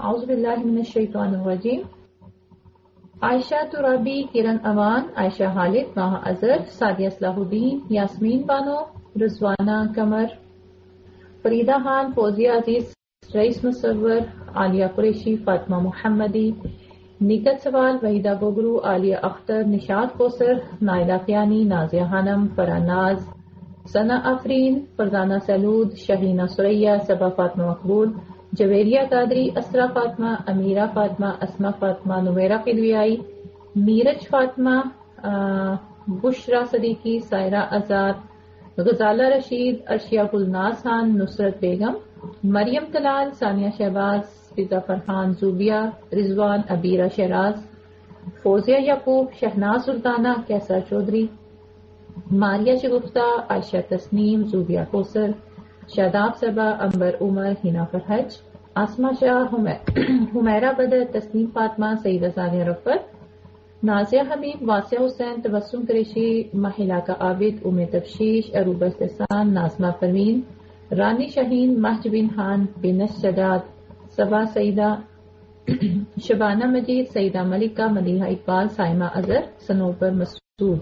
اعوذ باللہ من الشیطان الرجیم. عائشہ ترابی، کرن اوان، عائشہ خالد، ماہا اظہر، سعدیہ صلاح الدین، یاسمین بانو، رضوانہ قمر، فریدہ خان، فوزیہ عزیز، رئیس مصور، عالیہ قریشی، فاطمہ محمدی، نکت سوال، وحیدہ گوگرو، عالیہ اختر، نشاط کوثر، نائلہ فیانی، نازیہ خانم، فراناز، ثنا آفرین، فرزانہ سلود، شہینہ سریہ، صبا فاطمہ مقبول، جویریہ قادری، اسرا فاطمہ، امیرہ فاطمہ، اسما فاطمہ، نمیرہ قلویائی، نیرج فاطمہ، بشرا صدیقی، سائرہ آزاد، غزالہ رشید، ارشیا گلناز خان، نصرت بیگم، مریم طلال، ثانیہ شہباز، فضا فرحان، زوبیہ، رضوان، عبیرہ شہراز، فوزیہ یعقوب، شہناز سلطانہ، کیسر چودھری، ماریہ شگفتہ، عائشہ تسنیم، زوبیہ کوثر، شاداب صبا، امبر عمر، ہینا فرحج، آسمہ شاہ، حمیرہ بدر، تسنیم فاطمہ، سیدہ ثانیہ رفت، نازیہ حبیب، واسعہ حسین، تبسم قریشی، ماہلہ کا عابد، تبشیش، عروبہ استحسان، ناظمہ پروین، رانی شہین، مہجبین خان، بینش شجاعت، صبا سعیدہ، شبانہ مجید، سعیدہ ملکہ، مدیحہ اقبال، سائمہ اظہر، سنوبر مسعود.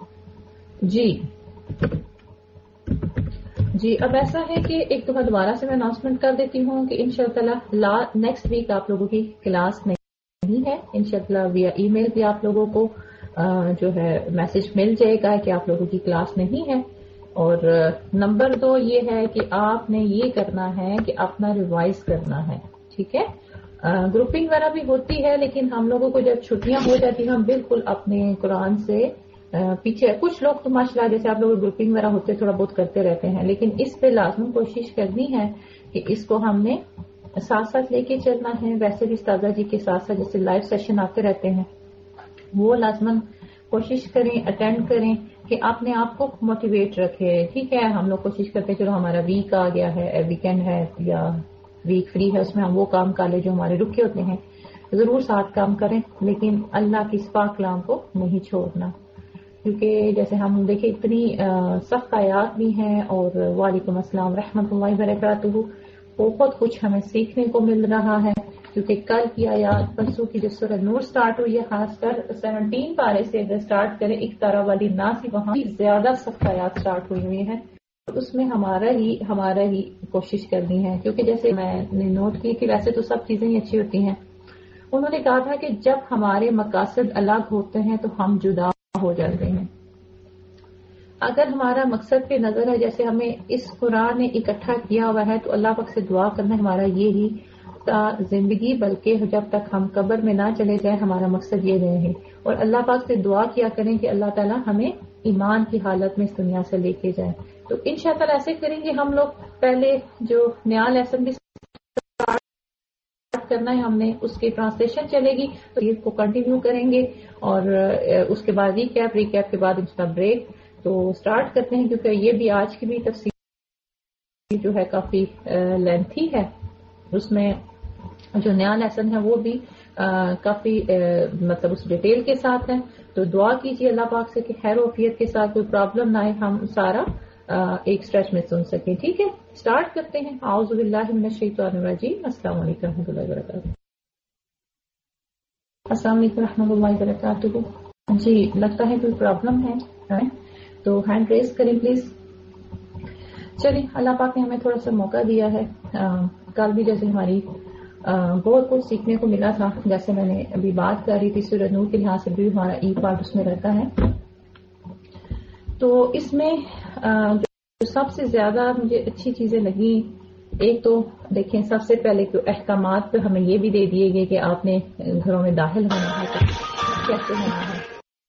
جی اب ایسا ہے کہ ایک دفعہ دوبارہ سے میں اناؤنسمنٹ کر دیتی ہوں کہ انشاءاللہ نیکسٹ ویک آپ لوگوں کی کلاس نہیں ہے. انشاءاللہ ویا ای میل بھی آپ لوگوں کو جو ہے میسج مل جائے گا کہ آپ لوگوں کی کلاس نہیں ہے. اور نمبر 2 یہ ہے کہ آپ نے یہ کرنا ہے کہ اپنا ریوائز کرنا ہے. ٹھیک ہے، گروپنگ وغیرہ بھی ہوتی ہے لیکن ہم لوگوں کو جب چھٹیاں ہو جاتی ہیں ہم بالکل اپنے قرآن سے پیچھے. کچھ لوگ تو ماشاءاللہ جیسے آپ لوگ گروپنگ وغیرہ ہوتے تھوڑا بہت کرتے رہتے ہیں لیکن اس پہ لازم کوشش کرنی ہے کہ اس کو ہم نے ساتھ ساتھ لے کے چلنا ہے. ویسے بھی استاذہ جی کے ساتھ ساتھ جیسے لائیو سیشن آتے رہتے ہیں وہ لازماً کوشش کریں اٹینڈ کریں کہ اپنے آپ کو موٹیویٹ رکھے. ٹھیک ہے، ہم لوگ کوشش کرتے ہیں چلو ہمارا ویک آ گیا ہے، ویکینڈ ہے یا ویک فری ہے، اس میں ہم وہ کام کر لیں جو ہمارے رکے ہوتے ہیں. ضرور ساتھ کام کریں لیکن اللہ کی اس پاک کلام کو نہیں چھوڑنا، کیونکہ جیسے ہم دیکھیں اتنی سخت آیات بھی ہیں. اور وعلیکم السلام رحمۃ اللہ وبرکاتہ. بہت کچھ ہمیں سیکھنے کو مل رہا ہے کیونکہ کل کی آیات، پرسوں کی جو سورۃ نور سٹارٹ ہوئی ہے، خاص کر 17 پارے سے اگر سٹارٹ کریں اقترب للناس، وہاں بھی زیادہ سخت آیات سٹارٹ ہوئی ہیں. اس میں ہمارا ہی کوشش کرنی ہے. کیونکہ جیسے میں نے نوٹ کی کہ ویسے تو سب چیزیں ہی اچھی ہوتی ہیں، انہوں نے کہا تھا کہ جب ہمارے مقاصد الگ ہوتے ہیں تو ہم جدا ہو جاتے ہیں. اگر ہمارا مقصد پہ نظر ہے، جیسے ہمیں اس قرآن نے اکٹھا کیا ہوا ہے، تو اللہ پاک سے دعا کرنا ہمارا یہی زندگی، بلکہ جب تک ہم قبر میں نہ چلے جائیں ہمارا مقصد یہ رہے. اور اللہ پاک سے دعا کیا کریں کہ اللہ تعالیٰ ہمیں ایمان کی حالت میں اس دنیا سے لے کے جائے. تو انشاءاللہ ایسے کریں گے ہم لوگ. پہلے جو نیا لیسن بھی کرنا ہے ہم نے، اس کی ٹرانسلیشن چلے گی تو اس کو کنٹینیو کریں گے. اور اس کے بعد ریکیپ کے بعد اس کا بریک. تو سٹارٹ کرتے ہیں کیونکہ یہ بھی آج کی بھی تفسیر جو ہے کافی لینتھی ہے. اس میں جو نیا لیسن ہے وہ بھی کافی مطلب اس ڈیٹیل کے ساتھ ہے. تو دعا کیجیے اللہ پاک سے کہ خیر و عافیت کے ساتھ کوئی پرابلم نہ آئے، ہم سارا ایک اسٹریچ میں سن سکیں. ٹھیک ہے، سٹارٹ کرتے ہیں. اعوذ باللہ من الشیطان الرجیم. السلام علیکم ورحمۃ اللہ وبرکاتہ. السلام علیکم ورحمۃ اللہ وبرکاتہ. جی لگتا ہے کوئی پرابلم ہے تو ہینڈ ریز کریں پلیز. چلیے، اللہ پاک نے ہمیں تھوڑا سا موقع دیا ہے. کل بھی جیسے ہماری بہت کچھ سیکھنے کو ملا تھا، جیسے میں نے ابھی بات کر رہی تھی سورۃ نور کے لحاظ سے بھی ہمارا ای پارٹ اس میں رہتا ہے. تو اس میں جو سب سے زیادہ مجھے اچھی چیزیں لگی، ایک تو دیکھیں سب سے پہلے تو احکامات پہ ہمیں یہ بھی دے دیے گئے کہ آپ نے گھروں میں داخل ہونا ہے تو کیسے ہونا ہے.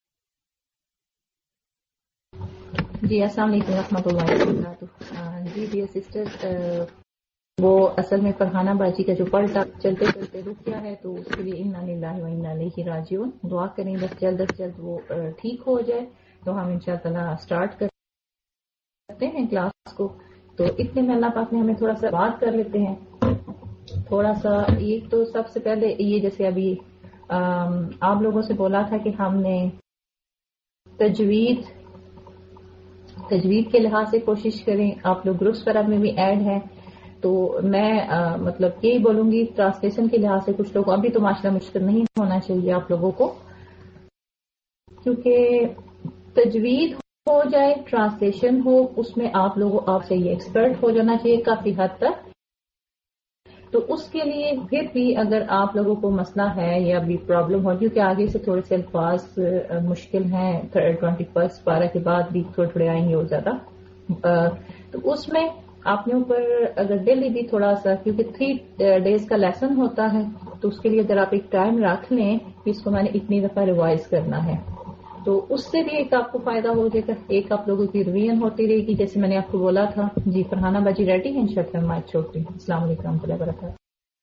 جی السلام علیکم ورحمۃ اللہ وبرکاتہ. جی ڈیئر سسٹر، وہ اصل میں فرحانہ باجی کا جو پلٹا چلتے چلتے رک گیا ہے تو اس کے لیے انا للہ و انا الیہ راجعون دعا کریں بس جلد از جلد وہ ٹھیک ہو جائے تو ہم انشاءاللہ اسٹارٹ کرتے ہیں کلاس کو. تو اتنے میں اللہ پاک نے ہمیں تھوڑا سا بات کر لیتے ہیں. تھوڑا سا یہ تو سب سے پہلے یہ جیسے ابھی آپ لوگوں سے بولا تھا کہ ہم نے تجوید کے لحاظ سے کوشش کریں. آپ لوگ گروپس پر اب میں بھی ایڈ ہیں تو میں مطلب یہی بولوں گی ٹرانسلیشن کے لحاظ سے کچھ لوگ ابھی تو معاشرہ مشکل نہیں ہونا چاہیے آپ لوگوں کو، کیونکہ تجوید ہو جائے ٹرانسلیشن ہو اس میں آپ سے یہ ایکسپرٹ ہو جانا چاہیے کافی حد تک. تو اس کے لیے پھر بھی اگر آپ لوگوں کو مسئلہ ہے یا بھی پرابلم ہو، کیونکہ آگے سے تھوڑے سے الفاظ مشکل ہیں 21 پارہ کے بعد بھی تھوڑے آئیں گے اور زیادہ، تو اس میں اپنے اوپر اگر ڈیلی بھی تھوڑا سا، کیونکہ 3 days کا لیسن ہوتا ہے، تو اس کے لیے اگر آپ ایک ٹائم رکھ لیں کہ اس کو میں نے اتنی دفعہ ریوائز کرنا ہے، تو اس سے بھی ایک آپ کو فائدہ ہو جائے گا، ایک آپ لوگوں کی ریویژن ہوتی رہے گی. جیسے میں نے آپ کو بولا تھا. جی فرحانہ باجی ریڈی ہیں؟ انشاءاللہ میں مائک چھوڑتی ہوں. السلام علیکم ورحمۃ اللہ وبرکاتہ.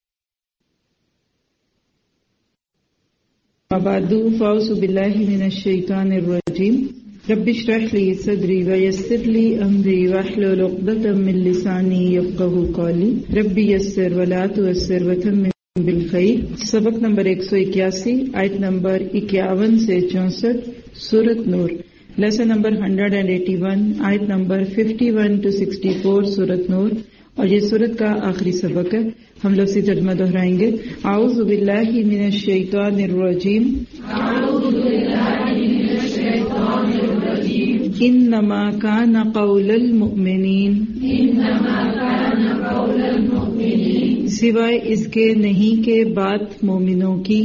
بعد فاعوذ باللہ من الشیطان الرجیم. رب اشرح لي صدری ویسر لي امری واحلل عقدۃ من لسانی یفقهوا قولی. رب یسر ولا تعسر وتمم بالخیر. سبق نمبر 181 آیت نمبر 51 سے 64 سورۃ نور. لیسن نمبر 181 آیت نمبر 51 to 64 سورۃ نور، اور یہ سورت کا آخری سبق ہے. ہم لوگ سے ترجمہ دہرائیں گے. اعوذ باللہ من الشیطان الرجیم. انما کان قول المؤمنین، سوائے اس کے نہیں کہ بات مومنوں کی،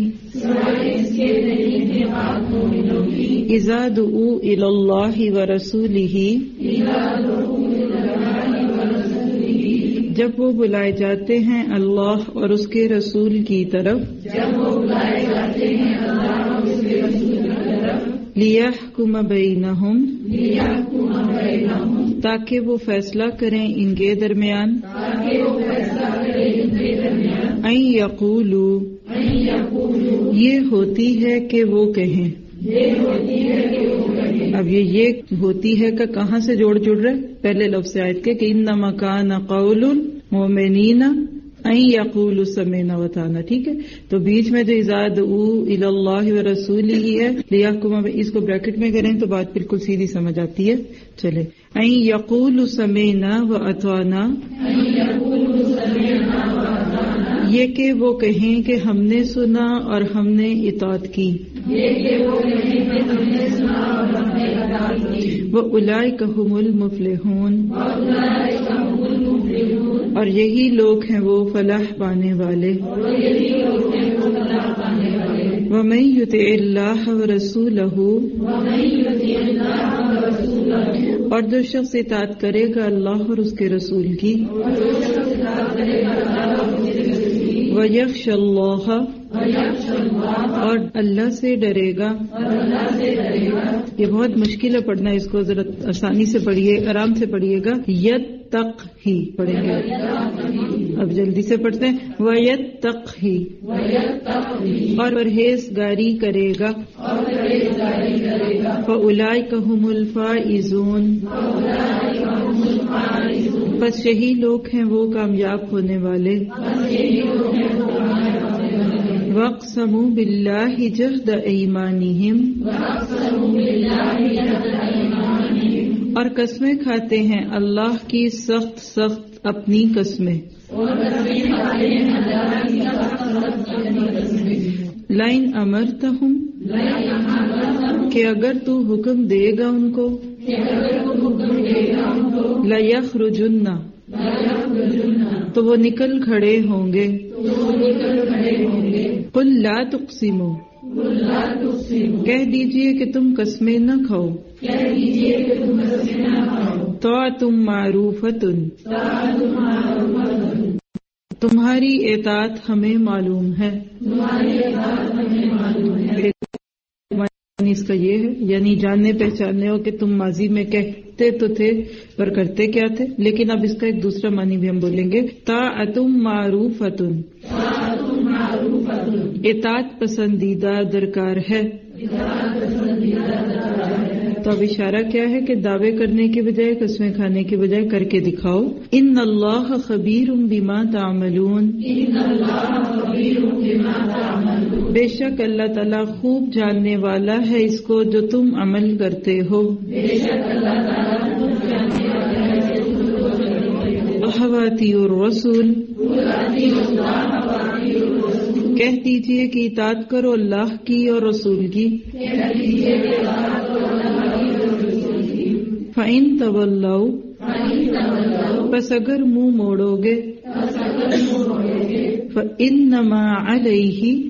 اذا دعوا الی اللہ ورسولہ، جب وہ بلائے جاتے ہیں اللہ اور اس کے رسول کی طرف، لیحکم بینہم، تاکہ وہ فیصلہ کریں ان کے درمیان، ان یقولوا، یہ ہوتی ہے کہ وہ کہیں. اب یہ ہوتی ہے کہ کہاں سے جوڑ رہے؟ پہلے لفظ آیت کے کہ انما کان قول المؤمنین ان یقولوا سمعنا واطعنا. ٹھیک ہے، تو بیچ میں جو اذا دعوا الی اللہ ورسولہ ہے، لیحکم، اس کو بریکٹ میں کریں تو بات بالکل سیدھی سمجھ آتی ہے. چلے، ان یقولوا سمعنا واطعنا، یہ کہ وہ کہیں کہ ہم نے سنا اور ہم نے اطاعت کی. وَأُولَئِكَ هُمُ الْمُفْلِحُونَ، اور یہی لوگ ہیں وہ فلاح پانے والے. وَمَن يُطِعِ اللَّهَ وَرَسُولَهُ، اور جو شخص اطاعت کرے گا اللہ اور اس کے رسول کی. وَيَخْشَ اللَّهَ، اور اللہ سے ڈرے گا. یہ بہت مشکل ہے پڑھنا، اس کو ذرا آسانی سے پڑھیے، آرام سے پڑھیے گا. یتق ہی پڑھیں گے، اب جلدی سے پڑھتے ہیں. ویتق ہی، اور پرہیزگاری کرے گا. فاولئک هم الفائزون، پس یہی لوگ ہیں وہ کامیاب ہونے والے. وَاقْسَمُوا بِاللَّهِ جَهْدَ أَيْمَانِهِمْ، اور قسمیں کھاتے ہیں اللہ کی سخت سخت اپنی قسمیں. لَئِنْ أَمَرْتَهُمْ، کہ اگر تو حکم دے گا ان کو، لَيَخْرُجُنَّ، تو وہ نکل کھڑے ہوں گے. قُلْ لَا تُقْسِمُوا، کہہ دیجئے کہ تم قسمیں نہ کھاؤ. طاعۃ معروفۃ، تمہاری اطاعت ہمیں معلوم ہے. اس کا یہ ہے، یعنی جاننے پہچاننے ہو کہ تم ماضی میں کہتے تو تھے پر کرتے کیا تھے. لیکن اب اس کا ایک دوسرا معنی بھی ہم بولیں گے. طاعۃ معروفۃ، اطاعت پسندیدہ درکار ہے. تو اب اشارہ کیا ہے کہ دعوے کرنے کے بجائے، قسمیں کھانے کے بجائے کر کے دکھاؤ. ان اللہ خبیر بما تعملون، بے شک اللہ تعالیٰ خوب جاننے والا ہے اس کو جو تم عمل کرتے ہو. واطیعوا الرسول، کہہ دیجئے کہ اطاعت کرو اللہ کی اور رسول کی. فَإِن تَوَلَّوْا، پس اگر منہ موڑو گے، فَإِنَّمَا عَلَيْهِ،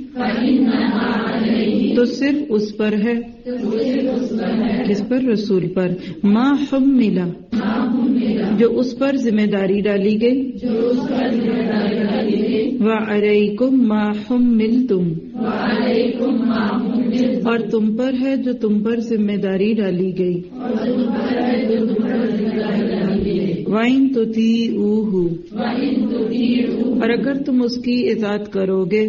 تو صرف اس پر ہے، کس پر؟ رسول پر. ما حمل، جو اس پر ذمہ داری ڈالی گئی. وعلیکم ما حملتم، اور تم پر ہے جو تم پر ذمہ داری ڈالی گئی. وَإِن تُطِيعُوهُ، اور اگر تم اس کی اطاعت کرو گے،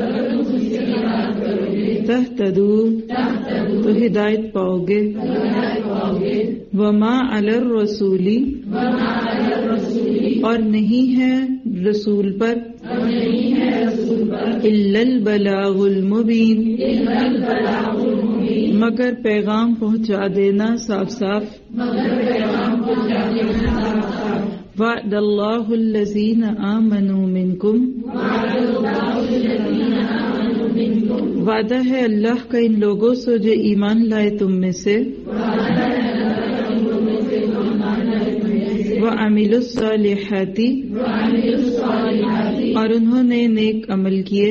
تہتدوا، تو ہدایت پاؤ گے. وما علی الرسول، اور نہیں ہے رسول پر، الا البلاغ المبین، مگر پیغام پہنچا دینا صاف صاف. وعد اللہ الذین آمنوا منکم، وعدہ ہے اللہ کا ان لوگوں سے جو ایمان لائے تم میں سے. وعملوا الصالحات، اور انہوں نے نیک عمل کیے.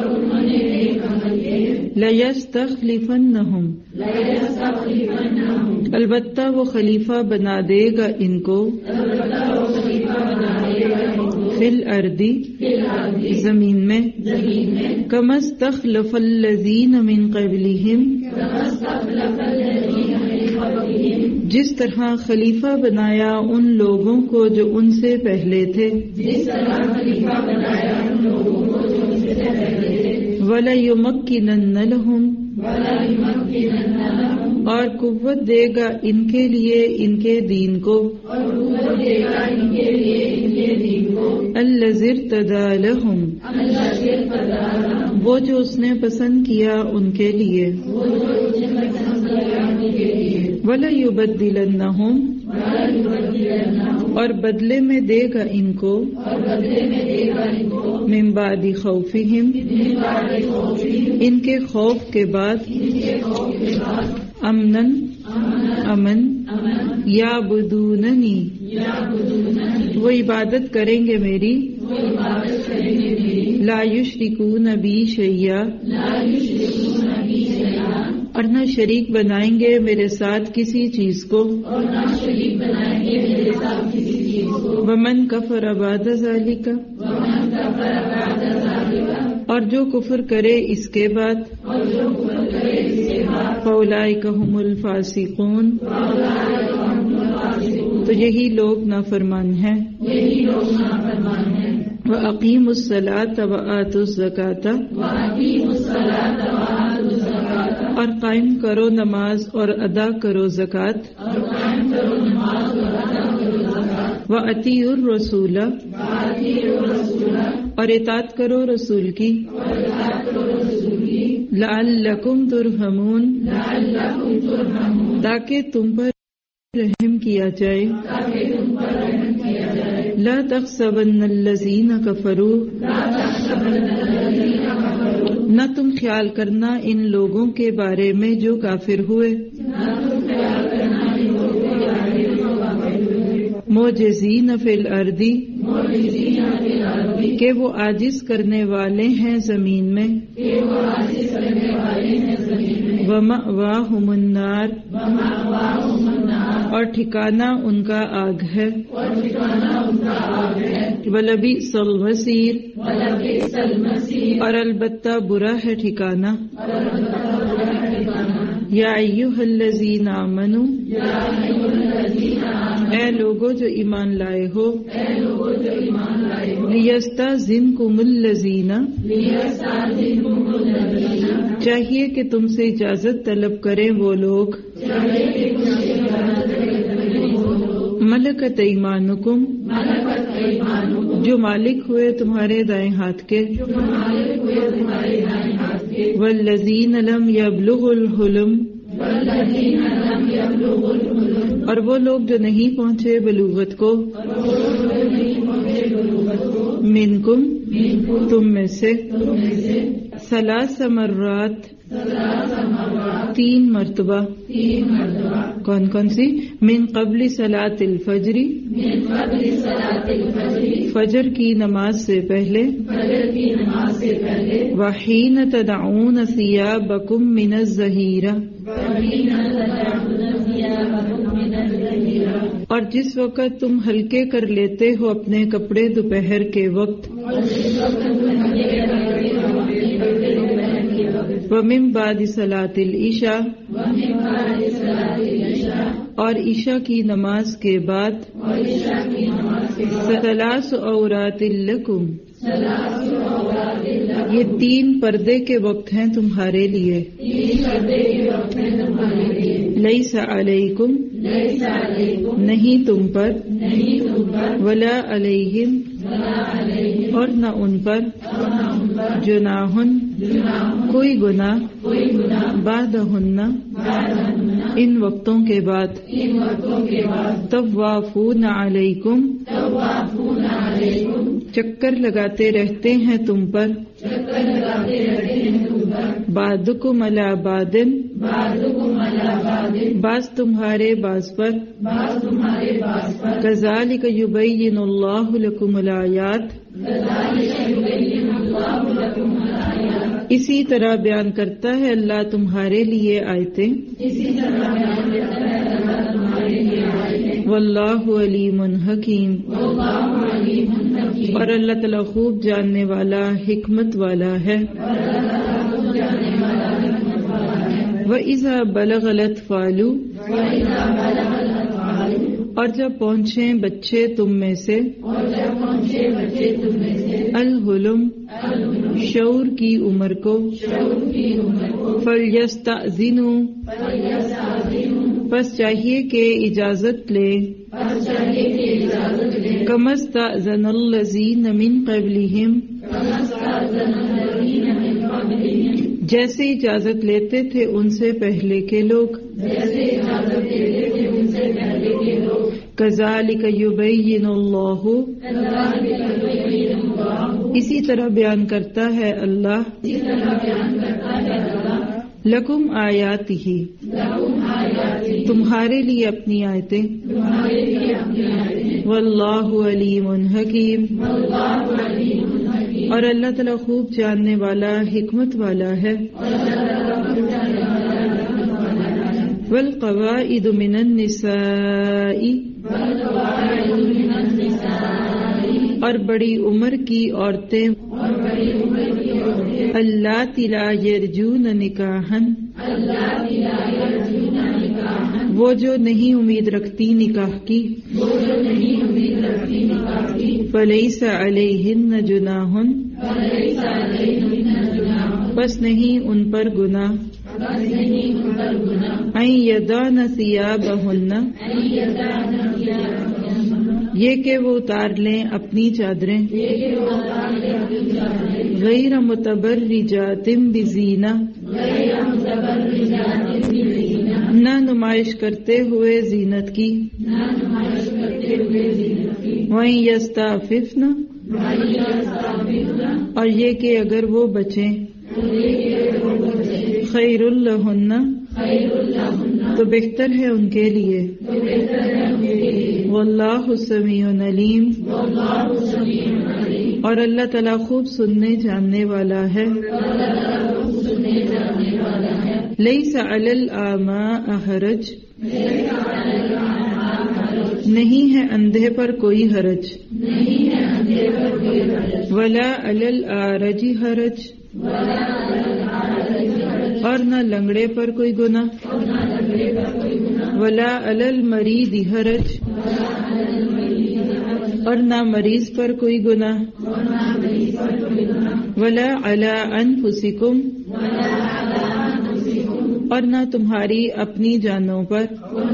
لَيَسْتَخْلِفَنَّهُمْ، البتہ وہ خلیفہ بنا دے گا ان کو. فی الارض، زمین میں. کما استخلف الذین من قبلہم، جس طرح خلیفہ بنایا ان لوگوں کو جو ان سے پہلے تھے. وَلَيُمَكِّنَنَّ لَهُمْ، اور قوت دے گا ان کے لیے ان کے دین کو. الَّذِي ارْتَضَىٰ لَهُمْ، وہ جو اس نے پسند کیا ان کے لیے. وَلَيُبَدِّلَنَّهُمْ، اور بدلے میں دے گا ان کو. من بعد خوفہم، ان کے خوف کے بعد. امنن، امن. یعبدوننی، وہ عبادت کریں گے میری. لا یشرکون بی شیئا، اور نہ شریک بنائیں گے میرے ساتھ کسی چیز کو. ومن کفر بعد ذلک، اور جو کفر کرے اس کے بعد. فاولئک هم الفاسقون، تو یہی لوگ نافرمان ہیں. وَأَقِيمُوا الصَّلَاةَ وَآتُوا الزَّكَاةَ، اور قائم کرو نماز اور ادا کرو زکوٰۃ. وَأَطِیعُوا الرَّسُولَ، اور اطاعت کرو رسول کی. لَعَلَّکُمْ تُرْحَمُونَ، تاکہ تم پر رحم کیا جائے. لا تحسبن الذین کفروا، نہ تم خیال کرنا ان لوگوں کے بارے میں جو کافر ہوئے. معجزین فی الارض، کہ وہ عاجز کرنے والے ہیں زمین میں. ومأواہم النار، اور ٹھکانہ ان کا آگ ہے. وَلَبِئْسَ الْمَصِيرُ، اور البتہ برا ہے ٹھکانہ. یا ایھا الذین آمنوا، اے لوگوں جو ایمان لائے ہو. لیستأذنکم الذین، چاہیے کہ تم سے اجازت طلب کریں وہ لوگ. ملکت ایمانکم، جو مالک ہوئے تمہارے دائیں ہاتھ کے. والذین لم یبلغوا الحلم، اور وہ لوگ جو نہیں پہنچے بلوغت کو. منکم تم میں سے ثلاث مرات 3 مرتبہ کون کون سی؟ من قبل صلاۃ الفجر فجر کی نماز سے پہلے، وحین تدعون ثیابکم من الظہیرہ اور جس وقت تم ہلکے کر لیتے ہو اپنے کپڑے دوپہر کے وقت، ومن بعد صلاۃ العشاء اور عشاء کی نماز کے بعد، ثلاث عورات لکم یہ 3 پردے کے وقت ہیں تمہارے لیے، لیس علیکم نہیں تم پر، ولا علیہم اور نہ ان پر، جناح کوئی گناہ، بعدہن ان وقتوں کے بعد، طوافون علیکم چکر لگاتے رہتے ہیں تم پر، بعضکم علی بعض بعض تمہارے بعض پر، کذالک یبین اللہ لکم الآیات اسی طرح بیان کرتا ہے اللہ تمہارے لیے آیتیں، واللہ علیم حکیم اور اللہ تعالیٰ خوب جاننے والا حکمت والا ہے۔ وَإِذَا بَلَغَ الْأَطْفَالُ اور جب پہنچیں بچے تم میں سے، الحلم شعور کی عمر کو، فَلْيَسْتَأْذِنُوا پس چاہیے کہ اجازت لے، كَمَا اسْتَأْذَنَ الَّذِينَ مِنْ قَبْلِهِمْ جیسے اجازت لیتے تھے ان سے پہلے کے لوگ، كَذَلِكَ يُبَيِّنُ اللَّهُ اسی طرح بیان کرتا ہے اللہ، لکم آیاتہ تمہارے لیے اپنی آیتیں، واللہ علیم حکیم اور اللہ تعالیٰ خوب جاننے والا حکمت والا ہے۔ والقواعد من النساء اور بڑی عمر کی عورتیں، اللاتی لا یرجون نکاحا وہ جو نہیں امید رکھتی نکاح کی، فلیس علیہن جناح بس نہیں ان پر گناہ، ان یضعن ثیابہن یہ کہ وہ اتار لیں اپنی چادریں، غیر متبرجات بزینہ نہ نمائش کرتے ہوئے زینت کی، وَإِن يَسْتَعْفِفْنَ اور یہ کہ اگر وہ بچیں، خیر لہن تو بہتر ہے ان کے لیے، واللہ سمیع علیم اور اللہ تعالیٰ خوب سننے جاننے والا ہے۔ لیس علی الاعمى حرج نہیں ہے اندھے پر کوئی حرج، ولا علی الاعرج حرج اور نہ لنگڑے پر کوئی گناہ، ولا علی المریض حرج اور نہ مریض پر کوئی گناہ، ولا علی انفسکم اور نہ تمہاری اپنی جانوں پر،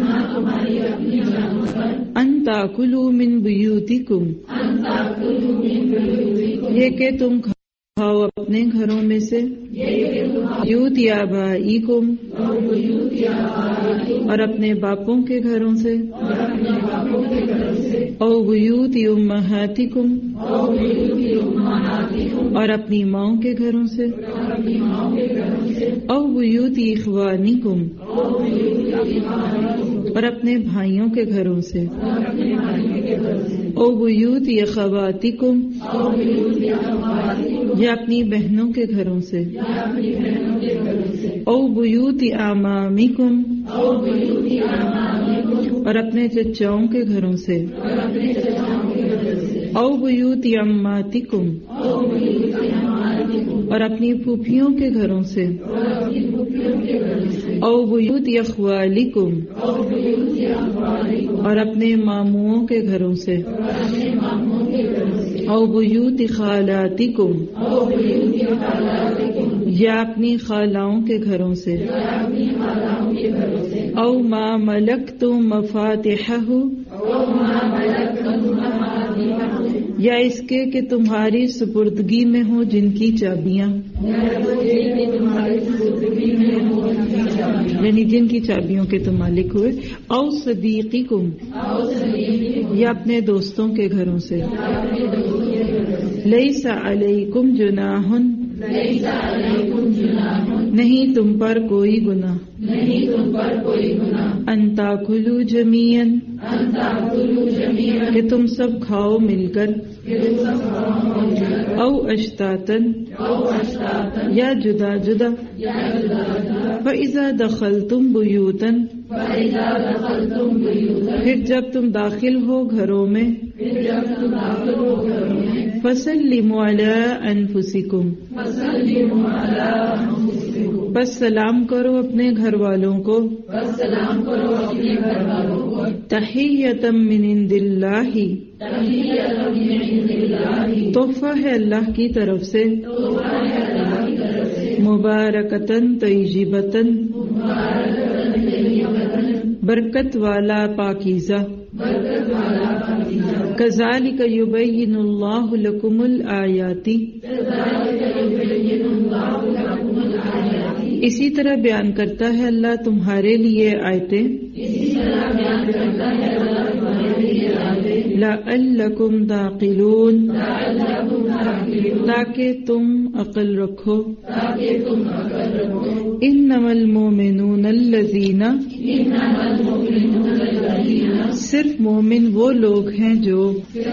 ان تاکلوا من بیوتکم یہ کہ تم کھاؤ اپنے گھروں میں سے، بیوت آبائکم، اور اپنے باپوں کے گھروں سے، او بیوت امہاتکم، اور اپنی ماؤں کے گھروں سے، او بیوت اخوانکم، اور اپنے بھائیوں کے گھروں سے، او بیوت اخواتکم، یا اپنی بہنوں کے گھروں سے، او بیوت اعمامکم، اور اپنے چچاؤں کے گھروں سے، او بیوت عماتکم، اور اپنی پھوپھیوں کے گھروں سے، او بیوت اخوالکم، اور اپنے ماموؤں کے گھروں سے، او بیوت خالاتکم، یا اپنی خالاؤں کے گھروں سے، او ما ملکتم مفاتحہ، یا اس کے کہ تمہاری سپردگی میں ہو جن کی چابیاں، یعنی جن کی چابیوں کے تم مالک ہوئے، او صدیقکم، یا اپنے دوستوں کے گھروں سے، لیس علیکم جناح، نہیں تم پر کوئی گناہ، ان تاکلوا جمیعا، کہ تم سب کھاؤ مل کر، او اشتاتن، یا جدا جدا، فَإِذَا دَخَلْتُمْ بُيُوتًا، پھر جب تم داخل ہو گھروں میں، فَسَلِّمُوا عَلَىٰ أَنفُسِكُمْ، بس سلام کرو اپنے گھر والوں کو، تحیۃ من عند اللہ، تحفہ ہے اللہ کی طرف سے، مبارکتن طیبتن، برکت والا پاکیزہ، کذالک یبین اللہ لکم الآیات، اسی طرح بیان کرتا ہے اللہ تمہارے لیے آیتیں، لعلکم تعقلون، تاکہ تم عقل رکھو، انما المؤمنون الذین، صرف مومن وہ لوگ ہیں جو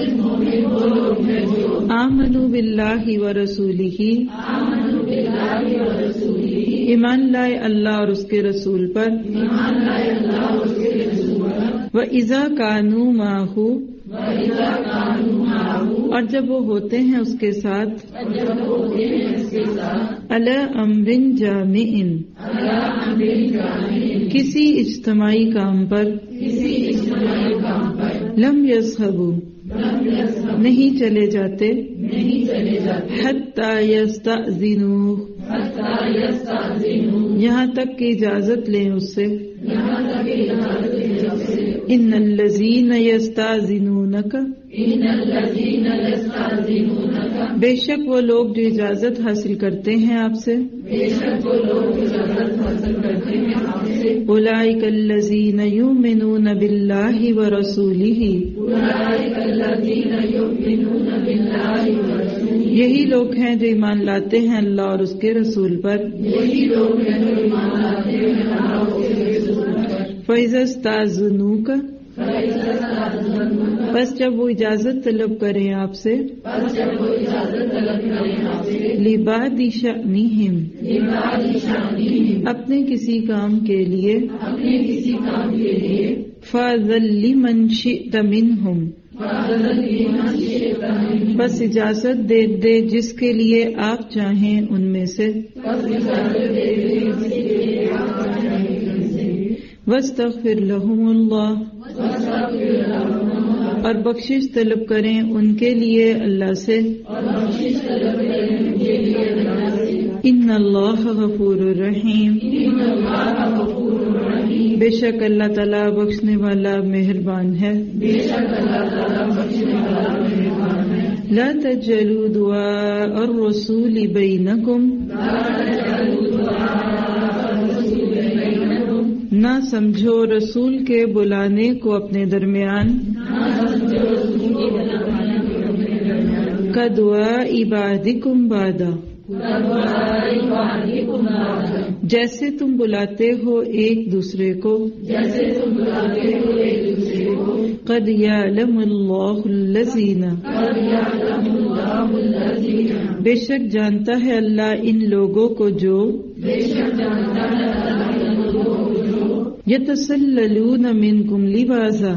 آمنوا باللہ ورسولہ، ایمان لائے اللہ اور اس کے رسول پر، وَإِذَا كَانُوا مَعَهُ، اور جب وہ ہوتے ہیں اس کے ساتھ، عَلَىٰ أَمْرٍ جَامِعٍ، کسی اجتماعی کام پر، لم يذهبوا، نہیں چلے جاتے، حتی یستأذنوا، یہاں تک کہ اجازت لیں اس سے، ان الذین یستأذنونک، بے شک وہ لوگ جو اجازت حاصل کرتے ہیں آپ سے، اولئک الذین یؤمنون باللہ ورسولہ، یہی لوگ ہیں جو ایمان لاتے ہیں اللہ اور اس کے رسول پر، فَإِذَا اسْتَأْذَنُوكَ، بس جب وہ اجازت طلب کریں آپ سے، لِبَعْضِ شَأْنِهِمْ، اپنے کسی کام کے لیے، فَأْذَن لِمَنْ شِئْتَ مِنْهُمْ، بس اجازت دے دے جس کے لیے آپ چاہیں ان میں سے، وَاسْتَغْفِرْ لَهُمُ اللَّهُ، اور بخشش طلب کریں ان کے لیے اللہ سے، ان اللہ غفور الرحیم، بے شک اللہ تعالیٰ بخشنے والا مہربان ہے۔ لا تجعلوا دعاء الرسول بينكم نہ سمجھو رسول کے بلانے کو اپنے درمیان کدعاء بعضکم بعضا جیسے تم بلاتے ہو ایک دوسرے کو قد یعلم اللہ الذین بے شک جانتا ہے اللہ ان لوگوں کو جو یتسللون منکم لباسا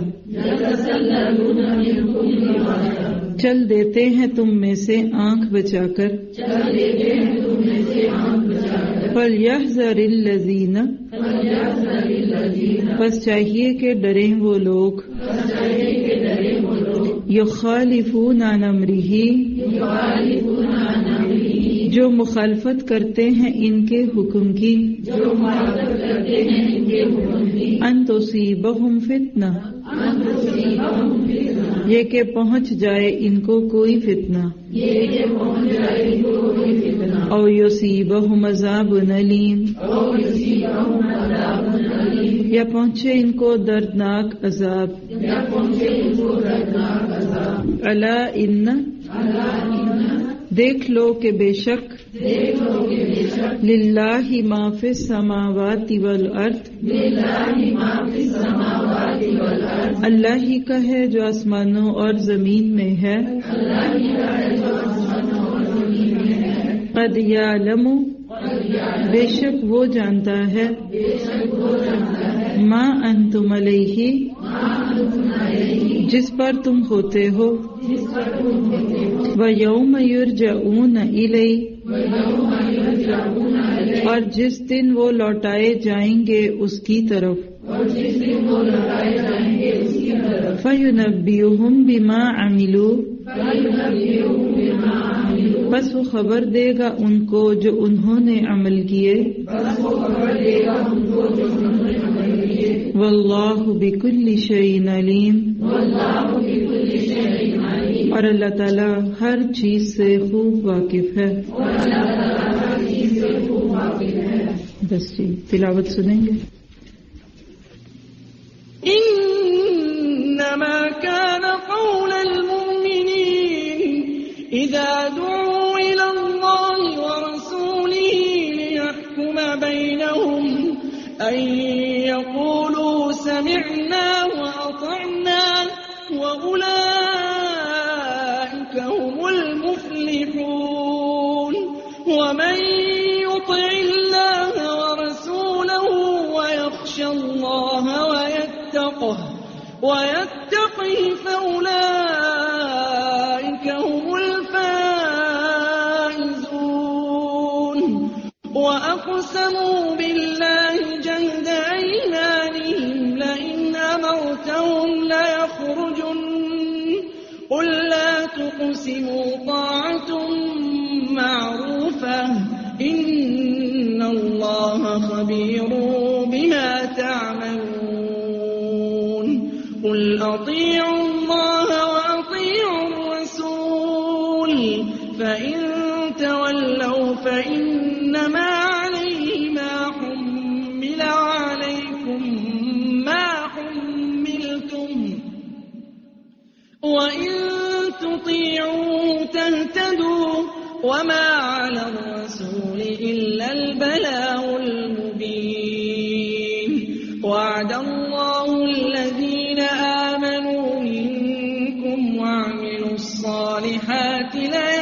چل دیتے ہیں تم میں سے آنکھ بچا کر فَلْيَحْذَرِ الَّذِينَ بس چاہیے کہ ڈریں وہ لوگ یخالفون عن امرہ جو مخالفت کرتے ہیں ان کے حکم کی ان تصیبہم فتنہ یہ کہ پہنچ جائے ان کو کوئی فتنہ او یصیبہم عذاب علیم یا پہنچے ان کو دردناک عذاب الا ان دیکھ لو کہ بے شک للہ ما فی السماوات والارض اللہ ہی کا ہے جو آسمانوں اور زمین میں ہے قد یعلم بے شک وہ جانتا ہے ما انتم علیہ جس پر تم ہوتے ہو وَيَوْمَ يُرْجَعُونَ إِلَيْهِ اور جس دن وہ لوٹائے جائیں گے اس کی طرف فَيُنَبِّئُهُم بِمَا عَمِلُوا بس وہ خبر دے گا ان کو جو انہوں نے عمل کیے واللہ بکل شیء علیم اور اللہ تعالیٰ ہر چیز سے خوب واقف ہے بس جی تلاوت سنیں گے انما كان قول المؤمنين اذا دعوا الى الله ورسوله ليحكم بينهم ان يقولوا سمعنا واطعنا واولئك هم المفلحون ومن يطع الله ورسوله ويخشى الله ويتقه فأولئك هم الفائزون وأقسموا بالله جهد أيمانهم لئن أمرتهم ليخرجن قل لا تقسموا طاعة معروفة إن الله خبير بما تعملون قل أطيعوا الله وأطيعوا الرسول فإن تولوا فإنما عليه ما حمل وعليكم ما حملتم وإن تطيعوا تهتدوا وما على الرسول إلا البلاغ المبين وعد الله الذين آمنوا منكم وعملوا الصالحات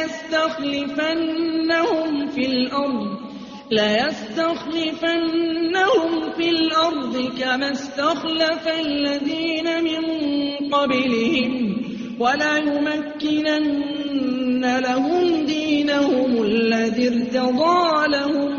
ليستخلفنهم في الأرض كما استخلف الذين من قبلهم وليمكنن لهم دينهم الذي ارتضى لهم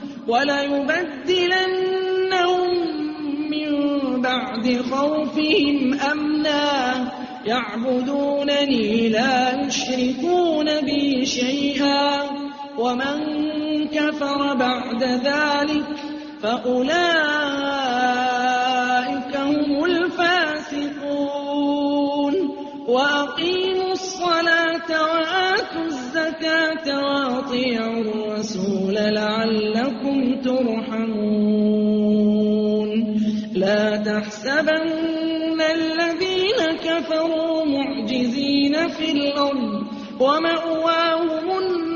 وليبدلنهم من بعد خوفهم أمنا يعبدونني لا يشركون بي شيئا ومن كفر بعد ذلك فأولئك هم الفاسقون وأقيموا الصلاة لعلكم ترحمون لا تحسبن الذين كفروا معجزين في الأرض ومأواهم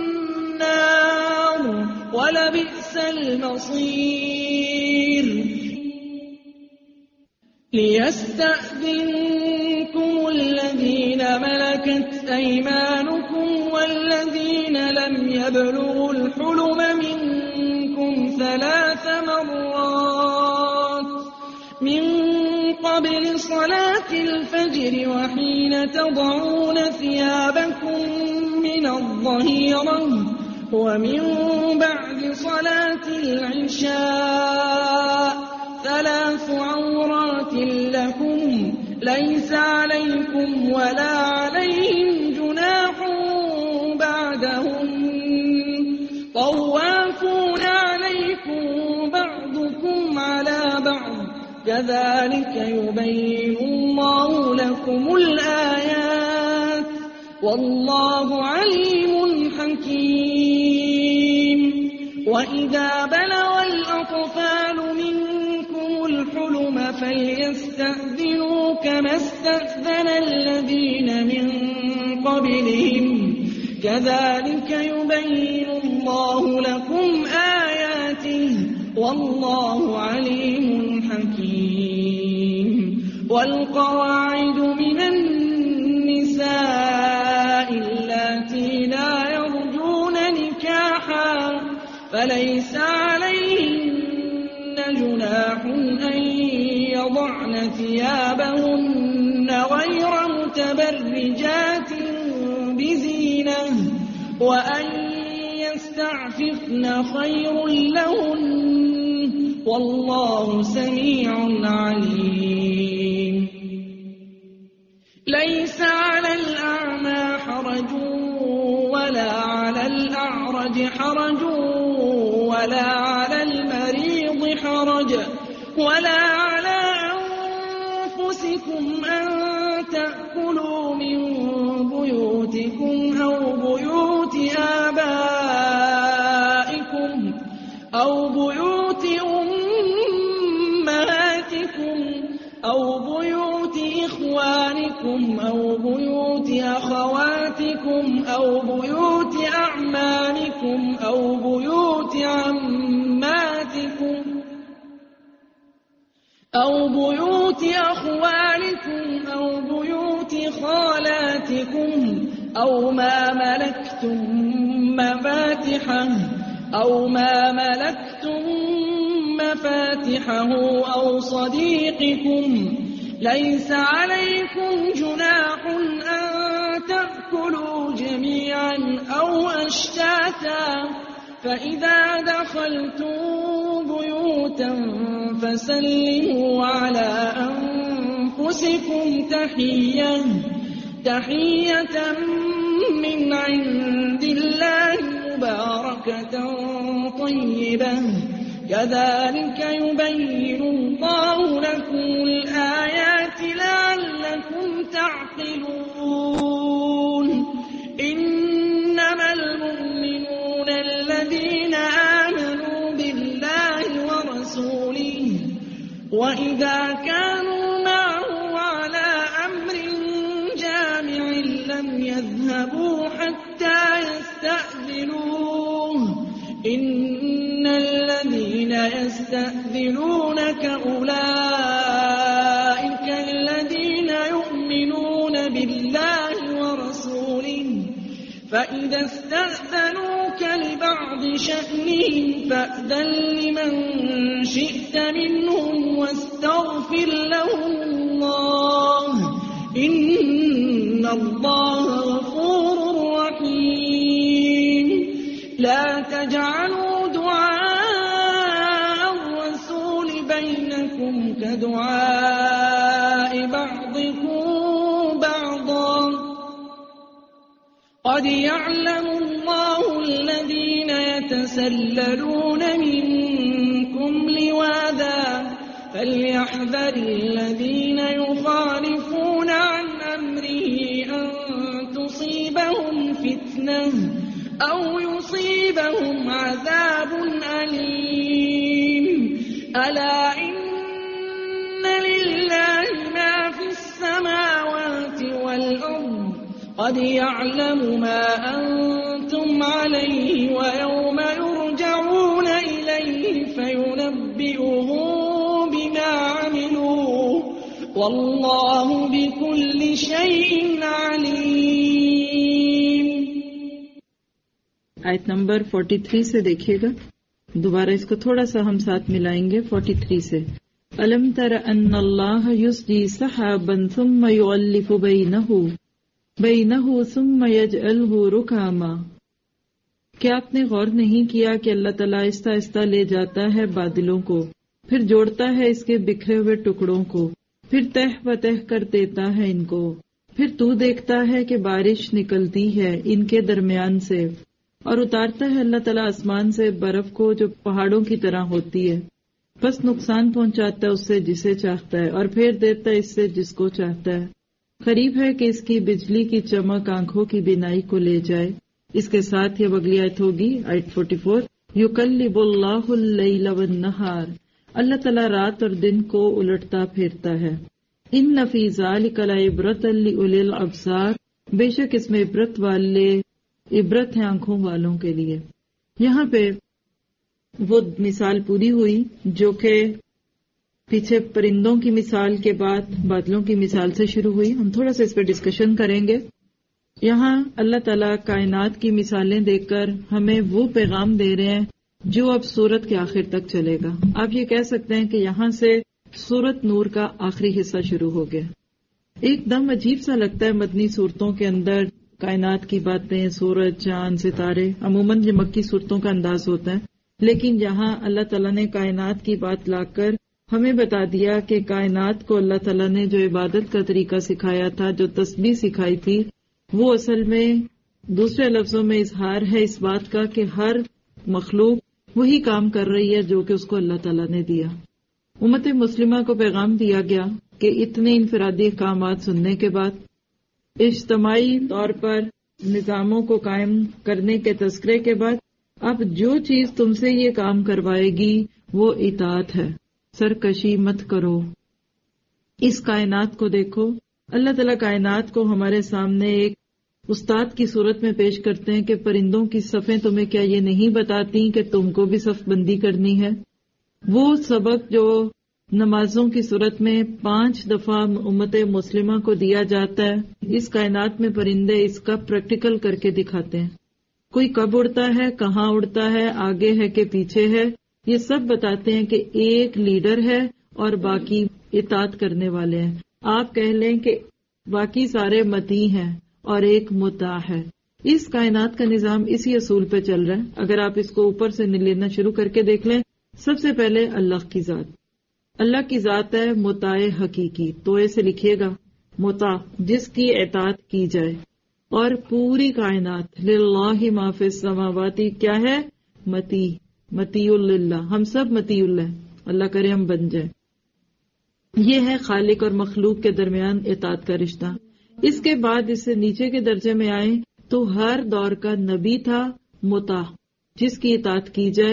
النار ولبئس المصير ليستأذنكم الذين ملكت أيمانكم والذين لم يبلغوا الحلم منكم 3 مرات من قبل صلاة الفجر وحين تضعون ثيابكم من الظهيرة ومن بعد صلاة العشاء 3 عورات لكم ليس عليكم ولا عليهم جناح بعدهم طوافون عليكم بعضكم على بعض كذلك يبين الله لكم الآيات والله عليم حكيم وإذا بلغ الأطفال منكم الحلم فليستأذنوا كما استأذن الذين من قبلهم كذلك يبين الله لكم آياته والله عليم حكيم والقواعد من النساء اللاتي لا يرجون نكاحا فليس عليهن جناح أن يضعن ثيابهن غير متبرجات بزينة وأن يستعففن خير لهن والله سميع عليم ليس على الأعمى حرج ولا على الأعرج حرج ولا على المريض حرج ولا على أنفسكم أن تأكلوا من بيوتكم أو بيوت آبائكم أو بيوت أمهاتكم أو بيوت إخوانكم أو بيوت أخواتكم أو بيوت أعمامكم أو بيوت عماتكم أو بيوت أخوالكم أو بيوت خالاتكم أو ما ملكتم مفاتحه أو صديقكم ليس عليكم جناح أن تأكلوا جميعا أو أشتاتا فإذا دخلتم بيوتا فسلموا على أنفسكم تحية من عند الله مباركة طيبة كذلك يبين الله لكم الآيات لعلكم تعقلون إنما المؤمنون الذين آمنوا بالله ورسوله وإذا كانوا معه على أمر جامع لم يذهبوا حتى يستأذنوه إن الذين يستأذنونك أولئك الذين يؤمنون بالله ورسوله فإذا استأذنوك لبعض شأنهم فأذن لمن شئت منهم واستغفر لهم الله إن الله غفور رحيم لا تجعلوا دعاء الرسول بينكم كدعاء بعضكم بعضا قد يعلم الله الذين يتسللون منكم لواذا فليحذر الذين يخالفون عن أمره أن تصيبهم فتنة أو يصيبهم عذاب أليم ألا إن لله ما في السماوات والأرض قد يعلم ما أنتم عليه ويوم يرجعون إليه فينبئهم بما عملوا والله بكل شيء عليم. آیت نمبر 43 سے دیکھیے گا. دوبارہ اس کو تھوڑا سا ہم ساتھ ملائیں گے 43 سے. أَلَمْ تَرَ أَنَّ اللَّهَ يُزْجِي سَحَابًا ثُمَّ يُؤَلِّفُ بَيْنَهُ ثُمَّ يَجْعَلُهُ رُكَامًا. کیا آپ نے غور نہیں کیا کہ اللہ تعالیٰ آہستہ آہستہ لے جاتا ہے بادلوں کو، پھر جوڑتا ہے اس کے بکھرے ہوئے ٹکڑوں کو، پھر تہ بتہ کر دیتا ہے ان کو، پھر تو دیکھتا ہے کہ بارش نکلتی ہے ان کے درمیان سے، اور اتارتا ہے اللہ تعالیٰ آسمان سے برف کو جو پہاڑوں کی طرح ہوتی ہے، بس نقصان پہنچاتا ہے اس سے جسے چاہتا ہے اور پھر دیتا ہے اس سے جس کو چاہتا ہے. قریب ہے کہ اس کی بجلی کی چمک آنکھوں کی بینائی کو لے جائے. اس کے ساتھ یہ اگلی آیت ہوگی آیت 44. یقلب اللہ اللیل والنہار. اللہ تعالیٰ رات اور دن کو الٹتا پھیرتا ہے. ان فی ذلک لعبرۃ لأولی الابصار. بے شک اس میں عبرت ہے آنکھوں والوں کے لیے. یہاں پہ وہ مثال پوری ہوئی جو کہ پیچھے پرندوں کی مثال کے بعد بادلوں کی مثال سے شروع ہوئی. ہم تھوڑا سا اس پہ ڈسکشن کریں گے. یہاں اللہ تعالیٰ کائنات کی مثالیں دے کر ہمیں وہ پیغام دے رہے ہیں جو اب سورت کے آخر تک چلے گا. آپ یہ کہہ سکتے ہیں کہ یہاں سے سورت نور کا آخری حصہ شروع ہو گیا. ایک دم عجیب سا لگتا ہے مدنی صورتوں کے اندر کائنات کی باتیں، سورج، چاند، ستارے، عموماً یہ مکی صورتوں کا انداز ہوتا ہے. لیکن یہاں اللہ تعالیٰ نے کائنات کی بات لا کر ہمیں بتا دیا کہ کائنات کو اللہ تعالیٰ نے جو عبادت کا طریقہ سکھایا تھا، جو تسبیح سکھائی تھی، وہ اصل میں دوسرے لفظوں میں اظہار ہے اس بات کا کہ ہر مخلوق وہی کام کر رہی ہے جو کہ اس کو اللہ تعالیٰ نے دیا. امت مسلمہ کو پیغام دیا گیا کہ اتنے انفرادی احکامات سننے کے بعد، اجتماعی طور پر نظاموں کو قائم کرنے کے تذکرے کے بعد، اب جو چیز تم سے یہ کام کروائے گی وہ اطاعت ہے. سرکشی مت کرو. اس کائنات کو دیکھو. اللہ تعالیٰ کائنات کو ہمارے سامنے ایک استاد کی صورت میں پیش کرتے ہیں کہ پرندوں کی صفیں تمہیں کیا یہ نہیں بتاتی کہ تم کو بھی صف بندی کرنی ہے. وہ سبق جو نمازوں کی صورت میں 5 دفعہ امت مسلمہ کو دیا جاتا ہے، اس کائنات میں پرندے اس کا پریکٹیکل کر کے دکھاتے ہیں. کوئی کب اڑتا ہے، کہاں اڑتا ہے، آگے ہے کہ پیچھے ہے، یہ سب بتاتے ہیں کہ ایک لیڈر ہے اور باقی اطاعت کرنے والے ہیں. آپ کہہ لیں کہ باقی سارے مطیع ہیں اور ایک مطاع ہے. اس کائنات کا نظام اسی اصول پہ چل رہا ہے. اگر آپ اس کو اوپر سے لینا شروع کر کے دیکھ لیں، سب سے پہلے اللہ کی ذات. اللہ کی ذات ہے مطاع حقیقی. تو ایسے لکھیے گا مطاع، جس کی اطاعت کی جائے. اور پوری کائنات للہ ما فی السماوات کیا ہے؟ مطیع للہ. ہم سب مطیع اللہ، اللہ کرے ہم بن جائیں. یہ ہے خالق اور مخلوق کے درمیان اطاعت کا رشتہ. اس کے بعد اس سے نیچے کے درجے میں آئیں تو ہر دور کا نبی تھا مطاع، جس کی اطاعت کی جائے،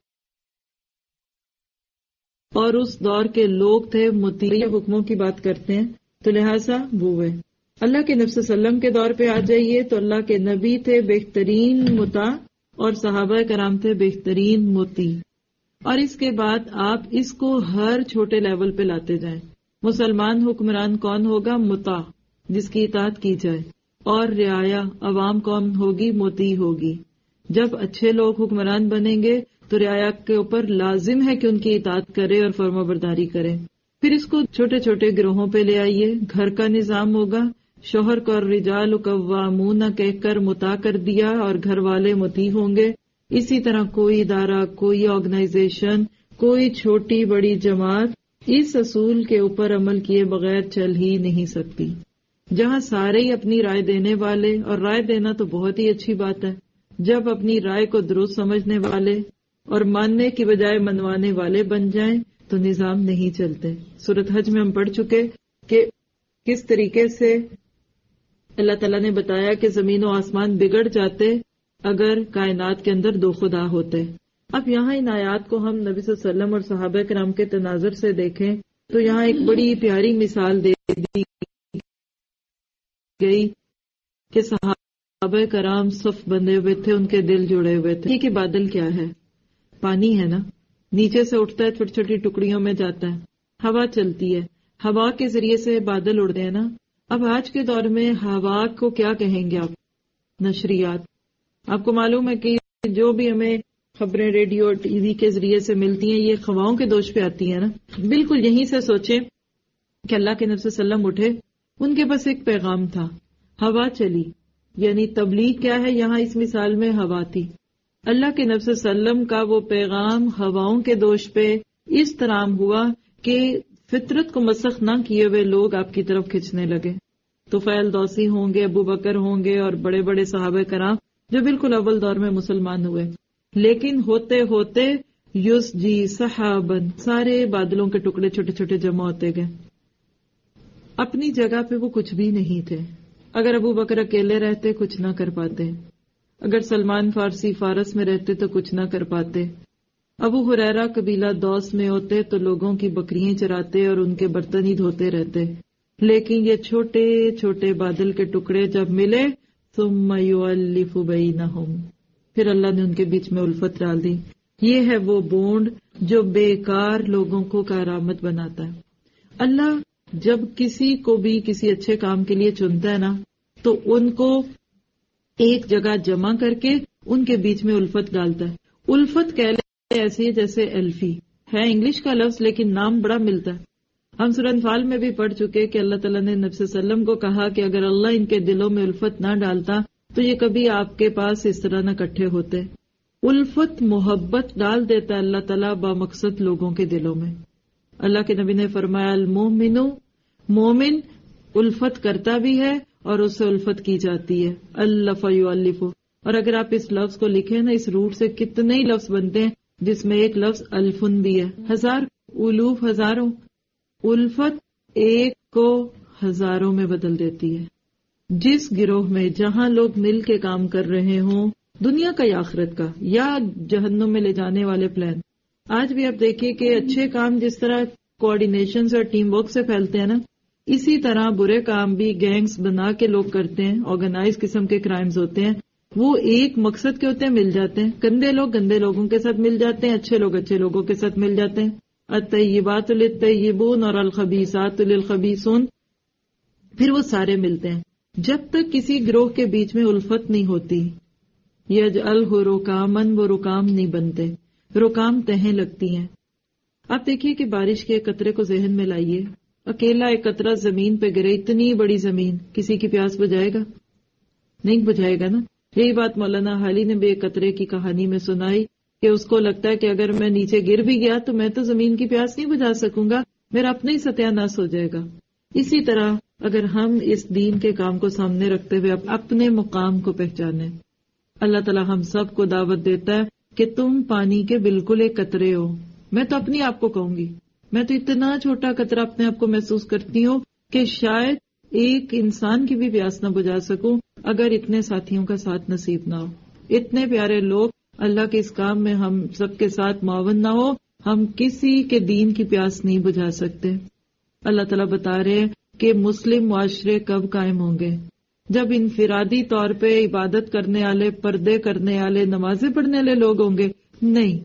اور اس دور کے لوگ تھے مطیع. حکموں کی بات کرتے ہیں تو لہٰذا وہ ہے. اللہ کے نبی صلی اللہ علیہ وسلم کے دور پہ آ جائیے تو اللہ کے نبی تھے بہترین مطاع اور صحابہ کرام تھے بہترین مطیع. اور اس کے بعد آپ اس کو ہر چھوٹے لیول پہ لاتے جائیں. مسلمان حکمران کون ہوگا؟ مطاع، جس کی اطاعت کی جائے. اور رعایا عوام کون ہوگی؟ مطیع ہوگی. جب اچھے لوگ حکمران بنیں گے تو رعایا کے اوپر لازم ہے کہ ان کی اطاعت کرے اور فرما برداری کرے. پھر اس کو چھوٹے چھوٹے گروہوں پہ لے آئیے. گھر کا نظام ہوگا، شوہر کو الرجال قوامون کہہ کر مطاع کر دیا اور گھر والے مطیع ہوں گے. اسی طرح کوئی ادارہ، کوئی آرگنائزیشن، کوئی چھوٹی بڑی جماعت اس اصول کے اوپر عمل کیے بغیر چل ہی نہیں سکتی. جہاں سارے ہی اپنی رائے دینے والے، اور رائے دینا تو بہت ہی اچھی بات ہے، جب اپنی رائے کو درست سمجھنے والے اور ماننے کی بجائے منوانے والے بن جائیں تو نظام نہیں چلتے. سورۃ حج میں ہم پڑھ چکے کہ کس طریقے سے اللہ تعالیٰ نے بتایا کہ زمین و آسمان بگڑ جاتے اگر کائنات کے اندر دو خدا ہوتے. اب یہاں ان آیات کو ہم نبی صلی اللہ علیہ وسلم اور صحابہ کرام کے تناظر سے دیکھیں تو یہاں ایک بڑی پیاری مثال دے دی گئی کہ صحابہ کرام صف بندے ہوئے تھے، ان کے دل جڑے ہوئے تھے. کہ بادل کیا ہے؟ پانی ہے نا، نیچے سے اٹھتا ہے، چھوٹی چھوٹی ٹکڑیوں میں جاتا ہے، ہوا چلتی ہے، ہوا کے ذریعے سے بادل اڑتے ہیں نا. اب آج کے دور میں ہوا کو کیا کہیں گے آپ؟ نشریات. آپ کو معلوم ہے کہ جو بھی ہمیں خبریں ریڈیو ٹی وی کے ذریعے سے ملتی ہیں یہ ہواؤں کے دوش پہ آتی ہیں نا. بالکل یہیں سے سوچیں کہ اللہ کے نبی صلی اللہ علیہ وسلم اٹھے، ان کے پاس ایک پیغام تھا، ہوا چلی. یعنی تبلیغ کیا ہے یہاں اس مثال میں؟ ہوا تھی. اللہ کے نبی صلی اللہ علیہ وسلم کا وہ پیغام ہواؤں کے دوش پہ اس طرح ہوا کہ فطرت کو مسخ نہ کیے ہوئے لوگ آپ کی طرف کھنچنے لگے. طفیل دوسی ہوں گے، ابو بکر ہوں گے اور بڑے بڑے صحابہ کرام جو بالکل اول دور میں مسلمان ہوئے. لیکن ہوتے ہوتے یوس جی صحابن، سارے بادلوں کے ٹکڑے چھوٹے چھوٹے جمع ہوتے گئے. اپنی جگہ پہ وہ کچھ بھی نہیں تھے. اگر ابو بکر اکیلے رہتے کچھ نہ کر پاتے، اگر سلمان فارسی فارس میں رہتے تو کچھ نہ کر پاتے، ابو ہریرہ قبیلہ دوس میں ہوتے تو لوگوں کی بکریاں چراتے اور ان کے برتن ہی دھوتے رہتے. لیکن یہ چھوٹے چھوٹے بادل کے ٹکڑے جب ملے ثم یؤلف بینہم، پھر اللہ نے ان کے بیچ میں الفت ڈال دی. یہ ہے وہ بونڈ جو بیکار لوگوں کو کارآمد بناتا ہے. اللہ جب کسی کو بھی کسی اچھے کام کے لیے چنتا ہے نا تو ان کو ایک جگہ جمع کر کے ان کے بیچ میں الفت ڈالتا ہے. الفت کہہ لیں ایسی جیسے الفی ہے انگلش کا لفظ لیکن نام بڑا ملتا ہے. ہم سورہ انفال میں بھی پڑھ چکے کہ اللہ تعالیٰ نے نبی صلی اللہ علیہ وسلم کو کہا کہ اگر اللہ ان کے دلوں میں الفت نہ ڈالتا تو یہ کبھی آپ کے پاس اس طرح نہ اکٹھے ہوتے. الفت محبت ڈال دیتا ہے اللہ تعالیٰ با مقصد لوگوں کے دلوں میں. اللہ کے نبی نے فرمایا المومن، مومن الفت کرتا بھی ہے اور اس سے الفت کی جاتی ہے. الف یؤلف. اور اگر آپ اس لفظ کو لکھیں نا اس روٹ سے کتنے ہی لفظ بنتے ہیں جس میں ایک لفظ الفن بھی ہے. ہزار، الوف ہزاروں. الفت ایک کو ہزاروں میں بدل دیتی ہے. جس گروہ میں جہاں لوگ مل کے کام کر رہے ہوں، دنیا کا یا آخرت کا یا جہنم میں لے جانے والے پلان. آج بھی آپ دیکھیے کہ اچھے کام جس طرح کوآرڈینیشن سے اور ٹیم ورک سے پھیلتے ہیں نا، اسی طرح برے کام بھی گینگز بنا کے لوگ کرتے ہیں. آرگنائز قسم کے کرائمز ہوتے ہیں، وہ ایک مقصد کے ہوتے ہیں، مل جاتے ہیں. گندے لوگ گندے لوگوں کے ساتھ مل جاتے ہیں، اچھے لوگ اچھے لوگوں کے ساتھ مل جاتے ہیں. الطیبات للطیبون اور الخبیثات للخبیثون، پھر وہ سارے ملتے ہیں. جب تک کسی گروہ کے بیچ میں الفت نہیں ہوتی، یجعلہ رکاماً، وہ رکام نہیں بنتے، رکام تہیں لگتی ہیں. آپ دیکھیے کہ بارش کے قطرے کو ذہن میں لائیے، اکیلا ایک قطرہ زمین پہ گرے، اتنی بڑی زمین، کسی کی پیاس بجھائے گا؟ نہیں بجھائے گا نا. یہی بات مولانا حالی نے بھی ایک قطرے کی کہانی میں سنائی کہ اس کو لگتا ہے کہ اگر میں نیچے گر بھی گیا تو میں تو زمین کی پیاس نہیں بجھا سکوں گا، میرا اپنا ہی ستیہ ناس ہو جائے گا. اسی طرح اگر ہم اس دین کے کام کو سامنے رکھتے ہوئے اپنے مقام کو پہچانیں، اللہ تعالیٰ ہم سب کو دعوت دیتا ہے کہ تم پانی کے بالکل ایک قطرے ہو. میں تو اپنی آپ کو کہوں گی، میں تو اتنا چھوٹا قطرہ اپنے آپ کو محسوس کرتی ہوں کہ شاید ایک انسان کی بھی پیاس نہ بجھا سکوں اگر اتنے ساتھیوں کا ساتھ نصیب نہ ہو. اتنے پیارے لوگ اللہ کے اس کام میں ہم سب کے ساتھ معاون نہ ہو، ہم کسی کے دین کی پیاس نہیں بجھا سکتے. اللہ تعالیٰ بتا رہے ہیں کہ مسلم معاشرے کب قائم ہوں گے؟ جب انفرادی طور پہ عبادت کرنے والے، پردے کرنے والے، نمازیں پڑھنے والے لوگ ہوں گے. نہیں،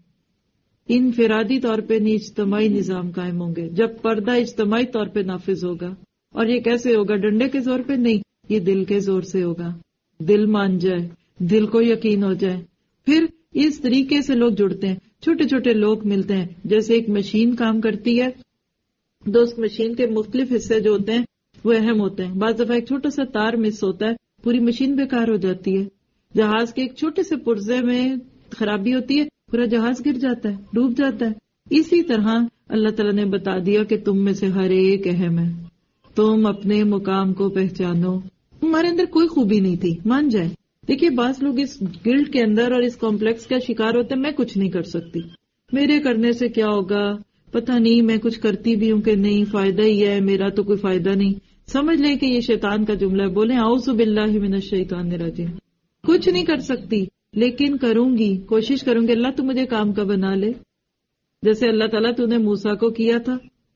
انفرادی طور پہ نہیں، اجتماعی نظام قائم ہوں گے جب پردہ اجتماعی طور پہ نافذ ہوگا. اور یہ کیسے ہوگا؟ ڈنڈے کے زور پہ نہیں، یہ دل کے زور سے ہوگا. دل مان جائے، دل کو یقین ہو جائے، پھر اس طریقے سے لوگ جڑتے ہیں. چھوٹے چھوٹے لوگ ملتے ہیں، جیسے ایک مشین کام کرتی ہے، دوست مشین کے مختلف حصے جو ہوتے ہیں وہ اہم ہوتے ہیں. بعض دفعہ ایک چھوٹا سا تار مس ہوتا ہے، پوری مشین بیکار ہو جاتی ہے. جہاز کے ایک چھوٹے سے پرزے میں خرابی ہوتی ہے، پورا جہاز گر جاتا ہے، ڈوب جاتا ہے. اسی طرح اللہ تعالیٰ نے بتا دیا کہ تم میں سے ہر ایک اہم ہے، تم اپنے مقام کو پہچانو. تمہارے اندر کوئی خوبی نہیں تھی، مان جائے. دیکھیے بعض لوگ اس گلٹ کے اندر اور اس کمپلیکس کا شکار ہوتے ہیں، میں کچھ نہیں کر سکتی، میرے کرنے سے کیا ہوگا، پتہ نہیں میں کچھ کرتی بھی ہوں کہ نہیں، فائدہ ہی ہے، میرا تو کوئی فائدہ نہیں. سمجھ لیں کہ یہ شیطان کا جملہ ہے. بولیں اعوذ باللہ من الشیطان الرجیم. کچھ نہیں کر سکتی، لیکن کروں گی، کوشش کروں گی اللہ تو مجھے کام کا بنا لے. جیسے اللہ تعالیٰ تو نے موسیٰ کو کیا تھا،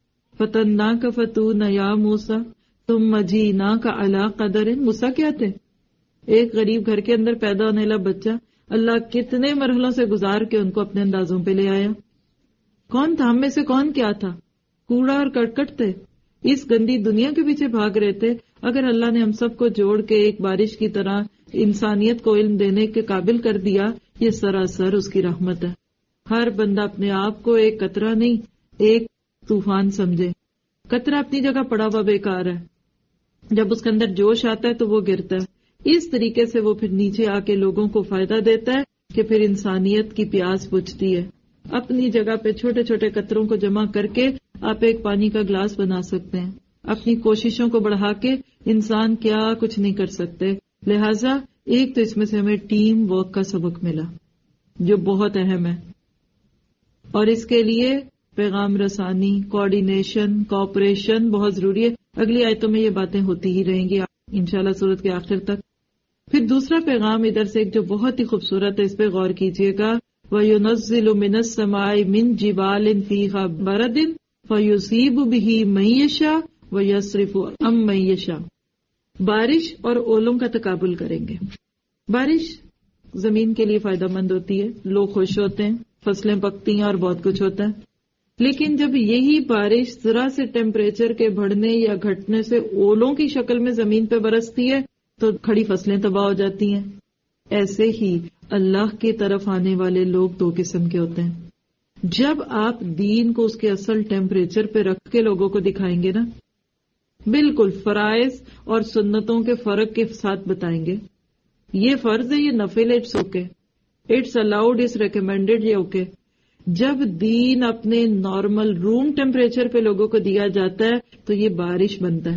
فتناک فتون یا موسیٰ ثم جئناک علی قدر. موسیٰ کیا تھے؟ ایک غریب گھر کے اندر پیدا ہونے والا بچہ. اللہ کتنے مرحلوں سے گزار کے ان کو اپنے اندازوں پہ لے آیا. کون تھا ہم میں سے؟ کون کیا تھا؟ کوڑا اور کرکٹ تھے. اس گندی دنیا کے پیچھے بھاگ رہے تھے. اگر اللہ نے ہم سب کو جوڑ کے ایک بارش کی طرح انسانیت کو علم دینے کے قابل کر دیا، یہ سراسر اس کی رحمت ہے. ہر بندہ اپنے آپ کو ایک قطرہ نہیں، ایک طوفان سمجھے. قطرہ اپنی جگہ پڑا ہوا بیکار ہے، جب اس کے اندر جوش آتا ہے تو وہ گرتا ہے. اس طریقے سے وہ پھر نیچے آ کے لوگوں کو فائدہ دیتا ہے کہ پھر انسانیت کی پیاس بجھتی ہے. اپنی جگہ پہ چھوٹے چھوٹے قطروں کو جمع کر کے آپ ایک پانی کا گلاس بنا سکتے ہیں. اپنی کوششوں کو بڑھا کے انسان کیا کچھ نہیں کر سکتے. لہٰذا ایک تو اس میں سے ہمیں ٹیم ورک کا سبق ملا جو بہت اہم ہے، اور اس کے لیے پیغام رسانی، کوآرڈینیشن، کوآپریشن بہت ضروری ہے. اگلی آیتوں میں یہ باتیں ہوتی ہی رہیں گی انشاءاللہ سورت کے آخر تک. پھر دوسرا پیغام ادھر سے ایک جو بہت ہی خوبصورت ہے، اس پہ غور کیجیے گا. وَيُنَزِّلُ مِنَ السَّمَاءِ مِن جِبَالٍ فِيهَا بَرَدٍ فَيُصِيبُ بِهِ مَن يَشَاءُ وَيَصْرِفُ عَن مَن يَشَاءُ. بارش اور اولوں کا تقابل کریں گے. بارش زمین کے لیے فائدہ مند ہوتی ہے، لوگ خوش ہوتے ہیں، فصلیں پکتی ہیں اور بہت کچھ ہوتا ہے. لیکن جب یہی بارش ذرا سے ٹیمپریچر کے بڑھنے یا گھٹنے سے اولوں کی شکل میں زمین پہ برستی ہے تو کھڑی فصلیں تباہ ہو جاتی ہیں. ایسے ہی اللہ کی طرف آنے والے لوگ دو قسم کے ہوتے ہیں. جب آپ دین کو اس کے اصل ٹیمپریچر پہ رکھ کے لوگوں کو دکھائیں گے نا، بالکل فرائض اور سنتوں کے فرق کے ساتھ بتائیں گے. یہ فرض ہے، یہ نفل، it's okay, it's allowed, it's recommended, یہ اوکے. جب دین اپنے نارمل روم ٹیمپریچر پہ لوگوں کو دیا جاتا ہے تو یہ بارش بنتا ہے،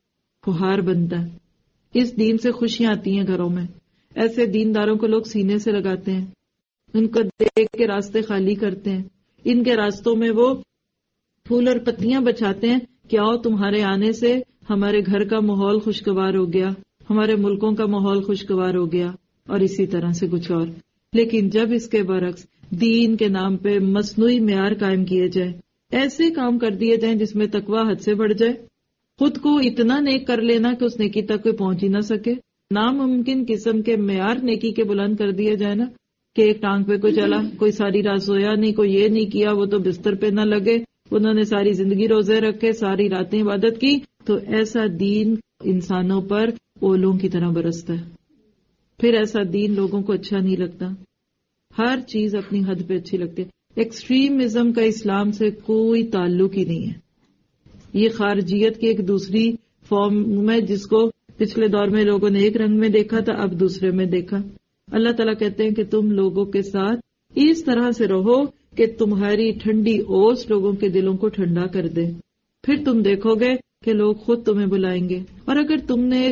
فہار بنتا ہے. اس دین سے خوشیاں آتی ہیں گھروں میں. ایسے دینداروں کو لوگ سینے سے لگاتے ہیں، ان کو دیکھ کے راستے خالی کرتے ہیں. ان کے راستوں میں وہ پھول اور پتیاں بچھاتے ہیں کہ آؤ تمہارے آنے سے ہمارے گھر کا ماحول خوشگوار ہو گیا، ہمارے ملکوں کا ماحول خوشگوار ہو گیا، اور اسی طرح سے کچھ اور. لیکن جب اس کے برعکس دین کے نام پہ مصنوعی معیار قائم کیے جائے، ایسے کام کر دیے جائیں جس میں تقویٰ حد سے بڑھ جائے، خود کو اتنا نیک کر لینا کہ اس نیکی تک کوئی پہنچ ہی نہ سکے، ناممکن قسم کے معیار نیکی کے بلند کر دیے جائے نا، کہ ایک ٹانگ پہ کوئی چلا، کوئی ساری رات سویا نہیں، کوئی یہ نہیں کیا، وہ تو بستر پہ نہ لگے، انہوں نے ساری زندگی روزے رکھے، ساری راتیں عبادت کی. تو ایسا دین انسانوں پر اولوں کی طرح برستا ہے. پھر ایسا دین لوگوں کو اچھا نہیں لگتا. ہر چیز اپنی حد پہ اچھی لگتی ہے. ایکسٹریمزم کا اسلام سے کوئی تعلق ہی نہیں ہے. یہ خارجیت کی ایک دوسری فارم ہے جس کو پچھلے دور میں لوگوں نے ایک رنگ میں دیکھا تھا، اب دوسرے میں دیکھا. اللہ تعالیٰ کہتے ہیں کہ تم لوگوں کے ساتھ اس طرح سے رہو کہ تمہاری ٹھنڈی اوس لوگوں کے دلوں کو ٹھنڈا کر دے. پھر تم دیکھو گے کہ لوگ خود تمہیں بلائیں گے. اور اگر تم نے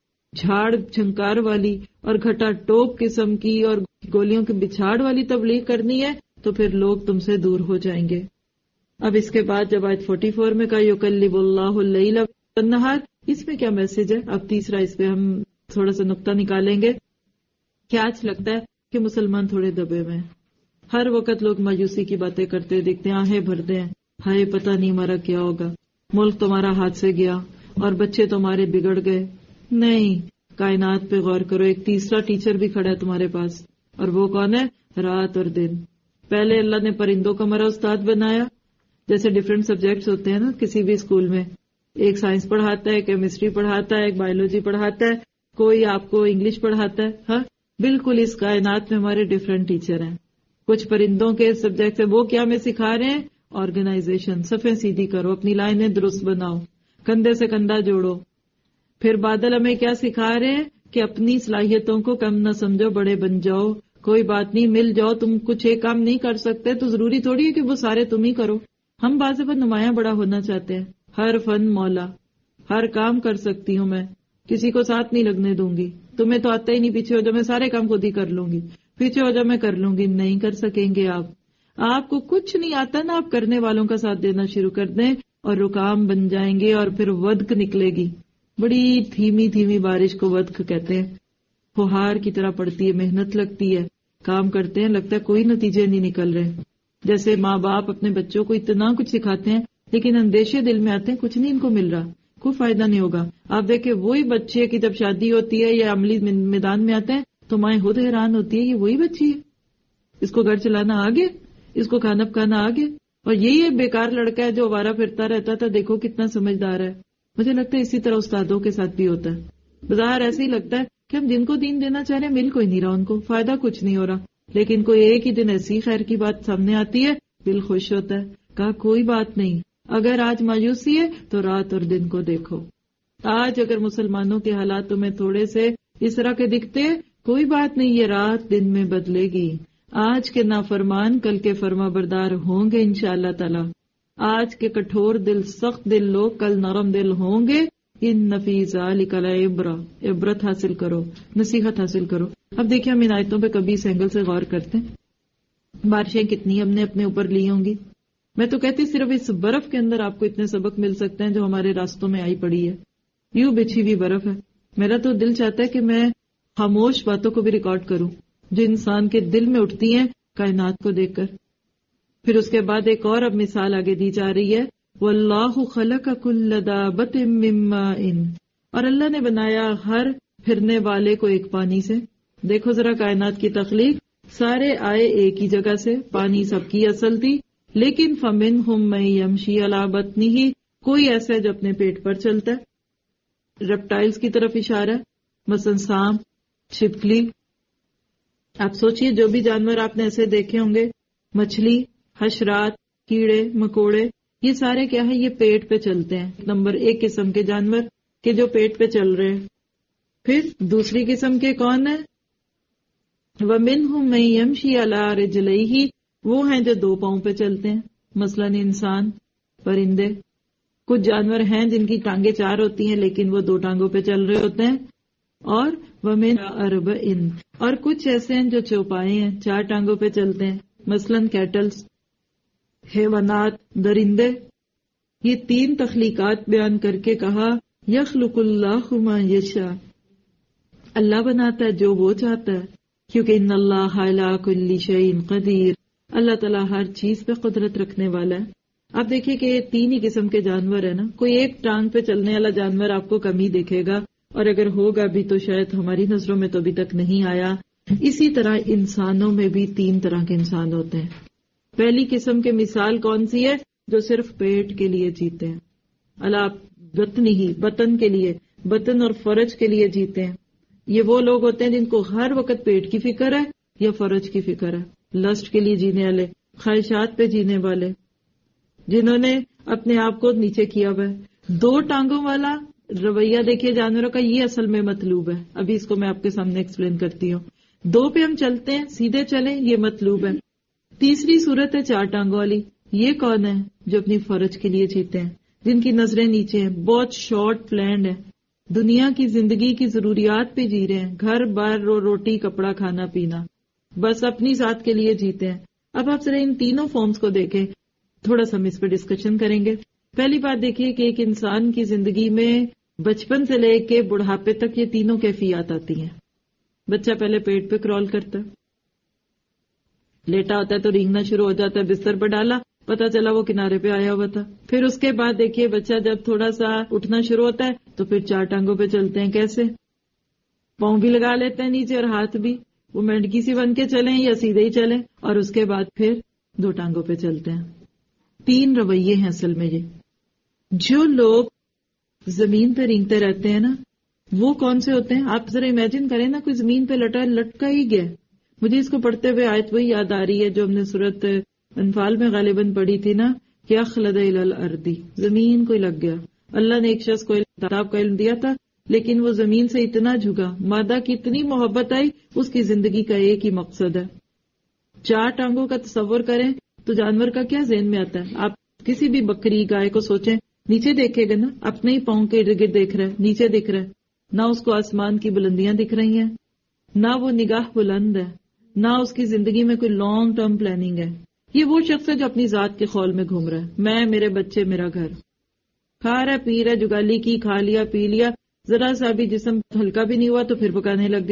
جھاڑ جھنکار والی اور گھٹا ٹوپ قسم کی اور گولیوں کی بچھاڑ والی تبلیغ کرنی ہے تو پھر لوگ تم سے دور ہو جائیں گے. اب اس کے بعد جب آیت 44 میں کہا یکلب اللہ اللیل والنہار، اس میں کیا میسج ہے؟ اب تیسرا اس پہ ہم تھوڑا سا نقطہ نکالیں گے. کیا آج لگتا ہے کہ مسلمان تھوڑے دبے میں، ہر وقت لوگ مایوسی کی باتیں کرتے دیکھتے ہیں، آہیں بھرتے ہیں، ہائے پتہ نہیں ہمارا کیا ہوگا، ملک تمہارا ہاتھ سے گیا اور بچے تمہارے بگڑ گئے. نہیں، کائنات پہ غور کرو. ایک تیسرا ٹیچر بھی کھڑا ہے تمہارے پاس، اور وہ کون ہے؟ رات اور دن. پہلے اللہ نے پرندوں کا ہمارا استاد بنایا، جیسے ڈفرینٹ سبجیکٹس ہوتے ہیں نا کسی بھی اسکول میں، ایک سائنس پڑھاتا ہے، کیمسٹری پڑھاتا ہے، ایک بایولوجی پڑھاتا ہے، کوئی آپ کو انگلش پڑھاتا ہے. ہاں بالکل، اس کائنات میں ہمارے ڈفرینٹ ٹیچر ہیں. کچھ پرندوں کے سبجیکٹ وہ کیا ہمیں سکھا رہے ہیں؟ آرگنائزیشن، صفیں سیدھی کرو، اپنی لائنیں درست بناؤ، کندھے سے کندھا جوڑو. پھر بادل ہمیں کیا سکھا رہے ہیں کہ اپنی صلاحیتوں کو کم نہ سمجھو، بڑے بن جاؤ. کوئی بات نہیں، مل جاؤ. تم کچھ ایک کام نہیں کر سکتے تو ضروری تھوڑی ہے کہ وہ سارے تم ہی کرو. ہم بعض پر نمایاں بڑا ہونا چاہتے ہیں. ہر فن مولا، ہر کام کر سکتی ہوں میں، کسی کو ساتھ نہیں لگنے دوں گی. تمہیں تو آتا ہی نہیں، پیچھے ہو جاؤ، میں سارے کام خود ہی کر لوں گی. پیچھے ہو جاؤ، میں کر لوں گی. نہیں کر سکیں گے آپ کو کچھ نہیں آتا نا. آپ کرنے والوں کا ساتھ دینا شروع کر دیں اور رکام بن جائیں گے، اور پھر ودک نکلے گی. بڑی دھیمی دھیمی بارش کو ودک کہتے ہیں. فہار کی طرح پڑتی ہے، محنت لگتی ہے. کام کرتے ہیں لگتا ہے کوئی نتیجے نہیں نکل رہے. جیسے ماں باپ اپنے بچوں کو اتنا کچھ سکھاتے ہیں لیکن اندیشے دل میں آتے ہیں کچھ نہیں ان کو مل رہا, کوئی فائدہ نہیں ہوگا. آپ دیکھیں وہی بچے کی جب شادی ہوتی ہے یا عملی میدان میں آتے ہیں تو مائیں خود حیران ہوتی ہے یہ وہی بچی ہے, اس کو گھر چلانا آگے, اس کو کھانا پکانا آگے, اور یہی بیکار لڑکا ہے جو آوارہ پھرتا رہتا تھا, دیکھو کتنا سمجھدار ہے. مجھے لگتا ہے اسی طرح استادوں کے ساتھ بھی ہوتا ہے. بظاہر ایسے ہی لگتا ہے کہ ہم جن کو دین دینا چاہ رہے ہیں مل کوئی نہیں رہا, ان کو فائدہ کچھ نہیں ہو رہا, لیکن کوئی ایک ہی دن ایسی خیر کی بات سامنے آتی ہے دل خوش ہوتا ہے. کہا کوئی بات نہیں, اگر آج مایوسی ہے تو رات اور دن کو دیکھو. آج اگر مسلمانوں کے حالات تمہیں تھوڑے سے اس طرح کے دکھتے کوئی بات نہیں, یہ رات دن میں بدلے گی. آج کے نافرمان کل کے فرما بردار ہوں گے انشاءاللہ تعالی. آج کے کٹھور دل سخت دل لوگ کل نرم دل ہوں گے. ان فی ذالک لعبرہ, عبرت حاصل کرو, نصیحت حاصل کرو. اب دیکھیں ہم ان آیتوں پہ کبھی اس اینگل سے غور کرتے ہیں. بارشیں کتنی ہم نے اپنے اوپر لی ہوں گی. میں تو کہتی صرف اس برف کے اندر آپ کو اتنے سبق مل سکتے ہیں جو ہمارے راستوں میں آئی پڑی ہے. یوں بچھی ہوئی برف ہے. میرا تو دل چاہتا ہے کہ میں خاموش باتوں کو بھی ریکارڈ کروں جو انسان کے دل میں اٹھتی ہیں کائنات کو دیکھ کر. پھر اس کے بعد ایک اور اب مثال آگے دی جا رہی ہے, واللہ خلق کل دابۃ من ماء, اور اللہ نے بنایا ہر پھرنے والے کو ایک پانی سے. دیکھو ذرا کائنات کی تخلیق, سارے آئے ایک ہی جگہ سے, پانی سب کی اصل تھی. لیکن فمنہم من یمشی علی بطنہ, کوئی ایسا ہے جو اپنے پیٹ پر چلتا ہے. ریپٹائلز کی طرف اشارہ ہے, مثلا سانپ, چھپکلی. آپ سوچئے جو بھی جانور آپ نے ایسے دیکھے ہوں گے, مچھلی, حشرات, کیڑے مکوڑے, یہ سارے کیا ہے, یہ پیٹ پہ چلتے ہیں. نمبر ایک قسم کے جانور کہ جو پیٹ پہ چل رہے ہیں. پھر دوسری قسم کے کون ہے, وَمِنْهُمْ مَن يَمْشِي عَلَى رِجْلَيْهِ, وہ ہیں جو دو پاؤں پہ چلتے ہیں, مثلا انسان, پرندے. کچھ جانور ہیں جن کی ٹانگیں چار ہوتی ہیں لیکن وہ دو ٹانگوں پہ چل رہے ہوتے ہیں. اور وَمِنْ أَرْبَعٍ, اور کچھ ایسے ہیں جو چوپائے ہیں, چار ٹانگوں پہ چلتے ہیں, مثلا کیٹلز, حیوانات, درندے. یہ تین تخلیقات بیان کر کے کہا یخلق اللہ ما یشاء, اللہ بناتا ہے جو وہ چاہتا ہے, کیونکہ ان اللہ علی کل شیء قدیر, اللہ تعالیٰ ہر چیز پہ قدرت رکھنے والا ہے. آپ دیکھیے کہ یہ تین ہی قسم کے جانور ہیں نا, کوئی ایک ٹانگ پہ چلنے والا جانور آپ کو کم ہی دکھے گا, اور اگر ہوگا بھی تو شاید ہماری نظروں میں تو ابھی تک نہیں آیا. اسی طرح انسانوں میں بھی تین طرح کے انسان ہوتے ہیں. پہلی قسم کے مثال کون سی ہے, جو صرف پیٹ کے لیے جیتے ہیں, اللہ بطنی ہی, بطن کے لیے, بطن اور فرج کے لیے جیتے ہیں. یہ وہ لوگ ہوتے ہیں جن کو ہر وقت پیٹ کی فکر ہے یا فرج کی فکر ہے, لسٹ کے لیے جینے والے, خواہشات پہ جینے والے, جنہوں نے اپنے آپ کو نیچے کیا ہوا ہے. دو ٹانگوں والا رویہ دیکھیے جانوروں کا, یہ اصل میں مطلوب ہے. ابھی اس کو میں آپ کے سامنے ایکسپلین کرتی ہوں. دو پہ ہم چلتے ہیں, سیدھے چلیں, یہ مطلوب ہے. تیسری صورت ہے چار ٹانگوں والی. یہ کون ہے, جو اپنی فرج کے لیے جیتے ہیں, جن کی نظریں نیچے ہیں, بہت شارٹ پلانڈ ہے, دنیا کی زندگی کی ضروریات پہ جی رہے ہیں, گھر بار روٹی کپڑا کھانا پینا, بس اپنی ذات کے لیے جیتے ہیں. اب آپ ذرا ان تینوں فارمز کو دیکھیں, تھوڑا سا ہم اس پہ ڈسکشن کریں گے. پہلی بات دیکھیے کہ ایک انسان کی زندگی میں بچپن سے لے کے بڑھاپے تک یہ تینوں کیفیات آتی ہیں. بچہ پہلے پیٹ پہ کرال کرتا ہے, لیٹا ہوتا ہے تو رینگنا شروع ہو جاتا ہے, بستر پر ڈالا, پتا چلا وہ کنارے پہ آیا ہوا تھا. پھر اس کے بعد دیکھیے بچہ جب تھوڑا سا اٹھنا شروع ہوتا ہے تو پھر چار ٹانگوں پہ چلتے ہیں. کیسے, پاؤں بھی لگا لیتے ہیں نیچے اور ہاتھ بھی, وہ مینڈکی سی بن کے چلیں یا سیدھے ہی چلیں, اور اس کے بعد پھر دو ٹانگوں پہ چلتے ہیں. تین رویے ہیں اصل میں. یہ جو لوگ زمین پہ رینگتے رہتے ہیں نا, وہ کون سے ہوتے ہیں؟ آپ ذرا امیجن کریں نا, کوئی زمین پہ لٹکا ہی گیا. مجھے اس کو پڑھتے ہوئے آیت وہی یاد آ رہی ہے جو ہم نے سورۃ انفال میں غالباً پڑھی تھی نا, کیا خلد الی الارض, زمین کو لگ گیا. اللہ نے ایک شخص کو کتاب کا علم دیا تھا, لیکن وہ زمین سے اتنا جھکا, مادہ کی اتنی محبت آئی, اس کی زندگی کا ایک ہی مقصد ہے. چار ٹانگوں کا تصور کریں تو جانور کا کیا ذہن میں آتا ہے؟ آپ کسی بھی بکری گائے کو سوچیں, نیچے دیکھے گا نا, اپنے ہی پاؤں کے ارد گرد دیکھ رہا ہے, نیچے دکھ رہا ہے, نہ اس کو آسمان کی بلندیاں دکھ رہی ہیں, نہ وہ نگاہ بلند ہے, نہ اس کی زندگی میں کوئی لانگ ٹرم پلاننگ ہے. یہ وہ شخص ہے جو اپنی ذات کے خول میں گھوم رہا ہے, میں, میرے بچے, میرا گھر, کھا رہا پی رہا, جگالی کی, کھا لیا پی لیا, ذرا سا بھی جسم ہلکا بھی نہیں ہوا تو پھر پکانے لگ گئے,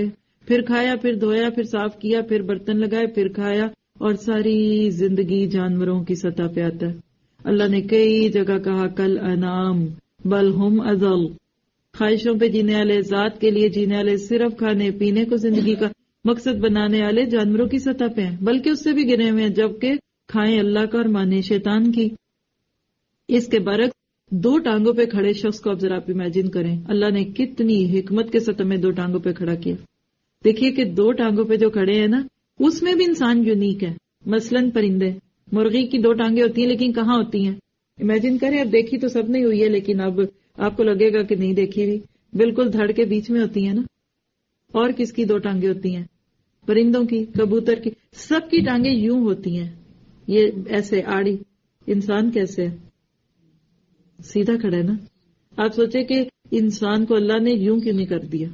پھر کھایا، پھر دھویا، پھر صاف کیا، پھر برتن لگائے، پھر کھایا، اور ساری زندگی جانوروں کی سطح پہ آتا ہے. اللہ نے کئی جگہ کہا کل انعام بل ہم اضل، خواہشوں پہ جینے والے، ذات کے لیے جینے والے، صرف کھانے پینے کو زندگی کا مقصد بنانے والے جانوروں کی سطح پہ ہیں، بلکہ اس سے بھی گرے ہوئے ہیں، جبکہ کھائیں اللہ کا اور مانے شیطان کی. اس کے برعکس 2 ٹانگوں پہ کھڑے شخص کو اب ذرا آپ امیجن کریں، اللہ نے کتنی حکمت کے سطح میں 2 ٹانگوں پہ کھڑا کیا. دیکھیے کہ 2 ٹانگوں پہ جو کھڑے ہیں نا، اس میں بھی انسان یونیک ہے. مثلاً پرندے، مرغی کی 2 ٹانگیں ہوتی ہیں لیکن کہاں ہوتی ہیں؟ امیجن کریں. اب دیکھی تو سب نے ہوئی ہے، لیکن اب آپ کو لگے گا کہ نہیں دیکھی بھی. بالکل دھڑ کے بیچ میں ہوتی ہیں نا. اور کس کی 2 ٹانگیں ہوتی ہیں؟ پرندوں کی، کبوتر کی. سب کی ٹانگیں یوں ہوتی ہیں، یہ ایسے آڑی. انسان کیسے ہے؟ سیدھا کھڑا ہے نا. آپ سوچیں کہ انسان کو اللہ نے یوں کیوں نہیں کر دیا؟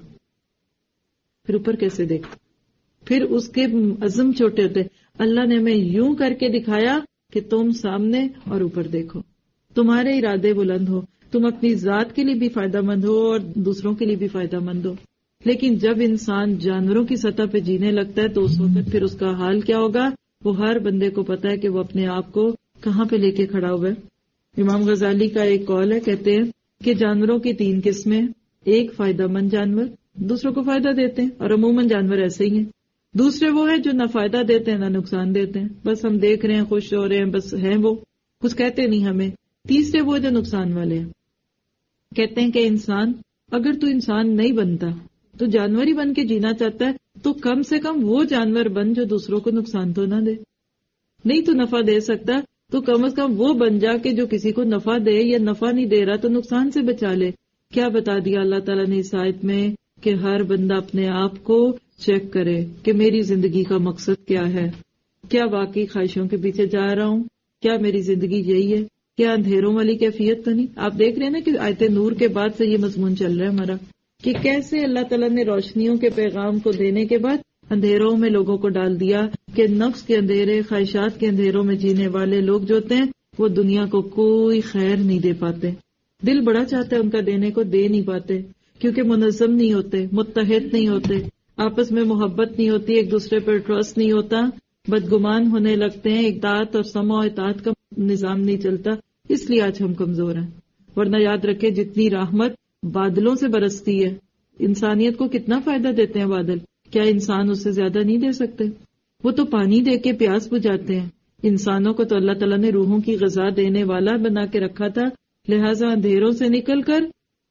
پھر اوپر کیسے دیکھا؟ پھر اس کے عزم چھوٹے ہوتے. اللہ نے ہمیں یوں کر کے دکھایا کہ تم سامنے اور اوپر دیکھو، تمہارے ارادے بلند ہو، تم اپنی ذات کے لیے بھی فائدہ مند ہو اور دوسروں کے لیے بھی فائدہ مند ہو. لیکن جب انسان جانوروں کی سطح پہ جینے لگتا ہے تو اس وقت پھر اس کا حال کیا ہوگا؟ وہ ہر بندے کو پتا ہے کہ وہ اپنے آپ کو کہاں پہ لے کے کھڑا ہوا ہے. امام غزالی کا ایک قول ہے، کہتے ہیں کہ جانوروں کی 3 قسمیں. ایک فائدہ مند جانور، دوسروں کو فائدہ دیتے ہیں، اور عموماً جانور ایسے ہی ہیں. دوسرے وہ ہیں جو نہ فائدہ دیتے ہیں نہ نقصان دیتے ہیں، بس ہم دیکھ رہے ہیں، خوش ہو رہے ہیں، بس ہیں وہ، کچھ کہتے نہیں ہمیں. تیسرے وہ جو نقصان والے ہیں. کہتے ہیں کہ انسان، اگر تو انسان نہیں بنتا تو جانور ہی بن کے جینا چاہتا ہے تو کم سے کم وہ جانور بن جو دوسروں کو نقصان تو نہ دے. نہیں تو نفع دے سکتا تو کم از کم وہ بن جا کہ جو کسی کو نفع دے، یا نفع نہیں دے رہا تو نقصان سے بچا لے. کیا بتا دیا اللہ تعالیٰ نے اس آیت میں کہ ہر بندہ اپنے آپ کو چیک کرے کہ میری زندگی کا مقصد کیا ہے. کیا واقعی خواہشوں کے پیچھے جا رہا ہوں؟ کیا میری زندگی یہی ہے؟ کیا اندھیروں والی کیفیت تو نہیں؟ آپ دیکھ رہے ہیں نا کہ آیت نور کے بعد سے یہ مضمون چل رہا ہے ہمارا، کہ کیسے اللہ تعالیٰ نے روشنیوں کے پیغام کو دینے کے بعد اندھیروں میں لوگوں کو ڈال دیا، کہ نفس کے اندھیرے، خواہشات کے اندھیروں میں جینے والے لوگ جو ہوتے ہیں وہ دنیا کو کوئی خیر نہیں دے پاتے. دل بڑا چاہتا ہے ان کا دینے کو، دے نہیں پاتے، کیونکہ منظم نہیں ہوتے، متحد نہیں ہوتے، آپس میں محبت نہیں ہوتی، ایک دوسرے پر ٹرسٹ نہیں ہوتا، بدگمان ہونے لگتے ہیں، اطاعت اور سمع و اطاعت کا نظام نہیں چلتا. اس لیے آج ہم کمزور ہیں. ورنہ یاد رکھے جتنی رحمت بادلوں سے برستی ہے، انسانیت کو کتنا فائدہ دیتے ہیں بادل، کیا انسان اس سے زیادہ نہیں دے سکتے؟ وہ تو پانی دے کے پیاس بجھاتے ہیں. انسانوں کو تو اللہ تعالیٰ نے روحوں کی غذا دینے والا بنا کے رکھا تھا، لہٰذا اندھیروں سے نکل کر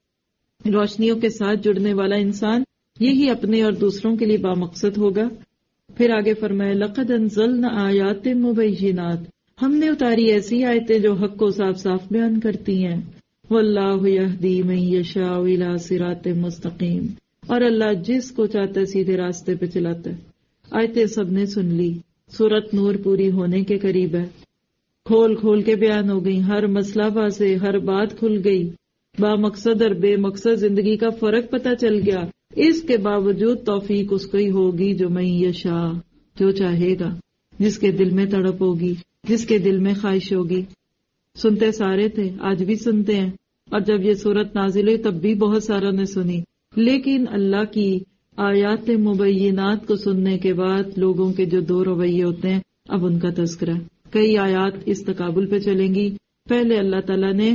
روشنیوں کے ساتھ جڑنے والا انسان یہی اپنے اور دوسروں کے لیے بامقصد ہوگا. پھر آگے فرمائے لقد انزلنا آیات مبینات، ہم نے اتاری ایسی آیتیں جو حق کو صاف صاف بیان کرتی ہیں. واللہ یہدی من یشاء الی صراط مستقیم، اور اللہ جس کو چاہتا ہے سیدھے راستے پہ چلاتا ہے. آیتیں سب نے سن لی. سورت نور پوری ہونے کے قریب ہے. کھول کھول کے بیان ہو گئی، ہر مسئلہ واضح، ہر بات کھل گئی، با مقصد اور بے مقصد زندگی کا فرق پتہ چل گیا. اس کے باوجود توفیق اس کو ہی ہوگی جو من یشاء، جو چاہے گا، جس کے دل میں تڑپ ہوگی، جس کے دل میں خواہش ہوگی. سنتے سارے تھے، آج بھی سنتے ہیں، اور جب یہ صورت نازل ہوئی تب بھی بہت ساروں نے سنی. لیکن اللہ کی آیات مبینات کو سننے کے بعد لوگوں کے جو 2 رویے ہوتے ہیں، اب ان کا تذکرہ. کئی آیات اس تقابل پہ چلیں گی. پہلے اللہ تعالیٰ نے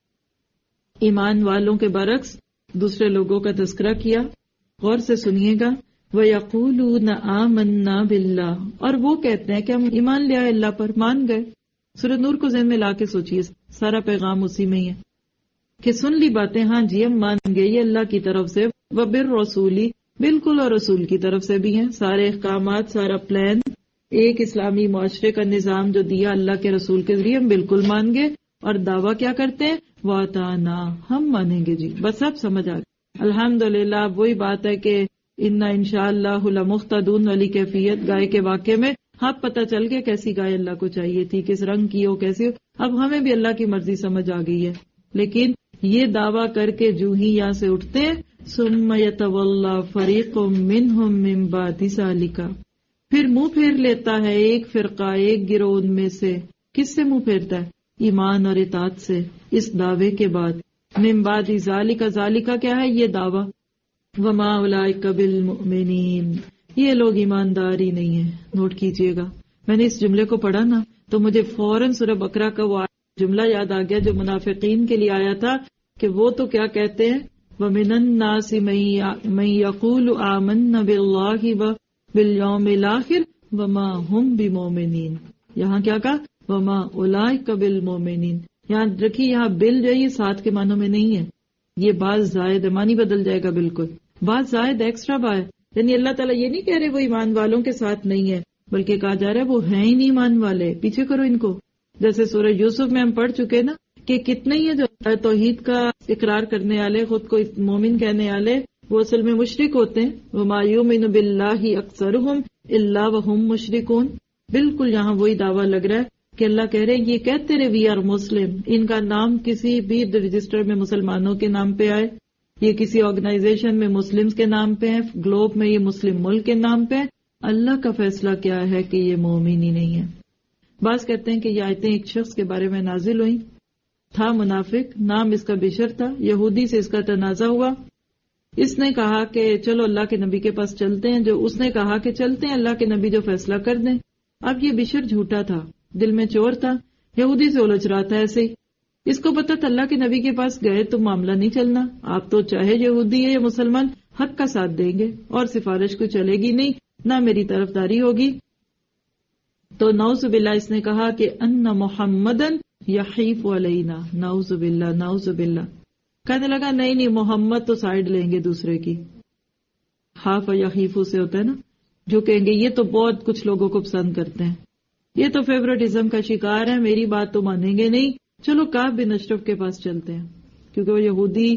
ایمان والوں کے برعکس دوسرے لوگوں کا تذکرہ کیا. غور سے سنیے گا. وَيَقُولُونَ آمَنَّا بِاللَّهِ، اور وہ کہتے ہیں کہ ہم ایمان لے آئے، اللہ پر مان گئے. سورۃ نور کو ذہن میں لا کے سوچیے، سارا پیغام اسی میں ہی ہے کہ سن لی باتیں، ہاں جی ہم مان گئے، یہ اللہ کی طرف سے، وَبِالرَّسُولِ، بالکل، اور رسول کی طرف سے بھی ہیں. سارے احکامات، سارا پلان، ایک اسلامی معاشرے کا نظام جو دیا اللہ کے رسول کے ذریعے، ہم بالکل مان گئے. اور دعویٰ کیا کرتے ہیں؟ وَأَطَعْنَا، ہم مانیں گے جی، بس اب سمجھ آ گئی. الحمدللہ اب وہی بات ہے کہ اِنَّا انشاءاللہ لَمُهْتَدُونَ والی کیفیت گائے کے واقعے میں اب پتہ چل گیا کیسی گائے اللہ کو چاہیے تھی، کس رنگ کی ہو، کیسی ہو. اب ہمیں بھی اللہ کی مرضی سمجھ آ گئی ہے. لیکن یہ دعویٰ کر کے جو ہی یہاں سے اٹھتے ہیں، ثُمَّ يَتَوَلَّىٰ فَرِيقٌ مِّنْهُم مِّن بَعْدِ ذَٰلِكَ، پھر منہ پھیر لیتا ہے ایک فرقہ، ایک گروہ ان میں سے. کس سے منہ پھیرتا ہے؟ ایمان اور اطاعت سے، اس دعوے کے بعد. من بعد ذالک، ذالک کیا ہے؟ یہ دعویٰ. وما اولئک بالمؤمنین، یہ لوگ ایماندار ہی نہیں ہیں. نوٹ کیجئے گا، میں نے اس جملے کو پڑھا نا تو مجھے فوراً سورہ بقرہ کا وہ جملہ یاد آ گیا جو منافقین کے لیے آیا تھا کہ وہ تو کیا کہتے ہیں، وَمِنَ النَّاسِ مَن يَقُولُ آمَنَّا بِاللَّهِ وَبِالْيَوْمِ الْآخِرِ وَمَا هُمْ بِمُؤْمِنِينَ. یہاں کیا کہا؟ وَمَا أُولَئِكَ بِالْمُؤْمِنِينَ. یہاں رکھی، یہاں بل جو یہ ساتھ کے معنوں میں نہیں ہے، یہ بعض زائد معنی بدل جائے گا بالکل. بعض زائد ایکسٹرا با ہے، یعنی اللہ تعالیٰ یہ نہیں کہہ رہے وہ ایمان والوں کے ساتھ نہیں ہے، بلکہ کہا جا رہا ہے وہ ہیں ہی نہیں ایمان والے، پیچھے کرو ان کو. جیسے سورہ یوسف میں ہم پڑھ چکے نا کہ کتنے ہی جو توحید کا اقرار کرنے والے، خود کو مومن کہنے والے، وہ اصل میں مشرک ہوتے ہیں. وَمَا يُؤْمِنُ بِاللَّهِ أَكْثَرُهُمْ إِلَّا وَهُمْ مُشْرِكُونَ. بالکل یہاں وہی دعویٰ لگ رہا ہے کہ اللہ کہہ رہے ہیں یہ کہتے رہے وی آر مسلم، ان کا نام کسی بھی رجسٹر میں مسلمانوں کے نام پہ آئے، یہ کسی آرگنائزیشن میں مسلمز کے نام پہ ہے، گلوب میں یہ مسلم ملک کے نام پہ ہے. اللہ کا فیصلہ کیا ہے کہ یہ مومن ہی نہیں ہے. بعض کہتے ہیں کہ یہ آیتیں ایک شخص کے بارے میں نازل ہوئیں، تھا منافق، نام اس کا بشر تھا، یہودی سے اس کا تنازع ہوا. اس نے کہا کہ چلو اللہ کے نبی کے پاس چلتے ہیں، جو اس نے کہا کہ چلتے ہیں اللہ کے نبی جو فیصلہ کر دیں. اب یہ بشر جھوٹا تھا، دل میں چور تھا، یہودی سے الجھ رہا تھا ایسے ہی. اس کو پتا تھا اللہ کے نبی کے پاس گئے تو معاملہ نہیں چلنا، آپ تو چاہے یہودی ہے یا مسلمان حق کا ساتھ دیں گے اور سفارش کو چلے گی نہیں، نہ میری طرفداری ہوگی. تو نعوذ باللہ اس نے کہا کہ ان محمدن یحیف علینا، نعوذ باللہ نعوذ باللہ. کہنے لگا نہیں محمد تو سائیڈ لیں گے دوسرے کی. حاف یحیف سے ہوتا ہے نا، جو کہیں گے یہ تو بہت کچھ لوگوں کو پسند کرتے ہیں، یہ تو فیورٹزم کا شکار ہے، میری بات تو مانیں گے نہیں، چلو کعب بن اشرف کے پاس چلتے ہیں. کیونکہ وہ یہودی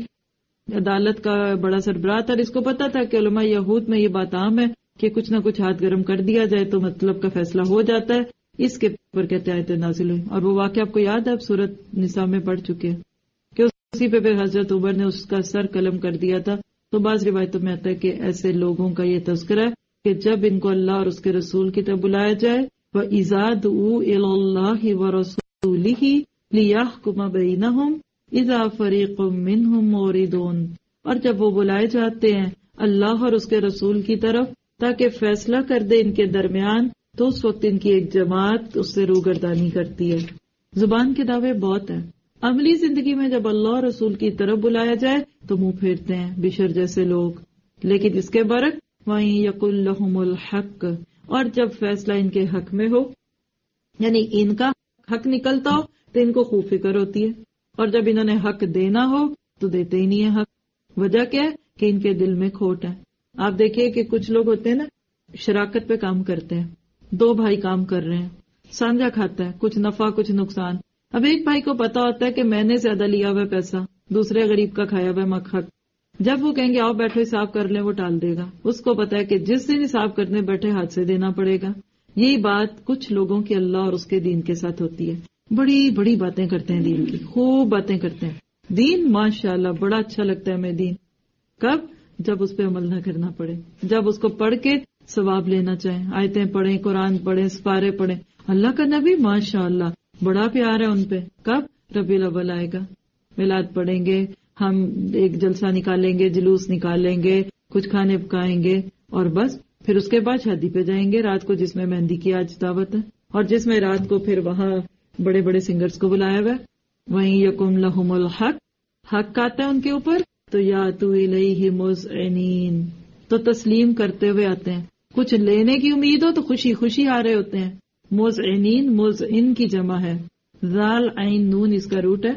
عدالت کا بڑا سربراہ تھا، اس کو پتا تھا کہ علماء یہود میں یہ بات عام ہے کہ کچھ نہ کچھ ہاتھ گرم کر دیا جائے تو مطلب کا فیصلہ ہو جاتا ہے. اس کے اوپر کہتے آیتیں نازل ہوئی، اور وہ واقعہ آپ کو یاد ہے، اب سورۃ نساء میں پڑھ چکے کہ اسی پہ پھر حضرت عمر نے اس کا سر قلم کر دیا تھا. تو بعض روایتوں میں آتا ہے کہ ایسے لوگوں کا یہ تذکرہ ہے کہ جب ان کو اللہ اور اس کے رسول کی طرف بلایا جائے، وَإِذَا دُعُوا إِلَى اللَّهِ وَرَسُولِهِ لِيَحْكُمَ بَيْنَهُمْ إِذَا فَرِيقٌ مِّنْهُمْ مُعْرِضُونَ. اور جب وہ بلائے جاتے ہیں اللہ اور اس کے رسول کی طرف تاکہ فیصلہ کر دے ان کے درمیان، تو اس وقت ان کی ایک جماعت اس سے روگردانی کرتی ہے. زبان کے دعوے بہت ہیں، عملی زندگی میں جب اللہ اور رسول کی طرف بلایا جائے تو منہ پھیرتے ہیں بشر جیسے لوگ. لیکن اس کے برعکس وَإِن يَقُل لَّهُمُ الْحَقُّ، اور جب فیصلہ ان کے حق میں ہو، یعنی ان کا حق نکلتا ہو تو ان کو خوب فکر ہوتی ہے، اور جب انہوں نے حق دینا ہو تو دیتے ہی نہیں ہے حق. وجہ کیا ہے کہ ان کے دل میں کھوٹ ہے. آپ دیکھیے کہ کچھ لوگ ہوتے ہیں نا، شراکت پہ کام کرتے ہیں، دو بھائی کام کر رہے ہیں، سانجھا کھاتا ہے، کچھ نفع کچھ نقصان. اب ایک بھائی کو پتا ہوتا ہے کہ میں نے زیادہ لیا ہوا پیسہ، دوسرے غریب کا کھایا ہوا مکھک. جب وہ کہیں گے آؤ بیٹھو حساب کر لیں، وہ ٹال دے گا. اس کو پتا ہے کہ جس دن حساب کرنے بیٹھے ہاتھ سے دینا پڑے گا. یہی بات کچھ لوگوں کی اللہ اور اس کے دین کے ساتھ ہوتی ہے. بڑی بڑی باتیں کرتے ہیں دین کی، خوب باتیں کرتے ہیں. دین ماشاءاللہ بڑا اچھا لگتا ہے ہمیں دین. کب؟ جب اس پہ عمل نہ کرنا پڑے، جب اس کو پڑھ کے ثواب لینا چاہیں، آیتیں پڑھیں، قرآن پڑھیں، سپارے پڑھیں. اللہ کا نبی ماشاءاللہ بڑا پیار ہے ان پہ. کب؟ ربیع الاول آئے گا، میلاد پڑھیں گے، ہم ایک جلسہ نکالیں گے، جلوس نکالیں گے، کچھ کھانے پکائیں گے، اور بس پھر اس کے بعد شادی پہ جائیں گے رات کو، جس میں مہندی کی آج دعوت ہے، اور جس میں رات کو پھر وہاں بڑے بڑے سنگرز کو بلایا ہوا ہے. وہیں یکم لہم الحق، حق آتا ہے ان کے اوپر تو یاتو الیہ مذعنین، تو تسلیم کرتے ہوئے آتے ہیں. کچھ لینے کی امید ہو تو خوشی خوشی آ رہے ہوتے ہیں. مذعنین، مذعن کی جمع ہے، ذال عین نون اس کا روٹ ہے.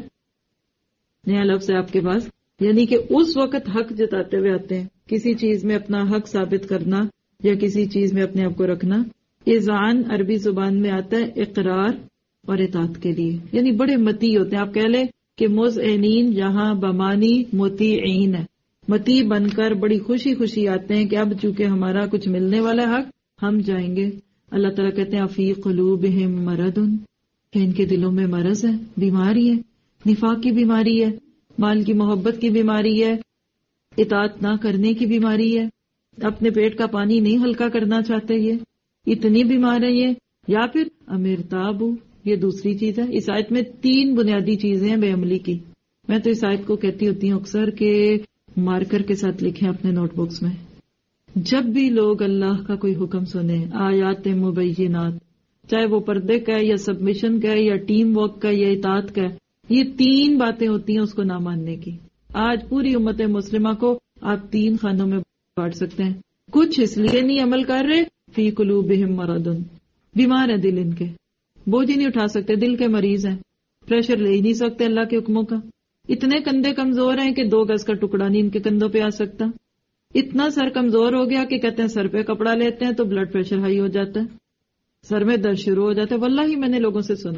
نیا لفظ ہے آپ کے پاس، یعنی کہ اس وقت حق جتاتے ہوئے آتے ہیں، کسی چیز میں اپنا حق ثابت کرنا یا کسی چیز میں اپنے آپ کو رکھنا. اذعان عربی زبان میں آتا ہے اقرار اور اطاعت کے لیے، یعنی بڑے متی ہوتے ہیں. آپ کہہ لیں کہ مذعنین یہاں بمانی مطیعین ہے، متی بن کر بڑی خوشی خوشی آتے ہیں کہ اب چونکہ ہمارا کچھ ملنے والا حق، ہم جائیں گے. اللہ تعالیٰ کہتے ہیں افی قلوبہم مرض، کہ ان کے دلوں میں مرض ہے، بیماری ہے، نفاق کی بیماری ہے، مال کی محبت کی بیماری ہے، اطاعت نہ کرنے کی بیماری ہے، اپنے پیٹ کا پانی نہیں ہلکا کرنا چاہتے، یہ اتنی بیمار ہے یہ. یا پھر امرتابو، یہ دوسری چیز ہے. اس آیت میں 3 بنیادی چیزیں ہیں بے عملی کی. میں تو اس آیت کو کہتی ہوتی ہوں اکثر کہ مارکر کے ساتھ لکھیں اپنے نوٹ بکس میں. جب بھی لوگ اللہ کا کوئی حکم سنیں، آیات مبینات، چاہے وہ پردے کا ہے یا سبمیشن کا ہے یا ٹیم ورک کا یا اطاعت کا ہے، یہ 3 باتیں ہوتی ہیں اس کو نہ ماننے کی. آج پوری امت مسلمہ کو آپ 3 خانوں میں بانٹ سکتے ہیں. کچھ اس لیے نہیں عمل کر رہے، فی قلوبہم مرض، بیمار ہیں دل ان کے، بوجھ ہی نہیں اٹھا سکتے، دل کے مریض ہیں، پریشر لے ہی نہیں سکتے اللہ کے حکموں کا، اتنے کندھے کمزور ہیں کہ 2 گز کا ٹکڑا نہیں ان کے کندھوں پہ آ سکتا، اتنا سر کمزور ہو گیا کہ کہتے ہیں سر پہ کپڑا لیتے ہیں تو بلڈ پریشر ہائی ہو جاتا ہے، سر میں درد شروع ہو جاتا ہے. واللہ میں نے لوگوں سے سنا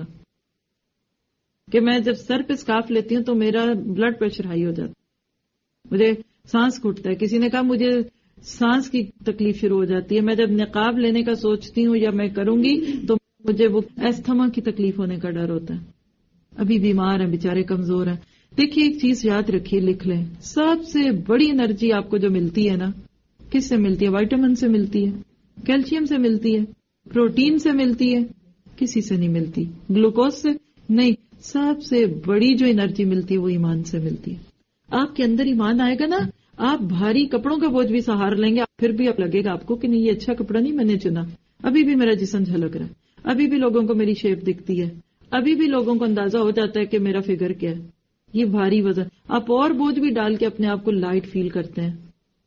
کہ میں جب سر پہ اسکارف لیتی ہوں تو میرا بلڈ پریشر ہائی ہو جاتا ہے، مجھے سانس گھٹتا ہے. کسی نے کہا مجھے سانس کی تکلیف شروع ہو جاتی ہے، میں جب نقاب لینے کا سوچتی ہوں یا میں کروں گی تو مجھے وہ ایستھما کی تکلیف ہونے کا ڈر ہوتا ہے. ابھی بیمار ہیں بیچارے، کمزور ہیں. دیکھیے ایک چیز یاد رکھیے، لکھ لیں، سب سے بڑی انرجی آپ کو جو ملتی ہے نا، کس سے ملتی ہے؟ وائٹامن سے ملتی ہے، کیلشیم سے ملتی ہے، پروٹین سے ملتی ہے، کسی سے نہیں ملتی، گلوکوز سے نہیں. سب سے بڑی جو انرجی ملتی ہے وہ ایمان سے ملتی ہے. آپ کے اندر ایمان آئے گا نا، آپ بھاری کپڑوں کا بوجھ بھی سہار لیں گے، پھر بھی اب لگے گا آپ کو کہ نہیں یہ اچھا کپڑا نہیں میں نے چنا، ابھی بھی میرا جسم جھلک رہا ہے، ابھی بھی لوگوں کو میری شیپ دکھتی ہے، ابھی بھی لوگوں کو اندازہ ہو جاتا ہے کہ میرا فگر کیا ہے. یہ بھاری وزن آپ اور بوجھ بھی ڈال کے اپنے آپ کو لائٹ فیل کرتے ہیں،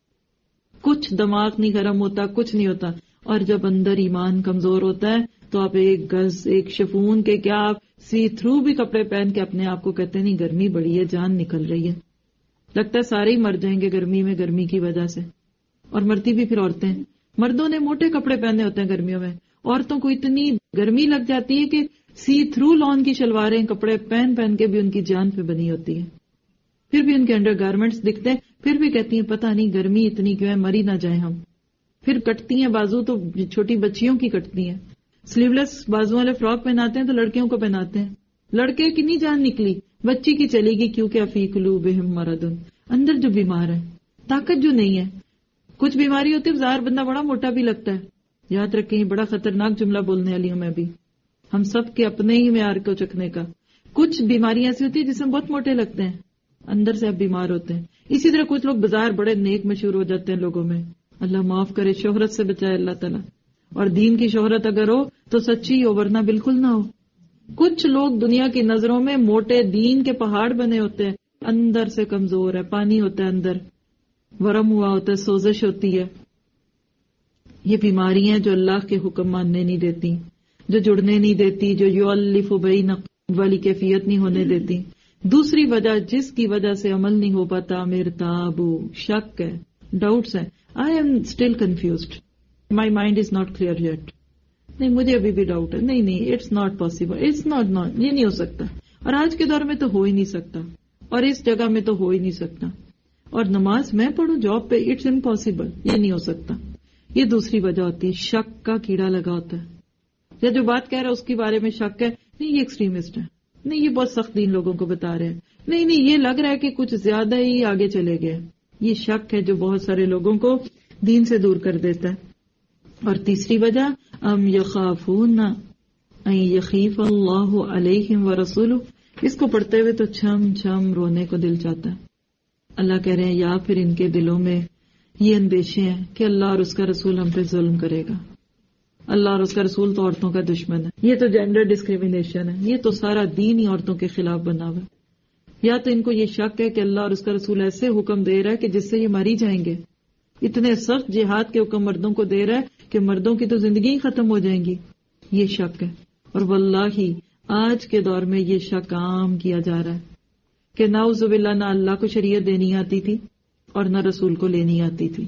کچھ دماغ نہیں گرم ہوتا، کچھ نہیں ہوتا. اور جب اندر ایمان کمزور ہوتا ہے تو آپ 1 گز 1 شفون کے کیا آپ سی تھرو بھی کپڑے پہن کے اپنے آپ کو کہتے ہیں نہیں گرمی بڑی ہے، جان نکل رہی ہے، لگتا ہے سارے ہی مر جائیں گے گرمی میں، گرمی کی وجہ سے. اور مرتی بھی پھر عورتیں، مردوں نے موٹے کپڑے پہنے ہوتے ہیں گرمیوں میں، عورتوں کو اتنی گرمی لگ جاتی ہے کہ سی تھرو لان کی شلواریں کپڑے پہن پہن کے بھی ان کی جان پہ بنی ہوتی ہے، پھر بھی ان کے انڈر گارمنٹس دکھتے ہیں، پھر بھی کہتی ہیں پتہ نہیں گرمی اتنی کیوں ہے، مری نہ جائیں ہم. پھر کٹتی ہیں بازو تو چھوٹی بچیوں کی کٹتی ہیں، سلیو لیس بازو والے فراک پہناتے ہیں تو لڑکیوں کو پہناتے ہیں، لڑکے کی نہیں جان نکلی، بچی کی چلے گی، کیونکہ فی قلوبہم مرض، اندر جو بیمار ہے، طاقت جو نہیں ہے. کچھ بیماری ہوتی ہے ظاہر بندہ بڑا موٹا بھی لگتا ہے، یاد رکھیں یہ بڑا خطرناک جملہ بولنے والی ہوں میں بھی، ہم سب کے اپنے ہی معیار کو چکھنے کا. کچھ بیماریاں ایسی ہوتی ہیں جس میں بہت موٹے لگتے ہیں، اندر سے آپ بیمار ہوتے ہیں. اسی طرح کچھ لوگ بظاہر بڑے نیک مشہور ہو جاتے ہیں لوگوں میں، اللہ معاف کرے، شہرت سے بچائے اللہ تعالیٰ. اور دین کی شہرت اگر ہو تو سچی ہو ورنہ بالکل نہ ہو. کچھ لوگ دنیا کی نظروں میں موٹے دین کے پہاڑ بنے ہوتے ہیں، اندر سے کمزور ہے، پانی ہوتا ہے اندر، ورم ہوا ہوتا ہے، سوزش ہوتی ہے. یہ بیماریاں جو اللہ کے حکم ماننے نہیں دیتی، جو جڑنے نہیں دیتی، جو یؤلف بین والی کیفیت نہیں ہونے دیتی. دوسری وجہ جس کی وجہ سے عمل نہیں ہو پاتا، مرتابو، شک ہے، ڈاؤٹس ہیں. I am still confused. My mind is not clear yet. نہیں مجھے ابھی بھی ڈاؤٹ ہے، نہیں it's not possible, it's not یہ نہیں ہو سکتا، اور آج کے دور میں تو ہو ہی نہیں سکتا، اور اس جگہ میں تو ہو ہی نہیں سکتا، اور نماز میں پڑھوں جاب پہ، اٹس امپاسبل، یہ نہیں ہو سکتا. یہ دوسری وجہ ہوتی ہے، شک کا کیڑا لگا ہوتا ہے، یا جو بات کہہ رہا ہے اس کے بارے میں شک ہے، نہیں یہ ایکسٹریمسٹ ہے، نہیں یہ بہت سخت دین لوگوں کو بتا رہے ہیں، نہیں یہ لگ رہا ہے کہ کچھ زیادہ ہی آگے چلے گئے. یہ شک ہے جو بہت سارے لوگوں کو دین سے دور کر دیتا ہے. اور تیسری وجہ، ام یخافون ان یخیف اللہ علیہم ورسولہ، اس کو پڑھتے ہوئے تو چھم چھم رونے کو دل چاہتا ہے. اللہ کہہ رہے ہیں یا پھر ان کے دلوں میں یہ اندیشے ہیں کہ اللہ اور اس کا رسول ہم پہ ظلم کرے گا، اللہ اور اس کا رسول تو عورتوں کا دشمن ہے، یہ تو جینڈر ڈسکریمنیشن ہے، یہ تو سارا دین ہی عورتوں کے خلاف بنا ہوا ہے. یا تو ان کو یہ شک ہے کہ اللہ اور اس کا رسول ایسے حکم دے رہا ہے کہ جس سے یہ ماری جائیں گے، اتنے سخت جہاد کے حکم مردوں کو دے رہا ہے کہ مردوں کی تو زندگی ہی ختم ہو جائیں گی. یہ شک ہے. اور واللہ آج کے دور میں یہ شک عام کیا جا رہا ہے کہ نعوذ باللہ نہ اللہ کو شریعت دینی آتی تھی اور نہ رسول کو لینی آتی تھی.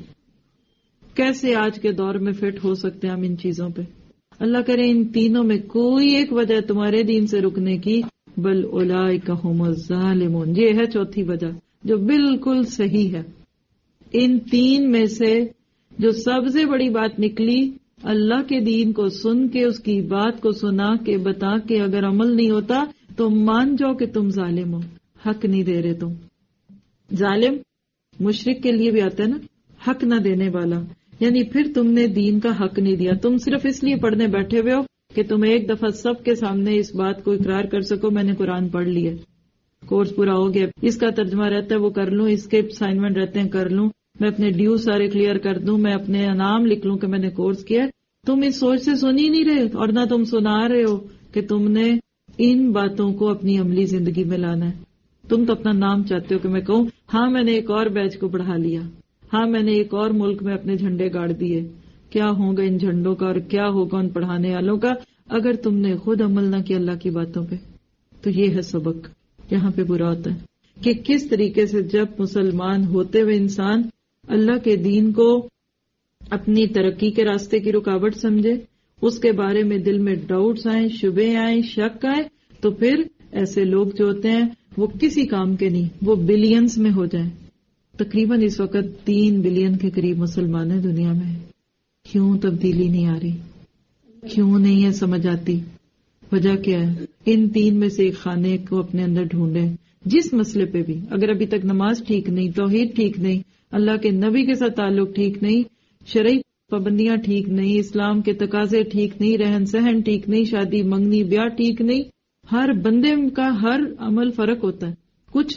کیسے آج کے دور میں فٹ ہو سکتے ہیں ہم ان چیزوں پہ؟ اللہ کرے ان تینوں میں کوئی ایک وجہ تمہارے دین سے رکنے کی، بل اولئک ھم الظالمون، یہ ہے چوتھی وجہ جو بالکل صحیح ہے. ان 3 میں سے جو سب سے بڑی بات نکلی، اللہ کے دین کو سن کے، اس کی بات کو سنا کے بتا کے اگر عمل نہیں ہوتا تو مان جاؤ کہ تم ظالم ہو، حق نہیں دے رہے. تم ظالم مشرک کے لیے بھی آتا ہے نا، حق نہ دینے والا، یعنی پھر تم نے دین کا حق نہیں دیا. تم صرف اس لیے پڑھنے بیٹھے ہوئے ہو کہ تم ایک دفعہ سب کے سامنے اس بات کو اقرار کر سکو میں نے قرآن پڑھ لی ہے. کورس پورا ہو گیا، اس کا ترجمہ رہتا ہے وہ کر لوں، اس کے اسائنمنٹ رہتے ہیں کر لوں، میں اپنے ڈیو سارے کلیئر کر دوں، میں اپنے انعام لکھ لوں کہ میں نے کورس کیا. تم اس سوچ سے سن ہی نہیں رہے، اور نہ تم سنا رہے ہو کہ تم نے ان باتوں کو اپنی عملی زندگی میں لانا ہے. تم تو اپنا نام چاہتے ہو کہ میں کہوں ہاں میں نے ایک اور بیچ کو بڑھا لیا، ہاں میں نے ایک اور ملک میں اپنے جھنڈے گاڑ دیے. کیا ہوگا ان جھنڈوں کا اور کیا ہوگا ان پڑھانے والوں کا اگر تم نے خود عمل نہ کیا اللہ کی باتوں پہ. تو یہ ہے سبق یہاں پہ برا ہوتا ہے کہ کس طریقے سے جب مسلمان ہوتے ہوئے انسان اللہ کے دین کو اپنی ترقی کے راستے کی رکاوٹ سمجھے، اس کے بارے میں دل میں ڈاؤٹس آئیں، شبے آئیں، شک آئے، تو پھر ایسے لوگ جو ہوتے ہیں وہ کسی کام کے نہیں، وہ بلینز میں ہو جائیں. تقریباً اس وقت 3 بلین کے قریب مسلمان ہیں دنیا میں. کیوں تبدیلی نہیں آ رہی؟ کیوں نہیں ہے سمجھ آتی؟ وجہ کیا ہے؟ ان 3 میں سے ایک خانے کو اپنے اندر ڈھونڈیں. جس مسئلے پہ بھی اگر ابھی تک نماز ٹھیک نہیں، توحید ٹھیک نہیں، اللہ کے نبی کے ساتھ تعلق ٹھیک نہیں، شرعی پابندیاں ٹھیک نہیں، اسلام کے تقاضے ٹھیک نہیں، رہن سہن ٹھیک نہیں، شادی منگنی بیاہ ٹھیک نہیں، ہر بندے کا ہر عمل فرق ہوتا ہے. کچھ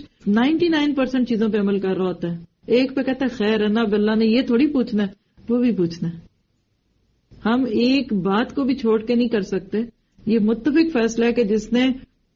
99% چیزوں پہ عمل کر رہا ہوتا ہے، ایک پہ کہتا ہے خیر ہے اللہ نے یہ تھوڑی پوچھنا ہے، وہ بھی پوچھنا ہے. ہم ایک بات کو بھی چھوڑ کے نہیں کر سکتے. یہ متفق فیصلہ ہے کہ جس نے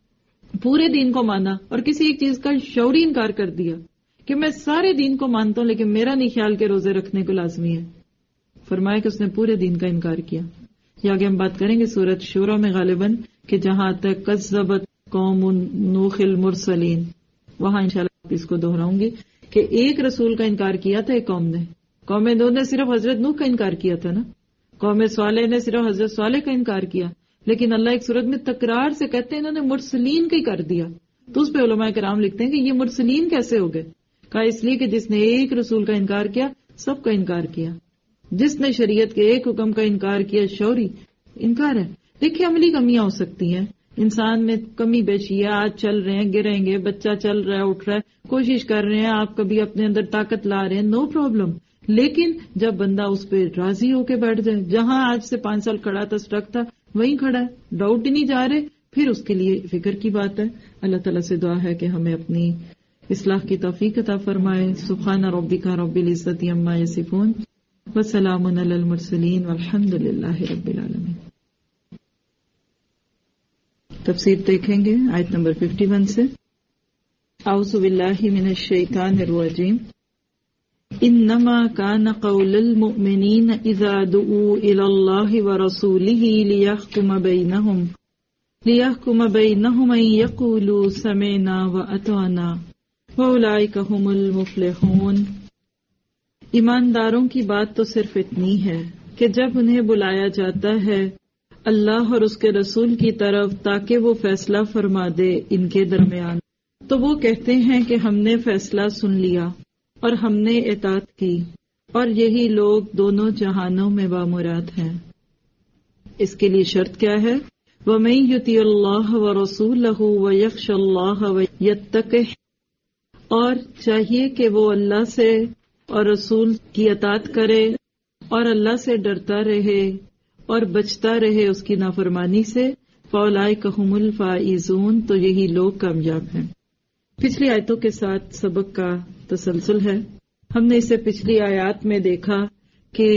پورے دین کو مانا اور کسی ایک چیز کا شعوری انکار کر دیا کہ میں سارے دین کو مانتا ہوں لیکن میرا نہیں خیال کہ روزے رکھنے کو لازمی ہے، فرمایا کہ اس نے پورے دین کا انکار کیا. یہ آگے ہم بات کریں گے سورۃ شورى میں غالباً کہ جہاں تک کذبت قوم نوح المرسلین، وہاں انشاءاللہ اس کو دہراؤں گی کہ ایک رسول کا انکار کیا تھا ایک قوم نے. قوم نوح نے صرف حضرت نوح کا انکار کیا تھا نا، قوم صالح نے صرف حضرت صالح کا انکار کیا، لیکن اللہ ایک صورت میں تکرار سے کہتے ہیں انہوں نے مرسلین کا ہی کر دیا. تو اس پہ علماء کرام لکھتے ہیں کہ یہ مرسلین کیسے ہو گئے؟ کہا اس لیے کہ جس نے ایک رسول کا انکار کیا سب کا انکار کیا. جس نے شریعت کے ایک حکم کا انکار کیا شعوری انکار ہے. دیکھیے عملی کمیاں ہو سکتی ہیں، انسان میں کمی بیشی ہے، آج چل رہے ہیں گریں گے، بچہ چل رہا ہے اٹھ رہا ہے، کوشش کر رہے ہیں، آپ کبھی اپنے اندر طاقت لا رہے ہیں، نو پرابلم. لیکن جب بندہ اس پہ راضی ہو کے بیٹھ جائے، جہاں آج سے 5 سال کھڑا تھا اسٹرک تھا وہیں کھڑا ہے، ڈاؤٹ ہی نہیں جا رہے، پھر اس کے لیے فکر کی بات ہے. اللہ تعالیٰ سے دعا ہے کہ ہمیں اپنی اصلاح کی توفیق عطا فرمائے. سبحان ربک رب العزت عما یصفون وسلام علی المرسلین والحمد للہ رب العالمین. تفسیر دیکھیں گے آیت نمبر 51 سے. اعوذ باللہ من الشیطان الرجیم. انما كان قول المؤمنین اذا دعوا الى اللہ ورسولہ لیحکم بینہم ان یقولوا سمعنا واطعنا واولئک هم المفلحون. ایمانداروں کی بات تو صرف اتنی ہے کہ جب انہیں بلایا جاتا ہے اللہ اور اس کے رسول کی طرف تاکہ وہ فیصلہ فرما دے ان کے درمیان، تو وہ کہتے ہیں کہ ہم نے فیصلہ سن لیا اور ہم نے اطاعت کی، اور یہی لوگ دونوں جہانوں میں بامراد ہیں. اس کے لیے شرط کیا ہے؟ وَمَن يُطِعِ اللَّهَ وَرَسُولَهُ وَيَخْشَ اللَّهَ وَيَتَّقِهِ، اور چاہیے کہ وہ اللہ سے اور رسول کی اطاعت کرے اور اللہ سے ڈرتا رہے اور بچتا رہے اس کی نافرمانی سے. فَأُولَئِكَ هُمُ الْفَائِزُونَ، تو یہی لوگ کامیاب ہیں. پچھلی آیتوں کے ساتھ سبق کا تسلسل ہے. ہم نے اسے پچھلی آیات میں دیکھا کہ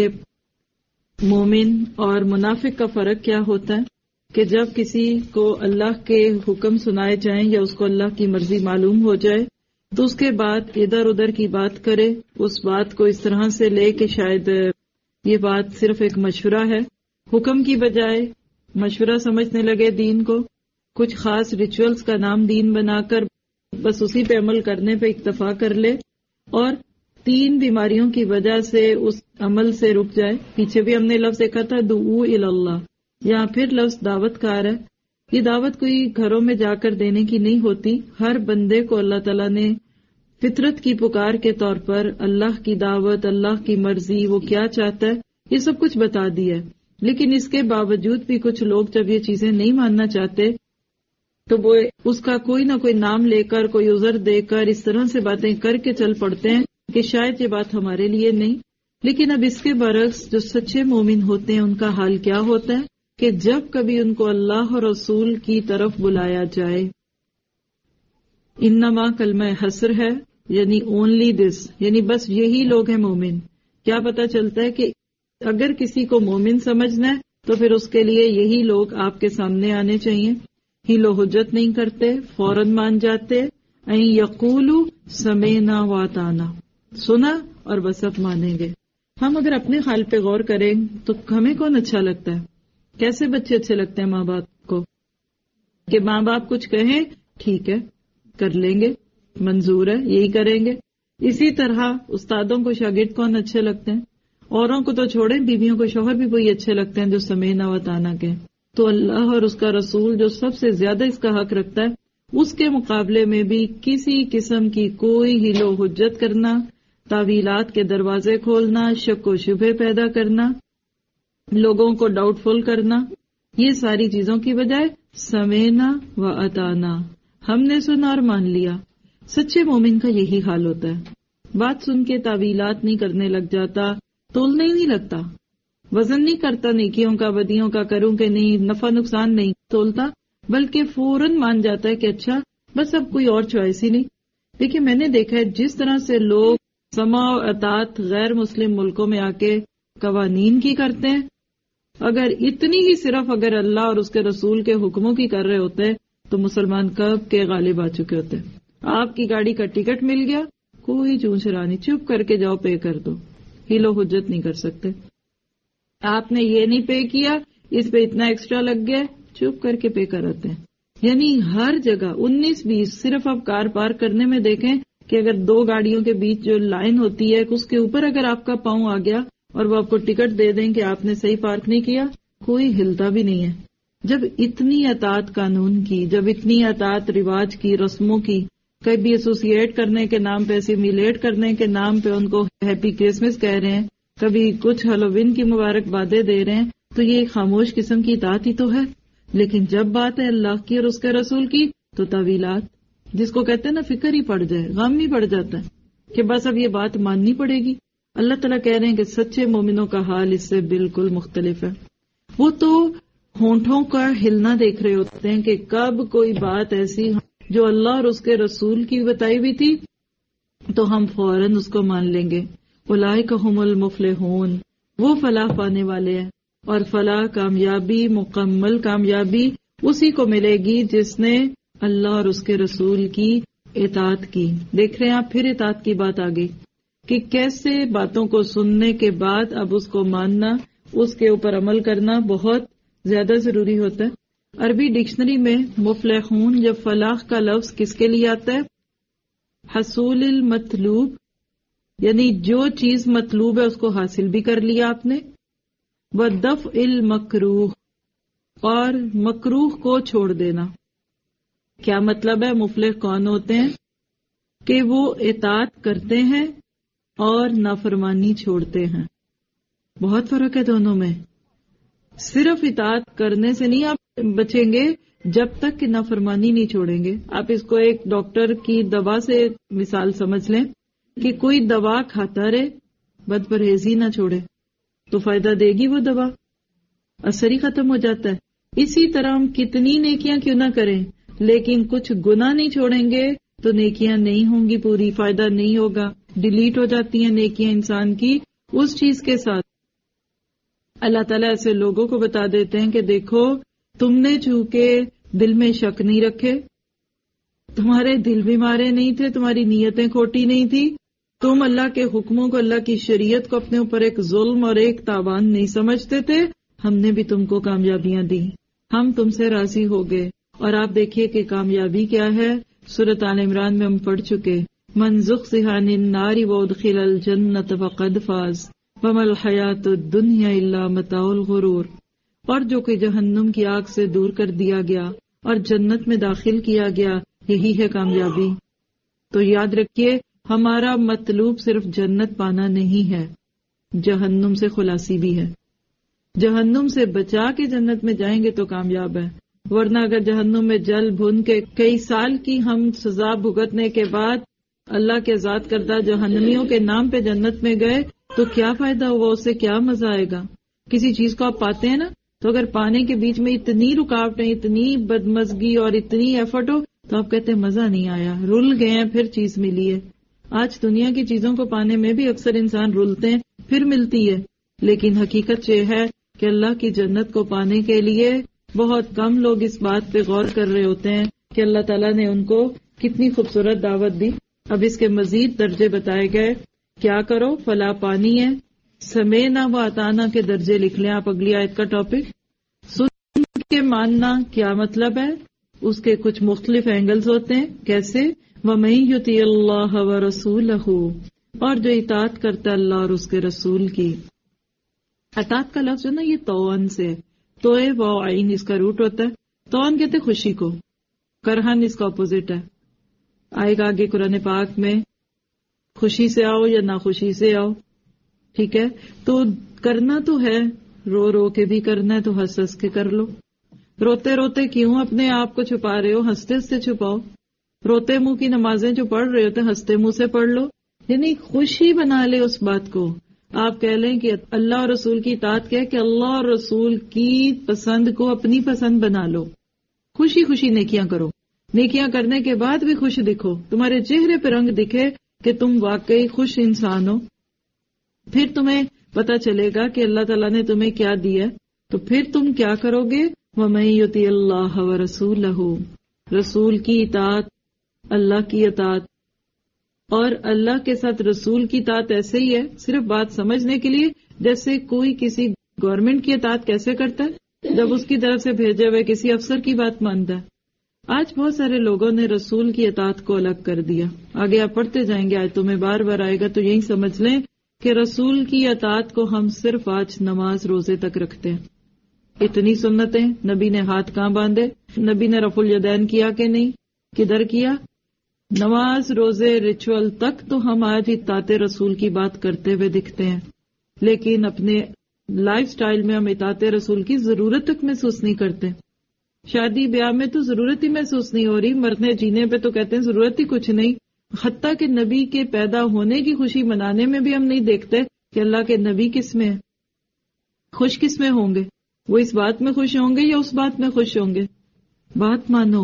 مومن اور منافق کا فرق کیا ہوتا ہے، کہ جب کسی کو اللہ کے حکم سنائے جائیں یا اس کو اللہ کی مرضی معلوم ہو جائے تو اس کے بعد ادھر ادھر کی بات کرے، اس بات کو اس طرح سے لے کہ شاید یہ بات صرف ایک مشورہ ہے، حکم کی بجائے مشورہ سمجھنے لگے دین کو، کچھ خاص ریچولز کا نام دین بنا کر بس اسی پہ عمل کرنے پہ اکتفا کر لے، اور 3 بیماریوں کی وجہ سے اس عمل سے رک جائے. پیچھے بھی ہم نے لفظ دیکھا تھا دعو الی اللہ، یہاں پھر لفظ دعوت کا آ رہا ہے. یہ دعوت کوئی گھروں میں جا کر دینے کی نہیں ہوتی، ہر بندے کو اللہ تعالیٰ نے فطرت کی پکار کے طور پر اللہ کی دعوت، اللہ کی مرضی، وہ کیا چاہتا ہے یہ سب کچھ بتا دیا ہے. لیکن اس کے باوجود بھی کچھ لوگ جب یہ چیزیں نہیں ماننا چاہتے تو وہ اس کا کوئی نہ کوئی نام لے کر، کوئی عذر دے کر اس طرح سے باتیں کر کے چل پڑتے ہیں کہ شاید یہ بات ہمارے لیے نہیں. لیکن اب اس کے برعکس جو سچے مومن ہوتے ہیں ان کا حال کیا ہوتا ہے کہ جب کبھی ان کو اللہ اور رسول کی طرف بلایا جائے انما کلمہ حسر ہے، یعنی اونلی دس، یعنی بس یہی لوگ ہیں مومن. کیا پتہ چلتا ہے کہ اگر کسی کو مومن سمجھنا ہے تو پھر اس کے لیے یہی لوگ آپ کے سامنے آنے چاہیے. ہیل و حجت نہیں کرتے، فوراً مان جاتے. این یقولوا سمعنا واطعنا، سنا اور بس اب مانیں گے. ہم اگر اپنے حال پہ غور کریں تو ہمیں کون اچھا لگتا ہے؟ کیسے بچے اچھے لگتے ہیں ماں باپ کو؟ کہ ماں باپ کچھ کہیں ٹھیک ہے کر لیں گے، منظور ہے یہی کریں گے. اسی طرح استادوں کو شاگرد کون اچھے لگتے ہیں؟ اوروں کو تو چھوڑیں، بیویوں کو شوہر بھی وہی اچھے لگتے ہیں جو سمعنا واطعنا کے. تو اللہ اور اس کا رسول جو سب سے زیادہ اس کا حق رکھتا ہے، اس کے مقابلے میں بھی کسی قسم کی کوئی ہیل و حجت کرنا، تعویلات کے دروازے کھولنا، شک و شبہ پیدا کرنا، لوگوں کو ڈاؤٹ فل کرنا، یہ ساری چیزوں کی بجائے سمعنا و اطعنا، ہم نے سنا اور مان لیا. سچے مومن کا یہی حال ہوتا ہے. بات سن کے تعویلات نہیں کرنے لگ جاتا، تولنے نہیں لگتا، وزن نہیں کرتا نیکیوں کا بدیوں کا، کروں کہ نہیں، نفع نقصان نہیں تولتا، بلکہ فوراً مان جاتا ہے کہ اچھا بس اب کوئی اور چوائس ہی نہیں. دیکھیے میں نے دیکھا ہے جس طرح سے لوگ سماع و اطاعت غیر مسلم ملکوں میں آ کے قوانین کی کرتے ہیں، اگر اتنی ہی صرف اگر اللہ اور اس کے رسول کے حکموں کی کر رہے ہوتے تو مسلمان کب کے غالب آ چکے ہوتے. آپ کی گاڑی کا ٹکٹ مل گیا، کوئی چونچرا نہیں، چپ کر کے جاؤ پے کر دو. ہیل و حجت نہیں کر سکتے. آپ نے یہ نہیں پے کیا، اس پہ اتنا ایکسٹرا لگ گیا، چپ کر کے پے کراتے ہیں. یعنی ہر جگہ 19-20. صرف آپ کار پارک کرنے میں دیکھیں کہ اگر دو گاڑیوں کے بیچ جو لائن ہوتی ہے اس کے اوپر اگر آپ کا پاؤں آ گیا اور وہ آپ کو ٹکٹ دے دیں کہ آپ نے صحیح پارک نہیں کیا، کوئی ہلتا بھی نہیں ہے. جب اتنی اطاعت قانون کی، جب اتنی اطاعت رواج کی، رسموں کی، کبھی ایسوسیٹ کرنے کے نام پہ، اسیمیلیٹ کرنے کے نام پہ ان کو ہیپی کرسمس کہہ رہے ہیں، کبھی کچھ ہیلووین کی مبارکبادیں دے رہے ہیں، تو یہ ایک خاموش قسم کی اطاعت ہی تو ہے. لیکن جب بات ہے اللہ کی اور اس کے رسول کی تو تعویلات، جس کو کہتے ہیں نا فکر ہی پڑ جائے، غم ہی پڑ جاتا ہے کہ بس اب یہ بات ماننی پڑے گی. اللہ تعالیٰ کہہ رہے ہیں کہ سچے مومنوں کا حال اس سے بالکل مختلف ہے. وہ تو ہونٹوں کا ہلنا دیکھ رہے ہوتے ہیں کہ کب کوئی بات ایسی جو اللہ اور اس کے رسول کی بتائی ہوئی تھی تو ہم فوراً اس کو مان لیں گے. اولئک ھم المفلحون، وہ فلاح پانے والے ہیں. اور فلاح، کامیابی، مکمل کامیابی اسی کو ملے گی جس نے اللہ اور اس کے رسول کی اطاعت کی. دیکھ رہے ہیں آپ پھر اطاعت کی بات آ گئی کہ کیسے باتوں کو سننے کے بعد اب اس کو ماننا، اس کے اوپر عمل کرنا بہت زیادہ ضروری ہوتا ہے. عربی ڈکشنری میں مفلحون جب فلاح کا لفظ کس کے لیے آتا ہے؟ حصول المطلوب، یعنی جو چیز مطلوب ہے اس کو حاصل بھی کر لیا آپ نے، ودفع المکروہ، اور مکروہ کو چھوڑ دینا. کیا مطلب ہے؟ مفلح کون ہوتے ہیں؟ کہ وہ اطاعت کرتے ہیں اور نافرمانی چھوڑتے ہیں. بہت فرق ہے دونوں میں. صرف اطاعت کرنے سے نہیں آپ بچیں گے جب تک کہ نافرمانی نہیں چھوڑیں گے. آپ اس کو ایک ڈاکٹر کی دوا سے مثال سمجھ لیں کہ کوئی دوا کھاتا رہے، بد پرہیزی نہ چھوڑے تو فائدہ دے گی وہ دوا؟ اثر ہی ختم ہو جاتا ہے. اسی طرح ہم کتنی نیکیاں کیوں نہ کریں لیکن کچھ گناہ نہیں چھوڑیں گے تو نیکیاں نہیں ہوں گی پوری، فائدہ نہیں ہوگا، ڈیلیٹ ہو جاتی ہیں نیکیاں انسان کی اس چیز کے ساتھ. اللہ تعالیٰ ایسے لوگوں کو بتا دیتے ہیں کہ دیکھو تم نے چونکہ دل میں شک نہیں رکھے، تمہارے دل بھی مارے نہیں تھے، تمہاری نیتیں کھوٹی نہیں تھی، تم اللہ کے حکموں کو، اللہ کی شریعت کو اپنے اوپر ایک ظلم اور ایک تاوان نہیں سمجھتے تھے، ہم نے بھی تم کو کامیابیاں دی، ہم تم سے راضی ہو گئے. اور آپ دیکھیے کہ کامیابی کیا ہے. سورۃ آل عمران میں ہم پڑھ چکے، من زحزح عن النار وادخل الجنۃ فقد فاز وما الحیاۃ الدنیا الا متاع الغرور. اور جو کہ جہنم کی آگ سے دور کر دیا گیا اور جنت میں داخل کیا گیا، یہی ہے کامیابی. تو یاد رکھیے ہمارا مطلوب صرف جنت پانا نہیں ہے، جہنم سے خلاصی بھی ہے. جہنم سے بچا کے جنت میں جائیں گے تو کامیاب ہے، ورنہ اگر جہنم میں جل بھن کے کئی سال کی ہم سزا بھگتنے کے بعد اللہ کے ذات کردہ جہنمیوں کے نام پہ جنت میں گئے تو کیا فائدہ ہوا، اس سے کیا مزہ آئے گا؟ کسی چیز کو آپ پاتے ہیں نا، تو اگر پانے کے بیچ میں اتنی رکاوٹیں، اتنی بدمزگی اور اتنی ایفرٹ ہو تو آپ کہتے ہیں مزہ نہیں آیا، رل گئے ہیں پھر چیز ملی ہے. آج دنیا کی چیزوں کو پانے میں بھی اکثر انسان رلتے ہیں پھر ملتی ہے، لیکن حقیقت یہ ہے کہ اللہ کی جنت کو پانے کے لیے بہت کم لوگ اس بات پہ غور کر رہے ہوتے ہیں کہ اللہ تعالیٰ نے ان کو کتنی خوبصورت دعوت دی. اب اس کے مزید درجے بتائے گئے. کیا کرو؟ فلا پانی ہے، سمینا و اطانا کے درجے لکھ لیں آپ. اگلی آیت کا ٹاپک سن کے ماننا کیا مطلب ہے، اس کے کچھ مختلف اینگلز ہوتے ہیں. کیسے؟ وَمَن يُطِعِ اللَّهَ وَرَسُولَهُ، اور جو اطاعت کرتا ہے اللہ اور اس کے رسول کی. اطاعت کا لفظ جو نا یہ توان سے، توئے و عین اس کا روٹ ہوتا ہے. توان کہتے خوشی کو، کرہن اس کا اپوزٹ ہے. آئے گا آگے قرآن پاک میں، خوشی سے آؤ یا ناخوشی سے آؤ. ٹھیک ہے، تو کرنا تو ہے، رو رو کے بھی کرنا ہے تو ہنس ہنس کے کر لو. روتے روتے کیوں اپنے آپ کو چھپا رہے ہو، ہنستے ہنستے چھپاؤ. روتے منہ کی نمازیں جو پڑھ رہے ہوتے ہنستے منہ سے پڑھ لو. یعنی خوشی بنا لے اس بات کو. آپ کہہ لیں کہ اللہ اور رسول کی اطاعت کیا ہے کہ اللہ اور رسول کی پسند کو اپنی پسند بنا لو. خوشی خوشی نیکیاں کرو. نیکیاں کرنے کے بعد بھی خوش دکھو، تمہارے چہرے پہ رنگ دکھے کہ تم واقعی خوش انسان ہو. پھر تمہیں پتا چلے گا کہ اللہ تعالیٰ نے تمہیں کیا دیا. تو پھر تم کیا کرو گے؟ وَمَن يُطِعِ اللَّهَ وَرَسُولَهُ، رسول کی اطاعت، اللہ کی اطاعت. اور اللہ کے ساتھ رسول کی اطاعت ایسے ہی ہے، صرف بات سمجھنے کے لیے، جیسے کوئی کسی گورنمنٹ کی اطاعت کیسے کرتا ہے جب اس کی طرف سے بھیجے ہوئے کسی افسر کی بات مانتا ہے. آج بہت سارے لوگوں نے رسول کی اطاعت کو الگ کر دیا. آگے آپ پڑھتے جائیں گے، آج تمہیں بار بار آئے گا تو یہی سمجھ لیں کہ رسول کی اطاعت کو ہم صرف آج نماز روزے تک رکھتے ہیں. اتنی سنتیں، نبی نے ہاتھ کہاں باندھے، نبی نے رفع الیدین کیا کہ نہیں، کدھر کیا؟ نماز روزے ریچول تک تو ہم آج اطاعت رسول کی بات کرتے ہوئے دکھتے ہیں، لیکن اپنے لائف سٹائل میں ہم اطاعت رسول کی ضرورت تک محسوس نہیں کرتے. شادی بیاہ میں تو ضرورت ہی محسوس نہیں ہو رہی، مرنے جینے پہ تو کہتے ہیں ضرورت ہی کچھ نہیں. حتیٰ کہ نبی کے پیدا ہونے کی خوشی منانے میں بھی ہم نہیں دیکھتے کہ اللہ کے نبی کس میں خوش کس میں ہوں گے. وہ اس بات میں خوش ہوں گے یا اس بات میں خوش ہوں گے؟ بات مانو.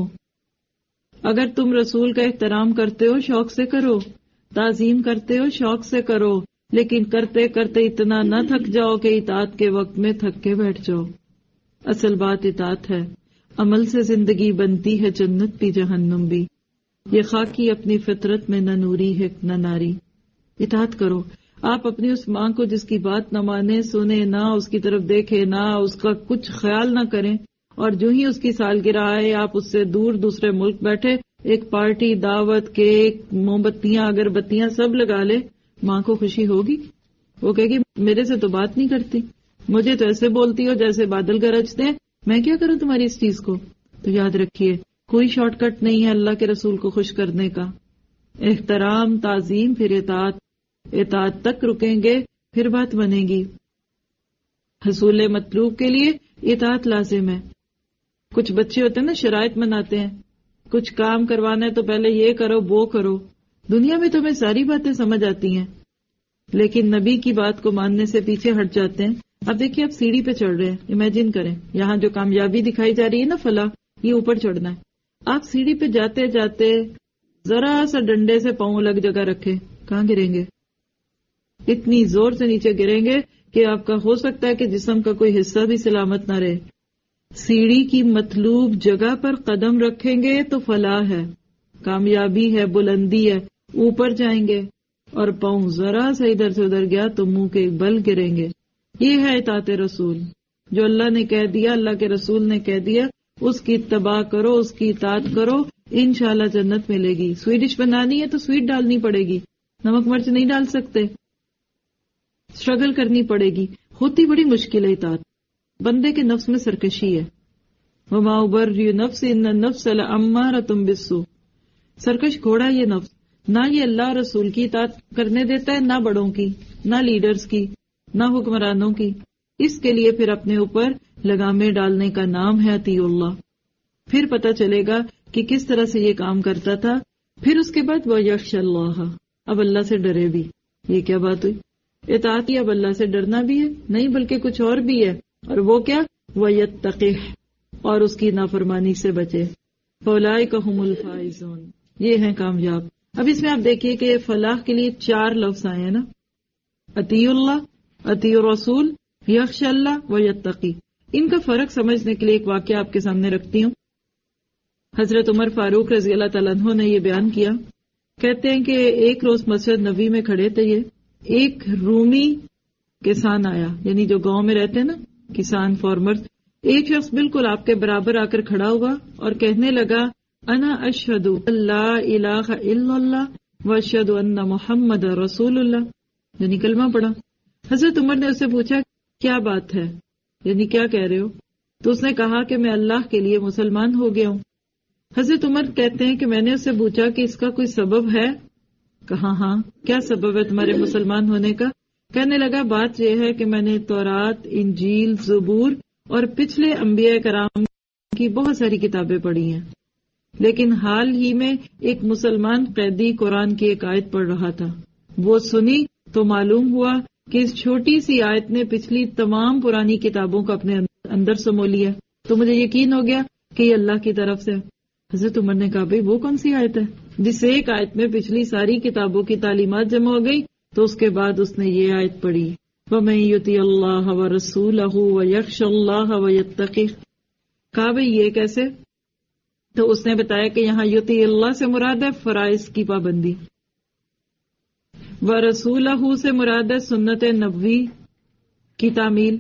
اگر تم رسول کا احترام کرتے ہو شوق سے کرو، تعظیم کرتے ہو شوق سے کرو، لیکن کرتے کرتے اتنا نہ تھک جاؤ کہ اطاعت کے وقت میں تھک کے بیٹھ جاؤ. اصل بات اطاعت ہے. عمل سے زندگی بنتی ہے جنت بھی جہنم بھی. یہ خاکی اپنی فطرت میں نہ نوری ہے نہ ناری. اطاعت کرو. آپ اپنی اس ماں کو جس کی بات نہ مانے، سنے نہ، اس کی طرف دیکھے نہ، اس کا کچھ خیال نہ کریں، اور جو ہی اس کی سالگرہ آئے آپ اس سے دور دوسرے ملک بیٹھے ایک پارٹی، دعوت، کیک، موم بتیاں، اگربتیاں سب لگا لے، ماں کو خوشی ہوگی؟ وہ کہے گی میرے سے تو بات نہیں کرتی، مجھے تو ایسے بولتی ہو جیسے بادل گرجتے ہیں، میں کیا کروں تمہاری اس چیز کو. تو یاد رکھیے کوئی شارٹ کٹ نہیں ہے اللہ کے رسول کو خوش کرنے کا. احترام، تعظیم، پھر اطاعت. اطاعت تک رکیں گے پھر بات بنے گی. حصول مطلوب کے لیے اطاعت لازم ہے. کچھ بچے ہوتے ہیں نا شرائط مناتے ہیں، کچھ کام کروانا ہے تو پہلے یہ کرو وہ کرو. دنیا میں تو ہمیں ساری باتیں سمجھ آتی ہیں، لیکن نبی کی بات کو ماننے سے پیچھے ہٹ جاتے ہیں. اب دیکھیے آپ سیڑھی پہ چڑھ رہے ہیں، امیجن کریں یہاں جو کامیابی دکھائی جا رہی ہے نا فلاح، یہ اوپر چڑھنا ہے. آپ سیڑھی پہ جاتے جاتے ذرا سا ڈنڈے سے پاؤں الگ جگہ رکھے، کہاں گریں گے؟ اتنی زور سے نیچے گریں گے کہ آپ کا ہو سکتا ہے کہ جسم کا کوئی حصہ بھی سلامت نہ رہے. سیڑھی کی مطلوب جگہ پر قدم رکھیں گے تو فلاح ہے، کامیابی ہے، بلندی ہے. اوپر جائیں گے اور پاؤں ذرا سا ادھر سے ادھر گیا تو منہ کے بل گریں گے. یہ ہے اطاعت رسول. جو اللہ نے کہہ دیا، اللہ کے رسول نے کہہ دیا، اس کی اتباع کرو، اس کی اطاعت کرو، انشاءاللہ جنت ملے گی. سویٹ ڈش بنانی ہے تو سویٹ ڈالنی پڑے گی، نمک مرچ نہیں ڈال سکتے، اسٹرگل کرنی پڑے گی. ہوتی بڑی مشکل ہے اطاعت. بندے کے نفس میں سرکشی ہے. وما ابرئ نفسی ان النفس لامارۃ بالسوء. سرکش گھوڑا یہ نفس، نہ یہ اللہ رسول کی اطاعت کرنے دیتا ہے، نہ بڑوں کی، نہ لیڈرز کی، نہ حکمرانوں کی. اس کے لیے پھر اپنے اوپر لگامیں ڈالنے کا نام ہے اطیع اللہ. پھر پتہ چلے گا کہ کس طرح سے یہ کام کرتا تھا. پھر اس کے بعد وَيَخْشَى اللَّهَ، اب اللہ سے ڈرے بھی. یہ کیا بات ہوئی؟ اطاعت ہی اب اللہ سے ڈرنا بھی ہے نہیں، بلکہ کچھ اور بھی ہے. اور وہ کیا؟ وَيَتَّقِهْ، اور اس کی نافرمانی سے بچے. فاولئک هم الفائزون، یہ ہیں کامیاب۔ اب اس میں آپ دیکھیے کہ فلاح کے لیے 4 لفظ آئے ہیں نا، اطیع اللہ، اطیع الرسول، یخشى اللہ و یتقی۔ ان کا فرق سمجھنے کے لیے ایک واقعہ آپ کے سامنے رکھتی ہوں۔ حضرت عمر فاروق رضی اللہ تعالیٰ عنہ نے یہ بیان کیا، کہتے ہیں کہ ایک روز مسجد نبی میں کھڑے تھے، یہ ایک رومی کسان آیا، یعنی جو گاؤں میں رہتے ہیں نا کسان فارمرز، ایک شخص بالکل آپ کے برابر آ کر کھڑا ہوا اور کہنے لگا انا اشہد لا الہ الا اللہ و اشہد ان محمد رسول اللہ، یعنی کلمہ پڑھا۔ حضرت عمر نے اس سے پوچھا کیا بات ہے، یعنی کیا کہہ رہے ہو؟ تو اس نے کہا کہ میں اللہ کے لیے مسلمان ہو گیا ہوں۔ حضرت عمر کہتے ہیں کہ میں نے اس سے پوچھا کہ اس کا کوئی سبب ہے؟ کہا ہاں، کیا سبب ہے تمہارے مسلمان ہونے کا؟ کہنے لگا بات یہ ہے کہ میں نے تورات، انجیل، زبور اور پچھلے انبیاء کرام کی بہت ساری کتابیں پڑھی ہیں، لیکن حال ہی میں ایک مسلمان قیدی قرآن کی ایک آیت پڑھ رہا تھا، وہ سنی تو معلوم ہوا کہ اس چھوٹی سی آیت نے پچھلی تمام پرانی کتابوں کو اپنے اندر سمو لیا، تو مجھے یقین ہو گیا کہ یہ اللہ کی طرف سے۔ حضرت عمر نے کہا بھئی وہ کون سی آیت ہے جس ایک آیت میں پچھلی ساری کتابوں کی تعلیمات جمع ہو گئی؟ تو اس کے بعد اس نے یہ آیت پڑھی، وَمَن يُطِعِ اللَّهَ وَرَسُولَهُ وَيَخْشَ اللَّهَ وَيَتَّقِهْ۔ کہا بھئی یہ کیسے؟ تو اس نے بتایا کہ یہاں یطیع اللہ سے مراد ہے فرائض کی پابندی، وَرَسُولَهُ سے مراد ہے سنت نبوی کی تعمیل،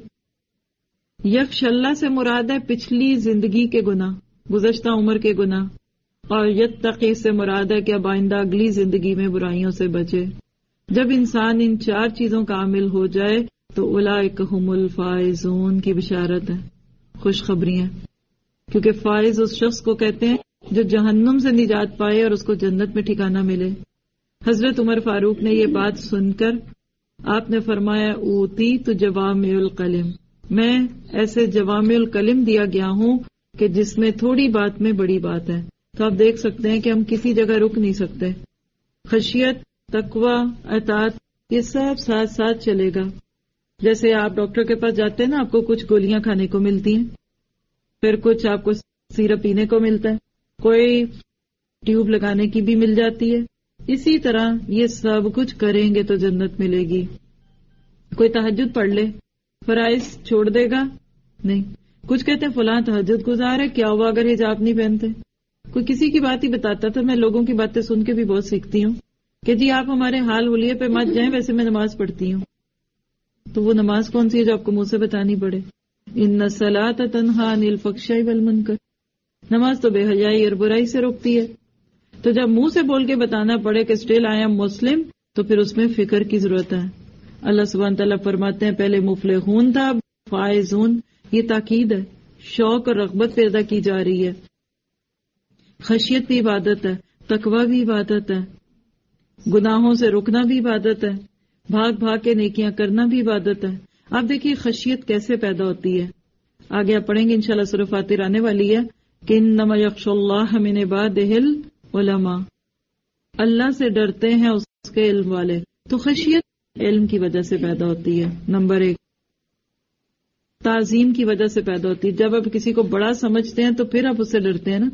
یخش اللہ سے مراد ہے پچھلی زندگی کے گناہ، گزشتہ عمر کے گناہ، اور یتقی سے مراد ہے کہ اب آئندہ اگلی زندگی میں برائیوں سے بچے۔ جب انسان ان 4 چیزوں کا عامل ہو جائے تو اولئک هم الفائزون کی بشارت ہے، خوشخبری ہے، کیونکہ فائز اس شخص کو کہتے ہیں جو جہنم سے نجات پائے اور اس کو جنت میں ٹھکانہ ملے۔ حضرت عمر فاروق نے یہ بات سن کر آپ نے فرمایا اوتی تو جوامع الکلم، میں ایسے جوامع الکلم دیا گیا ہوں کہ جس میں تھوڑی بات میں بڑی بات ہے۔ تو آپ دیکھ سکتے ہیں کہ ہم کسی جگہ رک نہیں سکتے، خشیت، تقوی، اطاعت، یہ سب ساتھ ساتھ چلے گا۔ جیسے آپ ڈاکٹر کے پاس جاتے ہیں نا، آپ کو کچھ گولیاں کھانے کو ملتی ہیں، پھر کچھ آپ کو سیرپ پینے کو ملتا ہے، کوئی ٹیوب لگانے کی بھی مل جاتی ہے، اسی طرح یہ سب کچھ کریں گے تو جنت ملے گی۔ کوئی تہجد پڑھ لے، فرائض چھوڑ دے گا نہیں۔ کچھ کہتے ہیں فلاں تہجد گزار ہے، کیا ہوا اگر حجاب نہیں پہنتے؟ کوئی کسی کی بات ہی بتاتا تھا، میں لوگوں کی باتیں سن کے بھی بہت سیکھتی ہوں کہ جی آپ ہمارے حال حلیے پہ مت جائیں، ویسے میں نماز پڑھتی ہوں۔ تو وہ نماز کون سی ہے جو آپ کو منہ سے بتانی پڑے؟ ان الصلاۃ تنہی عن الفحشاء والمنکر، نماز تو بے حیائی اور برائی سے روکتی ہے۔ تو جب منہ سے بول کے بتانا پڑے کہ اسٹل آئی ایم مسلم، تو پھر اس میں فکر کی ضرورت ہے۔ اللہ سبحانہ تعالیٰ فرماتے ہیں پہلے مفلحون تھا، فائزون، یہ تاکید ہے، شوق اور رغبت پیدا کی جا رہی ہے۔ خشیت بھی عبادت ہے، تقوی بھی عبادت ہے، گناہوں سے رکنا بھی عبادت ہے، بھاگ بھاگ کے نیکیاں کرنا بھی عبادت ہے۔ آپ دیکھیے خشیت کیسے پیدا ہوتی ہے، آگے آپ پڑھیں گے انشاءاللہ سورہ فاتر آنے والی ہے کہ انما یخشى اللہ من عبادہ العلماء، اللہ سے ڈرتے ہیں اس کے علم والے۔ تو خشیت علم کی وجہ سے پیدا ہوتی ہے، نمبر 1، تعظیم کی وجہ سے پیدا ہوتی ہے، جب آپ کسی کو بڑا سمجھتے ہیں تو پھر آپ اس سے ڈرتے ہیں نا۔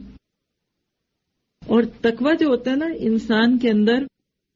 اور تقوی جو ہوتا ہے نا انسان کے اندر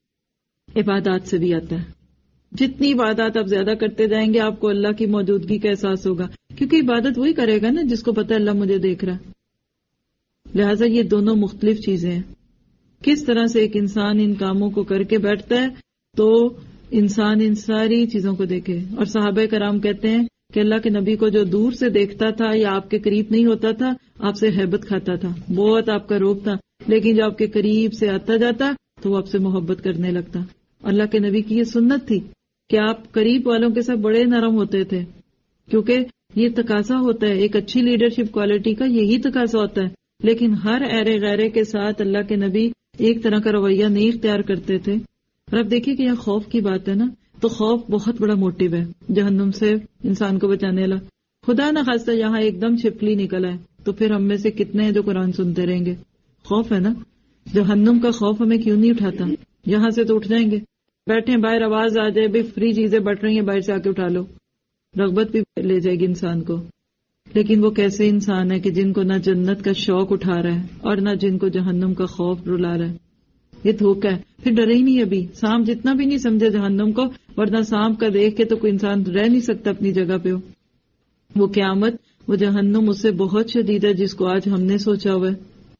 عبادات سے بھی آتا ہے، جتنی عبادات آپ زیادہ کرتے جائیں گے آپ کو اللہ کی موجودگی کا احساس ہوگا، کیونکہ عبادت وہی کرے گا نا جس کو پتہ ہے اللہ مجھے دیکھ رہا ہے۔ لہٰذا یہ دونوں مختلف چیزیں ہیں، کس طرح سے ایک انسان ان کاموں کو کر کے بیٹھتا ہے تو انسان ان ساری چیزوں کو دیکھے۔ اور صحابہ کرام کہتے ہیں کہ اللہ کے نبی کو جو دور سے دیکھتا تھا یا آپ کے قریب نہیں ہوتا تھا آپ سے ہیبت کھاتا تھا، بہت آپ کا روب تھا، لیکن جو آپ کے قریب سے آتا جاتا تو وہ آپ سے محبت کرنے لگتا۔ اللہ کے نبی کی یہ سنت تھی کہ آپ قریب والوں کے ساتھ بڑے نرم ہوتے تھے، کیونکہ یہ تقاضا ہوتا ہے ایک اچھی لیڈرشپ کوالٹی کا، یہی تقاضا ہوتا ہے۔ لیکن ہر ایرے غیرے کے ساتھ اللہ کے نبی ایک طرح کا رویہ نہیں اختیار کرتے تھے۔ اور اب دیکھیے کہ یہاں خوف کی بات ہے نا، تو خوف بہت بڑا موٹیو ہے جہنم سے انسان کو بچانے والا۔ خدا نہ خواستہ یہاں ایک دم چھپکلی نکل آئے تو پھر ہم میں سے کتنے ہیں جو قرآن سنتے رہیں گے؟ خوف ہے نا، جہنم کا خوف ہمیں کیوں نہیں اٹھاتا؟ یہاں سے تو اٹھ جائیں گے، بیٹھے باہر آواز آ جائے بھی فری چیزیں بٹ رہی ہیں باہر سے آ کے اٹھا لو، رغبت بھی لے جائے گی انسان کو۔ لیکن وہ کیسے انسان ہے کہ جن کو نہ جنت کا شوق اٹھا رہا ہے اور نہ جن کو جہنم کا خوف رلا رہا ہے. یہ دھوکہ ہے. پھر ڈرے ہی نہیں ابھی. سانپ جتنا بھی نہیں سمجھے جہنم کو، ورنہ سانپ کا دیکھ کے تو کوئی انسان رہ نہیں سکتا اپنی جگہ پہ. وہ قیامت، وہ جہنم اس سے بہت شدید ہے جس کو آج ہم نے سوچا ہوا ہے.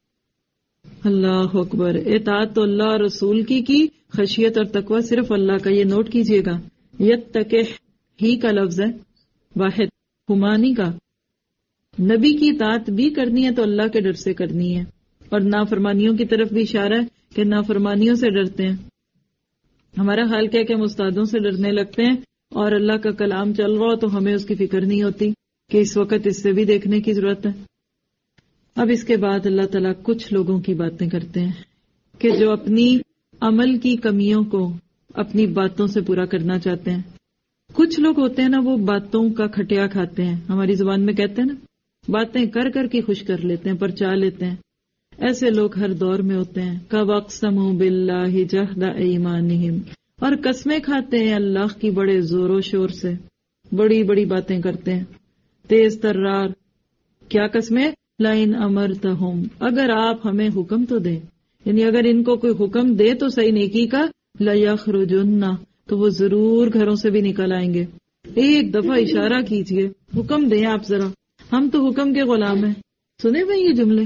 اللہ اکبر. اطاعت تو اللہ اور رسول کی خشیت اور تقوی صرف اللہ کا. یہ نوٹ کیجئے گا، یتقہ ہی کا لفظ ہے، واحد ہمانی کا. نبی کی اطاعت بھی کرنی ہے تو اللہ کے ڈر سے کرنی ہے، اور نافرمانیوں کی طرف بھی اشارہ ہے کہ نافرمانیوں سے ڈرتے ہیں. ہمارا حال کیا کہ ہم استادوں سے ڈرنے لگتے ہیں اور اللہ کا کلام چل رہا ہو تو ہمیں اس کی فکر نہیں ہوتی کہ اس وقت اس سے بھی دیکھنے کی ضرورت ہے. اب اس کے بعد اللہ تعالیٰ کچھ لوگوں کی باتیں کرتے ہیں کہ جو اپنی عمل کی کمیوں کو اپنی باتوں سے پورا کرنا چاہتے ہیں. کچھ لوگ ہوتے ہیں نا، وہ باتوں کا کھٹیا کھاتے ہیں، ہماری زبان میں کہتے ہیں نا، باتیں کر کر کے خوش کر لیتے ہیں، پرچا لیتے ہیں. ایسے لوگ ہر دور میں ہوتے ہیں. کَوَاقْسَمُوا بِاللَّهِ جَهْدَ أَيْمَانِهِمْ، اور قسمیں کھاتے ہیں اللہ کی بڑے زور و شور سے، بڑی بڑی باتیں کرتے ہیں، تیز ترار. کیا قسمیں؟ لَئِنْ أَمَرْتَهُمْ، اگر آپ ہمیں حکم تو دیں، یعنی اگر ان کو کوئی حکم دے تو صحیح نیکی کا، لَيَخْرُجُنَّ، تو وہ ضرور گھروں سے بھی نکل آئیں گے. ایک دفعہ اشارہ کیجئے، حکم دیں آپ ذرا، ہم تو حکم کے غلام ہیں. سنے بھائی یہ جملے؟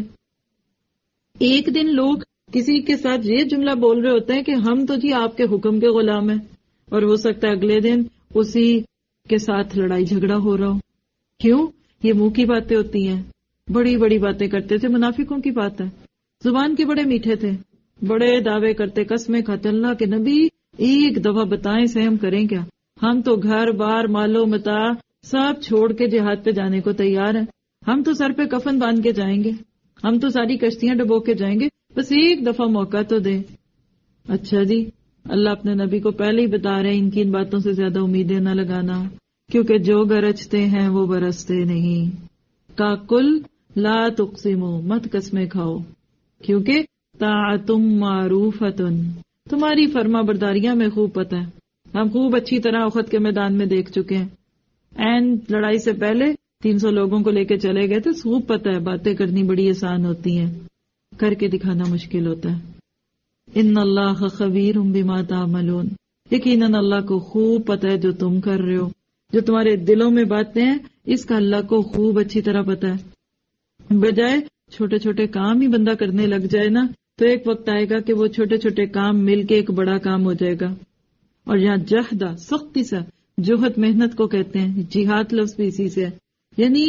ایک دن لوگ کسی کے ساتھ یہ جملہ بول رہے ہوتے ہیں کہ ہم تو جی آپ کے حکم کے غلام ہیں، اور ہو سکتا ہے اگلے دن اسی کے ساتھ لڑائی جھگڑا ہو رہا ہو. کیوں؟ یہ منہ کی باتیں ہوتی ہیں. بڑی بڑی باتیں کرتے تھے، منافقوں کی بات ہے. زبان کے بڑے میٹھے تھے، بڑے دعوے کرتے، قسمیں کھاتے. اللہ کے نبی ایک دفعہ بتائیں سے ہم کریں کیا؟ ہم تو گھر بار مالو متاع سب چھوڑ کے جہاد پہ جانے کو تیار ہیں. ہم تو سر پہ کفن باندھ کے جائیں گے، ہم تو ساری کشتیاں ڈبو کے جائیں گے، بس ایک دفعہ موقع تو دے. اچھا جی، اللہ اپنے نبی کو پہلے ہی بتا رہے ہیں ان کی ان باتوں سے زیادہ امیدیں نہ لگانا، کیونکہ جو گرجتے ہیں وہ برستے نہیں. کاکل لا تقسموا، مت قسمیں کھاؤ، کیونکہ طاعتم معروفتن، تمہاری فرما برداریاں میں خوب پتہ ہے. ہم خوب اچھی طرح احد کے میدان میں دیکھ چکے ہیں. این لڑائی سے پہلے 300 لوگوں کو لے کے چلے گئے تھے. خوب پتہ ہے باتیں کرنی بڑی آسان ہوتی ہیں، کر کے دکھانا مشکل ہوتا ہے. ان اللہ خبیر بما تعملون، یقیناً اللہ کو خوب پتہ ہے جو تم کر رہے ہو، جو تمہارے دلوں میں باتیں ہیں اس کا اللہ کو خوب اچھی طرح پتہ ہے. بجائے چھوٹے چھوٹے کام ہی بندہ کرنے لگ جائے نا، تو ایک وقت آئے گا کہ وہ چھوٹے چھوٹے کام مل کے ایک بڑا کام ہو جائے گا. اور یہاں جہدہ سختی سے، جوہد محنت کو کہتے ہیں، جہاد لفظ بھی اسی سے ہے، یعنی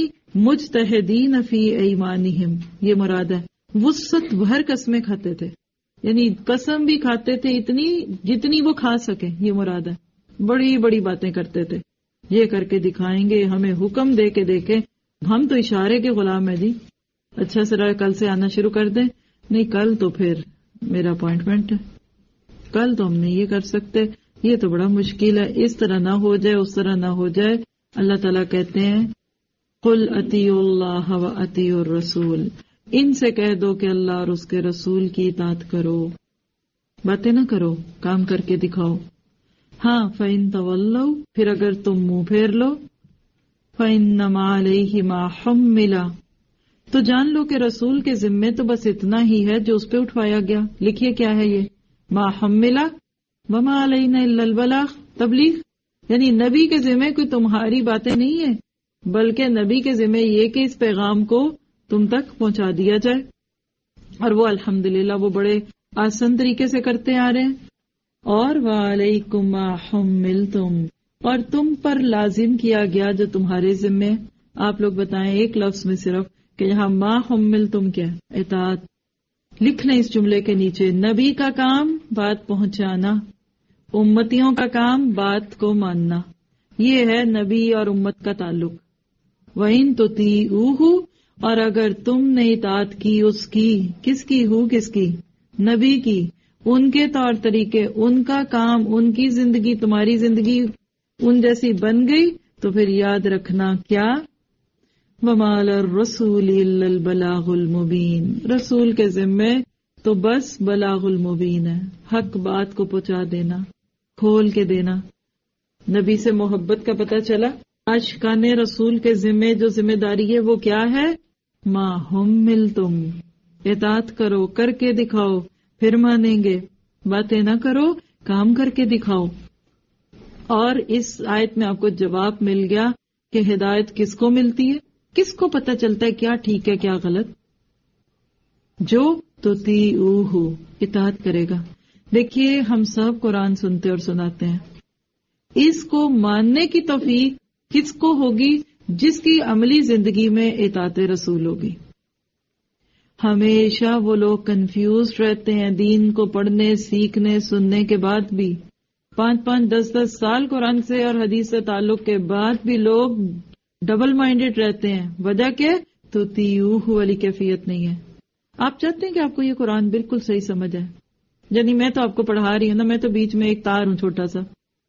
مجتہدین فی ایمانہم، یہ مراد ہے. وسعت بھر قسمیں کھاتے تھے، یعنی قسم بھی کھاتے تھے اتنی جتنی وہ کھا سکے، یہ مراد ہے. بڑی بڑی باتیں کرتے تھے. یہ کر کے دکھائیں گے، ہمیں حکم دے کے دیکھیں، ہم تو اشارے کے غلام ہیں جی. اچھا سر کل سے آنا شروع کر دیں. نہیں، کل تو پھر میرا اپوائنٹمنٹ ہے، کل تو ہم نہیں یہ کر سکتے، یہ تو بڑا مشکل ہے، اس طرح نہ ہو جائے، اس طرح نہ ہو جائے. اللہ تعالیٰ کہتے ہیں قل اطیعوا اللہ و اطیعوا الرسول، ان سے کہہ دو کہ اللہ اور اس کے رسول کی اطاعت کرو، باتیں نہ کرو، کام کر کے دکھاؤ. ہاں فَإِن تَوَلَّوْا، پھر اگر تم منہ پھیر لو، فَإِنَّمَا عَلَيْهِ مَا حُمِّلَ، تو جان لو کہ رسول کے ذمے تو بس اتنا ہی ہے جو اس پہ اٹھوایا گیا. لکھیے کیا ہے یہ، ما حمل وما علینا الا البلاغ، تبلیغ. یعنی نبی کے ذمے کوئی تمہاری باتیں نہیں ہیں، بلکہ نبی کے ذمے یہ کہ اس پیغام کو تم تک پہنچا دیا جائے. اور وہ الحمدللہ وہ بڑے آسان طریقے سے کرتے آ رہے ہیں. اور وعلیکم ما حملتم، اور تم پر لازم کیا گیا جو تمہارے ذمے. آپ لوگ بتائیں ایک لفظ میں صرف کہ یہاں ما حملتم کیا، اطاعت. لکھ لیں اس جملے کے نیچے، نبی کا کام بات پہنچانا، امتیوں کا کام بات کو ماننا. یہ ہے نبی اور امت کا تعلق. وَإِن تُطِيعُوهُ، اور اگر تم نے اطاعت کی اس کی، کس کی؟ کس کی؟ نبی کی. ان کے طور طریقے، ان کا کام، ان کی زندگی تمہاری زندگی ان جیسی بن گئی تو پھر یاد رکھنا کیا، وَمَا عَلَى الرَّسُولِ إِلَّا الْبَلَاغُ الْمُبِينُ، رسول کے ذمے تو بس بلاغ المبین ہے، حق بات کو پہنچا دینا، کھول کے دینا. نبی سے محبت کا پتہ چلا عاشقان رسول کے ذمے جو ذمہ داری ہے وہ کیا ہے؟ ما حملتم، اطاعت کرو، کر کے دکھاؤ، پھر مانیں گے، باتیں نہ کرو، کام کر کے دکھاؤ۔ اور اس آیت میں آپ کو جواب مل گیا کہ ہدایت کس کو ملتی ہے، کس کو پتہ چلتا ہے کیا ٹھیک ہے کیا غلط؟ جو تطیعوہ، اطاعت کرے گا۔ دیکھیے ہم سب قرآن سنتے اور سناتے ہیں، اس کو ماننے کی توفیق کس کو ہوگی؟ جس کی عملی زندگی میں اطاعت رسول ہوگی۔ ہمیشہ وہ لوگ کنفیوزڈ رہتے ہیں دین کو پڑھنے، سیکھنے، سننے کے بعد بھی، 5-5 10-10 سال قرآن سے اور حدیث سے تعلق کے بعد بھی لوگ ڈبل مائنڈڈ رہتے ہیں۔ وجہ کہ تطیعوہ والی کیفیت نہیں ہے۔ آپ چاہتے ہیں کہ آپ کو یہ قرآن بالکل صحیح سمجھ آئے، یعنی میں تو آپ کو پڑھا رہی ہوں نا، میں تو بیچ میں ایک تار ہوں چھوٹا سا،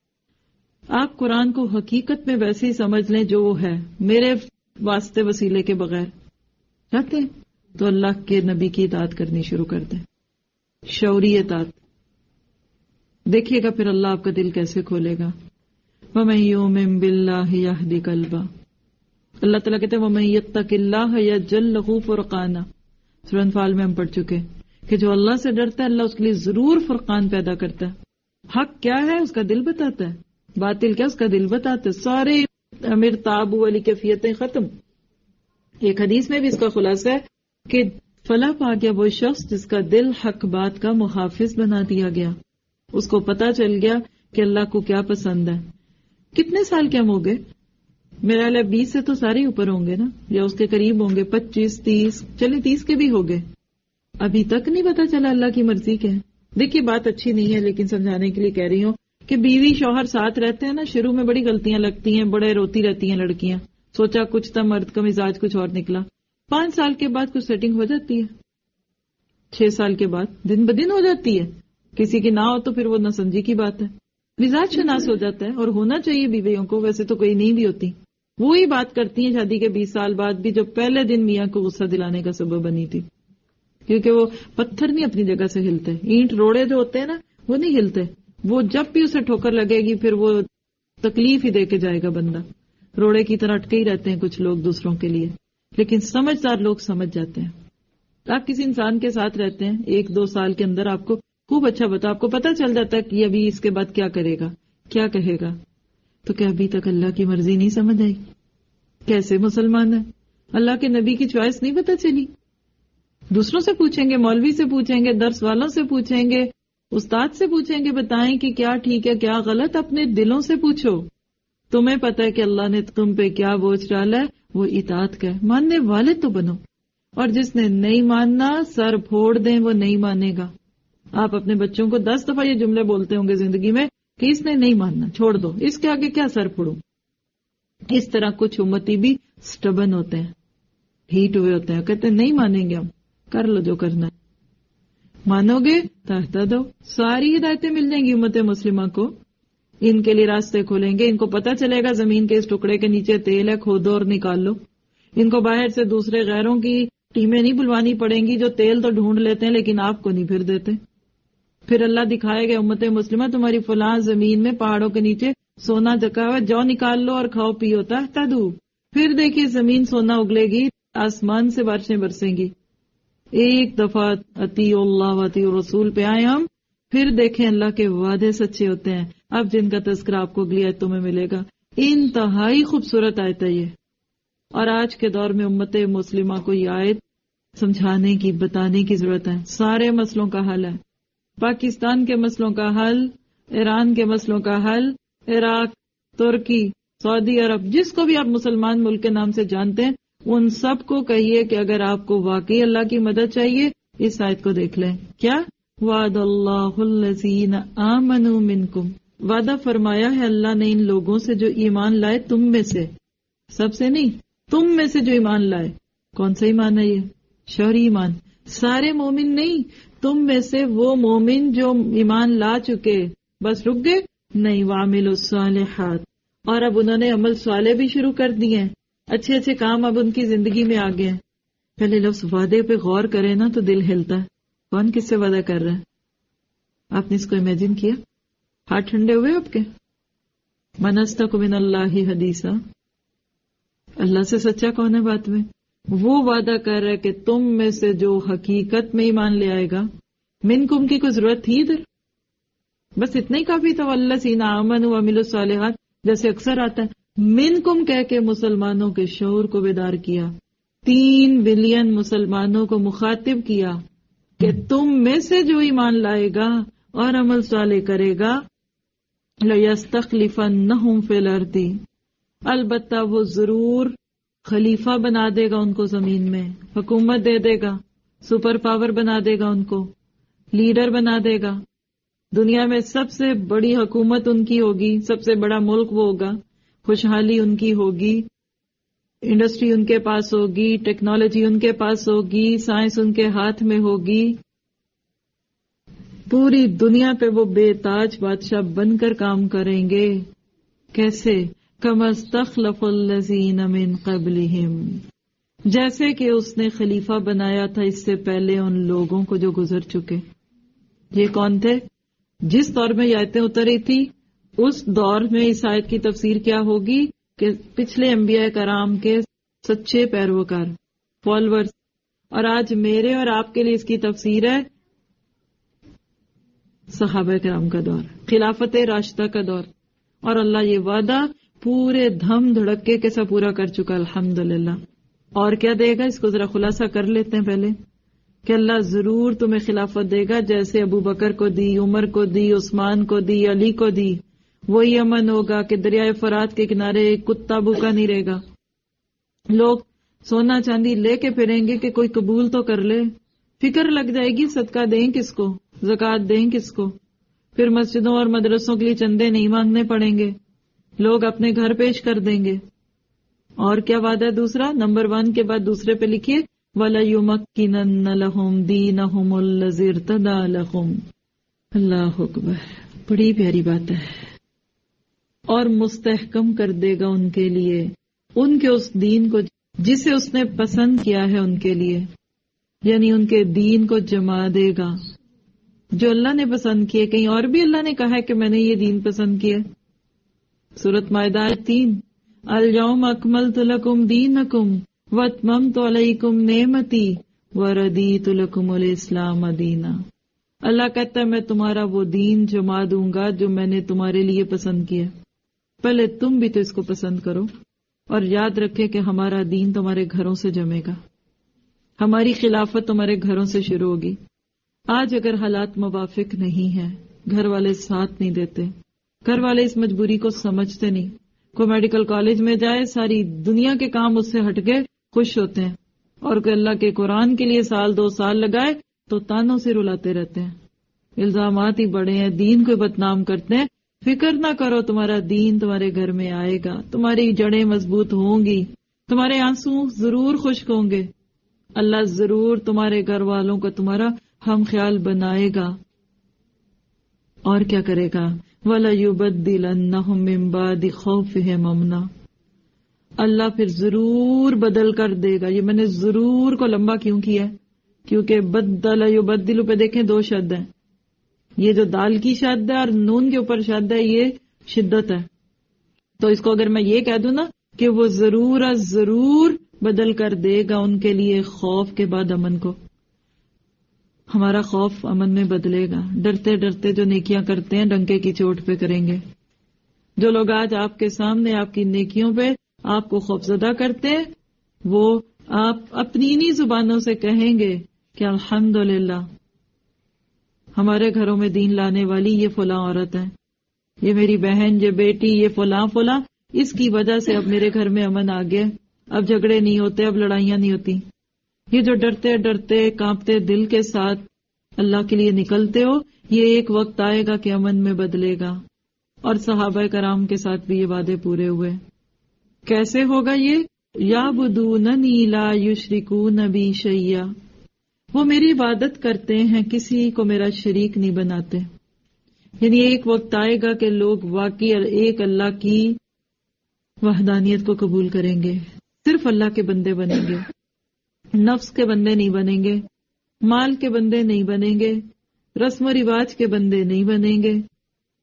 آپ قرآن کو حقیقت میں ویسے ہی سمجھ لیں جو وہ ہے، میرے واسطے وسیلے کے بغیر۔ چاہتے ہیں تو اللہ کے نبی کی اطاعت کرنی شروع کر دیں، شعوری اطاعت۔ دیکھیے گا پھر اللہ آپ کا دل کیسے کھولے گا۔ وَمَن يُؤْمِن بِاللَّهِ يَهْدِ قَلْبَهُ، اللہ تعالیٰ کہتے ہیں وَمَن يَتَّقِ اللَّهَ يَجْعَل لَّهُ فُرْقَانًا، سورہ انفال میں ہم پڑھ چکے کہ جو اللہ سے ڈرتا ہے اللہ اس کے لیے ضرور فرقان پیدا کرتا ہے۔ حق کیا ہے اس کا دل بتاتا ہے، باطل کیا اس کا دل بتاتا ہے۔ سارے امیر تابو والی کیفیتیں ختم۔ ایک حدیث میں بھی اس کا خلاصہ ہے کہ فلاح پا گیا وہ شخص جس کا دل حق بات کا محافظ بنا دیا گیا، اس کو پتا چل گیا کہ اللہ کو کیا پسند ہے۔ کتنے سال کے ہم ہو گئے؟ میرا خیال ہے 20 سے تو سارے اوپر ہوں گے نا، یا اس کے قریب ہوں گے، 25 30، چلے 30 کے بھی ہو گئے، ابھی تک نہیں پتا چلا اللہ کی مرضی کیا ہے۔ دیکھیے بات اچھی نہیں ہے لیکن سمجھانے کے لیے کہہ رہی ہوں کہ بیوی شوہر ساتھ رہتے ہیں نا، شروع میں بڑی غلطیاں لگتی ہیں، بڑے روتی رہتی ہیں لڑکیاں، سوچا کچھ تھا، مرد کا مزاج کچھ اور نکلا۔ 5 سال کے بعد کچھ سیٹنگ ہو جاتی ہے، 6 سال کے بعد دن بدن ہو جاتی ہے، کسی کی نہ ہو تو پھر وہ نہ سمجھی کی بات ہے، مزاج شناس ہو جاتا ہے۔ اور ہونا چاہیے بیویوں کو، ویسے تو کوئی نہیں بھی ہوتی، وہی بات کرتی ہیں شادی کے 20 سال بعد بھی جو پہلے دن میاں کو غصہ دلانے کا سبب بنی تھی، کیونکہ وہ پتھر نہیں اپنی جگہ سے ہلتے، اینٹ روڑے جو ہوتے ہیں نا وہ نہیں ہلتے، وہ جب بھی اسے ٹھوکر لگے گی پھر وہ تکلیف ہی دے کے جائے گا بندہ۔ روڑے کی طرح اٹکے ہی رہتے ہیں کچھ لوگ دوسروں کے لیے، لیکن سمجھدار لوگ سمجھ جاتے ہیں۔ آپ کسی انسان کے ساتھ رہتے ہیں 1-2 سال کے اندر آپ کو خوب اچھا بتا، آپ کو پتا چل جاتا ہے کہ ابھی اس کے بعد کیا کرے گا، کیا کہے گا، تو کیا ابھی تک اللہ کی مرضی نہیں سمجھ آئی؟ کیسے مسلمان ہے؟ اللہ کے نبی کی چوائس نہیں پتا چلی؟ دوسروں سے پوچھیں گے، مولوی سے پوچھیں گے، درس والوں سے پوچھیں گے، استاد سے پوچھیں گے، بتائیں کہ کیا ٹھیک ہے کیا غلط، اپنے دلوں سے پوچھو۔ تمہیں پتا ہے کہ اللہ نے تم پہ کیا بوجھ ڈالا ہے، وہ اطاعت کا ہے، ماننے والے تو بنو، اور جس نے نہیں ماننا سر پھوڑ دیں وہ نہیں مانے گا۔ آپ اپنے بچوں کو 10 دفعہ یہ جملے بولتے ہوں گے زندگی میں کہ اس نے نہیں ماننا، چھوڑ دو، اس کے آگے کیا سر پھوڑوں۔ اس طرح کچھ امتی بھی سٹبن ہوتے ہیں، ہیٹ ہوئے ہوتے ہیں، کہتے ہیں نہیں مانیں گے ہم، کر لو جو کرنا ہے، مانو گے تہتدو، ساری ہدایتیں مل جائیں گی امت مسلمہ کو، ان کے لیے راستے کھولیں گے، ان کو پتا چلے گا زمین کے اس ٹکڑے کے نیچے تیل ہے، کھودو اور نکال لو۔ ان کو باہر سے دوسرے غیروں کی ٹیمیں نہیں بلوانی پڑیں گی جو تیل تو ڈھونڈ لیتے ہیں لیکن آپ کو نہیں پھر دیتے۔ پھر اللہ دکھائے گا امت مسلمہ تمہاری فلاں زمین میں پہاڑوں کے نیچے سونا جکا ہوا، جو نکال لو اور کھاؤ پیو تہتدو۔ پھر دیکھیے زمین سونا اگلے گی، آسمان سے بارشیں برسیں گی۔ ایک دفعہ اطیعوا اللہ و اطیعوا رسول پہ آئے ہم، پھر دیکھیں اللہ کے وعدے سچے ہوتے ہیں۔ اب جن کا تذکرہ آپ کو اگلی آیتوں میں ملے گا، انتہائی خوبصورت آیت ہے یہ، اور آج کے دور میں امت مسلمہ کو یہ آیت سمجھانے کی، بتانے کی ضرورت ہے۔ سارے مسئلوں کا حل ہے، پاکستان کے مسئلوں کا حل، ایران کے مسئلوں کا حل، عراق، ترکی، سعودی عرب، جس کو بھی آپ مسلمان ملک کے نام سے جانتے ہیں، ان سب کو کہیے کہ اگر آپ کو واقعی اللہ کی مدد چاہیے اس آیت کو دیکھ لیں۔ کیا؟ وعد اللہ الذین آمنوا منکم، وعدہ فرمایا ہے اللہ نے ان لوگوں سے جو ایمان لائے تم میں سے، سب سے نہیں، تم میں سے جو ایمان لائے۔ کون سا ایمان ہے یہ؟ شرعی ایمان، سارے مومن نہیں، تم میں سے وہ مومن جو ایمان لا چکے، بس رک گئے نہیں، وعملوا الصالحات، اور اب انہوں نے عمل صالح بھی شروع کر دیے ہیں، اچھے اچھے کام اب ان کی زندگی میں آ گئے ہیں۔ پہلے لفظ وعدے پہ غور کرے نا تو دل ہلتا ہے، کون کس سے وعدہ کر رہا ہے؟ آپ نے اس کو امیجن کیا؟ ہاتھ ٹھنڈے ہوئے آپ کے؟ من اصدق من اللہ حدیثا، اللہ سے سچا کون ہے بات میں؟ وہ وعدہ کر رہا ہے کہ تم میں سے جو حقیقت میں ایمان لے آئے گا، منکم کی کوئی ضرورت تھی ادھر؟ بس اتنا ہی کافی تھا، والذین آمنوا وعملوا الصالحات جیسے اکثر آتا ہے، منکم کہہ کے مسلمانوں کے شعور کو بیدار کیا، 3 بلین مسلمانوں کو مخاطب کیا کہ تم میں سے جو ایمان لائے گا اور عمل صالح کرے گا، لَيَسْتَخْلِفَنَّهُمْ فِي الْأَرْضِ، البتہ وہ ضرور خلیفہ بنا دے گا ان کو زمین میں، حکومت دے دے گا، سپر پاور بنا دے گا ان کو، لیڈر بنا دے گا، دنیا میں سب سے بڑی حکومت ان کی ہوگی، سب سے بڑا ملک وہ ہوگا، خوشحالی ان کی ہوگی، انڈسٹری ان کے پاس ہوگی، ٹیکنالوجی ان کے پاس ہوگی، سائنس ان کے ہاتھ میں ہوگی، پوری دنیا پہ وہ بے تاج بادشاہ بن کر کام کریں گے۔ کیسے؟ كَمَا اسْتَخْلَفَ الَّذِينَ مِن قَبْلِهِمْ، جیسے کہ اس نے خلیفہ بنایا تھا اس سے پہلے ان لوگوں کو جو گزر چکے۔ یہ کون تھے؟ جس دور میں یہ آیتیں اتری تھی اس دور میں اس آیت کی تفسیر کیا ہوگی کہ پچھلے انبیاء کرام کے سچے پیروکار، فالورز، اور آج میرے اور آپ کے لیے اس کی تفسیر ہے صحابہ کرام کا دور، خلافت راشدہ کا دور، اور اللہ یہ وعدہ پورے دھم دھڑکے کے ساتھ پورا کر چکا الحمدللہ۔ اور کیا دے گا اس کو ذرا خلاصہ کر لیتے ہیں پہلے، کہ اللہ ضرور تمہیں خلافت دے گا جیسے ابو بکر کو دی، عمر کو دی، عثمان کو دی، علی کو دی۔ وہی امن ہوگا کہ دریائے فرات کے کنارے ایک کتا بھوکا نہیں رہے گا، لوگ سونا چاندی لے کے پھریں گے کہ کوئی قبول تو کر لے، فکر لگ جائے گی صدقہ دیں کس کو، زکوٰۃ دیں کس کو، پھر مسجدوں اور مدرسوں کے لیے چندے نہیں مانگنے پڑیں گے، لوگ اپنے گھر پیش کر دیں گے۔ اور کیا وعدہ ہے دوسرا؟ نمبر 1 کے بعد دوسرے پہ لکھیے وَلَيُمَكِّنَنَّ لَهُمْ دِينَهُمُ الَّذِي ارْتَضَىٰ لَهُمْ۔ اللہ اکبر، بڑی پیاری بات ہے۔ اور مستحکم کر دے گا ان کے لیے ان کے اس دین کو جسے اس نے پسند کیا ہے ان کے لیے، یعنی ان کے دین کو جما دے گا جو اللہ نے پسند کیے۔ کہیں اور بھی اللہ نے کہا ہے کہ میں نے یہ دین پسند کیا، سورۃ مائدہ 3، اليوم اکملت لکم دینکم واتممت علیکم نعمتی وردیت لکم الاسلام دینا۔ اللہ کہتا ہے میں تمہارا وہ دین جما دوں گا جو میں نے تمہارے لیے پسند کیا، پہلے تم بھی تو اس کو پسند کرو۔ اور یاد رکھے کہ ہمارا دین تمہارے گھروں سے جمے گا، ہماری خلافت تمہارے گھروں سے شروع ہوگی۔ آج اگر حالات موافق نہیں ہیں، گھر والے ساتھ نہیں دیتے، گھر والے اس مجبوری کو سمجھتے نہیں، کوئی میڈیکل کالج میں جائے ساری دنیا کے کام اس سے ہٹ کے خوش ہوتے ہیں، اور کوئی اللہ کے قرآن کے لیے 1-2 سال لگائے تو تانوں سے رلاتے رہتے ہیں، الزامات ہی بڑے ہیں، دین کو بدنام کرتے ہیں۔ فکر نہ کرو، تمہارا دین تمہارے گھر میں آئے گا، تمہاری جڑیں مضبوط ہوں گی، تمہارے آنسو ضرور خشک ہوں گے، اللہ ضرور تمہارے گھر والوں کو تمہارا ہم خیال بنائے گا۔ اور کیا کرے گا؟ وَلَيُبَدِّلَنَّهُم مِّن بَعْدِ خَوْفِهِمْ أَمْنًا، اللہ پھر ضرور بدل کر دے گا۔ یہ میں نے ضرور کو لمبا کیوں کیا ہے؟ کیونکہ بدل یبدل پہ دیکھیں 2 شد ہیں، یہ جو دال کی شد ہے اور نون کے اوپر شد ہے یہ شدت ہے، تو اس کو اگر میں یہ کہہ دوں نا کہ وہ ضرور بدل کر دے گا ان کے لیے خوف کے بعد امن کو، ہمارا خوف امن میں بدلے گا۔ ڈرتے ڈرتے جو نیکیاں کرتے ہیں ڈنکے کی چوٹ پہ کریں گے۔ جو لوگ آج آپ کے سامنے آپ کی نیکیوں پہ آپ کو خوفزدہ کرتے ہیں، وہ آپ اپنی انہی زبانوں سے کہیں گے کہ الحمدللہ ہمارے گھروں میں دین لانے والی یہ فلاں عورت ہے، یہ میری بہن، یہ بیٹی، یہ فلاں فلاں، اس کی وجہ سے اب میرے گھر میں امن آ گیا، اب جھگڑے نہیں ہوتے، اب لڑائیاں نہیں ہوتی۔ یہ جو ڈرتے ڈرتے کانپتے دل کے ساتھ اللہ کے لیے نکلتے ہو، یہ ایک وقت آئے گا کہ امن میں بدلے گا۔ اور صحابہ کرام کے ساتھ بھی یہ وعدے پورے ہوئے۔ کیسے ہوگا یہ؟ یعبدوننی لا یشرکون بی شیئا، وہ میری عبادت کرتے ہیں، کسی کو میرا شریک نہیں بناتے۔ یعنی ایک وقت آئے گا کہ لوگ واقعی ایک اللہ کی وحدانیت کو قبول کریں گے، صرف اللہ کے بندے بنیں گے، نفس کے بندے نہیں بنیں گے، مال کے بندے نہیں بنیں گے، رسم و رواج کے بندے نہیں بنیں گے،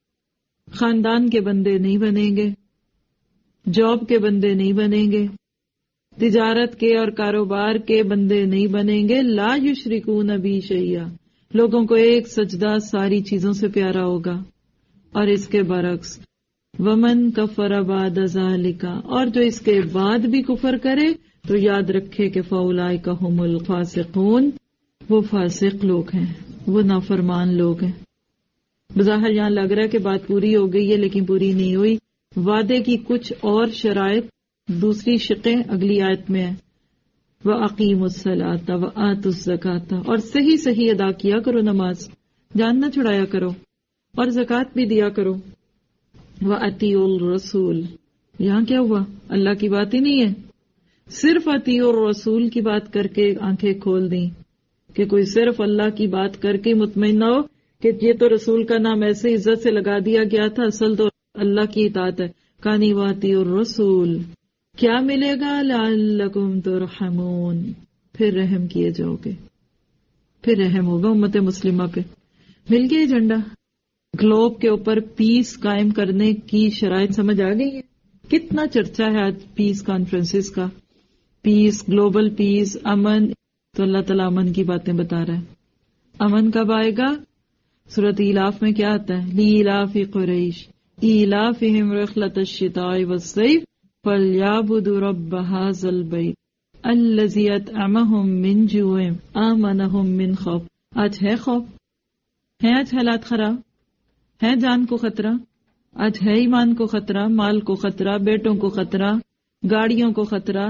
خاندان کے بندے نہیں بنیں گے، جاب کے بندے نہیں بنیں گے، تجارت کے اور کاروبار کے بندے نہیں بنیں گے. لا یشرکون بی شیئا، لوگوں کو ایک سجدہ ساری چیزوں سے پیارا ہوگا. اور اس کے برعکس ومن کفر بعد ذالک، اور جو اس کے بعد بھی کفر کرے تو یاد رکھے کہ فاولئک ھم الفاسقون، وہ فاسق لوگ ہیں، وہ نافرمان لوگ ہیں. بظاہر یہاں لگ رہا ہے کہ بات پوری ہو گئی ہے، لیکن پوری نہیں ہوئی. وعدے کی کچھ اور شرائط، دوسری شقیں اگلی آیت میں ہیں. وَأَقِيمُوا الصَّلَاةَ وَآتُوا الزَّكَاةَ، اور صحیح صحیح ادا کیا کرو نماز، جان نہ چھڑایا کرو، اور زکوٰۃ بھی دیا کرو. وَأَطِيعُوا الرَّسُولَ، یہاں کیا ہوا؟ اللہ کی بات ہی نہیں ہے، صرف اطیعوا الرسول کی بات کر کے آنکھیں کھول دیں کہ کوئی صرف اللہ کی بات کر کے مطمئن نہ ہو کہ یہ تو رسول کا نام ایسے عزت سے لگا دیا گیا تھا، اصل تو اللہ کی اطاعت ہے. کانی واطیع الرسول، کیا ملے گا؟ لعلکم ترحمون، پھر رحم کیے جاؤ گے، پھر رحم ہوگا امت مسلمہ پہ. مل گیا ایجنڈا. گلوب کے اوپر پیس قائم کرنے کی شرائط سمجھ آ گئی ہے. کتنا چرچا ہے آج پیس کانفرنسز کا، پیس، گلوبل پیس، امن. تو اللہ تعالیٰ امن کی باتیں بتا رہا ہے. امن کب آئے گا؟ سورۃ ایلاف میں کیا آتا ہے؟ لیلاف قریش ایلافہم رحلۃ الشتاء والصیف فلیعبدوا رب ھذا البیت الذی اطعمہم من جوع آمنہم من خوف. آج ہے خوف، ہے آج حالات خراب، ہے جان کو خطرہ، آج ہے ایمان کو خطرہ، مال کو خطرہ، بیٹوں کو خطرہ، گاڑیوں کو خطرہ.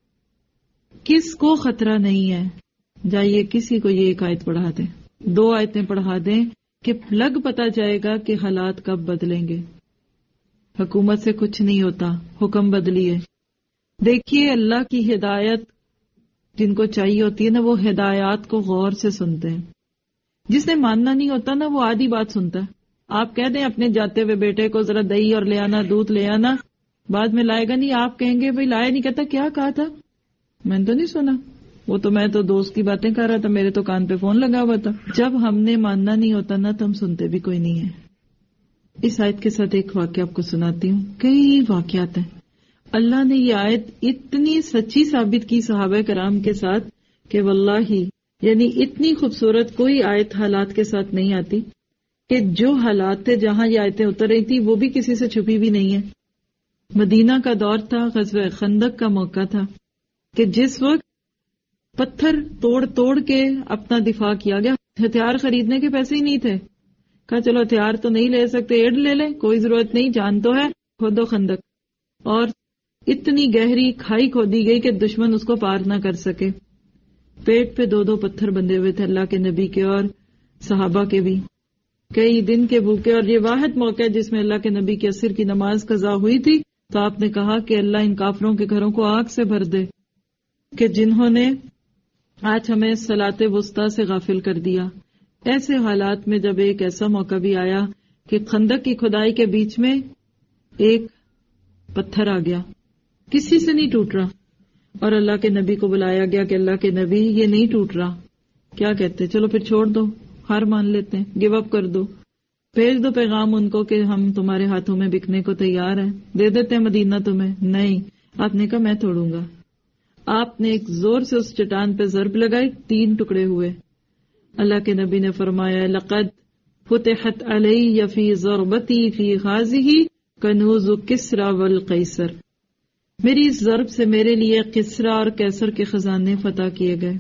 کس کو خطرہ نہیں ہے؟ جائیے کسی کو یہ ایک آیت پڑھا دیں، 2 آیتیں پڑھا دیں کہ لگ پتا جائے گا کہ حالات کب بدلیں گے. حکومت سے کچھ نہیں ہوتا، حکم بدلیے. دیکھیے اللہ کی ہدایت جن کو چاہیے ہوتی ہے نا، وہ ہدایات کو غور سے سنتے ہیں. جس نے ماننا نہیں ہوتا نا، وہ آدھی بات سنتا ہے. آپ کہہ دیں اپنے جاتے ہوئے بیٹے کو ذرا دہی اور لے آنا، دودھ لے آنا، بعد میں لائے گا نہیں. آپ کہیں گے بھائی لائے نہیں، کہتا کیا کہا تھا، میں نے تو نہیں سنا، وہ تو میں تو دوست کی باتیں کر رہا تھا، میرے تو کان پہ فون لگا ہوا تھا. جب ہم نے ماننا نہیں ہوتا نا تو ہم سنتے بھی کوئی نہیں ہے. اس آیت کے ساتھ ایک واقعہ آپ کو سناتی ہوں. کئی واقعات ہیں. اللہ نے یہ آیت اتنی سچی ثابت کی صحابہ کرام کے ساتھ کہ واللہ یعنی اتنی خوبصورت کوئی آیت حالات کے ساتھ نہیں آتی کہ جو حالات تھے جہاں یہ آیتیں اتر رہی تھی وہ بھی کسی سے چھپی بھی نہیں ہے. مدینہ کا دور تھا، غزوہ خندق کا موقع تھا کہ جس وقت پتھر توڑ کے اپنا دفاع کیا گیا. ہتھیار خریدنے کے پیسے ہی نہیں تھے. کہا چلو ہتھیار تو نہیں لے سکتے، ایڈ لے لیں، کوئی ضرورت نہیں، جان تو ہے، کھودو خندق. اور اتنی گہری کھائی کھودی گئی کہ دشمن اس کو پار نہ کر سکے. پیٹ پہ 2 پتھر بندھے ہوئے تھے اللہ کے نبی کے اور صحابہ کے بھی. کئی دن کے بھوکے، اور یہ واحد موقع ہے جس میں اللہ کے نبی کی عصر کی نماز قضا ہوئی تھی. تو آپ نے کہا کہ اللہ ان کافروں کے گھروں کو آگ سے بھر دے کہ جنہوں نے آج ہمیں صلاۃ وسطیٰ سے غافل کر دیا. ایسے حالات میں جب ایک ایسا موقع بھی آیا کہ خندق کی کھدائی کے بیچ میں ایک پتھر آ گیا، کسی سے نہیں ٹوٹ رہا، اور اللہ کے نبی کو بلایا گیا کہ اللہ کے نبی یہ نہیں ٹوٹ رہا. کیا کہتے؟ چلو پھر چھوڑ دو، ہار مان لیتے ہیں، گیو اپ کر دو، بھیج دو پیغام ان کو کہ ہم تمہارے ہاتھوں میں بکنے کو تیار ہیں، دے دیتے ہیں مدینہ تمہیں. نہیں، آپ نے کہا میں توڑوں گا. آپ نے ایک زور سے اس چٹان پہ ضرب لگائی، 3 ٹکڑے ہوئے. اللہ کے نبی نے فرمایا لقد فتحت علی فی ضربتی فی غازہ کنوز کسری والقیصر، میری اس ضرب سے میرے لیے کسری اور قیصر کے خزانے فتح کیے گئے.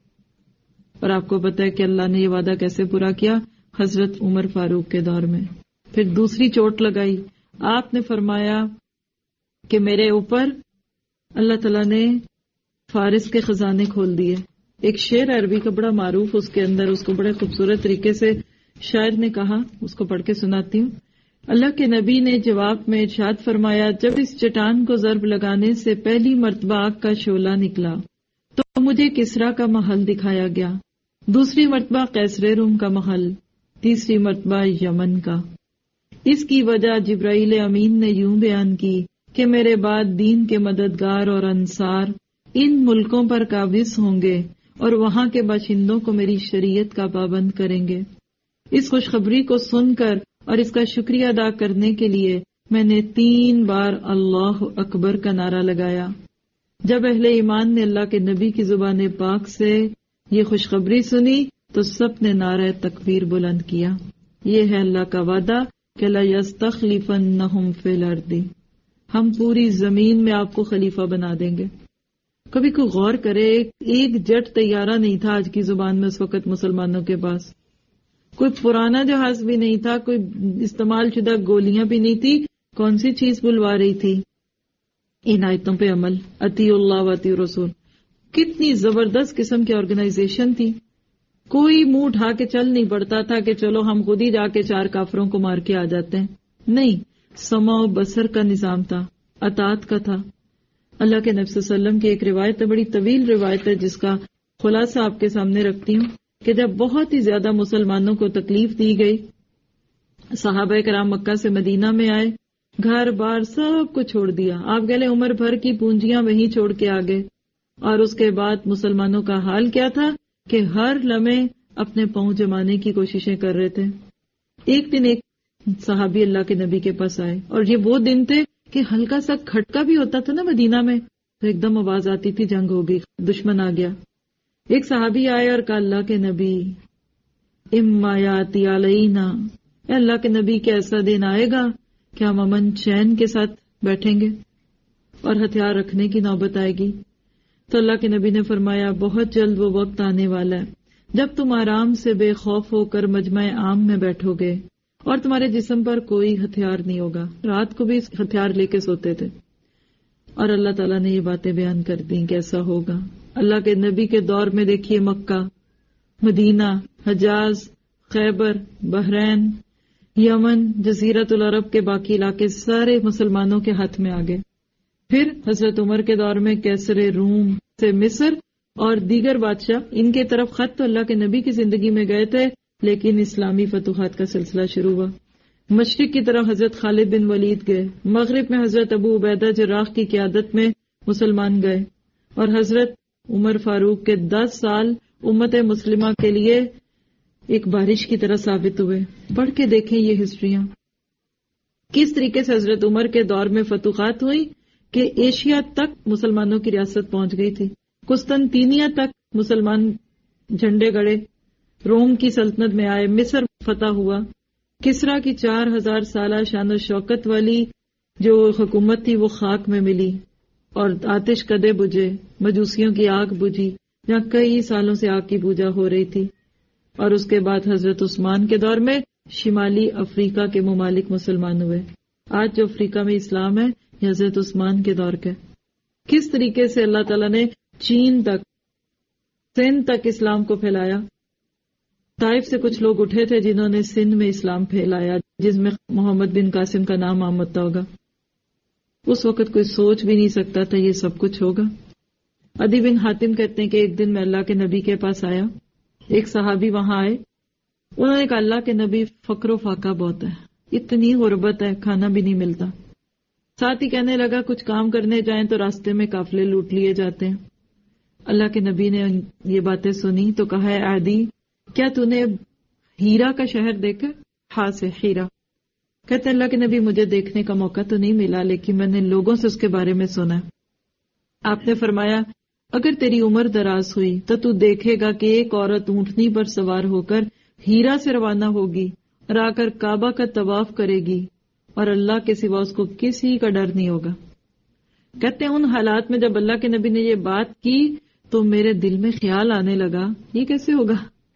اور آپ کو پتہ ہے کہ اللہ نے یہ وعدہ کیسے پورا کیا؟ حضرت عمر فاروق کے دور میں. پھر دوسری چوٹ لگائی، آپ نے فرمایا کہ میرے اوپر اللہ تعالیٰ نے فارس کے خزانے کھول دیے. ایک شعر عربی کا بڑا معروف، اس کے اندر اس کو بڑے خوبصورت طریقے سے شاعر نے کہا، اس کو پڑھ کے سناتی ہوں. اللہ کے نبی نے جواب میں ارشاد فرمایا جب اس چٹان کو ضرب لگانے سے پہلی مرتبہ آگ کا شعلہ نکلا تو مجھے کسریٰ کا محل دکھایا گیا، دوسری مرتبہ قیصر روم کا محل، تیسری مرتبہ یمن کا. اس کی وجہ جبرائیل امین نے یوں بیان کی کہ میرے بعد دین کے مددگار اور انصار ان ملکوں پر قابض ہوں گے اور وہاں کے باشندوں کو میری شریعت کا پابند کریں گے. اس خوشخبری کو سن کر اور اس کا شکریہ ادا کرنے کے لیے میں نے 3 بار اللہ اکبر کا نعرہ لگایا. جب اہل ایمان نے اللہ کے نبی کی زبان پاک سے یہ خوشخبری سنی تو سب نے نعرہ تکبیر بلند کیا. یہ ہے اللہ کا وعدہ کہ لَيَسْتَخْلِفَنَّهُمْ فِي الْأَرْضِ، ہم پوری زمین میں آپ کو خلیفہ بنا دیں گے. کبھی کوئی غور کرے، ایک جٹ طیارہ نہیں تھا آج کی زبان میں اس وقت مسلمانوں کے پاس، کوئی پرانا جہاز بھی نہیں تھا، کوئی استعمال شدہ گولیاں بھی نہیں تھی. کون سی چیز بلوا رہی تھی؟ ان آیتوں پہ عمل، اطیع اللہ و اطیع رسول. کتنی زبردست قسم کی آرگنائزیشن تھی. کوئی منہ اٹھا کے چل نہیں پڑتا تھا کہ چلو ہم خود ہی جا کے 4 کافروں کو مار کے آ جاتے ہیں. نہیں، سمع و بصر کا نظام تھا، اطاعت کا تھا. اللہ کے نبی صلی اللہ علیہ وسلم کی ایک روایت ہے، بڑی طویل روایت ہے، جس کا خلاصہ آپ کے سامنے رکھتی ہوں کہ جب بہت ہی زیادہ مسلمانوں کو تکلیف دی گئی، صحابہ کرام مکہ سے مدینہ میں آئے، گھر بار سب کو چھوڑ دیا. آپ گلے عمر بھر کی پونجیاں وہیں چھوڑ کے آگے. اور اس کے بعد مسلمانوں کا حال کیا تھا کہ ہر لمحے اپنے پاؤں جمانے کی کوششیں کر رہے تھے. ایک دن ایک صحابی اللہ کے نبی کے پاس آئے، اور یہ وہ دن تھے کہ ہلکا سا کھٹکا بھی ہوتا تھا نا مدینہ میں تو ایک دم آواز آتی تھی جنگ ہو گئی، دشمن آ گیا. ایک صحابی آئے اور کہا اللہ کے نبی اما یاتی علینا، اے اللہ کے نبی کیا ایسا دن آئے گا کہ ہم امن چین کے ساتھ بیٹھیں گے اور ہتھیار رکھنے کی نوبت آئے گی؟ تو اللہ کے نبی نے فرمایا بہت جلد وہ وقت آنے والا ہے جب تم آرام سے بے خوف ہو کر مجمع عام میں بیٹھو گے اور تمہارے جسم پر کوئی ہتھیار نہیں ہوگا. رات کو بھی ہتھیار لے کے سوتے تھے. اور اللہ تعالیٰ نے یہ باتیں بیان کر دیں کہ ایسا ہوگا. اللہ کے نبی کے دور میں دیکھیے مکہ، مدینہ، حجاز، خیبر، بحرین، یمن، جزیرۃ العرب کے باقی علاقے سارے مسلمانوں کے ہاتھ میں آ گئے. پھر حضرت عمر کے دور میں کیسر روم سے مصر اور دیگر بادشاہ، ان کے طرف خط تو اللہ کے نبی کی زندگی میں گئے تھے، لیکن اسلامی فتوحات کا سلسلہ شروع ہوا. مشرق کی طرف حضرت خالد بن ولید گئے، مغرب میں حضرت ابو عبیدہ جراح کی قیادت میں مسلمان گئے، اور حضرت عمر فاروق کے 10 سال امت مسلمہ کے لیے ایک بارش کی طرح ثابت ہوئے. پڑھ کے دیکھیں یہ ہسٹریاں، کس طریقے سے حضرت عمر کے دور میں فتوحات ہوئی کہ ایشیا تک مسلمانوں کی ریاست پہنچ گئی تھی. قسطنطینیہ تک مسلمان جھنڈے گڑے، روم کی سلطنت میں آئے، مصر فتح ہوا. کسرا کی 4000 سالہ شان و شوکت والی جو حکومت تھی وہ خاک میں ملی، اور آتش کدے بجھے، مجوسیوں کی آگ بجھی، جہاں کئی سالوں سے آگ کی پوجا ہو رہی تھی. اور اس کے بعد حضرت عثمان کے دور میں شمالی افریقہ کے ممالک مسلمان ہوئے. آج جو افریقہ میں اسلام ہے یہ حضرت عثمان کے دور کا. کس طریقے سے اللہ تعالیٰ نے چین تک، سندھ تک اسلام کو پھیلایا. طائف سے کچھ لوگ اٹھے تھے جنہوں نے سندھ میں اسلام پھیلایا، جس میں محمد بن قاسم کا نام آمدہ ہوگا. اس وقت کوئی سوچ بھی نہیں سکتا تھا یہ سب کچھ ہوگا. عدی بن حاتم کہتے ہیں کہ ایک دن میں اللہ کے نبی کے پاس آیا، ایک صحابی وہاں آئے، انہوں نے کہا اللہ کے نبی فقر و فاقہ بہت ہے، اتنی غربت ہے، کھانا بھی نہیں ملتا. ساتھ ہی کہنے لگا کچھ کام کرنے جائیں تو راستے میں قافلے لوٹ لیے جاتے ہیں. اللہ کے نبی نے یہ باتیں سنی تو کہا ہے عادی کیا تو نے ہیرا کا شہر دیکھا؟ ہاں سے ہیرا. کہتے اللہ کے نبی مجھے دیکھنے کا موقع تو نہیں ملا، لیکن میں نے لوگوں سے اس کے بارے میں سنا. آپ نے فرمایا اگر تیری عمر دراز ہوئی تو دیکھے گا کہ ایک عورت اونٹنی پر سوار ہو کر ہیرا سے روانہ ہوگی اور آ کر کعبہ کا طواف کرے گی، اور اللہ کے سوا اس کو کسی کا ڈر نہیں ہوگا. کہتے ہیں ان حالات میں جب اللہ کے نبی نے یہ بات کی تو میرے دل میں خیال آنے لگا یہ کیسے ہوگا،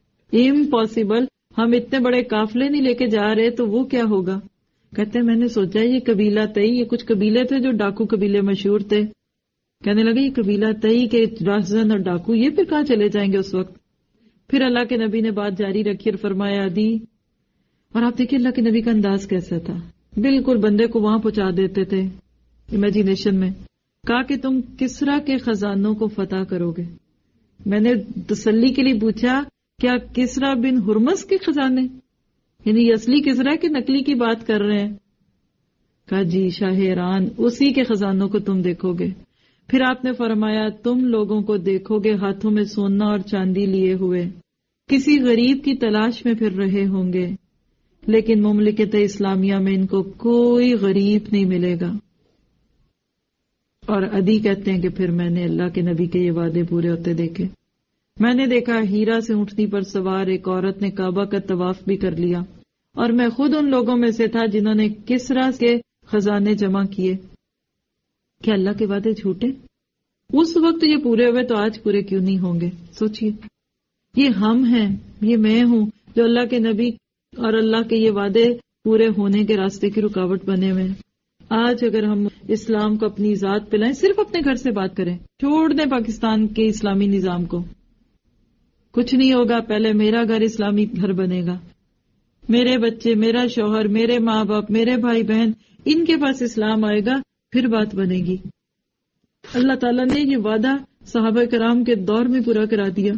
امپاسبل، ہم اتنے بڑے قافلے نہیں لے کے جا رہے تو وہ کیا ہوگا. کہتے ہیں میں نے سوچا یہ قبیلہ تئی، یہ کچھ قبیلے تھے جو ڈاکو قبیلے مشہور تھے. کہنے لگے یہ قبیلہ تئی کے رازن اور ڈاکو یہ پھر کہاں چلے جائیں گے اس وقت. پھر اللہ کے نبی نے بات جاری رکھی اور فرمایا دی. اور آپ دیکھیے اللہ کے نبی کا انداز کیسا تھا، بالکل بندے کو وہاں پہنچا دیتے تھے امیجینیشن میں. کہا کہ تم کسرا کے خزانوں کو فتح کرو گے. میں نے تسلی کے لیے پوچھا کیا کسرا بن ہرمز کے خزانے، یعنی یہ اصلی کسرا کہ نقلی کی بات کر رہے ہیں؟ کہا جی شاہ ایران اسی کے خزانوں کو تم دیکھو گے. پھر آپ نے فرمایا تم لوگوں کو دیکھو گے ہاتھوں میں سونا اور چاندی لیے ہوئے کسی غریب کی تلاش میں پھر رہے ہوں گے، لیکن مملکت اسلامیہ میں ان کو کوئی غریب نہیں ملے گا. اور عدی کہتے ہیں کہ پھر میں نے اللہ کے نبی کے یہ وعدے پورے ہوتے دیکھے. میں نے دیکھا ہیرا سے اونٹنی پر سوار ایک عورت نے کعبہ کا طواف بھی کر لیا، اور میں خود ان لوگوں میں سے تھا جنہوں نے کسرا کے خزانے جمع کیے. کیا اللہ کے وعدے جھوٹے؟ اس وقت یہ پورے ہوئے تو آج پورے کیوں نہیں ہوں گے؟ سوچئے. یہ ہم ہیں، یہ میں ہوں جو اللہ کے نبی اور اللہ کے یہ وعدے پورے ہونے کے راستے کی رکاوٹ بنے ہوئے ہیں. آج اگر ہم اسلام کو اپنی ذات پہ لائیں، صرف اپنے گھر سے بات کریں، چھوڑ دیں پاکستان کے اسلامی نظام کو، کچھ نہیں ہوگا. پہلے میرا گھر اسلامی گھر بنے گا، میرے بچے، میرا شوہر، میرے ماں باپ، میرے بھائی بہن، ان کے پاس اسلام آئے گا، پھر بات بنے گی. اللہ تعالیٰ نے یہ وعدہ صحابہ کرام کے دور میں پورا کرا دیا.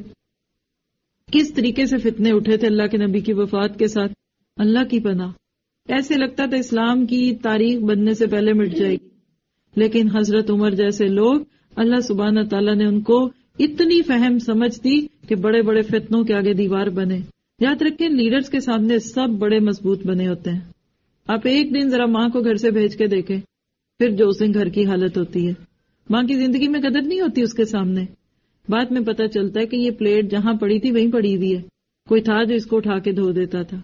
کس طریقے سے فتنے اٹھے تھے اللہ کے نبی کی وفات کے ساتھ. اللہ کی پناہ، ایسے لگتا تھا اسلام کی تاریخ بننے سے پہلے مٹ جائے گی، لیکن حضرت عمر جیسے لوگ، اللہ سبحانہ تعالیٰ نے ان کو اتنی فہم سمجھ دی کہ بڑے بڑے فتنوں کے آگے دیوار بنے. یاد رکھیں، لیڈرز کے سامنے سب بڑے مضبوط بنے ہوتے ہیں. آپ ایک دن ذرا ماں کو گھر سے بھیج کے دیکھیں، پھر جو اسے گھر کی حالت ہوتی ہے. ماں کی زندگی میں قدر نہیں ہوتی اس کے سامنے. بعد میں پتہ چلتا ہے کہ یہ پلیٹ جہاں پڑی تھی وہیں پڑی ہوئی ہے، کوئی تھا جو اس کو اٹھا کے دھو دیتا تھا.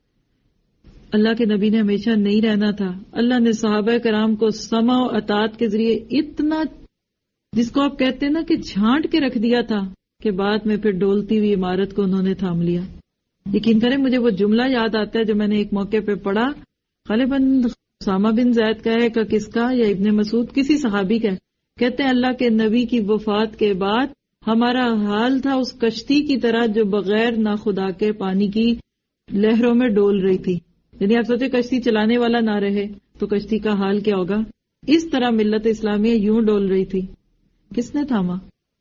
اللہ کے نبی نے ہمیشہ نہیں رہنا تھا. اللہ نے صحابہ کرام کو سمع و اطاعت کے ذریعے اتنا، جس کو آپ کہتے ہیں نا کہ جھانٹ کے رکھ دیا تھا، کہ بعد میں پھر ڈولتی ہوئی عمارت کو انہوں نے تھام لیا. یقین کریں، مجھے وہ جملہ یاد آتا ہے جو میں نے ایک موقع پہ پڑھا، غالباً اسامہ بن زید کا ہے، کس کا، یا ابن مسعود، کسی صحابی کا ہے. کہتے ہیں اللہ کے نبی کی وفات کے بعد ہمارا حال تھا اس کشتی کی طرح جو بغیر ناخدا کے پانی کی لہروں میں ڈول رہی تھی. یعنی آپ سوچے کشتی چلانے والا نہ رہے تو کشتی کا حال کیا ہوگا. اس طرح ملت اسلامیہ یوں ڈول رہی تھی. کس نے تھاما؟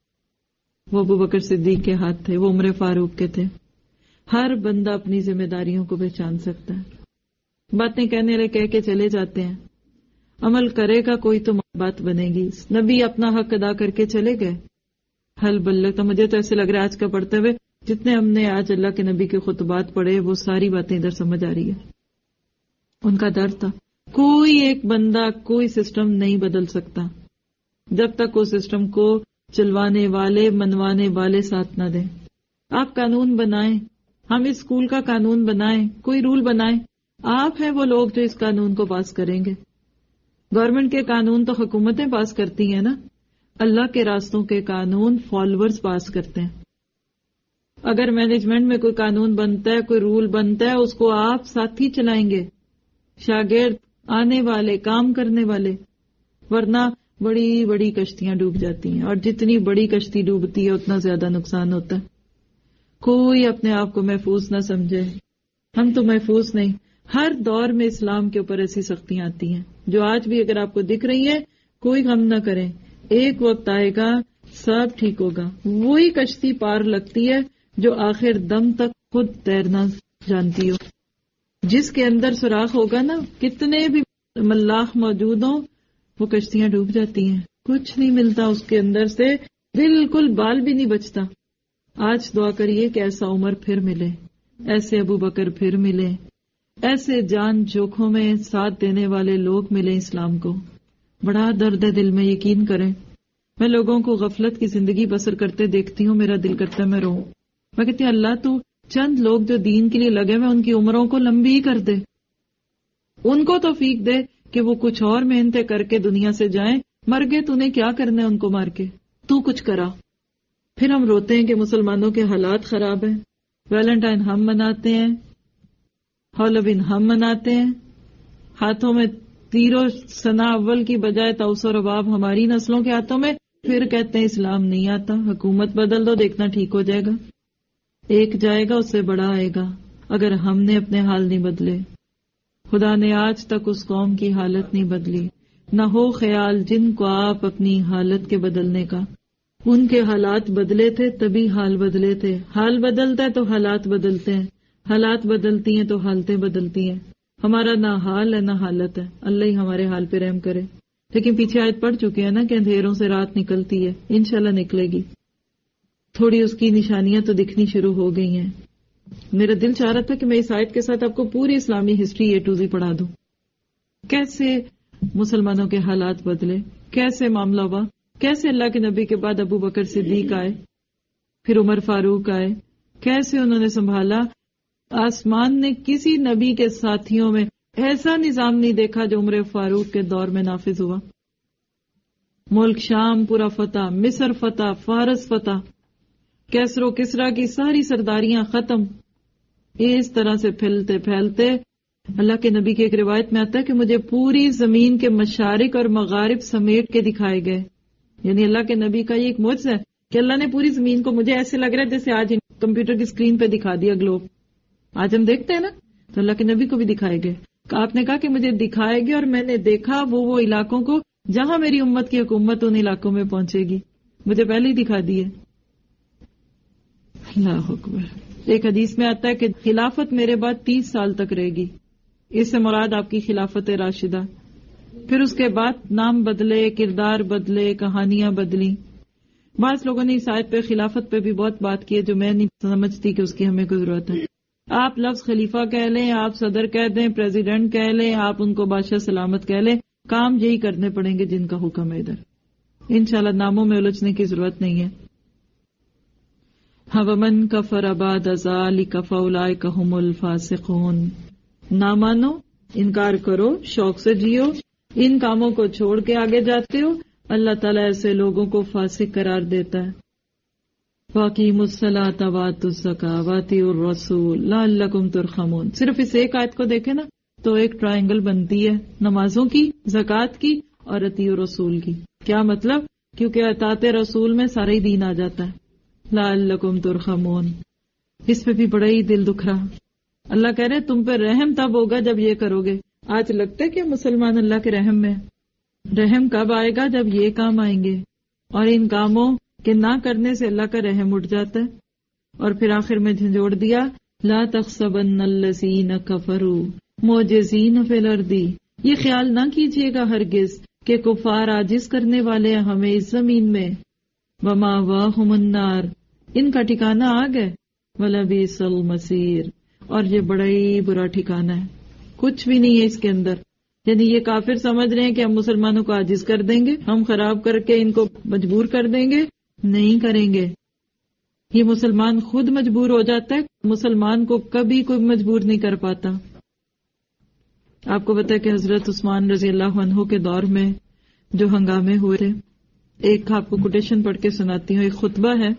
وہ ابو بکر صدیق کے ہاتھ تھے، وہ عمر فاروق کے تھے. ہر بندہ اپنی ذمہ داریوں کو پہچان سکتا ہے. باتیں کہنے والے کہہ کے چلے جاتے ہیں، عمل کرے گا کوئی تو بات بنے گی. نبی اپنا حق ادا کر کے چلے گئے. حل بلغ. تو مجھے تو ایسے لگ رہا ہے آج کا پڑھتے ہوئے جتنے ہم نے آج اللہ کے نبی کے خطبات پڑھے، وہ ساری باتیں ادھر سمجھ آ رہی ہے. ان کا ڈر تھا کوئی ایک بندہ، کوئی سسٹم نہیں بدل سکتا جب تک اس سسٹم کو چلوانے والے، منوانے والے ساتھ نہ دیں. آپ قانون بنائیں، ہم اس اسکول کا قانون بنائیں، کوئی رول بنائیں، آپ ہیں وہ لوگ جو اس قانون کو پاس کریں گے. گورنمنٹ کے قانون تو حکومتیں پاس کرتی ہیں نا، اللہ کے راستوں کے قانون فالوورز پاس کرتے ہیں. اگر مینجمنٹ میں کوئی قانون بنتا ہے، کوئی رول بنتا ہے، اس کو آپ ساتھی چلائیں گے، شاگرد، آنے والے، کام کرنے والے. ورنہ بڑی بڑی کشتیاں ڈوب جاتی ہیں، اور جتنی بڑی کشتی ڈوبتی ہے اتنا زیادہ نقصان ہوتا ہے. کوئی اپنے آپ کو محفوظ نہ سمجھے. ہم تو محفوظ نہیں. ہر دور میں اسلام کے اوپر ایسی سختیاں آتی ہیں جو آج بھی اگر آپ کو دکھ رہی ہیں، کوئی غم نہ کریں. ایک وقت آئے گا سب ٹھیک ہوگا. وہی کشتی پار لگتی ہے جو آخر دم تک خود تیرنا جانتی ہو. جس کے اندر سوراخ ہوگا نا، کتنے بھی ملاح موجود ہوں، وہ کشتیاں ڈوب جاتی ہیں. کچھ نہیں ملتا اس کے اندر سے، بالکل بال بھی نہیں بچتا. آج دعا کریے کہ ایسا عمر پھر ملے، ایسے ابو بکر پھر ملے، ایسے جان جوکھوں میں ساتھ دینے والے لوگ ملیں اسلام کو. بڑا درد ہے دل میں، یقین کریں. میں لوگوں کو غفلت کی زندگی بسر کرتے دیکھتی ہوں، میرا دل کرتا ہے میں روؤں. میں کہتی ہوں اللہ تو چند لوگ جو دین کے لیے لگے ہوئے ان کی عمروں کو لمبی ہی کر دے، ان کو توفیق دے کہ وہ کچھ اور محنتیں کر کے دنیا سے جائیں. مر گئے تو انہیں کیا کرنا ہے ان کو مار کے، تو کچھ کرا. پھر ہم روتے ہیں کہ مسلمانوں کے حالات خراب ہیں. ویلنٹائن ہم مناتے ہیں، ہالووین ہم مناتے ہیں، ہاتھوں میں تیرو سنا اول کی بجائے توس و رباب ہماری نسلوں کے ہاتھوں میں. پھر کہتے ہیں اسلام نہیں آتا، حکومت بدل دو دیکھنا ٹھیک ہو جائے گا. ایک جائے گا اس سے بڑا آئے گا اگر ہم نے اپنے حال نہیں بدلے. خدا نے آج تک اس قوم کی حالت نہیں بدلی. نہ ہو خیال جن کو آپ اپنی حالت کے بدلنے کا. ان کے حالات بدلے تھے تبھی حال بدلے تھے. حال بدلتا ہے تو حالات بدلتے ہیں، حالات بدلتی ہیں تو حالتیں بدلتی ہیں. ہمارا نہ حال ہے نہ حالت ہے. اللہ ہی ہمارے حال پہ رحم کرے. لیکن پیچھے آیت پڑھ چکے ہیں نا کہ اندھیروں سے رات نکلتی ہے، انشاءاللہ نکلے گی. تھوڑی اس کی نشانیاں تو دکھنی شروع ہو گئی ہیں. میرا دل چاہ رہا تھا کہ میں اس آیت کے ساتھ آپ کو پوری اسلامی ہسٹری A to Z پڑھا دوں، کیسے مسلمانوں کے حالات بدلے. کیسے معاملہ ہوا، کیسے اللہ کے نبی کے بعد ابو بکر صدیق آئے، پھر عمر فاروق آئے، کیسے انہوں نے سنبھالا. آسمان نے کسی نبی کے ساتھیوں میں ایسا نظام نہیں دیکھا جو عمر فاروق کے دور میں نافذ ہوا. ملک شام پورا فتح، مصر فتح، فارس فتح، کیسر و کسرا کی ساری سرداریاں ختم. اس طرح سے پھیلتے پھیلتے اللہ کے نبی کی ایک روایت میں آتا ہے کہ مجھے پوری زمین کے مشارق اور مغارب سمیٹ کے دکھائے گئے. یعنی اللہ کے نبی کا یہ ایک معجزہ ہے کہ اللہ نے پوری زمین کو، مجھے ایسے لگ رہا ہے جیسے آج کمپیوٹر کی اسکرین پہ دکھا دیا گلوب. آج ہم دیکھتے ہیں نا، تو اللہ کے نبی کو بھی دکھائے گئے. آپ نے کہا کہ مجھے دکھائے گئے اور میں نے دیکھا وہ علاقوں کو جہاں میری امت کی حکومت ان علاقوں میں پہنچے گی، مجھے پہلے ہی دکھا دیے. اللہ اکبر. ایک حدیث میں آتا ہے کہ خلافت میرے بعد 30 سال تک رہے گی. اس سے مراد آپ کی خلافت راشدہ. پھر اس کے بعد نام بدلے، کردار بدلے، کہانیاں بدلی. بعض لوگوں نے اس آیت پہ خلافت پہ بھی بہت بات کی ہے جو میں نہیں سمجھتی کہ اس کی ہمیں کوئی ضرورت ہے. آپ لفظ خلیفہ کہہ لیں، آپ صدر کہہ دیں، پریزیڈنٹ کہہ لیں، آپ ان کو بادشاہ سلامت کہہ لیں، کام یہی کرنے پڑیں گے جن کا حکم ہے. ادھر انشاءاللہ ناموں میں الجھنے کی ضرورت نہیں ہے. وَمَن كَفَرَ بَعْدَ ذَلِكَ فَأُولَٰئِكَ هُمُ الْفَاسِقُونَ. نہ مانو، انکار کرو، شوق سے جیو، ان کاموں کو چھوڑ کے آگے جاتے ہو، اللہ تعالیٰ ایسے لوگوں کو فاسق قرار دیتا ہے. وَأَقِیمُوا الصَّلَاةَ وَآتُوا الزَّکَاةَ وَأَطِیعُوا الرَّسُولَ لَعَلَّکُمْ تُرْحَمُونَ. صرف اس ایک آیت کو دیکھیں نا تو ایک ٹرائنگل بنتی ہے، نمازوں کی، زکوٰۃ کی اور اطیعوا الرسول کی. کیا مطلب؟ کیونکہ اطاعت رسول میں سارا ہی دین آ جاتا ہے. لَعَلَّکُمْ تُرْحَمُونَ. اس پہ بھی بڑا ہی دل دکھ رہا. اللہ کہہ رہے تم پہ رحم تب ہوگا جب یہ کرو گے. آج لگتا ہے کہ مسلمان اللہ کے رحم میں. رحم کب آئے گا؟ جب یہ کام آئیں گے. اور ان کاموں کے نہ کرنے سے اللہ کا رحم اٹھ جاتا ہے. اور پھر آخر میں جھنجھوڑ دیا لا تحسبن الذین کفروا معجزین فی الارض. یہ خیال نہ کیجیے گا ہرگز کہ کفار عاجز کرنے والے ہیں ہمیں اس زمین میں. ومأواہم النار. ان کا ٹھکانہ آگ ہے. ولبئس المصیر. اور یہ بڑا ہی برا ٹھکانہ ہے، کچھ بھی نہیں ہے اس کے اندر. یعنی یہ کافر سمجھ رہے ہیں کہ ہم مسلمانوں کو عاجز کر دیں گے، ہم خراب کر کے ان کو مجبور کر دیں گے. نہیں کریں گے. یہ مسلمان خود مجبور ہو جاتا ہے، مسلمان کو کبھی کوئی مجبور نہیں کر پاتا. آپ کو پتا ہے کہ حضرت عثمان رضی اللہ عنہ کے دور میں جو ہنگامے ہوئے تھے، ایک آپ کو کوٹیشن پڑھ کے سناتی ہوں. ایک خطبہ ہے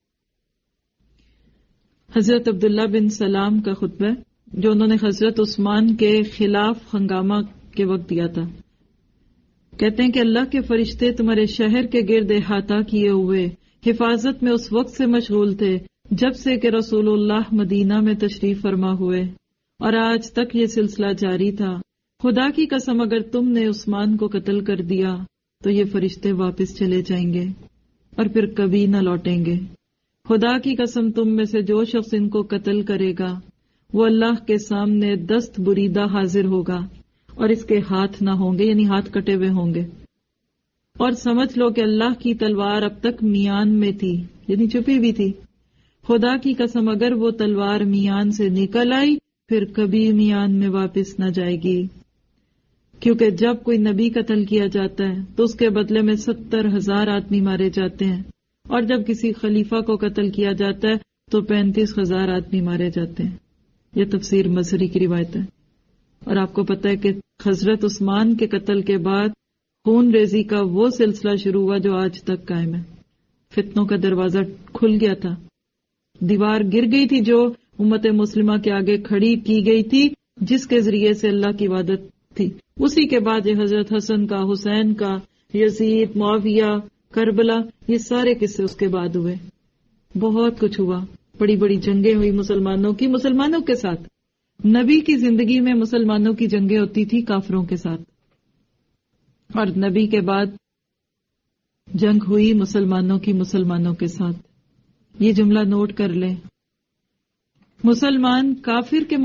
حضرت عبداللہ بن سلام کا خطبہ جو انہوں نے حضرت عثمان کے خلاف ہنگامہ کے وقت دیا تھا. کہتے ہیں کہ اللہ کے فرشتے تمہارے شہر کے گرد احاطہ کیے ہوئے حفاظت میں اس وقت سے مشغول تھے جب سے کہ رسول اللہ مدینہ میں تشریف فرما ہوئے، اور آج تک یہ سلسلہ جاری تھا. خدا کی قسم اگر تم نے عثمان کو قتل کر دیا تو یہ فرشتے واپس چلے جائیں گے اور پھر کبھی نہ لوٹیں گے. خدا کی قسم تم میں سے جو شخص ان کو قتل کرے گا وہ اللہ کے سامنے دست بریدہ حاضر ہوگا اور اس کے ہاتھ نہ ہوں گے، یعنی ہاتھ کٹے ہوئے ہوں گے. اور سمجھ لو کہ اللہ کی تلوار اب تک میان میں تھی، یعنی چھپی بھی تھی. خدا کی قسم اگر وہ تلوار میان سے نکل آئی پھر کبھی میان میں واپس نہ جائے گی. کیونکہ جب کوئی نبی قتل کیا جاتا ہے تو اس کے بدلے میں 70,000 آدمی مارے جاتے ہیں، اور جب کسی خلیفہ کو قتل کیا جاتا ہے تو 35,000 آدمی مارے جاتے ہیں. یہ تفسیر مظہری کی روایت ہے. اور آپ کو پتہ ہے کہ حضرت عثمان کے قتل کے بعد خون ریزی کا وہ سلسلہ شروع ہوا جو آج تک قائم ہے. فتنوں کا دروازہ کھل گیا تھا، دیوار گر گئی تھی جو امت مسلمہ کے آگے کھڑی کی گئی تھی، جس کے ذریعے سے اللہ کی عبادت تھی. اسی کے بعد یہ حضرت حسن کا، حسین کا، یزید، معاویہ، کربلا، یہ سارے قصے اس کے بعد ہوئے. بہت کچھ ہوا، بڑی بڑی جنگیں ہوئی مسلمانوں کے ساتھ. نبی کی زندگی میں مسلمانوں کی جنگیں ہوتی تھی کافروں کے ساتھ، اور نبی کے بعد جنگ ہوئی مسلمانوں کے ساتھ. یہ جملہ نوٹ کر لیں، مسلمان کافر کے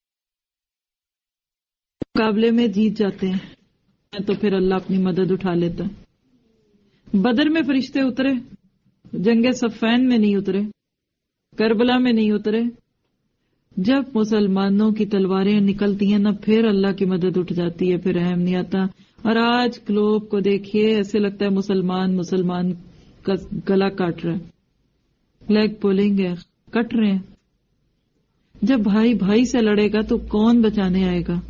مقابلے میں جیت جاتے ہیں تو پھر اللہ اپنی مدد اٹھا لیتا ہے. بدر میں فرشتے اترے، جنگ صفین میں نہیں اترے، کربلا میں نہیں اترے. جب مسلمانوں کی تلواریں نکلتی ہیں نا پھر اللہ کی مدد اٹھ جاتی ہے، پھر رحم نہیں آتا. اور آج گلوب کو دیکھیے، ایسے لگتا ہے مسلمان کا گلا کاٹ رہا ہے، لیگ پولنگ ہے، کٹ رہے ہیں. جب بھائی بھائی سے لڑے گا تو کون بچانے آئے گا؟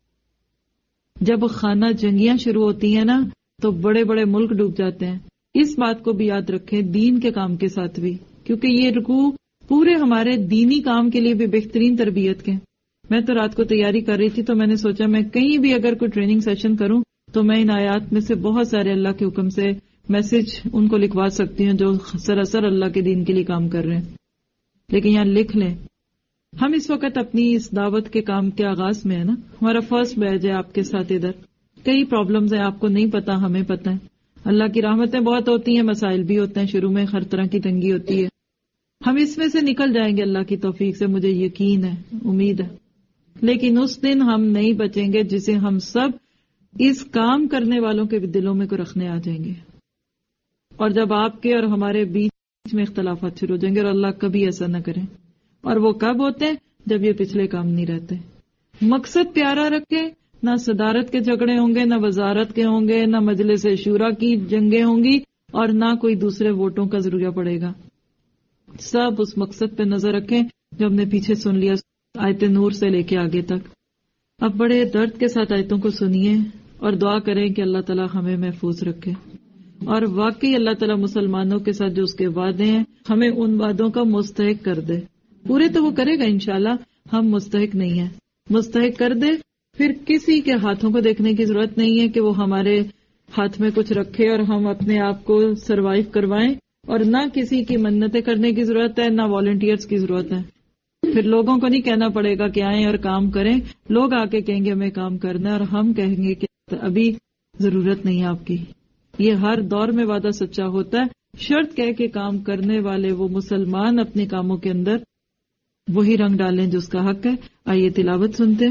جب خانہ جنگیاں شروع ہوتی ہیں نا تو بڑے بڑے ملک ڈوب جاتے ہیں. اس بات کو بھی یاد رکھیں دین کے کام کے ساتھ بھی، کیونکہ یہ رکوع پورے ہمارے دینی کام کے لیے بھی بہترین تربیت کے. میں تو رات کو تیاری کر رہی تھی تو میں نے سوچا میں کہیں بھی اگر کوئی ٹریننگ سیشن کروں تو میں ان آیات میں سے بہت سارے اللہ کے حکم سے میسج ان کو لکھوا سکتی ہوں جو سراسر اللہ کے دین کے لیے کام کر رہے ہیں. لیکن یہاں لکھ لیں، ہم اس وقت اپنی اس دعوت کے کام کے آغاز میں ہے نا، ہمارا فرسٹ بیچ ہے آپ کے ساتھ. ادھر کئی پرابلمز ہیں، آپ کو نہیں پتا، ہمیں پتا ہے. اللہ کی رحمتیں بہت ہوتی ہیں، مسائل بھی ہوتے ہیں، شروع میں ہر طرح کی تنگی ہوتی ہے. ہم اس میں سے نکل جائیں گے اللہ کی توفیق سے، مجھے یقین ہے، امید ہے. لیکن اس دن ہم نہیں بچیں گے جسے ہم سب اس کام کرنے والوں کے دلوں میں کو رکھنے آ جائیں گے. اور جب آپ کے اور ہمارے بیچ میں اختلافات شروع ہو جائیں گے، اور اللہ کبھی ایسا نہ کرے. اور وہ کب ہوتے ہیں؟ جب یہ پچھلے کام نہیں رہتے. مقصد پیارا رکھے، نہ صدارت کے جھگڑے ہوں گے، نہ وزارت کے ہوں گے، نہ مجلس شورا کی جنگیں ہوں گی، اور نہ کوئی دوسرے ووٹوں کا ضرورت پڑے گا. سب اس مقصد پہ نظر رکھیں جو ہم نے پیچھے سن لیا آیت نور سے لے کے آگے تک. اب بڑے درد کے ساتھ آیتوں کو سنیے اور دعا کریں کہ اللہ تعالیٰ ہمیں محفوظ رکھے. اور واقعی اللہ تعالیٰ مسلمانوں کے ساتھ جو اس کے وعدے ہیں ہمیں ان وعدوں کا مستحق کر دے. پورے تو وہ کرے گا انشاءاللہ، ہم مستحق نہیں ہیں. مستحق کر دے، پھر کسی کے ہاتھوں کو دیکھنے کی ضرورت نہیں ہے کہ وہ ہمارے ہاتھ میں کچھ رکھے اور ہم اپنے آپ کو سروائیو کروائیں. اور نہ کسی کی منتیں کرنے کی ضرورت ہے، نہ والنٹیئرز کی ضرورت ہے. پھر لوگوں کو نہیں کہنا پڑے گا کہ آئیں اور کام کریں. لوگ آ کے کہیں گے ہمیں کام کرنا ہے، اور ہم کہیں گے کہ ابھی ضرورت نہیں ہے آپ کی. یہ ہر دور میں وعدہ سچا ہوتا ہے. شرط کہہ کے کام کرنے والے وہ مسلمان اپنے کاموں کے اندر وہی رنگ ڈالیں جو اس کا حق ہے. آئیے تلاوت سنتے ہیں.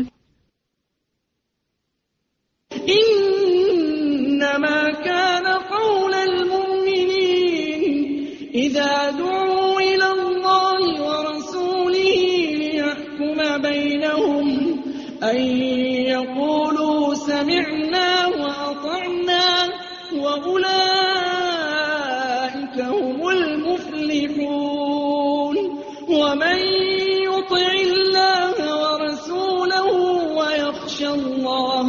انما كان قول المؤمنين اذا دعوا الى الله ورسوله ليحكم بينهم ان يقولوا سمعنا واطعنا واولئك هم المفلحون. ومن يطع الله ورسوله ويخشى الله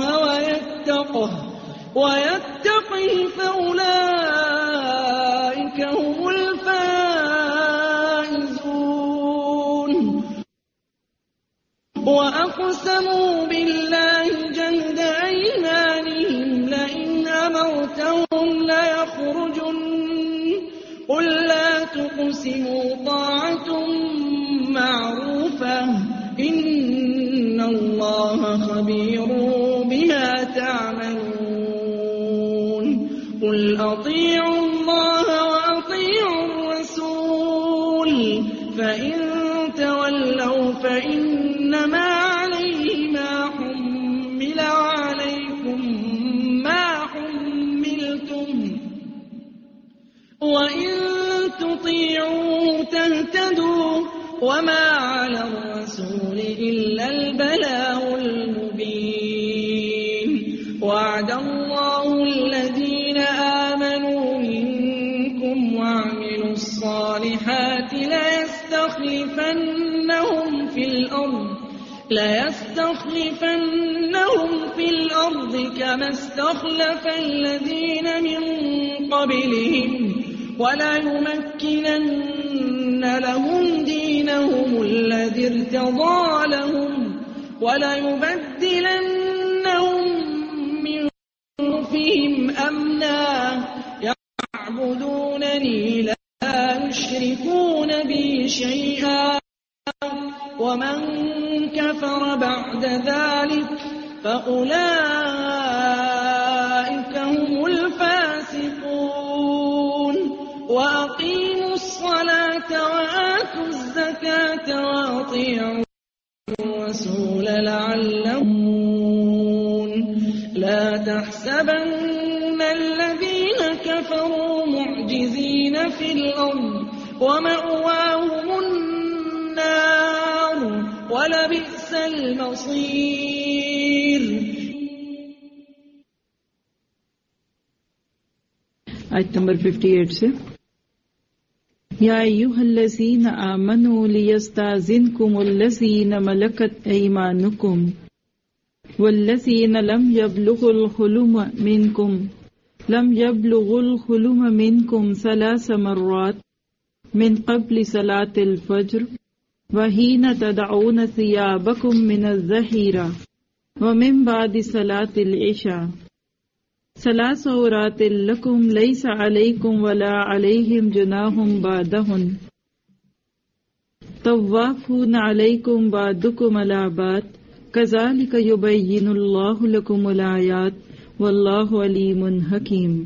ويتقه فأولئك هم الفائزون. وأقسموا بالله جهد أيمانهم لئن أمرتهم ليخرجن قل لا تقسموا طاعة معروفة إن الله خبير بما تعملون. قل أطيعوا الله وأطيعوا الرسول فإن تولوا فإنما عليه ما حمل وعليكم ما حملتم وإن تطيعوا تهتدوا وما على الرسول إلا البلاغ المبين. وعد الله الذين آمنوا منكم وعملوا الصالحات ليستخلفنهم في الأرض كما استخلف الذين من قبلهم وليمكنن لهم دينهم الذي ارتضى لهم وليبدلنهم من خلفهم أمنا يعبدونني لا يشركون بي شيئا ومن كفر بعد ذلك فأولئك هم الفاسقون. وأقيموا الصلاة وآتوا الزكاة وأطيعوا الرسول لعلهم لا تحسبن الذين كفروا معجزين في الأرض ومأواهم النار ولبئس المصير. آیت نمبر 58 سے. یا ایھا الذین آمنوا لیستأذنکم الذین ملکت ایمانکم والذین لم یبلغوا الحلم منکم 3 مرات من قبل صلاة الفجر وحین تدعون ثیابکم من الظہیرہ ومن بعد صلاة العشاء 3 عورات لکم لیس علیکم ولا علیہم جناح بعدہن طوافون علیکم بعدکم علی بعد کذالک یبین اللہ لکم الآیات واللہ علیم حکیم.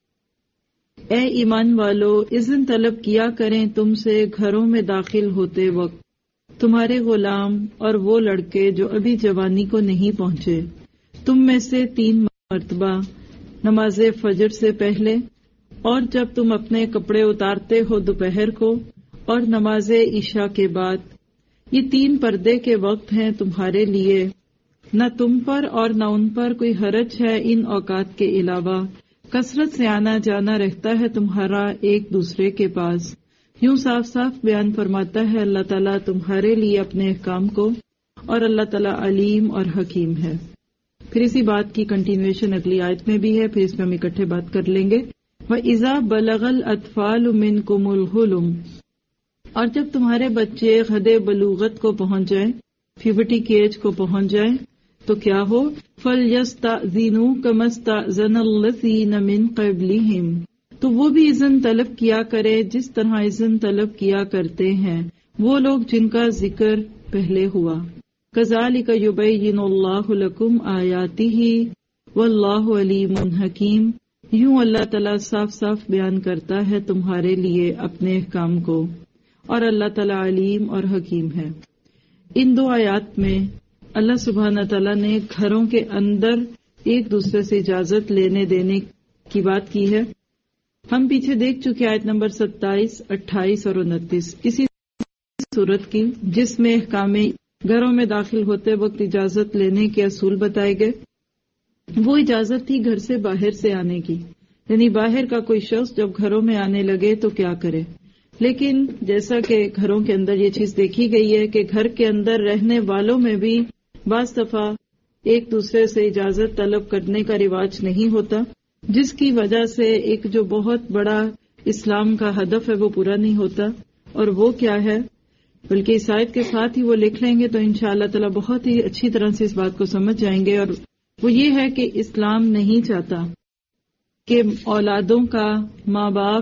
اے ایمان والو، اذن طلب کیا کریں تم سے گھروں میں داخل ہوتے وقت تمہارے غلام اور وہ لڑکے جو ابھی جوانی کو نہیں پہنچے، تم میں سے 3 مرتبہ نماز فجر سے پہلے، اور جب تم اپنے کپڑے اتارتے ہو دوپہر کو، اور نماز عشاء کے بعد. یہ 3 پردے کے وقت ہیں تمہارے لیے، نہ تم پر اور نہ ان پر کوئی حرج ہے ان اوقات کے علاوہ. کثرت سے آنا جانا رہتا ہے تمہارا ایک دوسرے کے پاس. یوں صاف صاف بیان فرماتا ہے اللہ تعالیٰ تمہارے لیے اپنے احکام کو، اور اللہ تعالیٰ علیم اور حکیم ہے. پھر اسی بات کی کنٹینویشن اگلی آیت میں بھی ہے، پھر اس میں ہم اکٹھے بات کر لیں گے. وَإِذَا بَلَغَ الْأَطْفَالُ مِنْكُمُ الْحُلُمَ، اور جب تمہارے بچے حد بلوغت کو پہنچ جائیں، پیوبرٹی کی ایج کو پہنچ جائیں، تو کیا ہو؟ فَلْيَسْتَأْذِنُوا كَمَا اسْتَأْذَنَ الَّذِينَ مِنْ قَبْلِهِمْ، تو وہ بھی اذن طلب کیا کرے جس طرح اذن طلب کیا کرتے ہیں وہ لوگ جن کا ذکر پہلے ہوا. كَذَلِكَ يُبَيِّنُ اللَّهُ لَكُمْ آيَاتِهِ وَاللَّهُ عَلِيمٌ حَكِيمٌ. یوں اللہ تعالیٰ صاف صاف بیان کرتا ہے تمہارے لیے اپنے احکام کو، اور اللہ تعالیٰ علیم اور حکیم ہے. ان 2 آیات میں اللہ سبحانہ تعالیٰ نے گھروں کے اندر ایک دوسرے سے اجازت لینے دینے کی بات کی ہے. ہم پیچھے دیکھ چکے آیت نمبر 27، 28 اور 29 اسی صورت کی، جس میں احکام گھروں میں داخل ہوتے وقت اجازت لینے کے اصول بتائے گئے. وہ اجازت تھی گھر سے باہر سے آنے کی، یعنی باہر کا کوئی شخص جب گھروں میں آنے لگے تو کیا کرے. لیکن جیسا کہ گھروں کے اندر یہ چیز دیکھی گئی ہے کہ گھر کے اندر رہنے والوں میں بھی بعض دفعہ ایک دوسرے سے اجازت طلب کرنے کا رواج نہیں ہوتا، جس کی وجہ سے ایک جو بہت بڑا اسلام کا ہدف ہے وہ پورا نہیں ہوتا. اور وہ کیا ہے، بلکہ اس آیت کے ساتھ ہی وہ لکھ لیں گے تو انشاءاللہ تعالی بہت ہی اچھی طرح سے اس بات کو سمجھ جائیں گے. اور وہ یہ ہے کہ اسلام نہیں چاہتا کہ اولادوں کا ماں باپ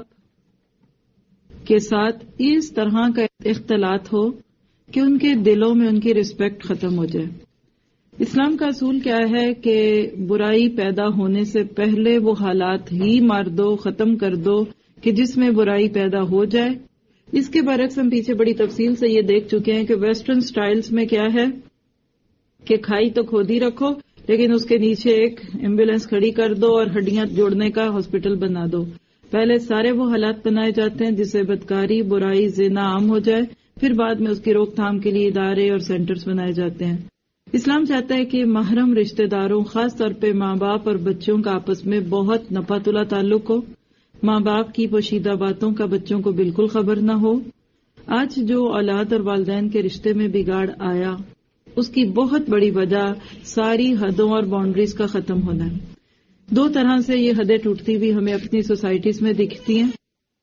کے ساتھ اس طرح کا اختلاط ہو کہ ان کے دلوں میں ان کی رسپیکٹ ختم ہو جائے. اسلام کا اصول کیا ہے کہ برائی پیدا ہونے سے پہلے وہ حالات ہی مار دو، ختم کر دو کہ جس میں برائی پیدا ہو جائے. اس کے برعکس ہم پیچھے بڑی تفصیل سے یہ دیکھ چکے ہیں کہ ویسٹرن سٹائلز میں کیا ہے کہ کھائی تو کھود ہی رکھو، لیکن اس کے نیچے ایک ایمبولینس کھڑی کر دو اور ہڈیاں جوڑنے کا ہاسپٹل بنا دو. پہلے سارے وہ حالات بنائے جاتے ہیں جس سے بدکاری، برائی، زنا عام ہو جائے، پھر بعد میں اس کی روک تھام کے لیے ادارے اور سینٹرز بنائے جاتے ہیں. اسلام چاہتا ہے کہ محرم رشتہ داروں، خاص طور پہ ماں باپ اور بچوں کا آپس میں بہت نپاتلا تعلق ہو. ماں باپ کی پوشیدہ باتوں کا بچوں کو بالکل خبر نہ ہو. آج جو اولاد اور والدین کے رشتے میں بگاڑ آیا، اس کی بہت بڑی وجہ ساری حدوں اور باؤنڈریز کا ختم ہونا ہے. 2 طرح سے یہ حدیں ٹوٹتی ہوئی ہمیں اپنی سوسائٹیز میں دکھتی ہیں.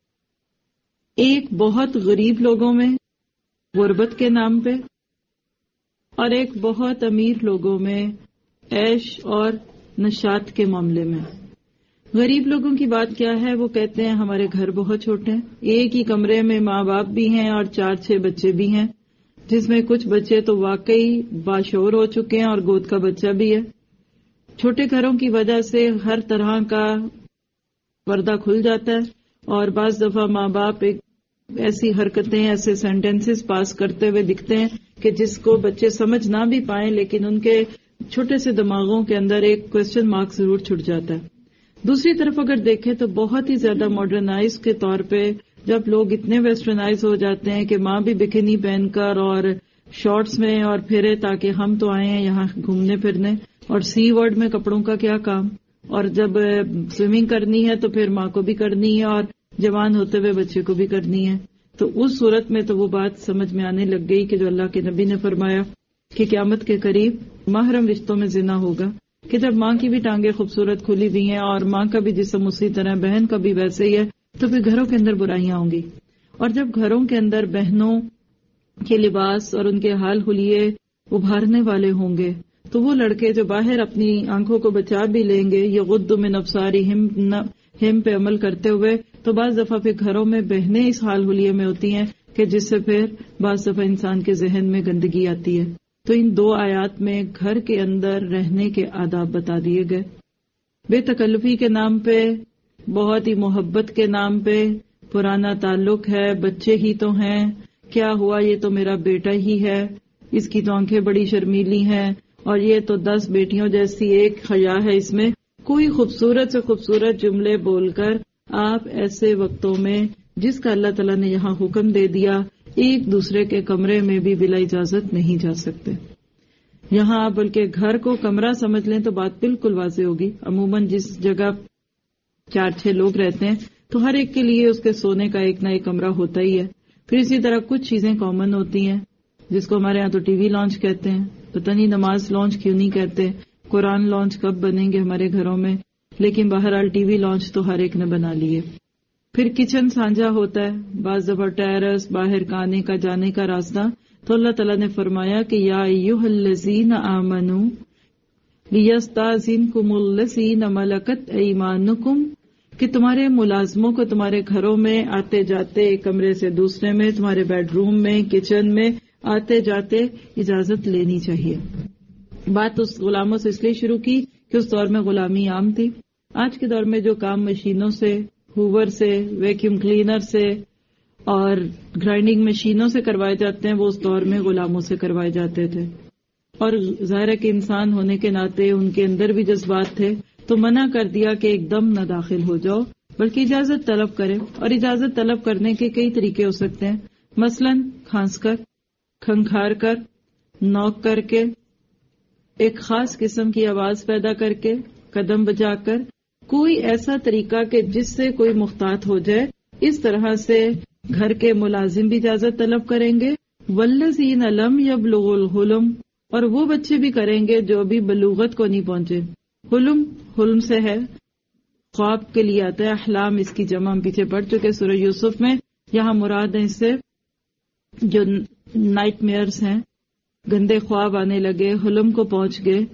ایک بہت غریب لوگوں میں غربت کے نام پہ، اور ایک بہت امیر لوگوں میں عیش اور نشاط کے معاملے میں. غریب لوگوں کی بات کیا ہے؟ وہ کہتے ہیں ہمارے گھر بہت چھوٹے ہیں، ایک ہی کمرے میں ماں باپ بھی ہیں اور 4-6 بچے بھی ہیں، جس میں کچھ بچے تو واقعی باشعور ہو چکے ہیں اور گود کا بچہ بھی ہے. چھوٹے گھروں کی وجہ سے ہر طرح کا پردہ کھل جاتا ہے، اور بعض دفعہ ماں باپ ایسی حرکتیں، ایسے سینٹینسز پاس کرتے ہوئے دکھتے ہیں کہ جس کو بچے سمجھ نہ بھی پائیں، لیکن ان کے چھوٹے سے دماغوں کے اندر ایک کوسچن مارک ضرور چھٹ جاتا ہے. دوسری طرف اگر دیکھیں تو بہت ہی زیادہ ماڈرنائز کے طور پہ جب لوگ اتنے ویسٹرنائز ہو جاتے ہیں کہ ماں بھی بکینی پہن کر اور شارٹس میں اور پھرے تاکہ ہم تو آئے ہیں یہاں گھومنے پھرنے، اور سی ورڈ میں کپڑوں کا کیا کام. اور جب سوئمنگ کرنی ہے تو پھر ماں کو بھی کرنی ہے اور جوان ہوتے ہوئے بچے کو بھی کرنی ہے. تو اس صورت میں تو وہ بات سمجھ میں آنے لگ گئی کہ جو اللہ کے نبی نے فرمایا کہ قیامت کے قریب محرم رشتوں میں زنا ہوگا، کہ جب ماں کی بھی ٹانگیں خوبصورت کھلی ہوئی ہیں اور ماں کا بھی جسم اسی طرح، بہن کا بھی ویسے ہی ہے، تو پھر گھروں کے اندر برائیاں ہوں گی. اور جب گھروں کے اندر بہنوں کے لباس اور ان کے حال حلیے ابھارنے والے ہوں گے تو وہ لڑکے جو باہر اپنی آنکھوں کو بچا بھی لیں گے، یغض من ابصارہم پہ عمل کرتے ہوئے، تو بعض دفعہ پھر گھروں میں بہنیں اس حال حلیے میں ہوتی ہیں کہ جس سے پھر بعض دفعہ انسان کے ذہن میں گندگی آتی ہے. تو ان 2 آیات میں گھر کے اندر رہنے کے آداب بتا دیے گئے. بے تکلفی کے نام پہ، بہت ہی محبت کے نام پہ، پرانا تعلق ہے، بچے ہی تو ہیں، کیا ہوا یہ تو میرا بیٹا ہی ہے، اس کی تو آنکھیں بڑی شرمیلی ہیں اور یہ تو 10 بیٹیوں جیسی ایک حیا ہے اس میں، کوئی خوبصورت سے خوبصورت جملے بول کر آپ ایسے وقتوں میں جس کا اللہ تعالیٰ نے یہاں حکم دے دیا، ایک دوسرے کے کمرے میں بھی بلا اجازت نہیں جا سکتے. یہاں آپ بلکہ گھر کو کمرہ سمجھ لیں تو بات بالکل واضح ہوگی. عموماً جس جگہ 4-6 لوگ رہتے ہیں تو ہر ایک کے لیے اس کے سونے کا ایک نہ ایک کمرہ ہوتا ہی ہے. پھر اسی طرح کچھ چیزیں کامن ہوتی ہیں جس کو ہمارے ہاں تو ٹی وی لانچ کہتے ہیں، پتہ نہیں نماز لانچ کیوں نہیں کہتے، قرآن لانچ کب بنیں گے ہمارے گھروں میں، لیکن بہرحال ٹی وی لانچ تو ہر ایک نے بنا لیے. پھر کچن سانجا ہوتا ہے، بعض دفعہ ٹیرس، باہر کا آنے کا جانے کا راستہ. تو اللہ تعالیٰ نے فرمایا کہ یا ایھا الذین آمنوا لیستأذنکم الذین ملکت ایمانکم، کہ تمہارے ملازموں کو تمہارے گھروں میں آتے جاتے ایک کمرے سے دوسرے میں، تمہارے بیڈ روم میں، کچن میں آتے جاتے اجازت لینی چاہیے. بات اس غلاموں سے اس لیے شروع کی کہ اس دور میں غلامی عام تھی. آج کے دور میں جو کام مشینوں سے، ہوور سے، ویکیوم کلینر سے اور گرائنڈنگ مشینوں سے کروائے جاتے ہیں، وہ اس دور میں غلاموں سے کروائے جاتے تھے. اور ظاہر ہے کہ انسان ہونے کے ناطے ان کے اندر بھی جذبات تھے، تو منع کر دیا کہ ایک دم نہ داخل ہو جاؤ بلکہ اجازت طلب کرے. اور اجازت طلب کرنے کے کئی طریقے ہو سکتے ہیں، مثلاً کھانس کر، کھنکھار کر، نوک کر کے، ایک خاص قسم کی آواز پیدا کر کے، قدم بجا کر، کوئی ایسا طریقہ کہ جس سے کوئی محتاط ہو جائے. اس طرح سے گھر کے ملازم بھی اجازت طلب کریں گے. والذین لم یبلغوا الحلم، اور وہ بچے بھی کریں گے جو ابھی بلوغت کو نہیں پہنچے. حلم سے ہے، خواب کے لیے آتا ہے، احلام اس کی جمع ہم پیچھے پڑھ چکے سورہ یوسف میں. یہاں مراد ہے اس سے جو نائٹ میئرز ہیں، گندے خواب آنے لگے، حلم کو پہنچ گئے.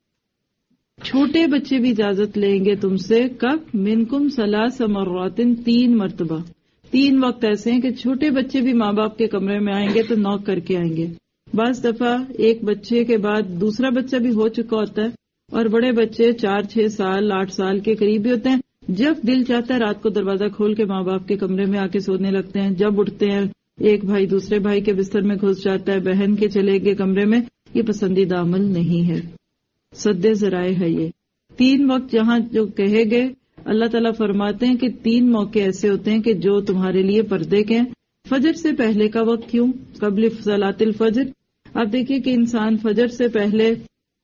چھوٹے بچے بھی اجازت لیں گے تم سے، کب؟ منکم 3 مرات، 3 مرتبہ. 3 وقت ایسے ہیں کہ چھوٹے بچے بھی ماں باپ کے کمرے میں آئیں گے تو نوک کر کے آئیں گے. بعض دفعہ ایک بچے کے بعد دوسرا بچہ بھی ہو چکا ہوتا ہے، اور بڑے بچے 4-6 سال 8 سال کے قریب بھی ہوتے ہیں. جب دل چاہتا ہے رات کو دروازہ کھول کے ماں باپ کے کمرے میں آ کے سونے لگتے ہیں. جب اٹھتے ہیں ایک بھائی دوسرے بھائی کے بستر میں گھس جاتا ہے، بہن کے چلے گئے کمرے میں. یہ پسندیدہ عمل نہیں ہے، سد ذرائع ہے. یہ 3 وقت جہاں جو کہے گئے، اللہ تعالیٰ فرماتے ہیں کہ 3 موقع ایسے ہوتے ہیں کہ جو تمہارے لیے پردے کے ہیں. فجر سے پہلے کا وقت کیوں؟ قبل صلاۃ الفجر. آپ دیکھیے کہ انسان فجر سے پہلے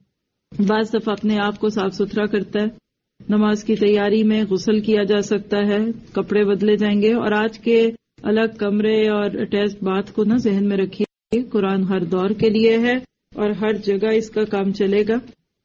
بعض دفعہ اپنے آپ کو صاف ستھرا کرتا ہے. نماز کی تیاری میں غسل کیا جا سکتا ہے، کپڑے بدلے جائیں گے. اور آج کے الگ کمرے اور اٹیچ باتھ کو نہ ذہن میں رکھیے، قرآن ہر دور کے لیے ہے اور ہر جگہ اس کا کام چلے گا.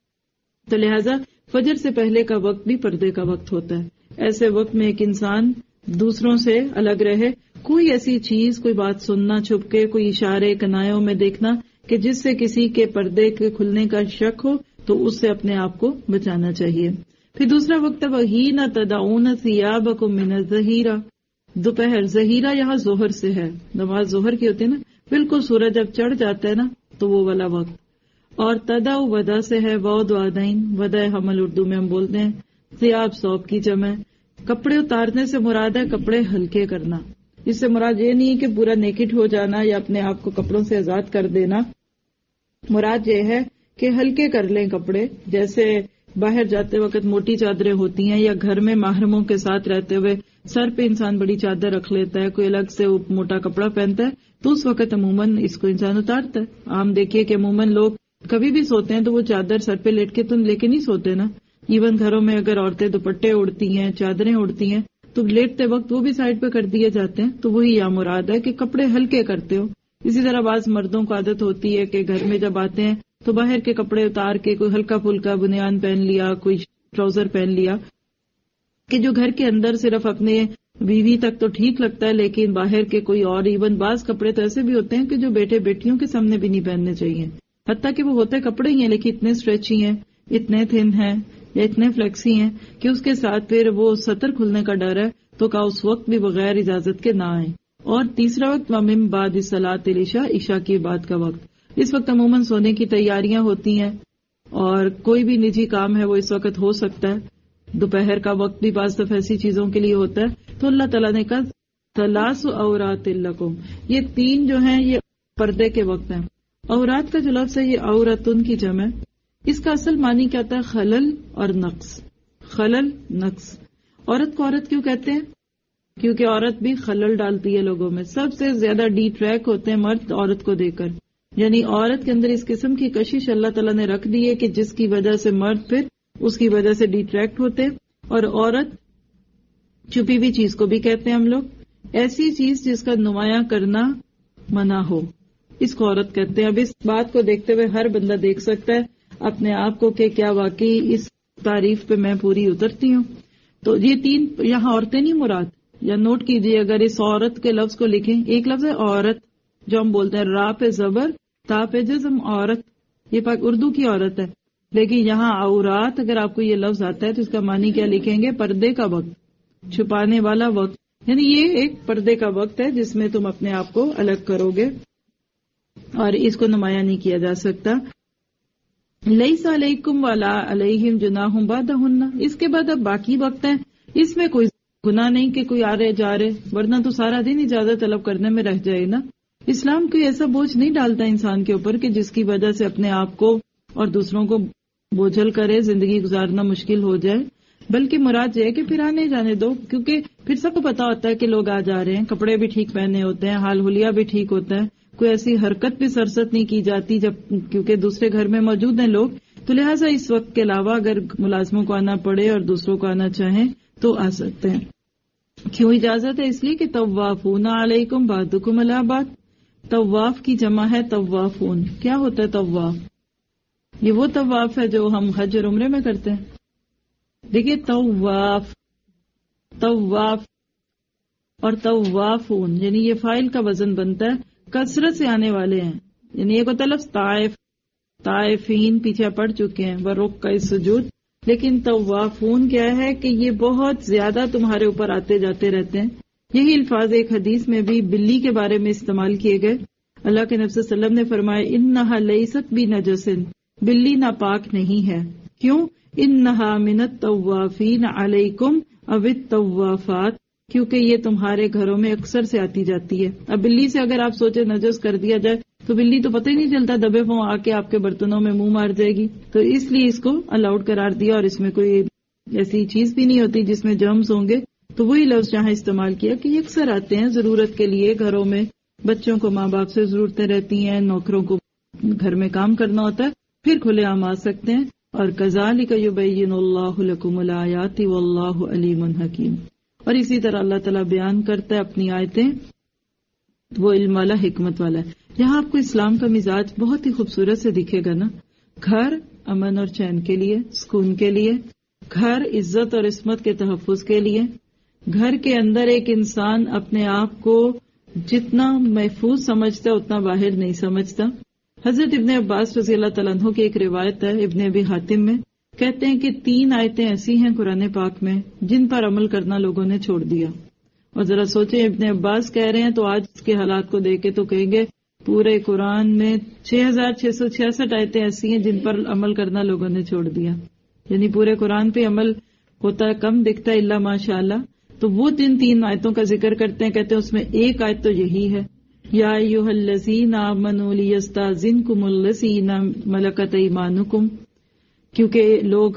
تو لہٰذا فجر سے پہلے کا وقت بھی پردے کا وقت ہوتا ہے. ایسے وقت میں ایک انسان دوسروں سے الگ رہے. کوئی ایسی چیز، کوئی بات سننا چھپ کے، کوئی اشارے کنایوں میں دیکھنا کہ جس سے کسی کے پردے کے کھلنے کا شک ہو، تو اس سے اپنے آپ کو بچانا چاہیے. پھر دوسرا وقت وحین تدعون ثیابکم من الظہیرہ. دوپہر، ظہیرہ یہاں ظہر سے ہے، نماز ظہر کی ہوتی ہے نا، بالکل سورج جب چڑھ جاتا ہے نا تو وہ والا وقت. اور تدع ودا سے ہے، وعد وعدین، ودا حمل اردو میں ہم بولتے ہیں. ثیاب ثوب کی جمع. کپڑے اتارنے سے مراد ہے کپڑے ہلکے کرنا. اس سے مراد یہ نہیں کہ پورا نیکڈ ہو جانا یا اپنے آپ کو کپڑوں سے آزاد کر دینا. مراد یہ ہے کہ ہلکے کر لیں کپڑے. جیسے باہر جاتے وقت موٹی چادریں ہوتی ہیں، یا گھر میں محرموں کے ساتھ رہتے ہوئے سر پہ انسان بڑی چادر رکھ لیتا ہے، کوئی الگ سے موٹا کپڑا پہنتا ہے، تو اس وقت عموماً اس کو انسان اتارتا ہے. عام دیکھیے کہ عموماً لوگ کبھی بھی سوتے ہیں تو وہ چادر سر پہ لیٹ کے تو لے کے نہیں سوتے نا، ایون گھروں میں اگر عورتیں دوپٹے اوڑھتی ہیں، چادریں اوڑھتی ہیں، تو لیٹتے وقت وہ بھی سائڈ پہ کر دیے جاتے ہیں. تو وہی یا مراد ہے کہ کپڑے ہلکے کرتے ہو. اسی طرح بعض مردوں کو عادت ہوتی ہے کہ گھر میں جب آتے ہیں تو باہر کے کپڑے اتار کے کوئی ہلکا پھلکا بنیان پہن لیا، کوئی ٹراؤزر پہن لیا، کہ جو گھر کے اندر صرف اپنے بیوی تک تو ٹھیک لگتا ہے، لیکن باہر کے کوئی اور ایون بعض کپڑے تو ایسے بھی ہوتے ہیں کہ جو بیٹے بیٹیوں کے سامنے بھی نہیں پہننے چاہیے. حتیٰ کہ وہ ہوتے کپڑے ہی ہیں لیکن اتنے اسٹریچی ہیں، اتنے تھن ہیں یا اتنے فلیکسی ہیں کہ اس کے ساتھ پھر وہ سطر کھلنے کا ڈر ہے، تو کا اس وقت بھی بغیر اجازت کے نہ آئیں. اور تیسرا وقت ومن بعد صلاۃ العشاء، عشاء کے بعد کا وقت. اس وقت عموماً سونے کی تیاریاں ہوتی ہیں اور کوئی بھی نجی کام ہے وہ اس وقت ہو سکتا ہے. دوپہر کا وقت بھی بعض دفعہ ایسی چیزوں کے لیے ہوتا ہے. تو اللہ تعالیٰ نے کہا ثلاث عورات لکم، یہ 3 جو ہیں یہ پردے کے وقت ہیں. عورات کا جو لفظ ہے یہ عورتن کی جمع ہے. اس کا اصل معنی کیا ہوتا ہے؟ خلل اور نقص. خلل، نقص. عورت کو عورت کیوں کہتے ہیں؟ کیونکہ عورت بھی خلل ڈالتی ہے لوگوں میں. سب سے زیادہ ڈی ٹریک ہوتے ہیں مرد عورت کو دیکھ کر. یعنی عورت کے اندر اس قسم کی کشش اللہ تعالیٰ نے رکھ دی ہے کہ جس کی وجہ سے مرد پھر اس کی وجہ سے ڈیٹریکٹ ہوتے. اور عورت چھپی ہوئی چیز کو بھی کہتے ہیں ہم لوگ. ایسی چیز جس کا نمایاں کرنا منع ہو، اس کو عورت کہتے ہیں. اب اس بات کو دیکھتے ہوئے ہر بندہ دیکھ سکتا ہے اپنے آپ کو کہ کیا واقعی اس تعریف پہ میں پوری اترتی ہوں. تو یہ 3 یہاں عورتیں نہیں مراد. یا نوٹ کیجئے اگر اس عورت کے لفظ کو لکھیں، ایک لفظ ہے عورت جو ہم بولتے ہیں را پہ زبر تا پہ جزم عورت، یہ پاک اردو کی عورت ہے. لیکن یہاں عورات اگر آپ کو یہ لفظ آتا ہے تو اس کا معنی کیا لکھیں گے؟ پردے کا وقت، چھپانے والا وقت. یعنی یہ ایک پردے کا وقت ہے جس میں تم اپنے آپ کو الگ کرو گے اور اس کو نمایاں نہیں کیا جا سکتا. لیس علیکم ولا علیہم جناح بعدہن. اس کے بعد اب باقی وقت ہیں، اس میں کوئی گناہ نہیں کہ کوئی آ رہے جا رہے، ورنہ تو سارا دن اجازت طلب کرنے میں رہ جائے نا. اسلام کوئی ایسا بوجھ نہیں ڈالتا انسان کے اوپر کہ جس کی وجہ سے اپنے آپ کو اور دوسروں کو بوجھل کرے، زندگی گزارنا مشکل ہو جائے. بلکہ مراد یہ ہے کہ پھر آنے جانے دو، کیونکہ پھر سب کو پتا ہوتا ہے کہ لوگ آ جا رہے ہیں، کپڑے بھی ٹھیک پہنے ہوتے ہیں، حال حلیہ بھی ٹھیک ہوتا ہے، کوئی ایسی حرکت بھی سرست نہیں کی جاتی جب کیونکہ دوسرے گھر میں موجود ہیں لوگ. تو لہٰذا اس وقت کے علاوہ اگر ملازموں کو آنا پڑے اور دوسروں کو آنا چاہیں تو آ سکتے ہیں. کیوں اجازت ہے؟ اس لیے کہ طوافون علیکم بعضکم علی بعض. طواف کی جمع ہے طوافون. کیا ہوتا ہے طواف؟ یہ وہ طواف ہے جو ہم حج اور عمرے میں کرتے ہیں. دیکھیے طواف اور طوافون یعنی یہ فاعل کا وزن بنتا ہے، کثرت سے آنے والے ہیں. یعنی ایک ہوتا لفظ طائف، طائفین پیچھے پڑ چکے ہیں، ورکع السجود. لیکن طوافون کیا ہے کہ یہ بہت زیادہ تمہارے اوپر آتے جاتے رہتے ہیں. یہی الفاظ ایک حدیث میں بھی بلی کے بارے میں استعمال کیے گئے. اللہ کے نبی صلی اللہ علیہ وسلم نے فرمایا انہا لیست بنجس، بلی ناپاک نہیں ہے. کیوں؟ انہا من الطوافین علیکم او الطوافات، کیونکہ یہ تمہارے گھروں میں اکثر سے آتی جاتی ہے. اب بلی سے اگر آپ سوچے نجس کر دیا جائے تو بلی تو پتہ ہی نہیں چلتا، دبے پاؤں آ کے آپ کے برتنوں میں منہ مار جائے گی. تو اس لیے اس کو الاؤڈ قرار دیا اور اس میں کوئی ایسی چیز بھی نہیں ہوتی جس میں جرمز ہوں گے. تو وہی لفظ جہاں استعمال کیا کہ یہ اکثر آتے ہیں ضرورت کے لیے گھروں میں. بچوں کو ماں باپ سے ضرورتیں رہتی ہیں، نوکروں کو گھر میں کام کرنا ہوتا ہے، پھر کھلے عام آ سکتے ہیں. اور کذالک یبین اللہ لکم الآیات واللہ علیم حکیم. اور اسی طرح اللہ تعالیٰ بیان کرتا ہے اپنی آیتیں، وہ علم والا حکمت والا ہے. یہاں آپ کو اسلام کا مزاج بہت ہی خوبصورت سے دکھے گا نا. گھر امن اور چین کے لیے، سکون کے لیے. گھر عزت اور عصمت کے تحفظ کے لیے. گھر کے اندر ایک انسان اپنے آپ کو جتنا محفوظ سمجھتا ہے اتنا باہر نہیں سمجھتا. حضرت ابن عباس رضی اللہ تعالیٰ عنہ کی ایک روایت ہے ابن ابی حاتم میں، کہتے ہیں کہ 3 آیتیں ایسی ہیں قرآن پاک میں جن پر عمل کرنا لوگوں نے چھوڑ دیا. اور ذرا سوچیں، ابن عباس کہہ رہے ہیں تو آج اس کے حالات کو دیکھ کے تو کہیں گے پورے قرآن میں 6666 آیتیں ایسی ہیں جن پر عمل کرنا لوگوں نے چھوڑ دیا. یعنی پورے قرآن پہ عمل ہوتا ہے کم دکھتا ہے الا ماشاء اللہ. تو وہ جن 3 آیتوں کا ذکر کرتے ہیں، کہتے ہیں اس میں ایک آیت تو یہی ہے، یا ایھا الذین آمنوا لیستاذنکم الذین ملکت ایمانکم. کیونکہ لوگ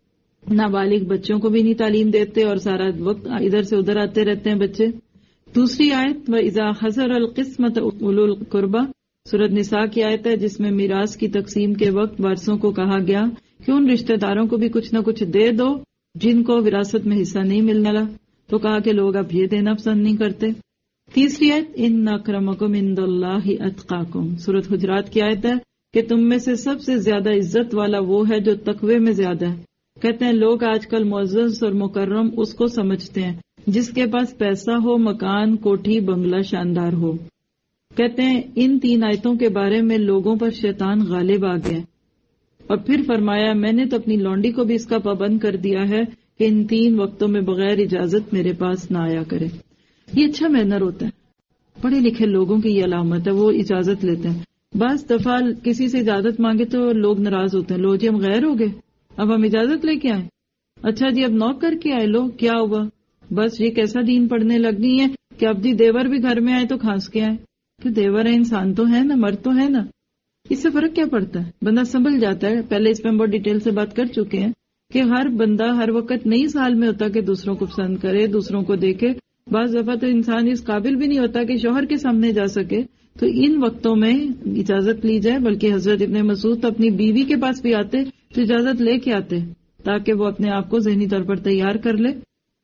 نابالغ بچوں کو بھی نہیں تعلیم دیتے اور سارا وقت ادھر سے ادھر آتے رہتے ہیں بچے. دوسری آیت وَإِذَا حَضَرَ الْقِسْمَةَ أُولُو الْقُرْبَى، سورۃ نساء کی آیت ہے جس میں میراث کی تقسیم کے وقت وارثوں کو کہا گیا کہ ان رشتہ داروں کو بھی کچھ نہ کچھ دے دو جن کو وراثت میں حصہ نہیں ملنے والا. تو کہا کہ لوگ اب یہ دینا پسند نہیں کرتے. تیسری آیت ان اکرمکم عند اللہ اتقاکم، سورۃ حجرات کی آیت ہے کہ تم میں سے سب سے زیادہ عزت والا وہ ہے جو تقوی میں زیادہ ہے. کہتے ہیں لوگ آج کل معزز اور مکرم اس کو سمجھتے ہیں جس کے پاس پیسہ ہو، مکان، کوٹھی، بنگلہ شاندار ہو. کہتے ہیں ان 3 آیتوں کے بارے میں لوگوں پر شیطان غالب آ گیا. اور پھر فرمایا میں نے تو اپنی لونڈی کو بھی اس کا پابند کر دیا ہے کہ ان 3 وقتوں میں بغیر اجازت میرے پاس نہ آیا کرے. یہ اچھا مینر ہوتا ہے. پڑھے لکھے لوگوں کی یہ علامت ہے، وہ اجازت لیتے ہیں. بعض دفعہ کسی سے اجازت مانگے تو لوگ ناراض ہوتے ہیں، لو جی ہم غیر ہو گئے، اب ہم اجازت لے کے آئے. اچھا جی اب نوک کر کے آئے، لو کیا ہوا؟ بس یہ کیسا دین پڑھنے لگنی ہے کہ اب جی دیور بھی گھر میں آئے تو کھانس کے آئے. کہ دیور ہے، انسان تو ہے نا، مرد تو ہے نا. اس سے فرق کیا پڑتا ہے؟ بندہ سنبھل جاتا ہے. پہلے اس پہ ہم بہت ڈیٹیل سے بات کر چکے ہیں کہ ہر بندہ ہر وقت نہیں اس حال میں ہوتا کہ دوسروں کو پسند کرے، دوسروں کو دیکھے. بعض دفعہ تو انسان اس قابل بھی نہیں ہوتا کہ شوہر کے سامنے جا سکے. تو ان وقتوں میں اجازت لی جائے. بلکہ حضرت ابن مسعود تو اپنی بیوی کے پاس بھی آتے تو اجازت لے کے آتے تاکہ وہ اپنے آپ کو ذہنی طور پر تیار کر لے.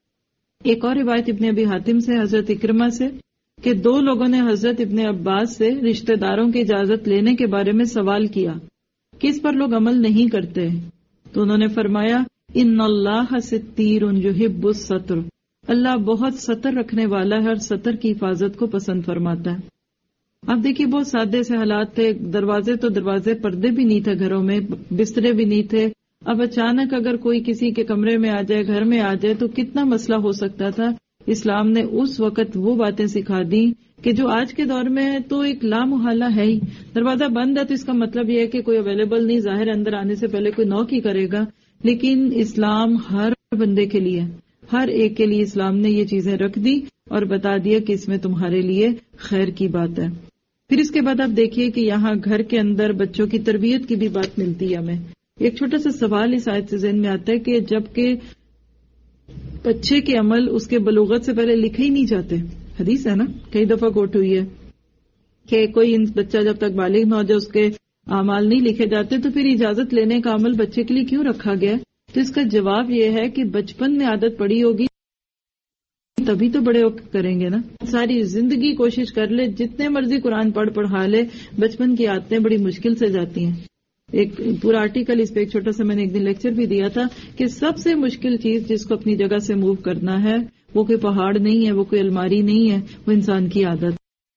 ایک اور روایت ابن ابی حاتم سے حضرت اکرمہ سے کہ 2 لوگوں نے حضرت ابن عباس سے رشتہ داروں کی اجازت لینے کے بارے میں سوال کیا کہ اس پر لوگ عمل نہیں کرتے. تو انہوں نے فرمایا ان اللہ ستیر یحب الستر، اللہ بہت ستر رکھنے والا ہے اور ستر کی حفاظت کو پسند فرماتا ہے. اب دیکھیے بہت سادے سے حالات تھے. دروازے پردے بھی نہیں تھے گھروں میں، بسترے بھی نہیں تھے. اب اچانک اگر کوئی کسی کے کمرے میں آ جائے، گھر میں آ جائے تو کتنا مسئلہ ہو سکتا تھا. اسلام نے اس وقت وہ باتیں سکھا دی کہ جو آج کے دور میں تو ایک لامحالہ ہے ہی. دروازہ بند ہے تو اس کا مطلب یہ ہے کہ کوئی اویلیبل نہیں، ظاہر اندر آنے سے پہلے کوئی نوک ہی کرے گا. لیکن اسلام ہر بندے کے لیے، ہر ایک کے لیے اسلام نے یہ چیزیں رکھ دی اور بتا دیا کہ اس میں تمہارے لیے خیر کی بات ہے. پھر اس کے بعد آپ دیکھیے کہ یہاں گھر کے اندر بچوں کی تربیت کی بھی بات ملتی ہے ہمیں. ایک چھوٹا سا سوال اس آیت سے ذہن میں آتا ہے کہ جبکہ بچے کے عمل اس کے بلوغت سے پہلے لکھے ہی نہیں جاتے. حدیث ہے نا، کئی دفعہ کوٹ ہوئی ہے کہ کوئی بچہ جب تک بالغ نہ ہو جائے اس کے اعمال نہیں لکھے جاتے. تو پھر اجازت لینے کا عمل بچے کے لیے کیوں رکھا گیا؟ تو اس کا جواب یہ ہے کہ بچپن میں عادت پڑی ہوگی تبھی تو بڑے ہو کریں گے نا. ساری زندگی کوشش کر لے، جتنے مرضی قرآن پڑھا لے، بچپن کی عادتیں بڑی مشکل سے جاتی ہیں. ایک پورا آرٹیکل اس پہ ایک چھوٹا سا میں نے ایک دن لیکچر بھی دیا تھا کہ سب سے مشکل چیز جس کو اپنی جگہ سے موو کرنا ہے وہ کوئی پہاڑ نہیں ہے، وہ کوئی الماری نہیں ہے، وہ انسان کی عادت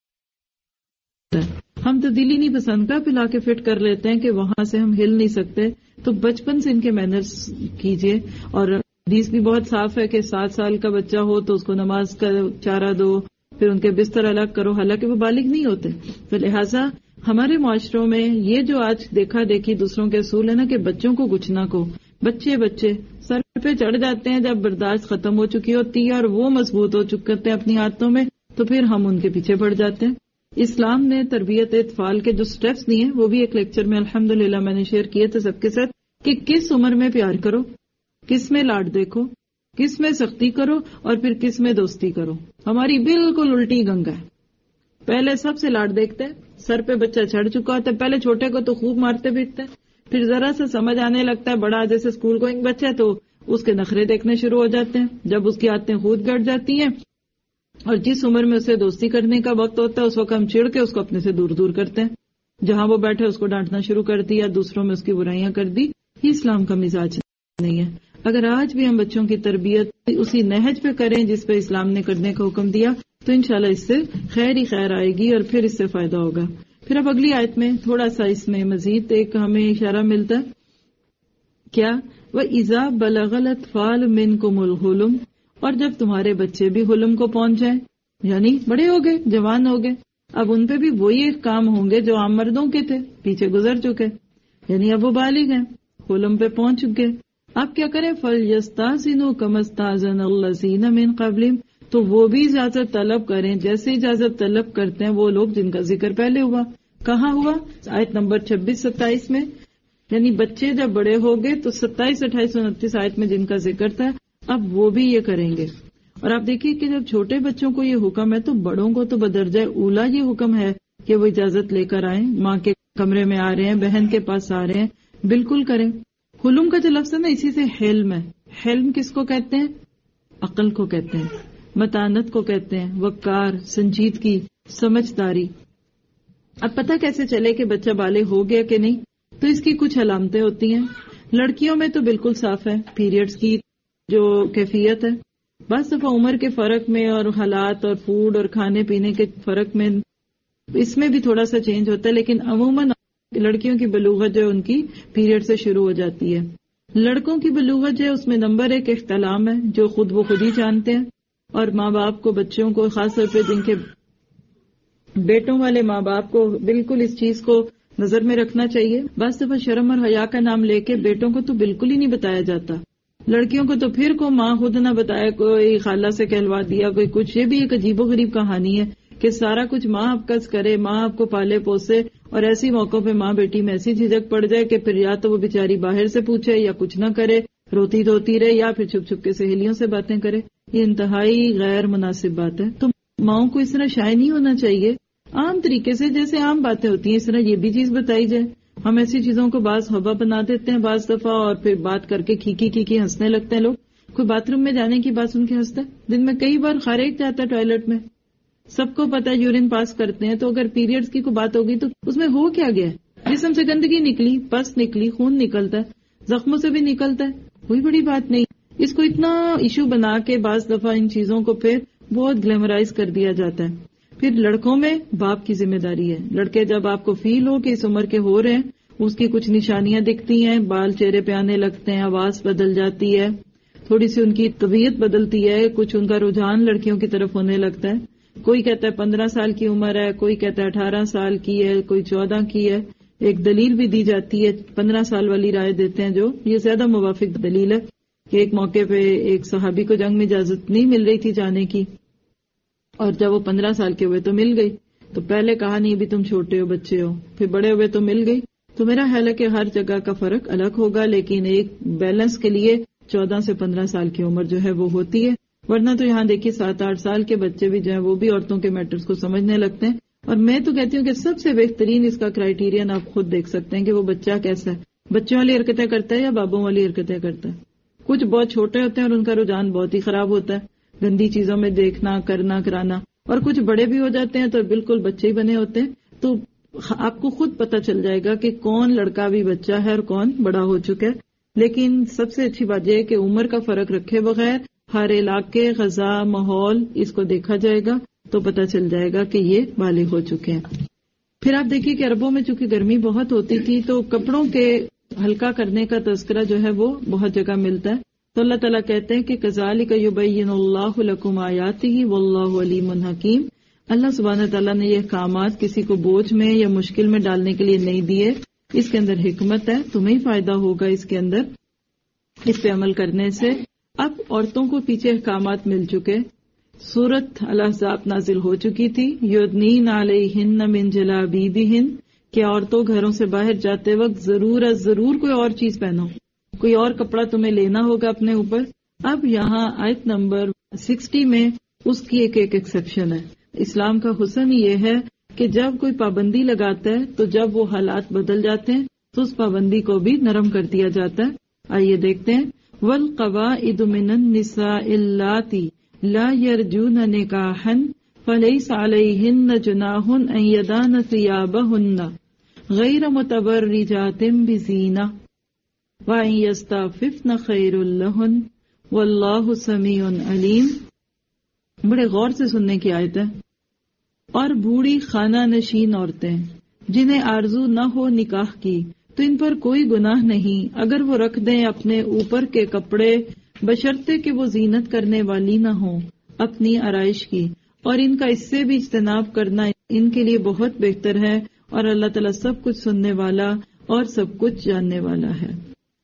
ہے. ہم تو دل ہی نہیں پسند کا پلا کے فٹ کر لیتے ہیں کہ وہاں سے ہم ہل نہیں سکتے. تو بچپن سے ان کے مینرز کیجئے. اور حدیث بھی بہت صاف ہے کہ 7 سال کا بچہ ہو تو اس کو نماز کا چارہ دو، پھر ان کے بستر الگ کرو، حالانکہ وہ بالغ نہیں ہوتے. تو لہٰذا ہمارے معاشروں میں یہ جو آج دیکھا دیکھی دوسروں کے اصول ہے نا کہ بچوں کو کچھ نہ کو، بچے سر پہ چڑھ جاتے ہیں جب برداشت ختم ہو چکی ہوتی ہے اور وہ مضبوط ہو چکے ہوتے ہیں اپنی عادتوں میں، تو پھر ہم ان کے پیچھے پڑ جاتے ہیں. اسلام نے تربیت اطفال کے جو سٹیپس دیے ہیں وہ بھی ایک لیکچر میں الحمدللہ میں نے شیئر کیے تھے سب کے ساتھ کہ کس عمر میں پیار کرو، کس میں لاڈ دیکھو، کس میں سختی کرو اور پھر کس میں دوستی کرو. ہماری بالکل الٹی گنگا ہے. پہلے سب سے لاڈ دیکھتے ہیں، سر پہ بچہ چڑھ چکا ہوتا ہے، پہلے چھوٹے کو تو خوب مارتے پیٹتے ہیں، پھر ذرا سا سمجھ آنے لگتا ہے، بڑا جیسے اسکول گوئنگ بچہ ہے تو اس کے نخرے دیکھنے شروع ہو جاتے ہیں. جب اس کی عادتیں خود گڑ جاتی ہیں اور جس عمر میں اسے دوستی کرنے کا وقت ہوتا ہے اس وقت ہم چڑ کے اس کو اپنے سے دور کرتے ہیں. جہاں وہ بیٹھے اس کو ڈانٹنا شروع کر دیا، دوسروں میں اس کی برائیاں کر دی. یہ اسلام کا مزاج نہیں ہے. اگر آج بھی ہم بچوں کی تربیت اسی نہج پہ کریں جس پہ اسلام نے کرنے کا حکم دیا تو انشاءاللہ اس سے خیر ہی خیر آئے گی اور پھر اس سے فائدہ ہوگا. پھر اب اگلی آیت میں تھوڑا سا اس میں مزید ایک ہمیں اشارہ ملتا ہے. کیا؟ وَإِذَا بَلَغَ الْأَطْفَالُ مِنْكُمُ الْحُلُمَ، اور جب تمہارے بچے بھی حلم کو پہنچ جائیں، یعنی بڑے ہو گئے، جوان ہو گئے، اب ان پہ بھی وہی ایک کام ہوں گے جو عام مردوں کے تھے، پیچھے گزر چکے، یعنی اب وہ بالغ ہیں، حلم پہ پہنچ چکے. اب کیا کریں؟ فَلْيَسْتَأْذِنُوا كَمَا اسْتَأْذَنَ الَّذِينَ مِنْ قَبْلِهِمْ، تو وہ بھی اجازت طلب کریں جیسے اجازت طلب کرتے ہیں وہ لوگ جن کا ذکر پہلے ہوا. کہاں ہوا؟ آیت نمبر 26-27 میں. یعنی بچے جب بڑے ہو گئے تو 27, 28, 29 آیت میں جن کا ذکر تھا اب وہ بھی یہ کریں گے. اور آپ دیکھیے کہ جب چھوٹے بچوں کو یہ حکم ہے تو بڑوں کو تو بدرجہ اولا یہ حکم ہے کہ وہ اجازت لے کر آئیں. ماں کے کمرے میں آ رہے ہیں، بہن کے پاس آ رہے ہیں، بالکل کریں. حلم کا جو لفظ ہے نا اسی سے حلم ہے. حلم کس کو کہتے ہیں؟ عقل کو کہتے ہیں، متانت کو کہتے ہیں، وقار، سنجیدگی، سمجھداری. اب پتہ کیسے چلے کہ بچہ بالغ ہو گیا کہ نہیں؟ تو اس کی کچھ علامتیں ہوتی ہیں. لڑکیوں میں تو بالکل صاف ہے، پیریڈز کی جو کیفیت ہے. بعض دفعہ عمر کے فرق میں اور حالات اور فوڈ اور کھانے پینے کے فرق میں اس میں بھی تھوڑا سا چینج ہوتا ہے، لیکن عموماً لڑکیوں کی بلوغت جو ان کی پیریڈ سے شروع ہو جاتی ہے. لڑکوں کی بلوغت جو ہے اس میں نمبر 1 اختلام ہے، جو خود ہی جانتے ہیں. اور ماں باپ کو بچوں کو، خاص طور پہ جن کے بیٹوں والے ماں باپ کو بالکل اس چیز کو نظر میں رکھنا چاہیے. بعض دفعہ شرم اور حیا کا نام لے کے بیٹوں کو تو بالکل ہی نہیں بتایا جاتا، لڑکیوں کو تو پھر کو ماں خود نہ بتایا، کوئی خالہ سے کہلوا دیا، کوئی کچھ. یہ بھی ایک عجیب و غریب کہانی ہے کہ سارا کچھ ماں آپ کا کرے، ماں آپ کو پالے پوسے، اور ایسی موقعوں پہ ماں بیٹی میں ایسی جھجک پڑ جائے کہ پھر یا تو وہ بیچاری باہر سے پوچھے یا کچھ نہ کرے، روتی دھوتی رہے، یا پھر چھپ چھپ کے سہیلیوں سے باتیں کرے. یہ انتہائی غیر مناسب بات ہے. تو ماؤں کو اس طرح شائع نہیں ہونا چاہیے. عام طریقے سے جیسے عام باتیں ہوتی ہیں اس طرح یہ بھی چیز بتائی جائے. ہم ایسی چیزوں کو بعض ہوا بنا دیتے ہیں بعض دفعہ، اور پھر بات کر کے کھیکی ہنسنے لگتے ہیں لوگ. کوئی باتھ روم میں جانے کی بات سن کے ہنستا ہے، دن میں کئی بار خارج جاتا ہے ٹوائلٹ میں، سب کو پتا ہے یورین پاس کرتے ہیں. تو اگر پیریڈز کی کوئی بات ہوگی تو اس میں ہو کیا گیا؟ جسم سے گندگی نکلی، پس نکلی، خون نکلتا ہے، زخموں سے بھی نکلتا ہے، کوئی بڑی بات نہیں. اس کو اتنا ایشو بنا کے بعض دفعہ ان چیزوں کو پھر بہت گلیمرائز کر دیا جاتا ہے. پھر لڑکوں میں باپ کی ذمہ داری ہے. لڑکے جب آپ کو فیل ہو کہ اس عمر کے ہو رہے ہیں، اس کی کچھ نشانیاں دکھتی ہیں، بال چہرے پہ آنے لگتے ہیں، آواز بدل جاتی ہے، تھوڑی سی ان کی طبیعت بدلتی ہے، کچھ ان کا رجحان لڑکیوں کی طرف ہونے لگتا ہے. کوئی کہتا ہے 15 سال کی عمر ہے، کوئی کہتا ہے 18 سال کی ہے، کوئی 14 کی ہے. ایک دلیل بھی دی جاتی ہے، 15 سال والی رائے دیتے ہیں، جو یہ زیادہ موافق دلیل ہے کہ ایک موقع پہ ایک صحابی کو جنگ میں اجازت نہیں مل رہی تھی جانے کی، اور جب وہ 15 سال کے ہوئے تو مل گئی. تو پہلے کہا نہیں بھی تم چھوٹے ہو، بچے ہو، پھر بڑے ہوئے تو مل گئی. تو میرا خیال ہے کہ ہر جگہ کا فرق الگ ہوگا، لیکن ایک بیلنس کے لیے 14 سے 15 سال کی عمر جو ہے وہ ہوتی ہے. ورنہ تو یہاں دیکھیے 7-8 سال کے بچے بھی جو ہیں وہ بھی عورتوں کے میٹرز کو سمجھنے لگتے ہیں. اور میں تو کہتی ہوں کہ سب سے بہترین اس کا کرائیٹیرین آپ خود دیکھ سکتے ہیں کہ وہ بچہ کیسا ہے، بچوں والی حرکتیں کرتا ہے یا بابوں والی حرکتیں کرتا ہے. کچھ بہت چھوٹے ہوتے ہیں اور ان کا رجحان بہت ہی خراب ہوتا ہے، گندی چیزوں میں دیکھنا، کرنا، کرانا. اور کچھ بڑے بھی ہو جاتے ہیں تو بالکل بچے ہی بنے ہوتے ہیں. تو آپ کو خود پتہ چل جائے گا کہ کون لڑکا بھی بچہ ہے اور کون بڑا ہو چکا ہے. لیکن سب سے اچھی بات یہ ہے کہ عمر کا فرق رکھے بغیر ہر علاقے، غذا، ماحول اس کو دیکھا جائے گا تو پتہ چل جائے گا کہ یہ بالغ ہو چکے ہیں. پھر آپ دیکھیے کہ عربوں میں چونکہ گرمی بہت ہوتی تھی تو کپڑوں کے ہلکا کرنے کا تذکرہ جو ہے وہ بہت جگہ ملتا ہے. تو اللہ تعالیٰ کہتے ہیں کہ کذالک یبین اللہ لکم آیاتہ واللہ علیم حکیم. اللہ سبحانہ تعالیٰ نے یہ احکامات کسی کو بوجھ میں یا مشکل میں ڈالنے کے لیے نہیں دیے، اس کے اندر حکمت ہے، تمہیں فائدہ ہوگا اس کے اندر، اس پہ عمل کرنے سے. اب عورتوں کو پیچھے احکامات مل چکے. سورت الاحزاب نازل ہو چکی تھی، یدنین علیہن من جلابیبہن، کہ عورتوں گھروں سے باہر جاتے وقت ضرور کوئی اور چیز پہنو، کوئی اور کپڑا تمہیں لینا ہوگا اپنے اوپر. اب یہاں آیت نمبر 60 میں اس کی ایک ایکسیپشن ہے. اسلام کا حسن یہ ہے کہ جب کوئی پابندی لگاتا ہے تو جب وہ حالات بدل جاتے ہیں تو اس پابندی کو بھی نرم کر دیا جاتا ہے. آئیے دیکھتے ہیں. وَالْقَوَائِدُ مِنَ النِّسَاءِ اللَّاتِي لَا يَرْجُونَ نِكَاحًا فَلَيْسَ عَلَيْهِنَّ جُنَاحٌ أَن يَضَعْنَ ثِيَابَهُنَّ غَيْرَ مُتَبَرِّجَاتٍ بِزِينَةٍ وَأَن يَسْتَعْفِفْنَ خَيْرٌ لَهُنَّ وَاللَّهُ سَمِيعٌ عَلِيمٌ. بڑے غور سے سننے کی آیت ہے. اور بوڑھی خانہ نشین عورتیں جنہیں آرزو نہ ہو نکاح کی تو ان پر کوئی گناہ نہیں اگر وہ رکھ دیں اپنے اوپر کے کپڑے، بشرطے کہ وہ زینت کرنے والی نہ ہوں اپنی آرائش کی، اور ان کا اس سے بھی اجتناب کرنا ان کے لیے بہت بہتر ہے، اور اللہ تعالیٰ سب کچھ سننے والا اور سب کچھ جاننے والا ہے.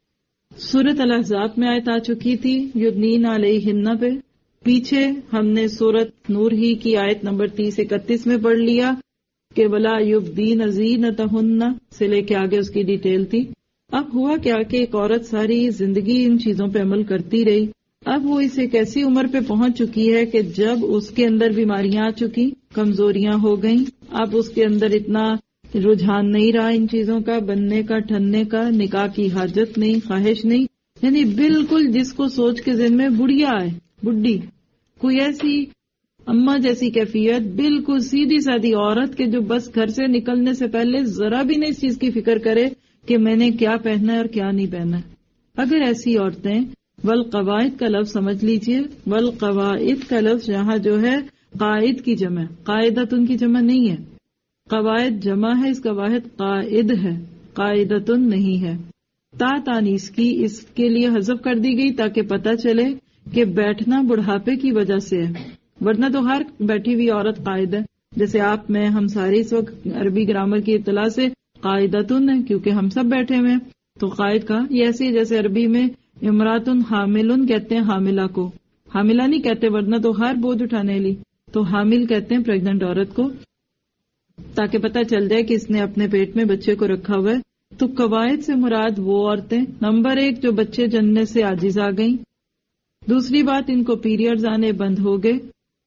سورت الاحزاب میں آیت آ چکی تھی یدنین علیہن پہ. پیچھے ہم نے سورت نور ہی کی آیت نمبر 30-31 میں پڑھ لیا کہ ولا یبدین زینتہن سے لے کے آگے اس کی ڈیٹیل تھی. اب ہوا کیا کہ ایک عورت ساری زندگی ان چیزوں پہ عمل کرتی رہی. اب وہ اس ایک ایسی عمر پہ پہنچ چکی ہے کہ جب اس کے اندر بیماریاں آ چکی، کمزوریاں ہو گئیں، اب اس کے اندر اتنا رجحان نہیں رہا ان چیزوں کا، بننے کا، ٹھننے کا، نکاح کی حاجت نہیں، خواہش نہیں، یعنی بالکل جس کو سوچ کے ذہن میں بڑھیا ہے، بڈھی، کوئی ایسی اماں جیسی کیفیت، بالکل سیدھی سادی عورت کے جو بس گھر سے نکلنے سے پہلے ذرا بھی نہیں اس چیز کی فکر کرے کہ میں نے کیا پہننا ہے اور کیا نہیں پہننا ہے. اگر ایسی عورتیں، والقواعد کا لفظ سمجھ لیجئے، والقواعد کا لفظ یہاں جو ہے قائد کی جمع، قائدتن کی جمع نہیں ہے. قواعد جمع ہے، اس کا واحد قائد ہے، قائدتن نہیں ہے. تا تانیس کی اس کے لیے حذف کر دی گئی تاکہ پتہ چلے کہ بیٹھنا بڑھاپے کی وجہ سے ہے، ورنہ تو ہر بیٹھی ہوئی عورت قائد ہے. جیسے آپ میں ہم سارے اس وقت عربی گرامر کی اطلاع سے قائدتن ہے کیونکہ ہم سب بیٹھے ہوئے ہیں، تو قائد کا یہ ایسے جیسے عربی میں امراتن حاملن کہتے ہیں حاملہ کو، حاملہ نہیں کہتے ورنہ تو ہر بوجھ اٹھانے لی، تو حامل کہتے ہیں پریگننٹ عورت کو، تاکہ پتہ چل جائے کہ اس نے اپنے پیٹ میں بچے کو رکھا ہوا ہے. تو قواعد سے مراد وہ عورتیں، نمبر 1 جو بچے جننے سے عاجز آ گئیں، دوسری بات ان کو پیریڈز آنے بند ہو گئے،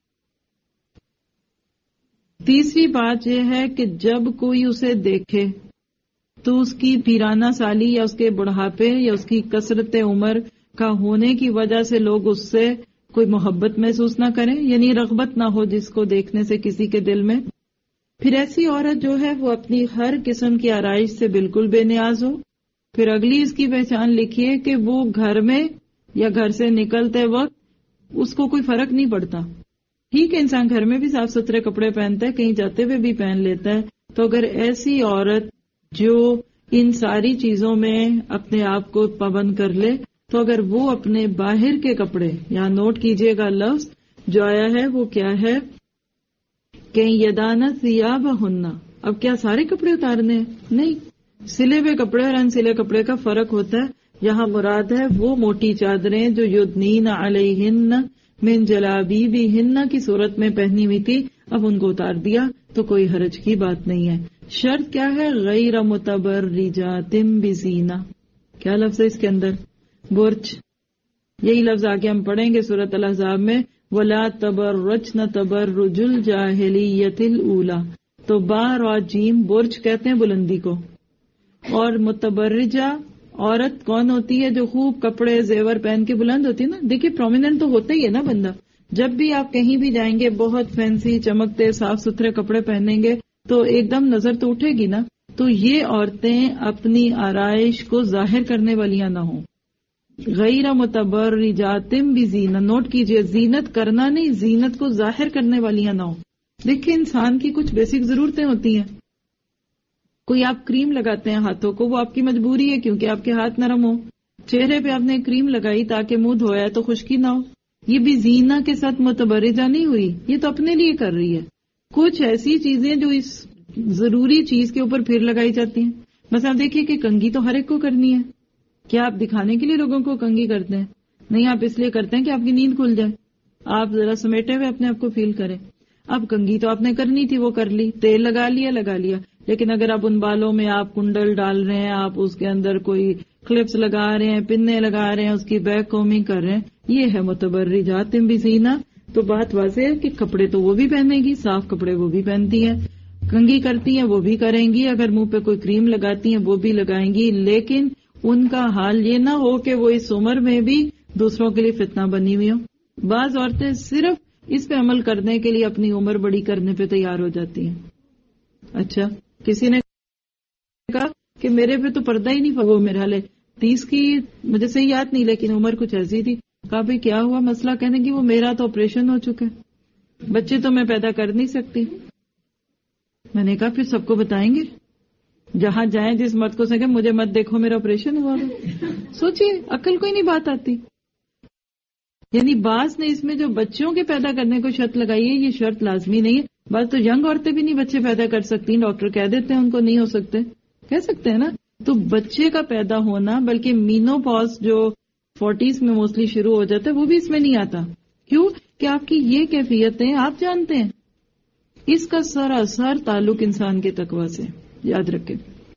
تیسری بات یہ ہے کہ جب کوئی اسے دیکھے تو اس کی پیرانہ سالی یا اس کے بڑھاپے یا اس کی کثرت عمر کا ہونے کی وجہ سے لوگ اس سے کوئی محبت محسوس نہ کریں، یعنی رغبت نہ ہو جس کو دیکھنے سے کسی کے دل میں. پھر ایسی عورت جو ہے وہ اپنی ہر قسم کی آرائش سے بالکل بے نیاز ہو. پھر اگلی اس کی پہچان لکھیے کہ وہ گھر میں یا گھر سے نکلتے وقت اس کو کوئی فرق نہیں پڑتا. ٹھیک ہے انسان گھر میں بھی صاف ستھرے کپڑے پہنتا ہے، کہیں جاتے ہوئے بھی پہن لیتا ہے، تو اگر ایسی عورت جو ان ساری چیزوں میں اپنے آپ کو پابند کر لے، تو اگر وہ اپنے باہر کے کپڑے، یہاں نوٹ کیجئے گا لفظ جو آیا ہے وہ کیا ہے کہ یدانہ ثیابہن، اب کیا سارے کپڑے اتارنے ہیں؟ نہیں، سلے ہوئے کپڑے اور انسلے کپڑے کا فرق ہوتا ہے. یہاں مراد ہے وہ موٹی چادریں جو یدنین علیہن من جلابیبہن کی صورت میں پہنی ہوئی تھی، اب ان کو اتار دیا تو کوئی حرج کی بات نہیں ہے. شرط کیا ہے؟ غیر متبرجات بزینہ. کیا لفظ ہے اس کے اندر؟ برج. یہی لفظ آگے ہم پڑھیں گے سورۃ الاحزاب میں، ولا تبرجن تبرج الجاہلیۃ الاولی. تو با را جیم برج کہتے ہیں بلندی کو، اور متبرجہ عورت کون ہوتی ہے؟ جو خوب کپڑے زیور پہن کے بلند ہوتی ہے نا. دیکھیے پرومیننٹ تو ہوتا ہی ہے نا بندہ. جب بھی آپ کہیں بھی جائیں گے بہت فینسی چمکتے صاف ستھرے کپڑے پہنیں گے تو ایک دم نظر تو اٹھے گی نا. تو یہ عورتیں اپنی آرائش کو ظاہر کرنے والیاں نہ ہوں. غیر متبرجات بزینہ، نوٹ کیجئے، زینت کرنا نہیں، زینت کو ظاہر کرنے والیاں نہ ہوں. دیکھیں انسان کی کچھ بیسک ضرورتیں ہوتی ہیں. کوئی آپ کریم لگاتے ہیں ہاتھوں کو، وہ آپ کی مجبوری ہے کیونکہ آپ کے ہاتھ نرم ہو. چہرے پہ آپ نے کریم لگائی تاکہ منہ دھویا تو خشکی نہ ہو. یہ بھی زینہ کے ساتھ متبرجہ نہیں ہوئی، یہ تو اپنے لیے کر رہی ہے. کچھ ایسی چیزیں جو اس ضروری چیز کے اوپر پھر لگائی جاتی ہیں. بس آپ دیکھیے کہ کنگھی تو ہر ایک کو کرنی ہے. کیا آپ دکھانے کے لیے لوگوں کو کنگھی کرتے ہیں؟ نہیں، آپ اس لیے کرتے ہیں کہ آپ کی نیند کھل جائے، آپ ذرا سمیٹے ہوئے اپنے آپ کو فیل کریں. اب کنگھی تو آپ نے کرنی تھی، وہ کر لی، تیل لگا لیا، لیکن اگر آپ ان بالوں میں آپ کنڈل ڈال رہے ہیں، آپ اس کے اندر کوئی کلپس لگا رہے ہیں، پنے لگا رہے ہیں، اس کی بیک کومنگ کر رہے ہیں، یہ ہے متبرجات بزینہ. تو بات واضح ہے کہ کپڑے تو وہ بھی پہنے گی، صاف کپڑے وہ بھی پہنتی ہیں، کنگھی کرتی ہیں وہ بھی کریں گی، اگر منہ پہ کوئی کریم لگاتی ہیں وہ بھی لگائیں گی. لیکن ان کا حال یہ نہ ہو کہ وہ اس عمر میں بھی دوسروں کے لیے فتنہ بنی ہوئی ہو. بعض عورتیں صرف اس پہ عمل کرنے کے لیے اپنی عمر بڑی کرنے پہ تیار ہو جاتی ہیں. اچھا، کسی نے کہا کہ میرے پہ تو پردہ ہی نہیں، وہ میرے حال 30 کی مجھے صحیح یاد نہیں لیکن عمر کچھ ایسی تھی. کہا بھئی کیا ہوا مسئلہ؟ کہنے کی وہ میرا تو آپریشن ہو چکا ہے، بچے تو میں پیدا کر نہیں سکتی. میں نے کہا پھر سب کو بتائیں گے، جہاں جائیں جس مرد کو سکے مجھے مت دیکھو میرا آپریشن ہوا. سوچئے عقل کوئی نہیں بات آتی. یعنی بعض نے اس میں جو بچوں کے پیدا کرنے کو شرط لگائی ہے، یہ شرط لازمی نہیں ہے. بعض تو ینگ عورتیں بھی نہیں بچے پیدا کر سکتی، ڈاکٹر کہہ دیتے ہیں ان کو نہیں ہو سکتے، کہہ سکتے ہیں نا. تو بچے کا پیدا ہونا، بلکہ مینوپاز جو 40s میں موسٹلی شروع ہو جاتا ہے، وہ بھی اس میں نہیں آتا. کیوں کہ آپ کی یہ کیفیتیں آپ جانتے ہیں. اس کا سراسر تعلق انسان کے تقوی سے. یاد رکھیں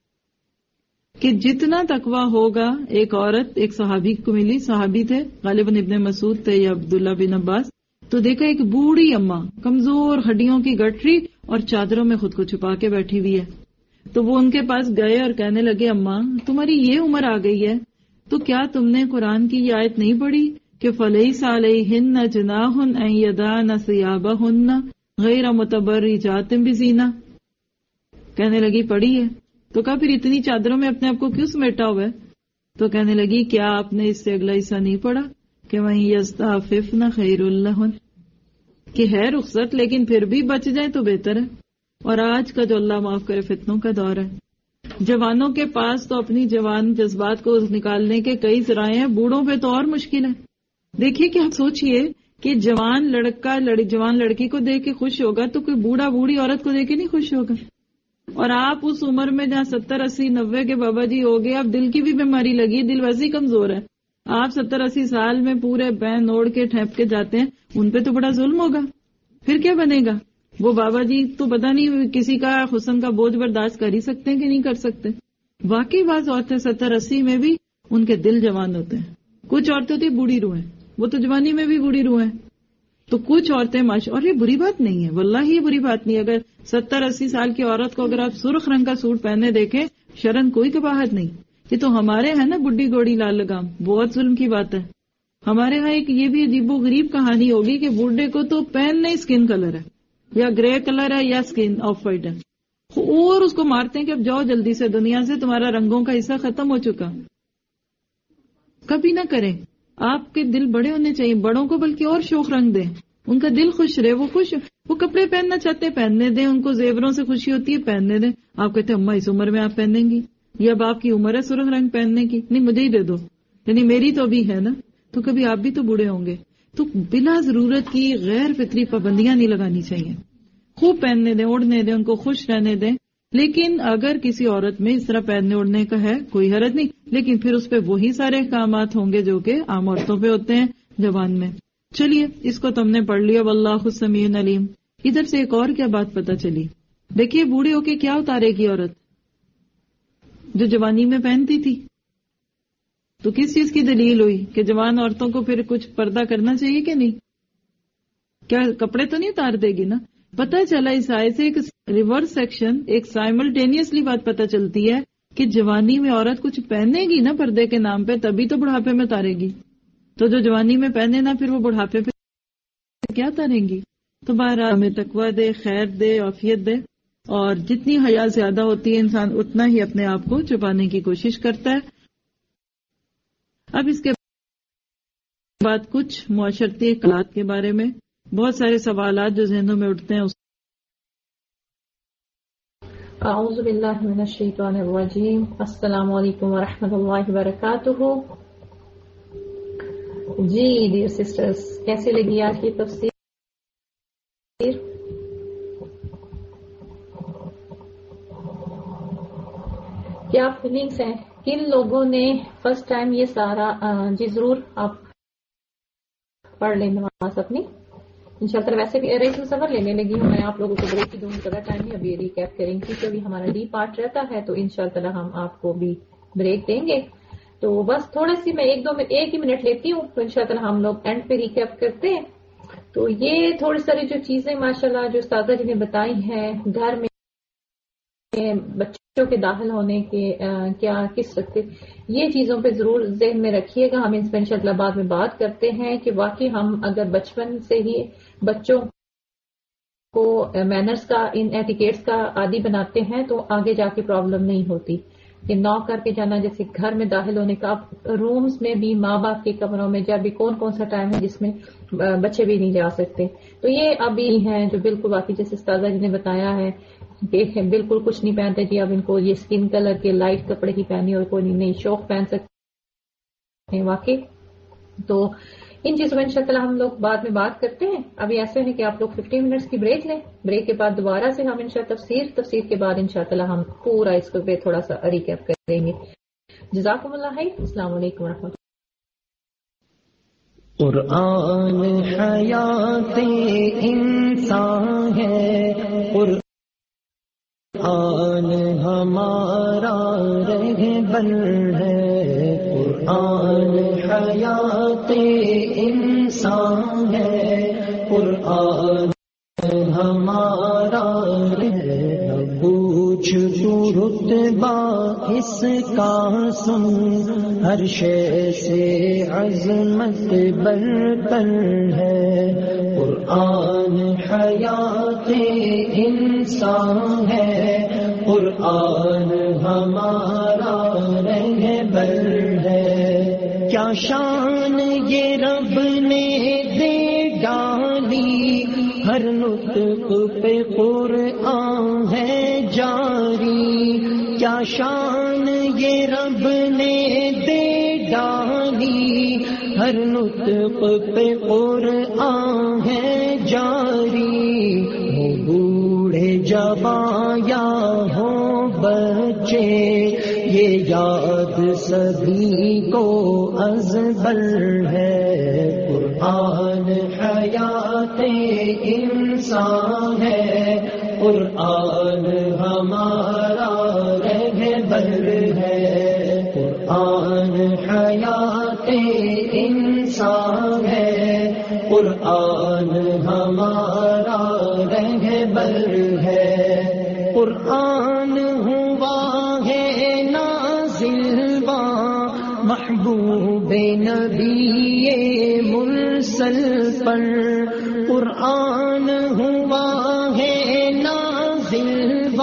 کہ جتنا تقوی ہوگا، ایک عورت ایک صحابی کو ملی، صحابی تھے غالباً ابن مسعود تھے یا عبداللہ بن عباس. تو دیکھا ایک بوڑھی اماں، کمزور ہڈیوں کی گٹری اور چادروں میں خود کو چھپا کے بیٹھی ہوئی ہے. تو وہ ان کے پاس گئے اور کہنے لگے اماں تمہاری یہ عمر آ گئی ہے تو کیا تم نے قرآن کی یہ آیت نہیں پڑھی کہ فَلَيْسَ عَلَيْهِنَّ جُنَاحٌ أَن يَضَعْنَ ثِيَابَهُنَّ غَيْرَ مُتَبَرِّجَاتٍ بِزِينَةٍ کہنے لگی پڑھی ہے. تو کہا پھر اتنی چادروں میں اپنے آپ کو کیوں سمیٹا ہوا ہے؟ تو کہنے لگی کیا آپ نے اس سے اگلا حصہ نہیں پڑھا کہ وَإِن يَسْتَعْفِفْنَ خَيْرٌ لَهُنَّ کہ ہے رخصت لیکن پھر بھی بچ جائے تو بہتر ہے. اور آج کا جو اللہ معاف کرے فتنوں کا دور ہے، جوانوں کے پاس تو اپنی جوان جذبات کو نکالنے کے کئی ذرائع ہیں، بوڑھوں پہ تو اور مشکل ہے. دیکھیے کہ آپ سوچئے کہ جوان لڑکا جوان لڑکی کو دیکھ کے خوش ہوگا تو کوئی بوڑھا بوڑھی عورت کو دیکھ کے نہیں خوش ہوگا. اور آپ اس عمر میں جہاں 70 80 90 کے بابا جی ہو گئے، اب دل کی بھی بیماری لگی، دل ویسے ہی کمزور ہے. آپ 70 80 سال میں پورے بین اوڑھ کے ٹھیپ کے جاتے ہیں، ان پہ تو بڑا ظلم ہوگا. پھر کیا بنے گا؟ وہ بابا جی تو پتہ نہیں کسی کا حسن کا بوجھ برداشت کر ہی سکتے ہیں کہ نہیں کر سکتے. واقعی بعض عورتیں 70 80 میں بھی ان کے دل جوان ہوتے ہیں. کچھ عورتیں ہوتی بوڑھی روح ہیں، وہ تو جوانی میں بھی بوڑھی روح ہیں. تو کچھ عورتیں اور یہ بری بات نہیں ہے، واللہ یہ بری بات نہیں. اگر 70 80 سال کی عورت کو اگر آپ سرخ رنگ کا سوٹ پہنے دیکھیں، شرن کوئی قباحت نہیں. یہ تو ہمارے ہیں نا بڈھی گوڑی لال لگام، بہت ظلم کی بات ہے. ہمارے ہاں ایک یہ بھی عجیب و غریب کہانی ہوگی کہ بڈھے کو تو پہننا ہی اسکن کلر ہے، یا گرے کلر ہے یا اسکن آف وائٹ ہے، اور اس کو مارتے ہیں کہ اب جاؤ جلدی سے دنیا سے، تمہارا رنگوں کا حصہ ختم ہو چکا. کبھی نہ کریں. آپ کے دل بڑے ہونے چاہیے، بڑوں کو بلکہ اور شوخ رنگ دیں، ان کا دل خوش رہے، وہ کپڑے پہننا چاہتے ہیں پہننے دیں، ان کو زیوروں سے خوشی ہوتی ہے پہننے دیں. آپ کہتے ہیں اماں اس عمر میں آپ پہنیں گی، یا اب آپ کی عمر ہے سرخ رنگ پہننے کی، نہیں مجھے ہی دے دو، یعنی میری تو ابھی ہے نا. تو کبھی آپ بھی تو بوڑھے ہوں گے. تو بلا ضرورت کی غیر فطری پابندیاں نہیں لگانی چاہیے. خوب پہننے دیں، اوڑھنے دیں، ان کو خوش رہنے دیں. لیکن اگر کسی عورت میں اس طرح پہننے اوڑھنے کا ہے کوئی حرج نہیں، لیکن پھر اس پہ وہی سارے احکامات ہوں گے جو کہ عام عورتوں پہ ہوتے ہیں جوان میں. چلیے اس کو تم نے پڑھ لیا، واللہ سمیع علیم. ادھر سے ایک اور کیا بات پتہ چلی، دیکھیے بوڑھے ہو کے کیا اتارے گی عورت جو جوانی میں پہنتی تھی. تو کس چیز کی دلیل ہوئی کہ جوان عورتوں کو پھر کچھ پردہ کرنا چاہیے کہ نہیں؟ کیا کپڑے تو نہیں اتار دے گی نا. پتہ چلا اس آئے سے ایک ریورس سیکشن، ایک سائملٹینیسلی بات پتہ چلتی ہے کہ جوانی میں عورت کچھ پہنے گی نا پردے کے نام پہ، تبھی تو بڑھاپے میں اتارے گی. تو جو جوانی میں پہنے نا پھر وہ بڑھاپے پہ کیا اتاریں گی. تو بہرحال ہمیں تقویٰ دے، خیر دے، عافیت دے. اور جتنی حیا زیادہ ہوتی ہے انسان اتنا ہی اپنے آپ کو چھپانے کی کوشش کرتا ہے. اب اس کے بعد کچھ معاشرتی اخلاقات کے بارے میں بہت سارے سوالات جو ذہنوں میں اٹھتے ہیں. اعوذ باللہ من الشیطان الرجیم. السلام علیکم ورحمۃ اللہ وبرکاتہ. جی ڈیئر سسٹرز، کیسے لگی آج کی تفسیر؟ کیا فیلنگس ہیں؟ کن لوگوں نے فرسٹ ٹائم یہ سارا جی ضرور آپ پڑھ لیں نماز اپنی انشاءاللہ. ویسے بھی ریشن سفر لینے لگی ہوں میں، آپ لوگوں کو بریک کی دوں زیادہ ٹائم نہیں ابھی ریکیپ کریں گے کیونکہ ابھی ہمارا ڈی پارٹ رہتا ہے تو انشاءاللہ ہم آپ کو بھی بریک دیں گے. تو بس تھوڑی سی میں ایک ہی منٹ لیتی ہوں تو انشاءاللہ ہم لوگ اینڈ پہ ریکیپ کرتے ہیں. تو یہ تھوڑی ساری جو چیزیں ماشاءاللہ جو استاذہ جی نے بتائی ہیں گھر میں بچوں کے داخل ہونے کے کیا کس رکھتے، یہ چیزوں پہ ضرور ذہن میں رکھیے گا. ہم اس پہ انشاءاللہ بعد میں بات کرتے ہیں کہ واقعی ہم اگر بچپن سے ہی بچوں کو مینرز کا، ان ایٹیکیٹس کا عادی بناتے ہیں تو آگے جا کے پرابلم نہیں ہوتی. کہ ناک کر کے جانا، جیسے گھر میں داخل ہونے کا، رومز میں بھی ماں باپ کے کمروں میں جب بھی کون سا ٹائم ہے جس میں بچے بھی نہیں جا سکتے. تو یہ ابھی ہیں جو بالکل واقعی جیسے استاذہ جی نے بتایا ہے کہ بالکل کچھ نہیں پہنتے جی. اب ان کو یہ اسکن کلر کے لائٹ کپڑے کی پہنی اور کوئی نہیں شوق پہن سکتے ہیں واقعی. تو ان چیزوں میں انشاءاللہ ہم لوگ بعد میں بات کرتے ہیں. ابھی ایسے ہے کہ آپ لوگ 15 منٹس کی بریک لیں، بریک کے بعد دوبارہ سے ہم انشاءاللہ تفسیر کے بعد انشاءاللہ ہم پورا اس کو پہ تھوڑا سا ریکیپ کریں گے. جزاکم اللہ خیر. السلام علیکم ورحمۃ اللہ. قرآن حیات انسان ہے، قرآن ہمارا رہبر ہے، قرآن حیات انسان ہے، قرآن ہمارا رہبر. پوچھ تو رتبہ اس کا سن، ہر شے سے عظمت برتر ہے، قرآن حیات انسان ہے، قرآن ہمارا رہبر ہے۔ کیا شان یہ رب نے دے ڈالی، ہر نطق پہ قرآن ہے جاری، کیا شان یہ رب نے دے ڈالی، ہر نطق پہ قرآن ہے جاری، ہو بوڑھے جوان یا ہو بچے، یہ یاد سبھی کو ازبر ہے، قرآن حیات انسان ہے، قرآن ہمارا رہبر ہے، قرآن حیات انسان ہے، قرآن ہمارا رہبر ہے۔ قرآن ہوا ہے نازل محبوب نبی مرسل پر، قرآن ہوا ہے نازل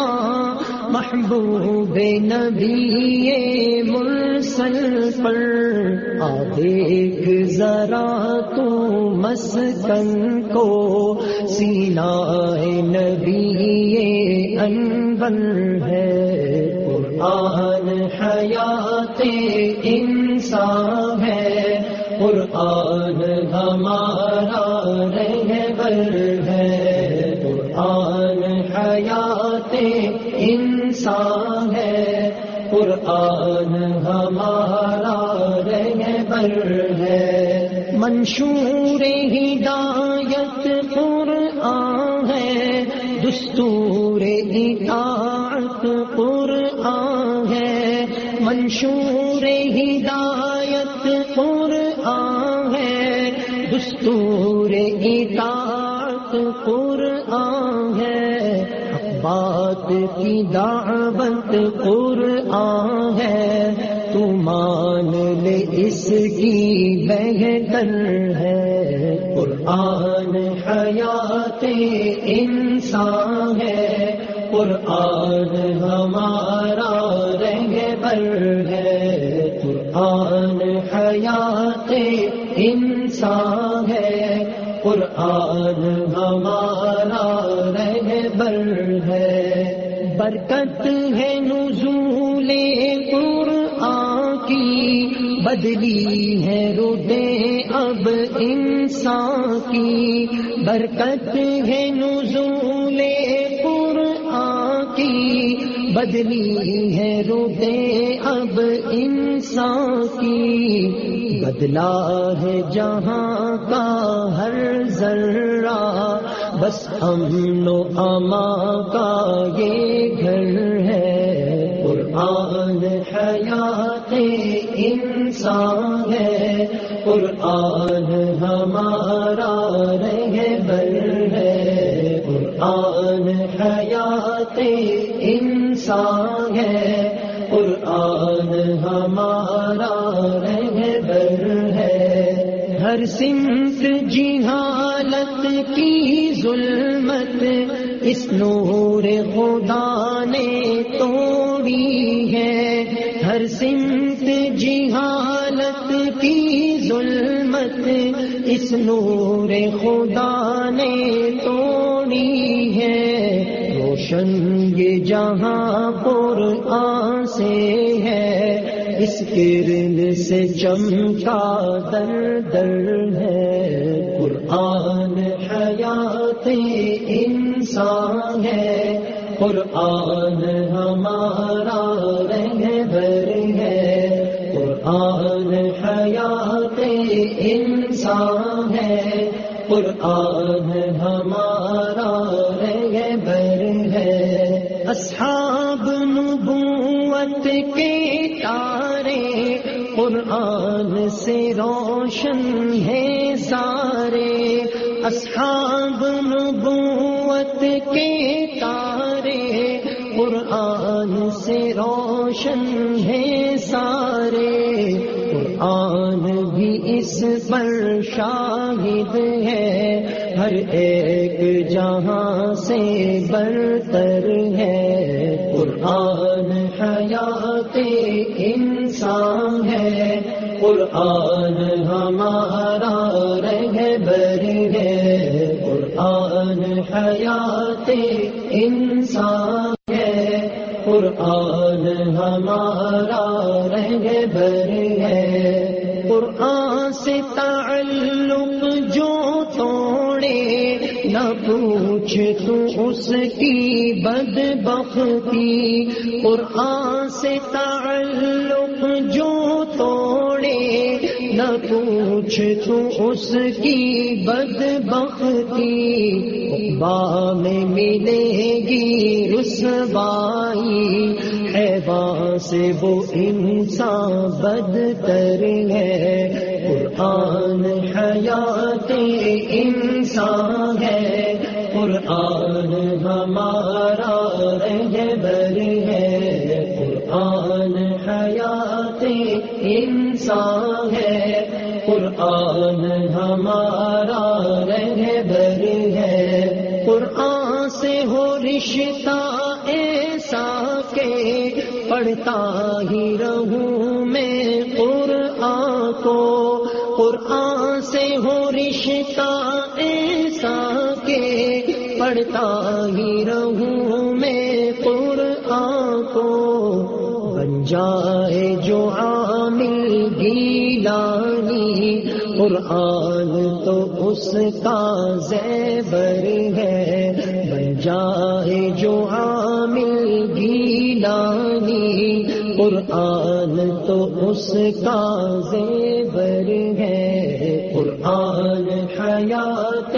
محبوب نبی مرسل پر، آ دیکھ ذرا تو مسکن کو، سینہ نبی انور ہے، قرآن حیات انسان ہے، قرآن ہمارا رہبر ہے، قرآن حیات انسان ہے، قرآن ہمارا رہبر ہے۔ منشور ہدایت قرآن ہے، دستور اطاعت قرآن ہے، منشور ہدایت قرآن ہے، دستور اطاعت قرآن ہے، بات کی دعوت قرآن ہے، تو مان لے اس کی بہتر ہے، قرآن حیات انسان ہے، قرآن ہمارا رہبر ہے، قرآن حیات انسان ہے، قرآن ہمارا رہبر ہے۔ برکت ہے نزول قرآن کی، بدلی ہے روحیں اب انسان کی، برکت ہے نزول قرآن کی، بدلی ہے روحیں اب انسان کی، بدلا ہے جہاں کا ہر ذرہ، بس امن و امان کا یہ گھر ہے، قرآن حیات انسان ہے، قرآن ہمارا رہبر ہے، قرآن حیات انسان ہے، قرآن ہمارا رہبر ہے۔ ہر سمت جہالت کی ظلمت اس نور خدا نے توڑی ہے، ہر سمت جہالت کی ظلمت اس نور خدا نے توڑی ہے، روشن یہ جہاں قرآن سے ہے، اس کرن سے چمکا در در ہے، قرآن حیات انسان ہے، قرآن ہمارا رہبر ہے، قرآن حیات انسان ہے، قرآن ہمارا رہبر ہے۔ اصحاب نبوت کے تارے قرآن سے روشن ہے سارے، اصحاب نبوت کے تارے قرآن سے روشن ہے سارے، قرآن بھی اس پر شاہد ہے، ہر ایک جہاں سے برتر ہے، قرآن حیات انسان ہے، قرآن ہمارا رہبر ہے، قرآن حیات انسان ہے، قرآن ہمارا رہبر ہے، قرآن سے تعلق جو توڑے نہ پوچھ تو اس کی بدبختی، قرآن سے تعلق جو توڑے نہ پوچھ تو اس کی بدبختی، عقبیٰ میں ملے گی رسوائی، حیوان سے وہ انسان بدتر ہے، قرآن حیات انسان ہے، قرآن ہمارا رہبر ہے، قرآن حیات انسان ہے، قرآن ہمارا رہبر ہے، قرآن سے ہو رشتہ ایسا کہ پڑھتا ہی رہوں میں قرآن کو، قرآن سے ہو رشتہ ایسا کہ پڑھتا ہی رہوں میں قرآن کو، بن جائے جو عامل گیلانی، قرآن تو اس کا زیور ہے، بن جائے جو عامل گیلانی، قرآن تو اس کا زیور ہے، قرآن حیات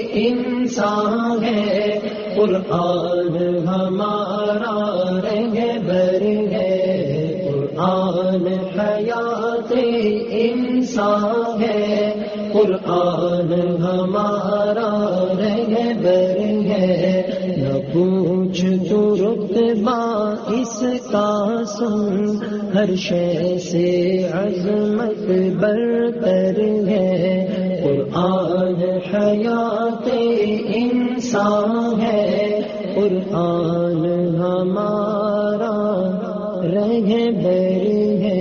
انسان ہے، قرآن ہمارا رہبر ہے، قرآن حیات انسان ہے، قرآن ہمارا رہبر ہے، نہ پوچھ تو رتبہ اس کا سن، ہر شے سے عظمت برتر ہے، قرآن حیات انسان ہے، قرآن ہمارا رہبر ہے۔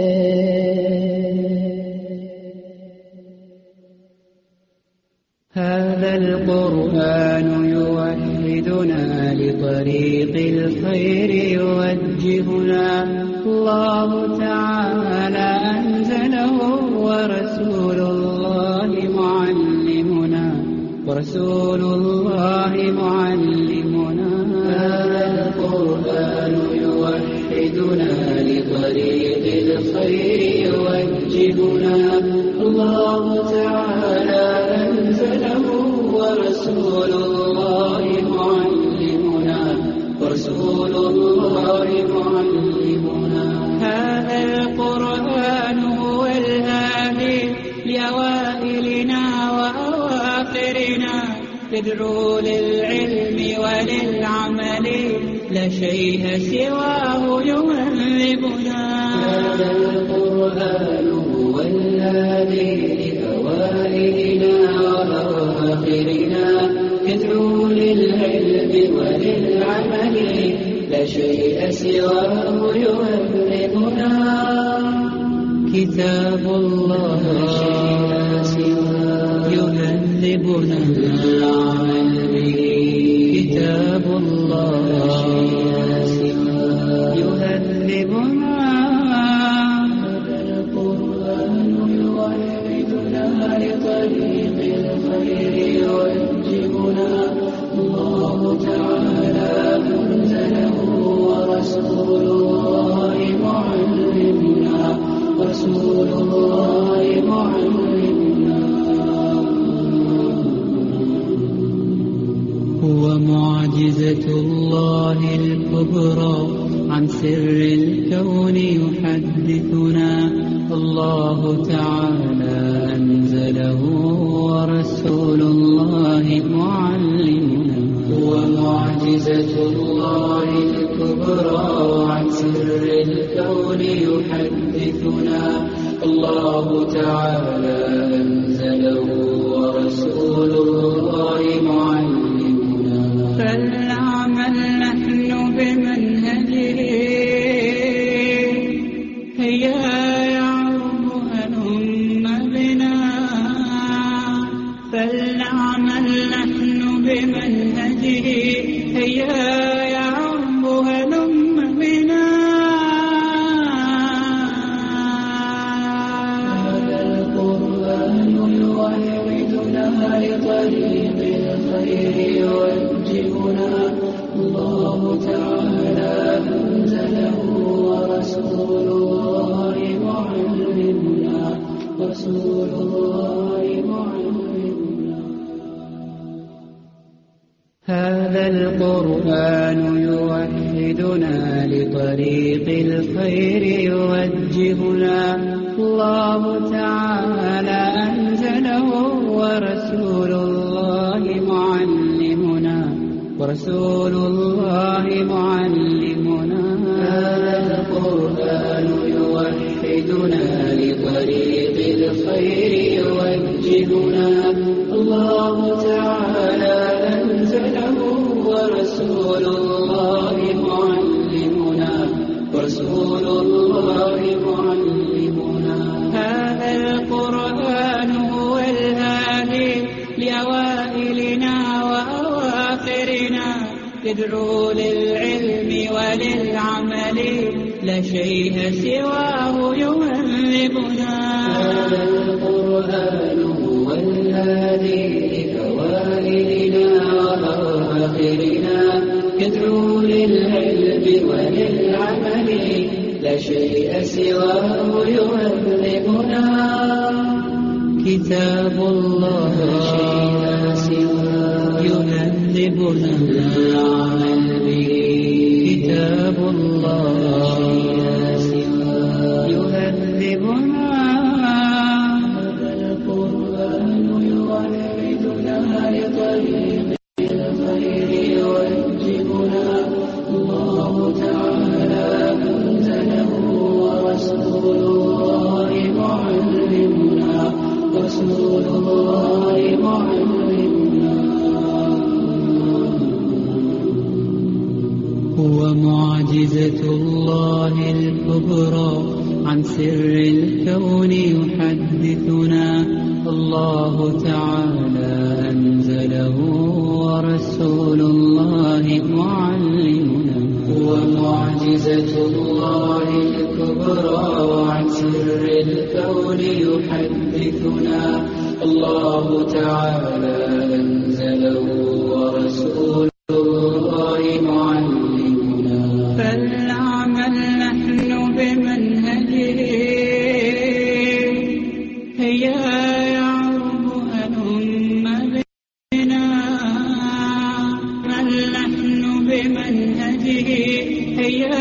هذا القرآن يوحدنا لطريق الخير يوجهنا، الله تعالى أنزله ورسول الله معلمنا، ورسول الله معلمنا. هذا القرآن يوحدنا لطريق الخير يوجهنا، الله تعالى أنزله ورسول الله معلمنا، ورسول الله معلمنا. هذا القرآن هو الهادي لأوائلنا وأواخرنا، يدعو للعلم وللعمل، لا شيء سواه يهذبنا. هذا القرآن هو الهادي لأوائلنا وأواخرنا، يدعو للعلم وللعمل، لا شيء سواه يهذبنا. كتاب الله يهذبنا العمل به، كتاب الله يهذبنا. القرآن يوحدنا لطريق الخير يوجهنا، الله تعالى أنزله ورسول الله معلمنا، ورسول الله معلمنا. هو معجزة الله الكبرى، عن سر الكون يحدثنا، الله تعالى أنزله ورسول الله معلمنا. هو معجزة الله الله تعالى أنزله ورسول الله معلمنا فلنعمل نحن بمنهجه هيا يعرب هلم بنا فلنعمل نحن بمنهجه هيا يعرب هلم بنا هذا القرآن يوحدنا لطريق الخير يوجهنا الله تعالى أنزله ورسول الله معلمنا رسول الله معلمنا هذا القرآن يوحدنا لطريق الخير يوجهنا الله تعالى أنزله ورسول الله معلمنا ورسول الله معلمنا هذا القرآن يوحدنا لطريق الخير يوجهنا الله تعالى أنزله ورسول الله معلمنا ورسول الله معلمنا هذا القرآن هو الهادي لأوائلنا وأواخرنا يدعو للعلم وللعمل لا شيء سواه يهذبنا هذا القرآن هو الهادي لأوائلنا وأواخرنا يدعو للعلم وللعمل لا شيء سواه يهذبنا كتاب الله يهذبنا العمل به كتاب الله يهذبنا هذا القرآن يوحدنا لطريق الخير يوجهنا الله تعالى أنزله ورسول الله معلمنا رسول الله معلمنا هو معجزة الله الكبرى عن سر الكون يحدثنا الله تعالى أنزله ورسول الله معلمنا هو معجزة الله الكبرى عن سر الكون يحدثنا الله تعالى أنزله ورسول الله معلمنا فلنعمل نحن بمنهجه هيا يعرب هلم بنا نحن بمنهجه هيا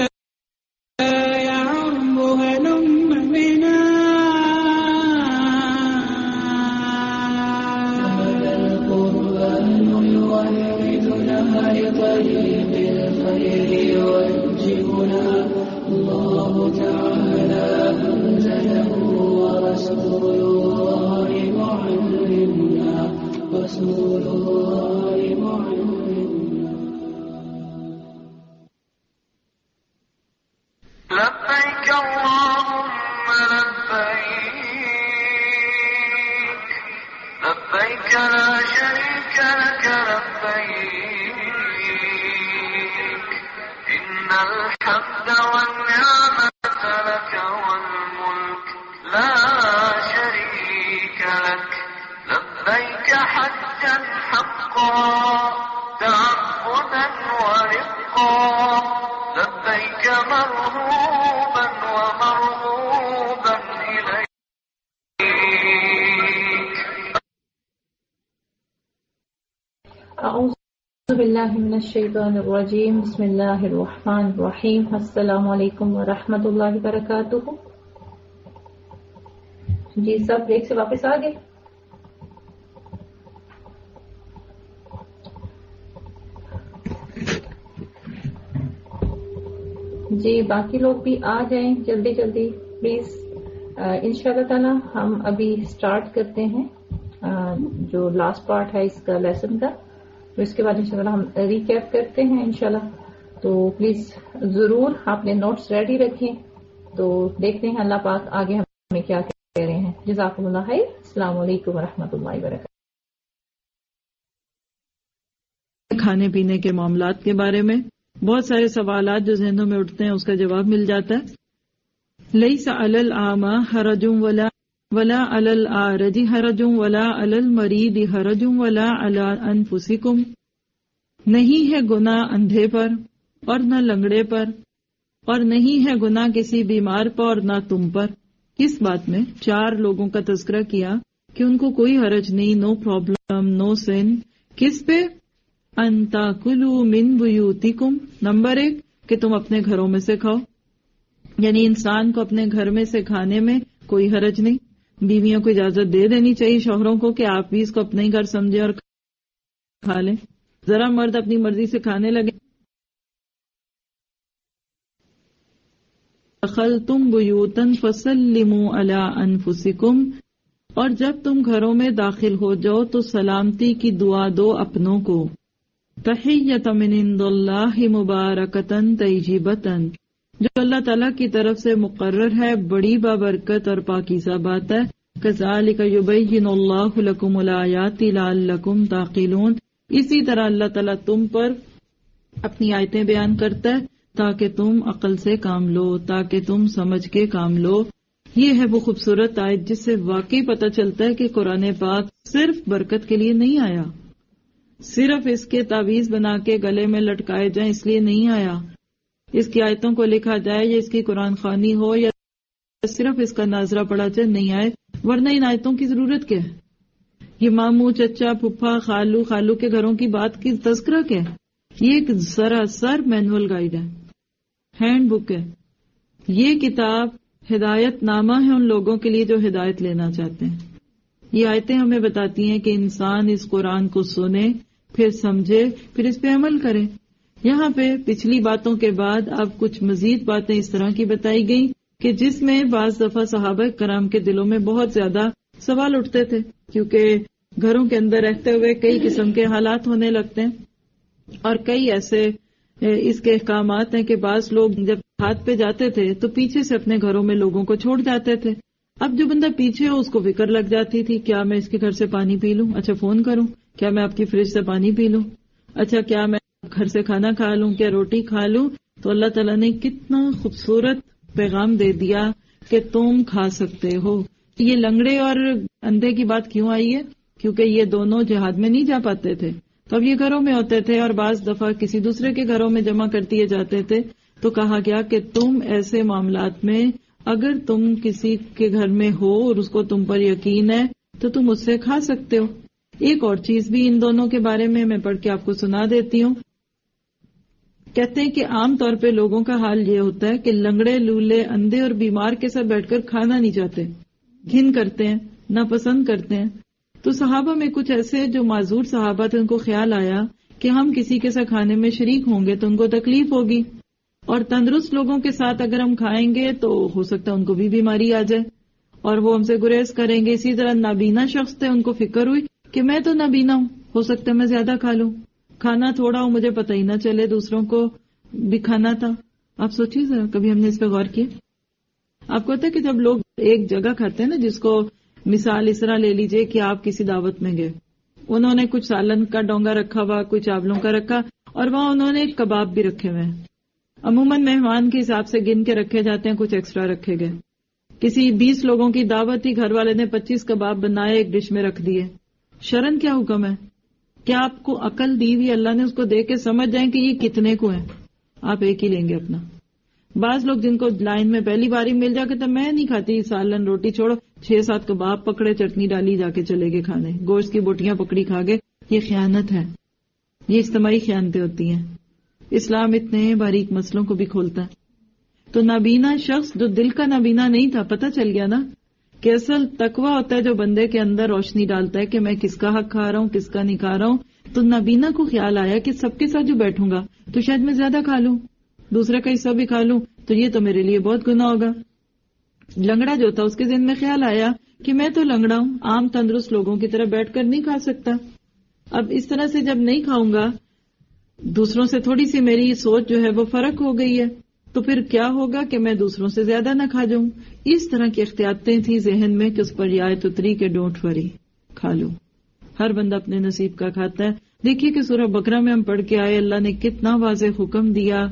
يعرب هلم بنا هذا القرآن يوحدنا لطريق الخير يوجهنا الله تعالى أنزله ورسول الله معلمنا رسول الله معلمنا لبيك اللهم لبيك لبيك لا شريك لك لبيك إن الحمد والنعمة لك والملك لا شريك لك لبيك حجا حقا تعبدا ورقا لبيك مرهوبا ومرغوبا إليك أعوذ بالله من الشيطان الرجيم بسم الله الرحمن الرحيم السلام عليكم ورحمة الله وبركاته जी सब ब्रेक से वापस आ गए जी बाकी लोग भी आ जाएं जल्दी जल्दी प्लीज انشاءاللہ تعالی ہم ابھی اسٹارٹ کرتے ہیں جو لاسٹ پارٹ ہے اس کا لیسن کا، تو اس کے بعد انشاءاللہ ہم ریکیپ کرتے ہیں انشاءاللہ. تو پلیز ضرور اپنے نوٹس ریڈی رکھیں. تو دیکھتے ہیں اللہ پاک آگے ہمیں کیا کہہ رہے ہیں. جزاکم اللہ خیر. السلام علیکم ورحمۃ اللہ وبرکاتہ. کھانے پینے کے معاملات کے بارے میں بہت سارے سوالات جو ذہنوں میں اٹھتے ہیں اس کا جواب مل جاتا ہے. لیس علی الاعمى حرج ولا علی الأعرج حرج ولا علی المریض حرج ولا علی انفسکم. نہیں ہے گناہ اندھے پر اور نہ لنگڑے پر، اور نہیں ہے گناہ کسی بیمار پر اور نہ تم پر. کس بات میں؟ 4 لوگوں کا تذکرہ کیا کہ ان کو کوئی حرج نہیں، نو پرابلم، نو سن. کس پہ؟ ان تاکلوا من بیوتکم. نمبر 1 کہ تم اپنے گھروں میں سے کھاؤ، یعنی انسان کو اپنے گھر میں سے کھانے میں کوئی حرج نہیں. بیویوں کو اجازت دے دینی چاہیے شوہروں کو کہ آپ بھی اس کو اپنا ہی گھر سمجھے اور کھا لیں. ذرا مرد اپنی مرضی سے کھانے لگے. دخلتم بیوتا فسلموا علی انفسکم. اور جب تم گھروں میں داخل ہو جاؤ تو سلامتی کی دعا دو اپنوں کو. تحیۃ من عند اللہ مبارکۃ طیبۃ. جو اللہ تعالیٰ کی طرف سے مقرر ہے، بڑی بابرکت اور پاکیزہ بات ہے. کذالک یبین اللہ لکم الآیات لعلکم تعقلون. اسی طرح اللہ تعالیٰ تم پر اپنی آیتیں بیان کرتا ہے تاکہ تم عقل سے کام لو، تاکہ تم سمجھ کے کام لو. یہ ہے وہ خوبصورت آیت جس سے واقعی پتہ چلتا ہے کہ قرآن پاک صرف برکت کے لیے نہیں آیا، صرف اس کے تعویذ بنا کے گلے میں لٹکائے جائیں اس لیے نہیں آیا، اس کی آیتوں کو لکھا جائے یا اس کی قرآن خوانی ہو یا صرف اس کا ناظرہ پڑھا جائے نہیں آئے. ورنہ ان آیتوں کی ضرورت کیا ہے؟ یہ ماموں، چچا، پھپھا، خالو کے گھروں کی بات کی تذکرہ کیا ہے؟ یہ ایک سراسر مینول گائیڈ ہے، ہینڈ بک ہے. یہ کتاب ہدایت نامہ ہے ان لوگوں کے لیے جو ہدایت لینا چاہتے ہیں. یہ آیتیں ہمیں بتاتی ہیں کہ انسان اس قرآن کو سنے، پھر سمجھے، پھر اس پہ عمل کرے. یہاں پہ پچھلی باتوں کے بعد اب کچھ مزید باتیں اس طرح کی بتائی گئی کہ جس میں بعض دفعہ صحابہ کرام کے دلوں میں بہت زیادہ سوال اٹھتے تھے، کیونکہ گھروں کے اندر رہتے ہوئے کئی قسم کے حالات ہونے لگتے ہیں اور کئی ایسے اس کے احکامات ہیں کہ بعض لوگ جب ہاتھ پہ جاتے تھے تو پیچھے سے اپنے گھروں میں لوگوں کو چھوڑ جاتے تھے. اب جو بندہ پیچھے ہو اس کو فکر لگ جاتی تھی، کیا میں اس کے گھر سے پانی پی لوں؟ اچھا فون کروں. کیا میں آپ کی فریج سے پانی پی لوں؟ اچھا کیا میں گھر سے کھانا کھا لوں؟ کیا روٹی کھا لوں؟ تو اللہ تعالیٰ نے کتنا خوبصورت پیغام دے دیا کہ تم کھا سکتے ہو. یہ لنگڑے اور اندھے کی بات کیوں آئی ہے؟ کیونکہ یہ دونوں جہاد میں نہیں جا پاتے تھے، تو اب یہ گھروں میں ہوتے تھے اور بعض دفعہ کسی دوسرے کے گھروں میں جمع کر دیے جاتے تھے. تو کہا گیا کہ تم ایسے معاملات میں اگر تم کسی کے گھر میں ہو اور اس کو تم پر یقین ہے تو تم اس سے کھا سکتے ہو. ایک اور چیز بھی ان دونوں کے بارے میں پڑھ کے آپ کو سنا دیتی ہوں. کہتے ہیں کہ عام طور پہ لوگوں کا حال یہ ہوتا ہے کہ لنگڑے، لولے، اندھے اور بیمار کے ساتھ بیٹھ کر کھانا نہیں چاہتے، گھن کرتے ہیں، ناپسند کرتے ہیں. تو صحابہ میں کچھ ایسے جو معذور صحابہ تھے ان کو خیال آیا کہ ہم کسی کے ساتھ کھانے میں شریک ہوں گے تو ان کو تکلیف ہوگی، اور تندرست لوگوں کے ساتھ اگر ہم کھائیں گے تو ہو سکتا ہے ان کو بھی بیماری آ جائے اور وہ ہم سے گریز کریں گے. اسی طرح نابینا شخص تھے، ان کو فکر ہوئی کہ میں تو نابینا ہوں، ہو سکتا ہے میں زیادہ کھا لوں، کھانا تھوڑا ہو مجھے پتہ ہی نہ چلے، دوسروں کو بھی کھانا تھا. آپ سوچیے ذرا، کبھی ہم نے اس پہ غور کیا؟ آپ کو پتا ہے کہ جب لوگ ایک جگہ کھاتے ہیں نا، جس کو مثال اس طرح لے لیجئے کہ آپ کسی دعوت میں گئے، انہوں نے کچھ سالن کا ڈونگا رکھا ہوا، کچھ چاولوں کا رکھا، اور وہاں انہوں نے کباب بھی رکھے ہوئے ہیں. عموماً مہمان کے حساب سے گن کے رکھے جاتے ہیں، کچھ ایکسٹرا رکھے گئے. کسی 20 لوگوں کی دعوت تھی، گھر والے نے 25 کباب بنائے، ایک ڈش میں رکھ دیے. شرن کیا حکم ہے؟ کیا آپ کو عقل دی ہوئی اللہ نے اس کو دے کے سمجھ جائیں کہ یہ کتنے کو ہیں؟ آپ ایک ہی لیں گے اپنا. بعض لوگ جن کو لائن میں پہلی باری مل جا کے تو میں نہیں کھاتی سالن روٹی چھوڑو، 6-7 کباب پکڑے، چٹنی ڈالی، جا کے چلے گئے کھانے، گوشت کی بوٹیاں پکڑی کھا گئے. یہ خیانت ہے، یہ اجتماعی خیانتیں ہوتی ہیں. اسلام اتنے باریک مسئلوں کو بھی کھولتا ہے. تو نابینا شخص جو دل کا نابینا نہیں تھا، پتہ چل گیا نا کہ اصل تقویٰ ہوتا ہے جو بندے کے اندر روشنی ڈالتا ہے کہ میں کس کا حق کھا رہا ہوں، کس کا نہیں کھا رہا ہوں. تو نابینا کو خیال آیا کہ سب کے ساتھ جو بیٹھوں گا تو شاید میں زیادہ کھا لوں، دوسرے کا حصہ بھی کھا لوں، تو یہ تو میرے لیے بہت گناہ ہوگا. لنگڑا جو تھا اس کے ذہن میں خیال آیا کہ میں تو لنگڑا ہوں، عام تندرست لوگوں کی طرح بیٹھ کر نہیں کھا سکتا، اب اس طرح سے جب نہیں کھاؤں گا، دوسروں سے تھوڑی سی میری سوچ جو ہے وہ فرق ہو گئی ہے، تو پھر کیا ہوگا کہ میں دوسروں سے زیادہ نہ کھا جاؤں. اس طرح کی احتیاطیں تھیں ذہن میں کہ اس پر یہ آیت اتری کہ ڈونٹ وری، کھا لو. ہر بندہ اپنے نصیب کا کھاتا ہے. دیکھیے کہ سورہ بقرہ میں ہم پڑھ کے آئے، اللہ نے کتنا واضح حکم دیا،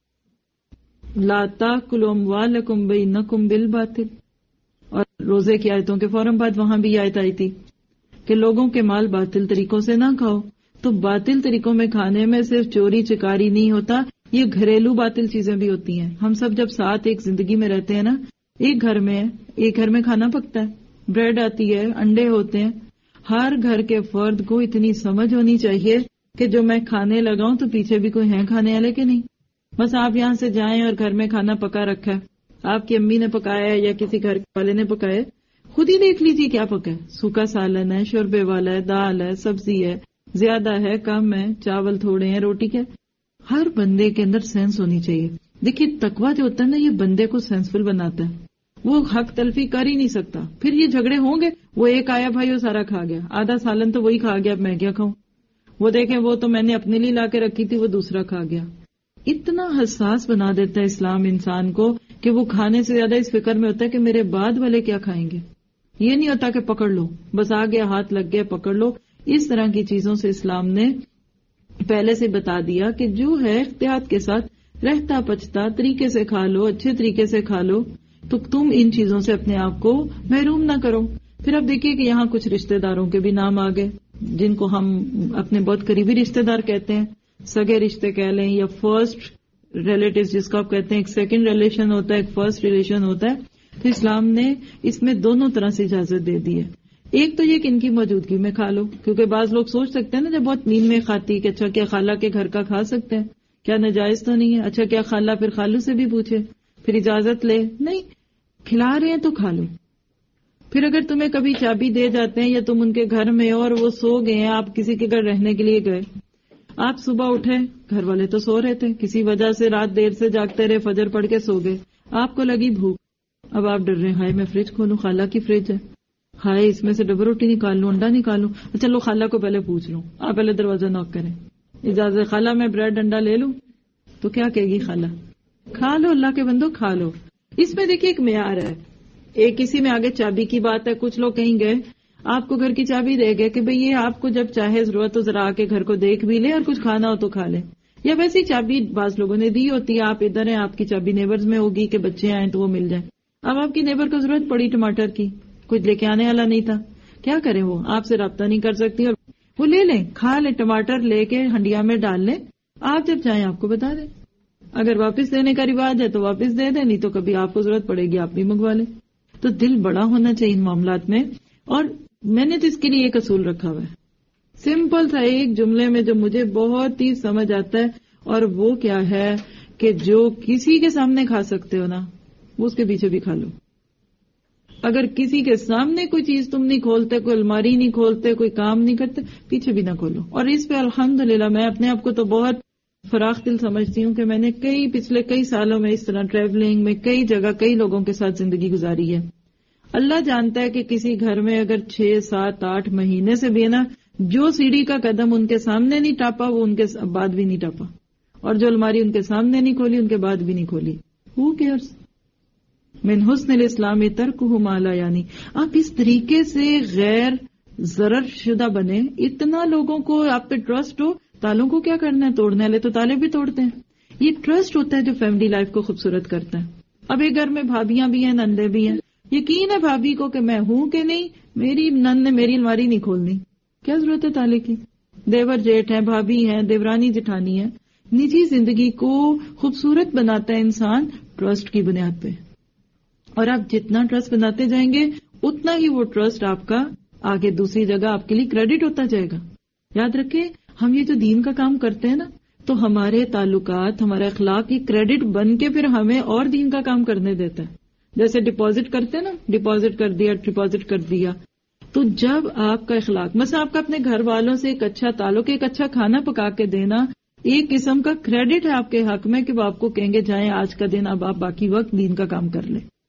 لا تاکلوا اموالکم بینکم بالباطل. اور روزے کی آیتوں کے فوراً بعد وہاں بھی آیت آئی تھی کہ لوگوں کے مال باطل طریقوں سے نہ کھاؤ. تو باطل طریقوں میں کھانے میں صرف چوری چکاری نہیں ہوتا، یہ گھریلو باطل چیزیں بھی ہوتی ہیں. ہم سب جب ساتھ ایک زندگی میں رہتے ہیں نا، ایک گھر میں کھانا پکتا ہے، بریڈ آتی ہے، انڈے ہوتے ہیں. ہر گھر کے فرد کو اتنی سمجھ ہونی چاہیے کہ جو میں کھانے لگاؤں تو پیچھے بھی کوئی ہیں کھانے والے کہ نہیں. بس آپ یہاں سے جائیں اور گھر میں کھانا پکا رکھا ہے، آپ کی امی نے پکایا ہے یا کسی گھر والے نے پکایا، خود ہی دیکھ لیجیے کیا پکا ہے. سوکھا سالن ہے، شوربے والا ہے، دال ہے، سبزی ہے، زیادہ ہے، کم ہے، چاول تھوڑے ہیں، روٹی کیا. ہر بندے کے اندر سینس ہونی چاہیے. دیکھیے تقویٰ جو ہوتا ہے نا، یہ بندے کو سینسفل بناتا ہے. وہ حق تلفی کر ہی نہیں سکتا. پھر یہ جھگڑے ہوں گے، وہ ایک آیا بھائی وہ سارا کھا گیا، آدھا سالن تو وہی کھا گیا، اب میں کیا کھاؤں. وہ دیکھیں وہ تو میں نے اپنے لیے لا کے رکھی تھی، وہ دوسرا کھا گیا. اتنا حساس بنا دیتا ہے اسلام انسان کو کہ وہ کھانے سے زیادہ اس فکر میں ہوتا ہے کہ میرے بعد والے کیا کھائیں گے. یہ نہیں ہوتا کہ پکڑ لو، بس آ گیا، ہاتھ لگ گیا، پکڑ لو. اس طرح کی چیزوں سے اسلام نے پہلے سے بتا دیا کہ جو ہے احتیاط کے ساتھ رہتا پچتا طریقے سے کھا لو، اچھے طریقے سے کھا لو، تو تم ان چیزوں سے اپنے آپ کو محروم نہ کرو. پھر اب دیکھیے کہ یہاں کچھ رشتہ داروں کے بھی نام آ گئے جن کو ہم اپنے بہت قریبی رشتہ دار کہتے ہیں، سگے رشتے کہہ لیں یا فرسٹ ریلیٹیو جس کو آپ کہتے ہیں. ایک سیکنڈ ریلیشن ہوتا ہے، ایک فرسٹ ریلیشن ہوتا ہے. تو اسلام نے اس میں دونوں طرح سے اجازت دے دی ہے. ایک تو یہ کہ ان کی موجودگی میں کھا لو، کیونکہ بعض لوگ سوچ سکتے ہیں نا جب بہت نیند میں کھاتی کہ اچھا کیا خالہ کے گھر کا کھا سکتے ہیں، کیا ناجائز تو نہیں ہے. اچھا کیا خالہ پھر خالو سے بھی پوچھے، پھر اجازت لے. نہیں، کھلا رہے ہیں تو کھا لو. پھر اگر تمہیں کبھی چابی دے جاتے ہیں یا تم ان کے گھر میں اور وہ سو گئے ہیں، آپ کسی کے گھر رہنے کے لیے گئے، آپ صبح اٹھے، گھر والے تو سو رہے تھے، کسی وجہ سے رات دیر سے جاگتے رہے، فجر پڑھ کے سو گئے، آپ کو لگی بھوک. اب آپ ڈر رہے ہیں، ہائے میں فریج کھولوں، خالہ کی فریج ہے، ہائے اس میں سے ڈبل روٹی نکال لوں، انڈا نکالوں. اچھا لو خالہ کو پہلے پوچھ لوں، آپ پہلے دروازہ نوک کریں، اجازت خالہ میں بریڈ انڈا لے لوں. تو کیا کہے گی خالہ؟ کھا لو اللہ کے بندو، کھا لو. اس میں دیکھیے ایک معیار ہے. ایک اسی میں آگے چابی کی بات ہے. کچھ لوگ کہیں گئے، آپ کو گھر کی چابی دے گئے کہ بھئی یہ آپ کو جب چاہے ضرورت ہو ذرا آ کے گھر کو دیکھ بھی لے اور کچھ کھانا ہو تو کھا لے. یا ویسی چابی بعض لوگوں نے دی ہوتی ہے، آپ ادھر ہیں، آپ کی چابی نیبرز میں ہوگی کہ بچے آئیں تو وہ مل جائیں. اب آپ کی نیبر کو ضرورت پڑی ٹماٹر کی، کچھ لے کے آنے والا نہیں تھا، کیا کریں، وہ آپ سے رابطہ نہیں کر سکتی اور وہ لے لیں، کھا لیں، ٹماٹر لے کے ہنڈیا میں ڈال لیں، آپ جب چاہیں آپ کو بتا دیں. اگر واپس دینے کا رواج ہے تو واپس دے دیں، نہیں تو کبھی آپ کو ضرورت پڑے گی آپ بھی منگوا لیں. تو دل بڑا ہونا چاہیے ان معاملات میں. اور میں نے تو اس کے لیے ایک اصول رکھا ہوا ہے، سمپل تھا، ایک جملے میں جو مجھے بہت ہی سمجھ آتا ہے، اور وہ کیا ہے کہ جو کسی کے سامنے کھا سکتے ہو نا، وہ اس کے پیچھے بھی کھا لو. اگر کسی کے سامنے کوئی چیز تم نہیں کھولتے، کوئی الماری نہیں کھولتے، کوئی کام نہیں کرتے، پیچھے بھی نہ کھولو. اور اس پہ الحمدللہ میں اپنے آپ کو تو بہت فراخ دل سمجھتی ہوں کہ میں نے پچھلے کئی سالوں میں اس طرح ٹریولنگ میں کئی جگہ کئی لوگوں کے ساتھ زندگی گزاری ہے. اللہ جانتا ہے کہ کسی گھر میں اگر 6, 7, 8 مہینے سے بھی ہے نا، جو سیڑھی کا قدم ان کے سامنے نہیں ٹاپا وہ ان کے بعد بھی نہیں ٹاپا، اور جو الماری ان کے سامنے نہیں کھولی ان کے بعد بھی نہیں کھولی. Who cares؟ من حسن الاسلام ترکہ ما لا یعنی. آپ اس طریقے سے غیر ضرر شدہ بنے، اتنا لوگوں کو آپ پہ ٹرسٹ ہو. تالوں کو کیا کرنا ہے، توڑنے والے تو تالے بھی توڑتے ہیں. یہ ٹرسٹ ہوتا ہے جو فیملی لائف کو خوبصورت کرتا ہے. اب ایک گھر میں بھابیاں بھی ہیں، نندے بھی ہیں، یقین ہے بھابی کو کہ میں ہوں کہ نہیں، میری نند نے میری الماری نہیں کھولنی، کیا ضرورت ہے تالے کی. دیور جیٹھ ہیں، بھابی ہیں، دیورانی جٹھانی ہیں. نجی زندگی کو خوبصورت بناتا ہے انسان ٹرسٹ کی بنیاد پہ. اور آپ جتنا ٹرسٹ بناتے جائیں گے اتنا ہی وہ ٹرسٹ آپ کا آگے دوسری جگہ آپ کے لیے کریڈٹ ہوتا جائے گا. یاد رکھیں، ہم یہ جو دین کا کام کرتے ہیں نا، تو ہمارے تعلقات، ہمارا اخلاق یہ کریڈٹ بن کے پھر ہمیں اور دین کا کام کرنے دیتا ہے. جیسے ڈپازٹ کرتے ہیں نا، ڈپازٹ کر دیا، ڈپازٹ کر دیا. تو جب آپ کا اخلاق، مثلا آپ کا اپنے گھر والوں سے ایک اچھا تعلق، ایک اچھا کھانا پکا کے دینا، ایک قسم کا کریڈٹ ہے آپ کے حق میں کہ وہ آپ کو کہیں گے جائیں آج کا دن اب آپ باقی وقت دین کا کام کر لیں.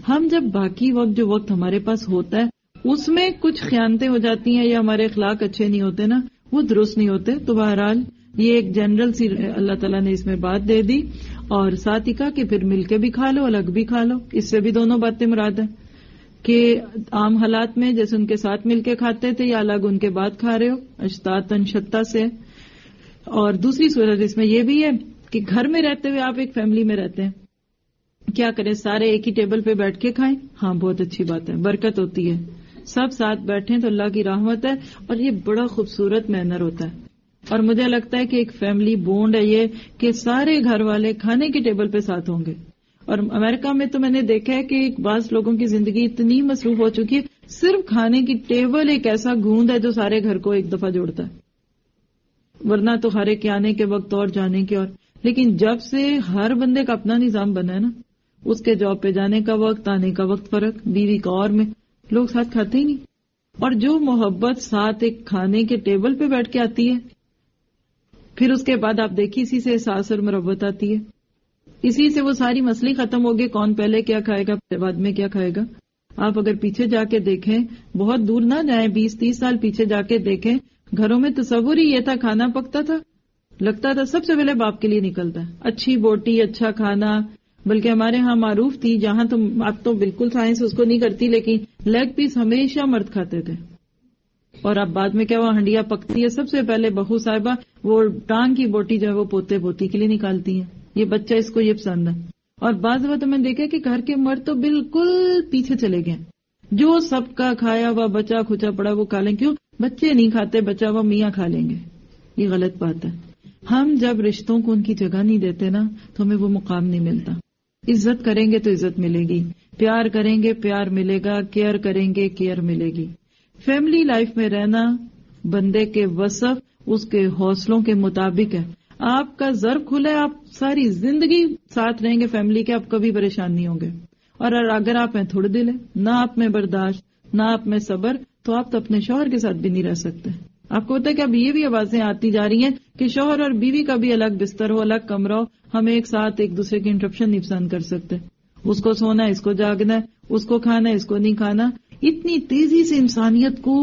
ہم جب باقی وقت جو وقت ہمارے پاس ہوتا ہے اس میں کچھ خیانتیں ہو جاتی ہیں یا ہمارے اخلاق اچھے نہیں ہوتے نا، وہ درست نہیں ہوتے. تو بہرحال یہ ایک جنرل سی اللہ تعالیٰ نے اس میں بات دے دی، اور ساتھ ہی کہا کہ پھر مل کے بھی کھا لو الگ بھی کھا لو. اس سے بھی دونوں باتیں مراد ہیں کہ عام حالات میں جیسے ان کے ساتھ مل کے کھاتے تھے یا الگ ان کے بعد کھا رہے ہو، اشتاتن شتا سے. اور دوسری صورت اس میں یہ بھی ہے کہ گھر میں رہتے ہوئے آپ ایک فیملی میں رہتے ہیں، کیا کریں سارے ایک ہی ٹیبل پہ بیٹھ کے کھائیں. ہاں بہت اچھی بات ہے، برکت ہوتی ہے. سب ساتھ بیٹھیں تو اللہ کی رحمت ہے، اور یہ بڑا خوبصورت مینر ہوتا ہے. اور مجھے لگتا ہے کہ ایک فیملی بونڈ ہے یہ کہ سارے گھر والے کھانے کے ٹیبل پہ ساتھ ہوں گے. اور امریکہ میں تو میں نے دیکھا ہے کہ بعض لوگوں کی زندگی اتنی مصروف ہو چکی ہے، صرف کھانے کی ٹیبل ایک ایسا گوند ہے جو سارے گھر کو ایک دفعہ جوڑتا ہے. ورنہ تو ہر ایک کے آنے کے وقت اور جانے کے اور، لیکن جب سے ہر بندے کا اپنا نظام بنا ہے نا، اس کے جاب پہ جانے کا وقت، آنے کا وقت فرق، بیوی کا اور میں لوگ ساتھ کھاتے ہی نہیں. اور جو محبت ساتھ ایک کھانے کے ٹیبل پہ بیٹھ کے آتی ہے، پھر اس کے بعد آپ دیکھیے اسی سے احساس اور محبت آتی ہے، اسی سے وہ ساری مسئلے ختم ہو گئے، کون پہلے کیا کھائے گا بعد میں کیا کھائے گا. آپ اگر پیچھے جا کے دیکھیں، بہت دور نہ جائیں، 20-30 سال پیچھے جا کے دیکھیں، گھروں میں تصور ہی یہ تھا، کھانا پکتا تھا، لگتا تھا سب سے پہلے باپ کے لیے نکلتا ہے، اچھی بوٹی، اچھا کھانا. بلکہ ہمارے ہاں معروف تھی، جہاں تو اب تو بالکل سائنس اس کو نہیں کرتی، لیکن لیگ پیس ہمیشہ مرد کھاتے تھے. اور اب بعد میں کیا وہ ہنڈیا پکتی ہے، سب سے پہلے بہو صاحبہ وہ ٹانگ کی بوٹی جو ہے وہ پوتے پوتی کے لیے نکالتی ہے، یہ بچہ اس کو یہ پسند ہے. اور بعض دفعہ تو میں نے دیکھا کہ گھر کے مرد تو بالکل پیچھے چلے گئے، جو سب کا کھایا ہوا بچا کھچا پڑا وہ کھا لیں. کیوں؟ بچے نہیں کھاتے، بچا ہوا میاں کھا لیں گے. یہ غلط بات ہے. ہم جب رشتوں کو ان کی جگہ نہیں دیتے نا تو ہمیں وہ مقام نہیں ملتا. عزت کریں گے تو عزت ملے گی، پیار کریں گے پیار ملے گا، کیئر کریں گے کیئر ملے گی. فیملی لائف میں رہنا بندے کے وصف اس کے حوصلوں کے مطابق ہے. آپ کا ضرب کھلا ہے، آپ ساری زندگی ساتھ رہیں گے فیملی کے، آپ کبھی پریشان نہیں ہوں گے. اور اگر آپ میں تھوڑے دل ہے، نہ آپ میں برداشت، نہ آپ میں صبر، تو آپ تو اپنے شوہر کے ساتھ بھی نہیں رہ سکتے. آپ کو ہوتا ہے کہ اب یہ بھی آوازیں آتی جا رہی ہیں کہ شوہر اور بیوی کا بھی الگ بستر ہو، الگ کمرہ ہو، ہم ایک ساتھ ایک دوسرے کی انٹرپشن نہیں پسند کر سکتے. اس کو سونا ہے، اس کو جاگنا ہے، اس کو کھانا ہے، اس کو نہیں کھانا. اتنی تیزی سے انسانیت کو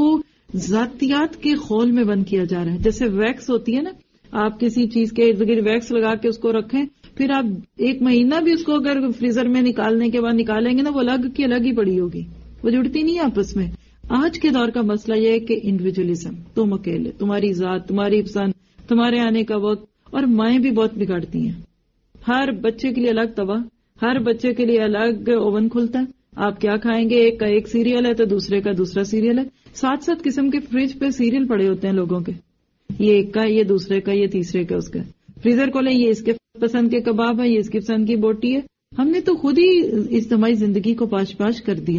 ذاتیات کے خول میں بند کیا جا رہا ہے. جیسے ویکس ہوتی ہے نا، آپ کسی چیز کے ارد گرد ویکس لگا کے اس کو رکھیں، پھر آپ 1 مہینہ بھی اس کو اگر فریزر میں نکالنے کے بعد نکالیں گے نا، وہ الگ کی الگ ہی پڑی ہوگی، وہ جڑتی نہیں آپس میں. آج کے دور کا مسئلہ یہ ہے کہ انڈیویجولزم، تم اکیلے، تمہاری ذات، تمہاری پسند، تمہارے آنے کا وقت. اور مائیں بھی بہت بگاڑتی ہیں. ہر بچے کے لیے الگ توا، ہر بچے کے لیے الگ اوون کھلتا ہے. آپ کیا کھائیں گے، ایک کا ایک سیریل ہے تو دوسرے کا دوسرا سیریل ہے. 7 قسم کے فریج پہ سیریل پڑے ہوتے ہیں لوگوں کے، یہ ایک کا، یہ دوسرے کا، یہ تیسرے کا. اس کا فریزر کھولیں، یہ اس کے پسند کے کباب ہے، یہ اس کی پسند کی بوٹی ہے. ہم نے تو خود ہی اجتماعی زندگی کو پاش پاش کر دیا.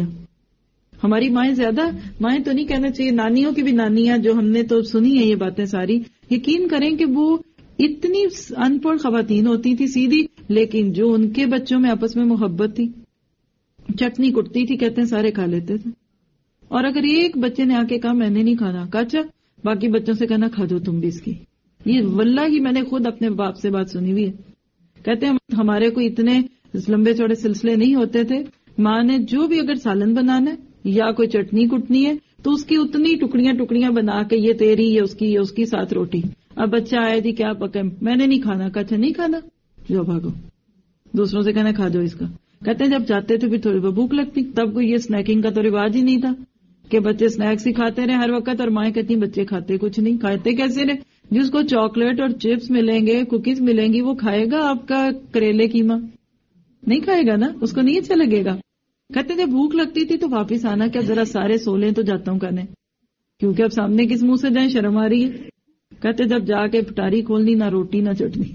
ہماری مائیں زیادہ، مائیں تو نہیں کہنا چاہیے، نانیوں کی بھی نانیاں جو ہم نے تو سنی ہیں یہ باتیں ساری. یقین کریں کہ وہ اتنی ان پڑھ خواتین ہوتی تھی سیدھی، لیکن جو ان کے بچوں میں آپس میں محبت تھی، چٹنی کٹتی تھی کہتے ہیں سارے کھا لیتے تھے. اور اگر ایک بچے نے آ کے کہا میں نے نہیں کھانا، کہا اچھا، باقی بچوں سے کہنا کھا دو تم بھی اس کی. یہ واللہ ہی میں نے خود اپنے باپ سے بات سنی ہوئی ہے. کہتے ہیں ہمارے کو اتنے لمبے چوڑے سلسلے نہیں ہوتے تھے، ماں نے جو بھی اگر سالن بنانا ہے یا کوئی چٹنی کٹنی ہے تو اس کی اتنی ٹکڑیاں بنا کے، یہ تیری، یہ اس کی ساتھ روٹی. اب بچہ آئے تھی کیا پکے، میں نے نہیں کھانا، کہا اچھا نہیں کھانا، جو بھاگو، دوسروں سے کہنا کھا دو اس کا. کہتے ہیں جب جاتے تھے پھر تھوڑی بہت بھوک لگتی، تب کوئی یہ سنیکنگ کا تو رواج ہی نہیں تھا کہ بچے سنیکس ہی کھاتے رہے ہر وقت. اور مائیں کہتی ہیں بچے کھاتے کچھ نہیں. کھاتے کیسے رہے؟ جس کو چاکلیٹ اور چپس ملیں گے، کوکیز ملیں گی، وہ کھائے گا آپ کا کریلے قیمہ؟ نہیں کھائے گا نا، اس کو نہیں اچھا لگے گا. کہتے جب بھوک لگتی تھی تو واپس آنا کہ ذرا سارے سو لیں تو جاتا ہوں کھانے، کیونکہ اب سامنے کس منہ سے جائیں، شرم آ رہی ہے. کہتے جب جا کے پٹاری کھولنی، نہ روٹی نہ چٹنی.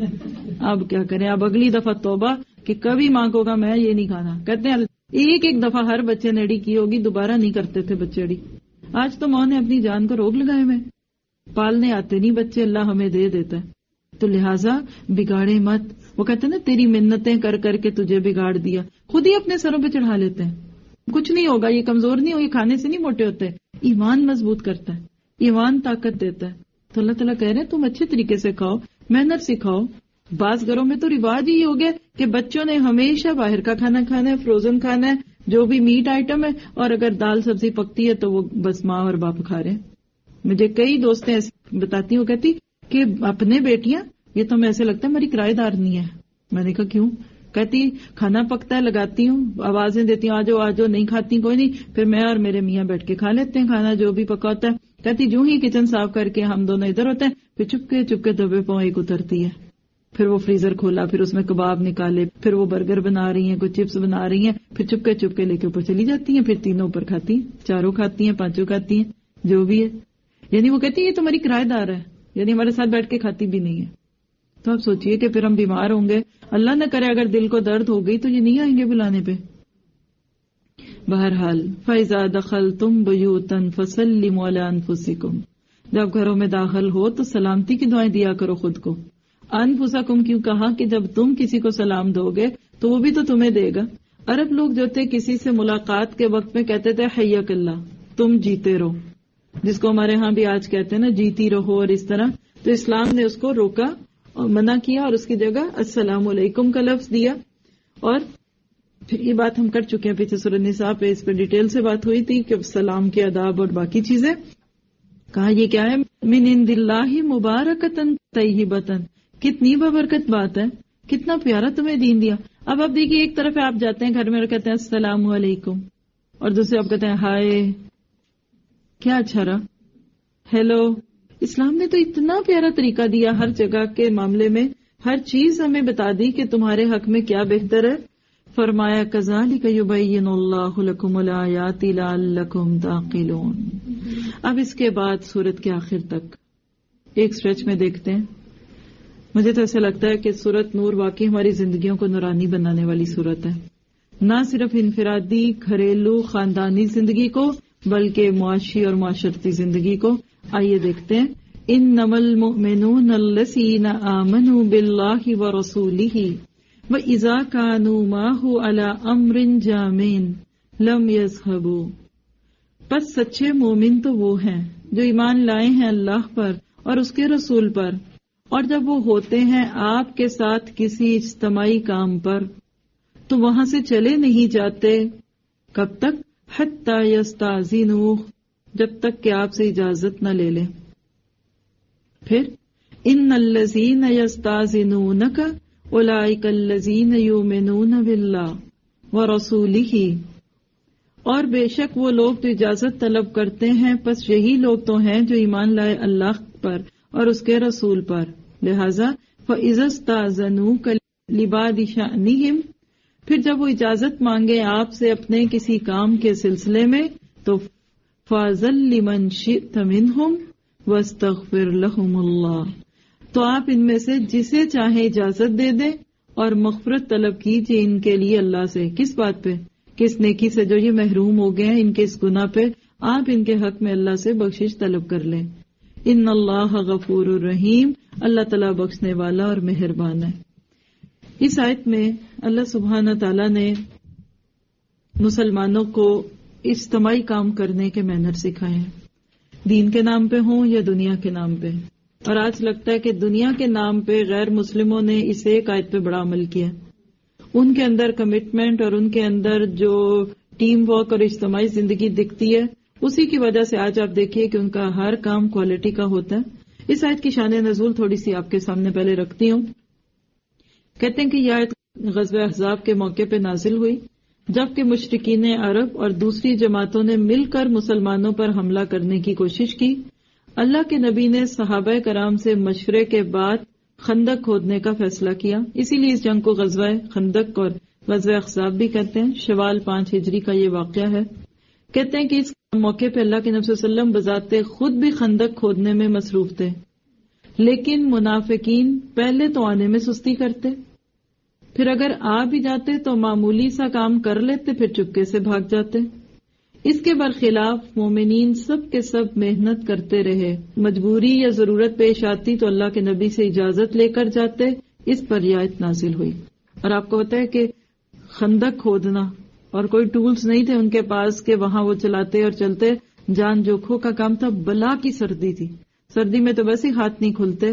اب کیا کریں، اب اگلی دفعہ توبہ کہ کبھی ماں کو کہا میں یہ نہیں کھانا. کہتے ہیں ایک دفعہ ہر بچے نے اڑی کی ہوگی، دوبارہ نہیں کرتے تھے بچے اڑی. آج تو ماں نے اپنی جان کو روک لگائے میں، پالنے آتے نہیں بچے، اللہ ہمیں دے دیتا ہے. تو لہٰذا بگاڑے مت. وہ کہتے ہیں نا تیری منتیں کر کر کے تجھے بگاڑ دیا، خود ہی اپنے سروں پہ چڑھا لیتے ہیں. کچھ نہیں ہوگا، یہ کمزور نہیں ہو، یہ کھانے سے نہیں موٹے ہوتے. ایمان مضبوط کرتا ہے، ایمان طاقت دیتا ہے. تو اللہ تعالیٰ کہہ رہے ہیں تم اچھے طریقے سے کھاؤ، محنت سکھاؤ. بعض گھروں میں تو رواج ہی ہو گیا کہ بچوں نے ہمیشہ باہر کا کھانا کھانا ہے، فروزن کھانا ہے، جو بھی میٹ آئٹم ہے، اور اگر دال سبزی پکتی ہے تو وہ بس ماں اور باپ کھا رہے ہیں. مجھے کئی دوستیں ایسے بتاتی ہوں، کہتی کہ اپنے بیٹیاں یہ تو میں ایسے لگتا ہے میری کرایہ دار نہیں ہے. میں نے کہا کیوں؟ کہتی کھانا پکتا ہے، لگاتی ہوں، آوازیں دیتی ہوں آجو آجو، نہیں کھاتی کوئی نہیں، پھر میں اور میرے میاں بیٹھ کے کھا لیتے ہیں کھانا جو بھی پکا ہوتا ہے. کہتی جو ہی کچن صاف کر کے ہم دونوں ادھر ہوتے ہیں، پھر چپ کے دبے پاؤں ایک اترتی ہے، پھر وہ فریزر کھولا، پھر اس میں کباب نکالے، پھر وہ برگر بنا رہی ہیں، کوئی چپس بنا رہی ہیں، پھر چپ کے لے کے اوپر چلی جاتی ہیں، پھر تینوں اوپر کھاتی ہیں، چاروں کھاتی ہیں، پانچوں کھاتی ہیں، جو بھی ہے. یعنی وہ کہتی ہے یہ تو ہماری کرایہ دار ہے، یعنی ہمارے ساتھ بیٹھ کے کھاتی بھی نہیں ہے. تو آپ سوچئے کہ پھر ہم بیمار ہوں گے، اللہ نہ کرے اگر دل کو درد ہو گئی تو یہ نہیں آئیں گے بلانے پہ. بہرحال فَإِذَا دَخَلْتُمْ بُيُوتًا فَسَلِّمُوا عَلَىٰ أَنفُسِكُمْ، جب گھروں میں داخل ہو تو سلامتی کی دعائیں دیا کرو خود کو. انفسکم کیوں کہا کہ جب تم کسی کو سلام دو گے تو وہ بھی تو تمہیں دے گا. عرب لوگ جو تھے کسی سے ملاقات کے وقت میں کہتے تھے حیاک اللہ، تم جیتے رہو، جس کو ہمارے ہاں بھی آج کہتے ہیں نا جیتی رہو اور اس طرح. تو اسلام نے اس کو روکا اور منع کیا اور اس کی جگہ السلام علیکم کا لفظ دیا. اور پھر یہ بات ہم کر چکے ہیں پیچھے سورۃ النساء پہ، اس پہ ڈیٹیل سے بات ہوئی تھی کہ سلام کے آداب اور باقی چیزیں. کہا یہ کیا ہے؟ من عند اللہ مبارکۃ طیبۃ، کتنی بابرکت بات ہے، کتنا پیارا تمہیں دین دیا. اب آپ دیکھیے ایک طرف آپ جاتے ہیں گھر میں اور کہتے ہیں السلام علیکم، اور دوسرے آپ کہتے ہیں ہائے، کیا اچھا رہا، ہیلو. اسلام نے تو اتنا پیارا طریقہ دیا ہر جگہ کے معاملے میں، ہر چیز ہمیں بتا دی کہ تمہارے حق میں کیا بہتر ہے. فرمایا کذالک یبین اللہ لکم الآیات لعلکم تعقلون. اب اس کے بعد سورت کے آخر تک ایک سٹریچ میں دیکھتے ہیں. مجھے تو ایسا لگتا ہے کہ سورت نور واقعی ہماری زندگیوں کو نورانی بنانے والی سورت ہے، نہ صرف انفرادی گھریلو خاندانی زندگی کو بلکہ معاشی اور معاشرتی زندگی کو. آئیے دیکھتے ہیں. انما المؤمنون الذین آمنوا باللہ ورسولہ وَإِذَا كَانُوا مَعَهُ عَلَىٰ أَمْرٍ جَامِعٍ لَمْ يَذْهَبُوا. پس سچے مومن تو وہ ہیں جو ایمان لائے ہیں اللہ پر اور اس کے رسول پر، اور جب وہ ہوتے ہیں آپ کے ساتھ کسی اجتماعی کام پر تو وہاں سے چلے نہیں جاتے. کب تک؟ حَتَّى يَسْتَأْذِنُوهُ، جب تک کہ آپ سے اجازت نہ لے لیں. پھر إِنَّ الَّذِينَ يَسْتَأْذِنُونَكَ اولئک الذین یؤمنون باللہ ورسولہ، اور بے شک وہ لوگ جو اجازت طلب کرتے ہیں پس یہی لوگ تو ہیں جو ایمان لائے اللہ پر اور اس کے رسول پر. لہذا فَإِذَا اسْتَأْذَنُوكَ لِبَعْضِ شَأْنِهِمْ، پھر جب وہ اجازت مانگے آپ سے اپنے کسی کام کے سلسلے میں تو فَأْذَن لِمَنْ شِئْتَ مِنْهُمْ وَاسْتَغْفِرْ لَهُمُ اللَّهُ، تو آپ ان میں سے جسے چاہے اجازت دے دیں اور مغفرت طلب کیجیے ان کے لیے اللہ سے. کس بات پہ؟ کس نیکی سے جو یہ محروم ہو گئے ہیں ان کے اس گناہ پہ، آپ ان کے حق میں اللہ سے بخشش طلب کر لیں. ان اللہ غفور الرحیم، اللہ تعالیٰ بخشنے والا اور مہربان ہے. اس آیت میں اللہ سبحانہ تعالیٰ نے مسلمانوں کو اجتماعی کام کرنے کے مینر سکھائے ہیں، دین کے نام پہ ہوں یا دنیا کے نام پہ. اور آج لگتا ہے کہ دنیا کے نام پہ غیر مسلموں نے اس ایک آیت پہ بڑا عمل کیا. ان کے اندر کمٹمنٹ اور ان کے اندر جو ٹیم ورک اور اجتماعی زندگی دکھتی ہے، اسی کی وجہ سے آج آپ دیکھیے کہ ان کا ہر کام کوالٹی کا ہوتا ہے. اس آیت کی شان نزول تھوڑی سی آپ کے سامنے پہلے رکھتی ہوں. کہتے ہیں کہ یہ آیت غزوہ احزاب کے موقع پہ نازل ہوئی جبکہ مشرکین عرب اور دوسری جماعتوں نے مل کر مسلمانوں پر حملہ کرنے کی کوشش کی. اللہ کے نبی نے صحابہ کرام سے مشورے کے بعد خندق کھودنے کا فیصلہ کیا. اسی لیے اس جنگ کو غزوہ خندق اور غزوہ احزاب بھی کہتے ہیں. شوال 5 ہجری کا یہ واقعہ ہے. کہتے ہیں کہ اس موقع پہ اللہ کے نبی صلی اللہ علیہ وسلم بذات خود بھی خندق کھودنے میں مصروف تھے، لیکن منافقین پہلے تو آنے میں سستی کرتے، پھر اگر آ بھی جاتے تو معمولی سا کام کر لیتے، پھر چپکے سے بھاگ جاتے. اس کے برخلاف مومنین سب کے سب محنت کرتے رہے. مجبوری یا ضرورت پیش آتی تو اللہ کے نبی سے اجازت لے کر جاتے. اس پر یہ آیت نازل ہوئی. اور آپ کو پتہ ہے کہ خندق کھودنا اور کوئی ٹولز نہیں تھے ان کے پاس کہ وہاں وہ چلاتے اور چلتے. جان جوکھوں کا کام تھا. بلا کی سردی تھی، سردی میں تو ویسے ہاتھ نہیں کھلتے.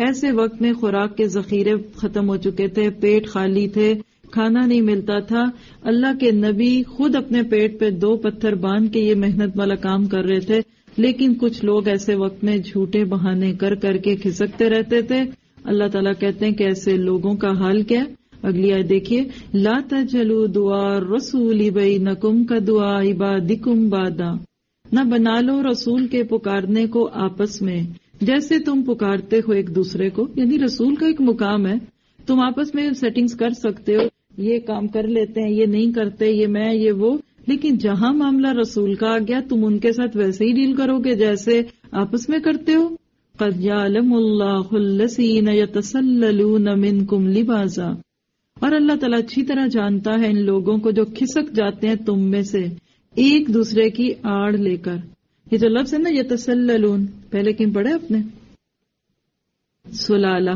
ایسے وقت میں خوراک کے ذخیرے ختم ہو چکے تھے، پیٹ خالی تھے، کھانا نہیں ملتا تھا. اللہ کے نبی خود اپنے پیٹ پہ 2 پتھر باندھ کے یہ محنت والا کام کر رہے تھے، لیکن کچھ لوگ ایسے وقت میں جھوٹے بہانے کر کر کے کھسکتے رہتے تھے. اللہ تعالیٰ کہتے ہیں کہ ایسے لوگوں کا حال کیا. اگلی آیت دیکھیے، لا تجلوا دعاء الرسول بینکم کدعاء عبادکم بعدا، نہ بنا لو رسول کے پکارنے کو آپس میں جیسے تم پکارتے ہو ایک دوسرے کو. یعنی رسول کا ایک مقام ہے، تم آپس میں سیٹنگز کر سکتے ہو، یہ کام کر لیتے ہیں، یہ نہیں کرتے، یہ میں یہ وہ، لیکن جہاں معاملہ رسول کا آ گیا تم ان کے ساتھ ویسے ہی ڈیل کرو گے جیسے آپس میں کرتے ہو. قد یعلم اللہ الذین یتسللون منکم لباسا، اور اللہ تعالیٰ اچھی طرح جانتا ہے ان لوگوں کو جو کھسک جاتے ہیں تم میں سے ایک دوسرے کی آڑ لے کر. یہ جو لفظ ہے نا یتسللون، پہلے کہیں پڑھے اپنے؟ سلالہ،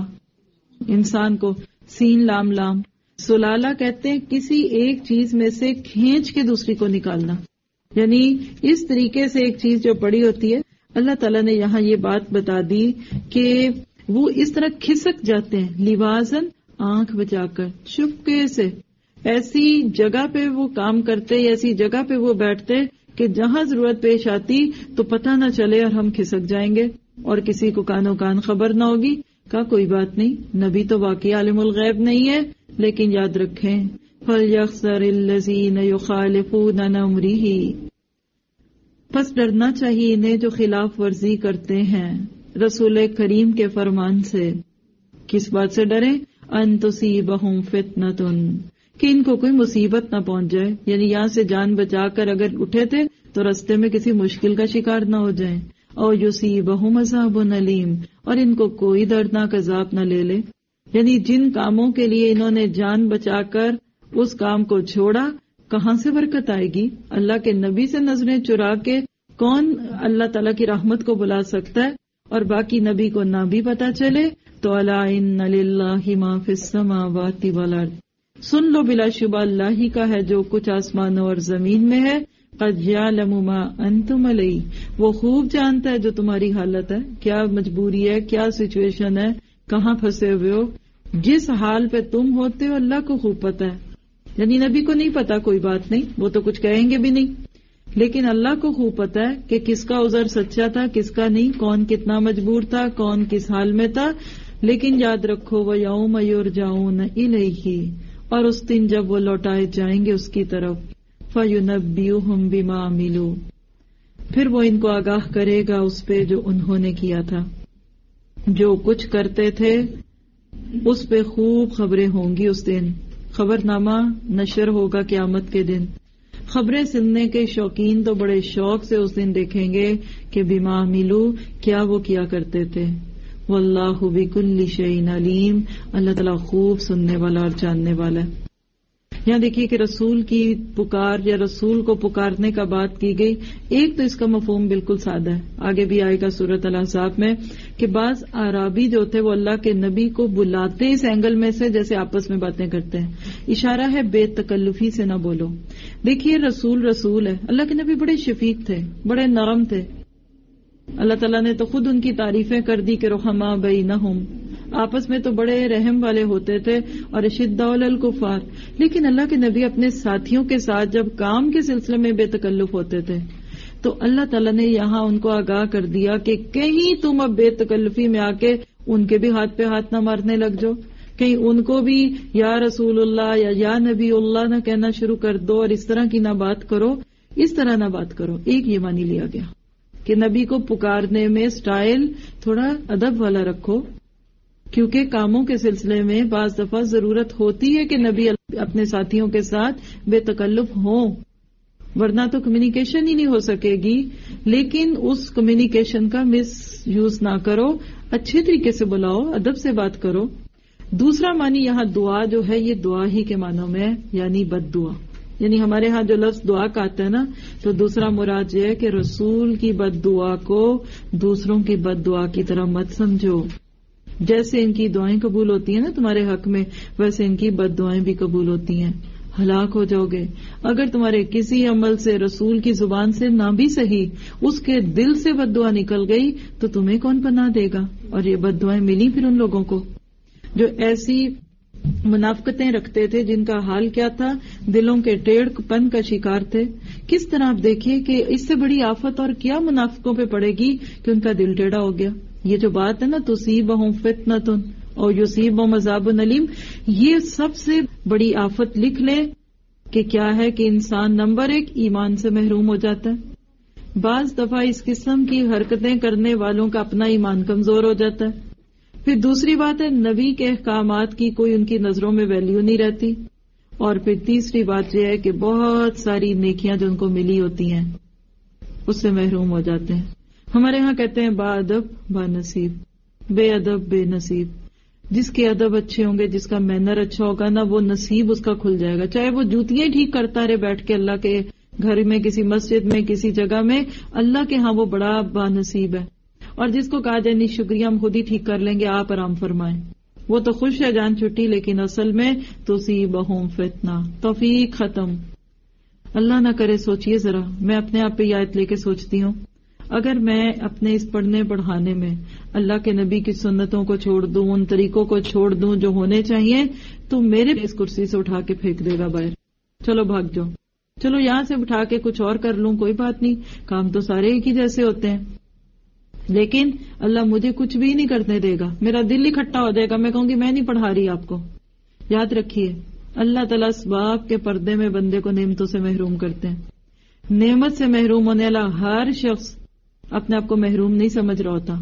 انسان کو سین لام لام، سلالہ کہتے ہیں کسی ایک چیز میں سے کھینچ کے دوسری کو نکالنا. یعنی اس طریقے سے ایک چیز جو پڑی ہوتی ہے، اللہ تعالیٰ نے یہاں یہ بات بتا دی کہ وہ اس طرح کھسک جاتے ہیں، لیوازن، آنکھ بچا کر، چپکے سے ایسی جگہ پہ وہ کام کرتے، ایسی جگہ پہ وہ بیٹھتے کہ جہاں ضرورت پیش آتی تو پتہ نہ چلے اور ہم کھسک جائیں گے اور کسی کو کانوں کان خبر نہ ہوگی. کہا کوئی بات نہیں، نبی تو واقعی عالم الغیب نہیں ہے، لیکن یاد رکھیں فَلْيَحْذَرِ الَّذِينَ يُخَالِفُونَ عَنْ أَمْرِهِ، پس ڈرنا چاہیے انہیں جو خلاف ورزی کرتے ہیں رسول کریم کے فرمان سے. کس بات سے ڈریں؟ ان تصیبہم فتنۃ، کہ ان کو کوئی مصیبت نہ پہنچ جائے. یعنی یہاں سے جان بچا کر اگر اٹھے تھے تو رستے میں کسی مشکل کا شکار نہ ہو جائیں. اور یصیبہم عذاب علیم، اور ان کو کوئی دردناک عذاب نہ لے لے. یعنی جن کاموں کے لیے انہوں نے جان بچا کر اس کام کو چھوڑا، کہاں سے برکت آئے گی؟ اللہ کے نبی سے نظریں چرا کے کون اللہ تعالیٰ کی رحمت کو بلا سکتا ہے؟ اور باقی نبی کو نہ بھی پتا چلے تو الا ان للہ ما فی السماوات والارض، سن لو بلا شبہ اللہ ہی کا ہے جو کچھ آسمانوں اور زمین میں ہے. قد یعلم ما انتم علیہ، وہ خوب جانتا ہے جو تمہاری حالت ہے، کیا مجبوری ہے، کیا سچویشن ہے، کہاں پھنسے ہوئے ہو. جس حال پہ تم ہوتے ہو اللہ کو خوب پتا ہے. یعنی نبی کو نہیں پتا کوئی بات نہیں، وہ تو کچھ کہیں گے بھی نہیں، لیکن اللہ کو خوب پتا ہے کہ کس کا عذر سچا تھا، کس کا نہیں، کون کتنا مجبور تھا، کون کس حال میں تھا. لیکن یاد رکھو وَيَوْمَ يُرْجَعُونَ إِلَيْهِ، اور اس دن جب وہ لوٹائے جائیں گے اس کی طرف، فَيُنَبِّئُهُم بِمَا عَمِلُوا، پھر وہ ان کو آگاہ کرے گا اس پہ جو انہوں نے کیا تھا. جو کچھ کرتے تھے اس پہ خوب خبریں ہوں گی اس دن. خبر نامہ نشر ہوگا قیامت کے دن. خبریں سننے کے شوقین تو بڑے شوق سے اس دن دیکھیں گے کہ بما عملوا، کیا وہ کیا کرتے تھے. واللہ بکل شیء علیم، اللہ تعالیٰ خوب سننے والا اور جاننے والا ہے. یہاں دیکھیے کہ رسول کی پکار یا رسول کو پکارنے کا بات کی گئی. ایک تو اس کا مفہوم بالکل سادہ ہے، آگے بھی آئے گا سورۃ الاحزاب میں، کہ بعض اعرابی جو تھے وہ اللہ کے نبی کو بلاتے اس اینگل میں سے جیسے آپس میں باتیں کرتے ہیں. اشارہ ہے بے تکلفی سے نہ بولو. دیکھیے رسول ہے، اللہ کے نبی بڑے شفیق تھے، بڑے نرم تھے. اللہ تعالیٰ نے تو خود ان کی تعریفیں کر دی کہ رحماء بینہم، آپس میں تو بڑے رحم والے ہوتے تھے اور اشداء علی الکفار. لیکن اللہ کے نبی اپنے ساتھیوں کے ساتھ جب کام کے سلسلے میں بے تکلف ہوتے تھے تو اللہ تعالیٰ نے یہاں ان کو آگاہ کر دیا کہ کہیں تم اب بے تکلفی میں آ کے ان کے بھی ہاتھ پہ ہاتھ نہ مارنے لگ جاؤ، کہیں ان کو بھی یا رسول اللہ یا نبی اللہ نہ کہنا شروع کر دو اور اس طرح کی نہ بات کرو، اس طرح نہ بات کرو. ایک یہ معنی لیا گیا کہ نبی کو پکارنے میں سٹائل تھوڑا ادب والا رکھو، کیونکہ کاموں کے سلسلے میں بعض دفعہ ضرورت ہوتی ہے کہ نبی اپنے ساتھیوں کے ساتھ بے تکلف ہوں، ورنہ تو کمیونیکیشن ہی نہیں ہو سکے گی. لیکن اس کمیونیکیشن کا مس یوز نہ کرو، اچھے طریقے سے بلاؤ، ادب سے بات کرو. دوسرا معنی یہاں دعا جو ہے یہ دعا ہی کے معنوں میں، یعنی بد دعا. یعنی ہمارے ہاں جو لفظ دعا کا آتا ہے نا، تو دوسرا مراد یہ ہے کہ رسول کی بد دعا کو دوسروں کی بد دعا کی طرح مت سمجھو. جیسے ان کی دعائیں قبول ہوتی ہیں نا تمہارے حق میں، ویسے ان کی بد دعائیں بھی قبول ہوتی ہیں. ہلاک ہو جاؤ گے. اگر تمہارے کسی عمل سے رسول کی زبان سے نہ بھی صحیح اس کے دل سے بد دعا نکل گئی تو تمہیں کون پناہ دے گا. اور یہ بد دعائیں ملی پھر ان لوگوں کو جو ایسی منافقتیں رکھتے تھے جن کا حال کیا تھا, دلوں کے ٹیڑھ پن کا شکار تھے. کس طرح آپ دیکھیے کہ اس سے بڑی آفت اور کیا منافقوں پہ پڑے گی کہ ان کا دل ٹیڑھا ہو گیا. یہ جو بات ہے نا تصیبہم فتنۃ اور یصیبہم عذاب علیم, یہ سب سے بڑی آفت لکھ لے کہ کیا ہے کہ انسان نمبر 1 ایمان سے محروم ہو جاتا ہے. بعض دفعہ اس قسم کی حرکتیں کرنے والوں کا اپنا ایمان کمزور ہو جاتا ہے. پھر دوسری بات ہے نبی کے احکامات کی کوئی ان کی نظروں میں ویلیو نہیں رہتی. اور پھر تیسری بات یہ ہے کہ بہت ساری نیکیاں جو ان کو ملی ہوتی ہیں اس سے محروم ہو جاتے ہیں. ہمارے ہاں کہتے ہیں با ادب با نصیب, بے ادب بے نصیب. جس کے ادب اچھے ہوں گے, جس کا مینر اچھا ہوگا نا, وہ نصیب اس کا کھل جائے گا. چاہے وہ جوتیاں ٹھیک کرتا رہے بیٹھ کے اللہ کے گھر میں, کسی مسجد میں, کسی جگہ میں, اللہ کے ہاں وہ بڑا با نصیب ہے. اور جس کو کہا جائے نہیں شکریہ ہم خود ہی ٹھیک کر لیں گے, آپ آرام فرمائیں, وہ تو خوش ہے جان چھٹی, لیکن اصل میں تصیبہم فتنہ, توفیق ختم. اللہ نہ کرے. سوچئے ذرا, میں اپنے آپ پہ یہ آیت لے کے سوچتی ہوں, اگر میں اپنے اس پڑھنے پڑھانے میں اللہ کے نبی کی سنتوں کو چھوڑ دوں, ان طریقوں کو چھوڑ دوں جو ہونے چاہیے, تو میرے اس کرسی سے اٹھا کے پھینک دے گا باہر. چلو بھاگ جاؤ, چلو یہاں سے اٹھا کے کچھ اور کر لوں, کوئی بات نہیں, کام تو سارے ایک ہی جیسے ہوتے ہیں. لیکن اللہ مجھے کچھ بھی نہیں کرنے دے گا, میرا دل اکٹھا ہو جائے گا, میں کہوں گی میں نہیں پڑھا رہی آپ کو. یاد رکھیے اللہ تعالیٰ اسباب کے پردے میں بندے کو نعمتوں سے محروم کرتے ہیں. نعمت سے محروم ہونے والا ہر شخص اپنے آپ کو محروم نہیں سمجھ رہا ہوتا.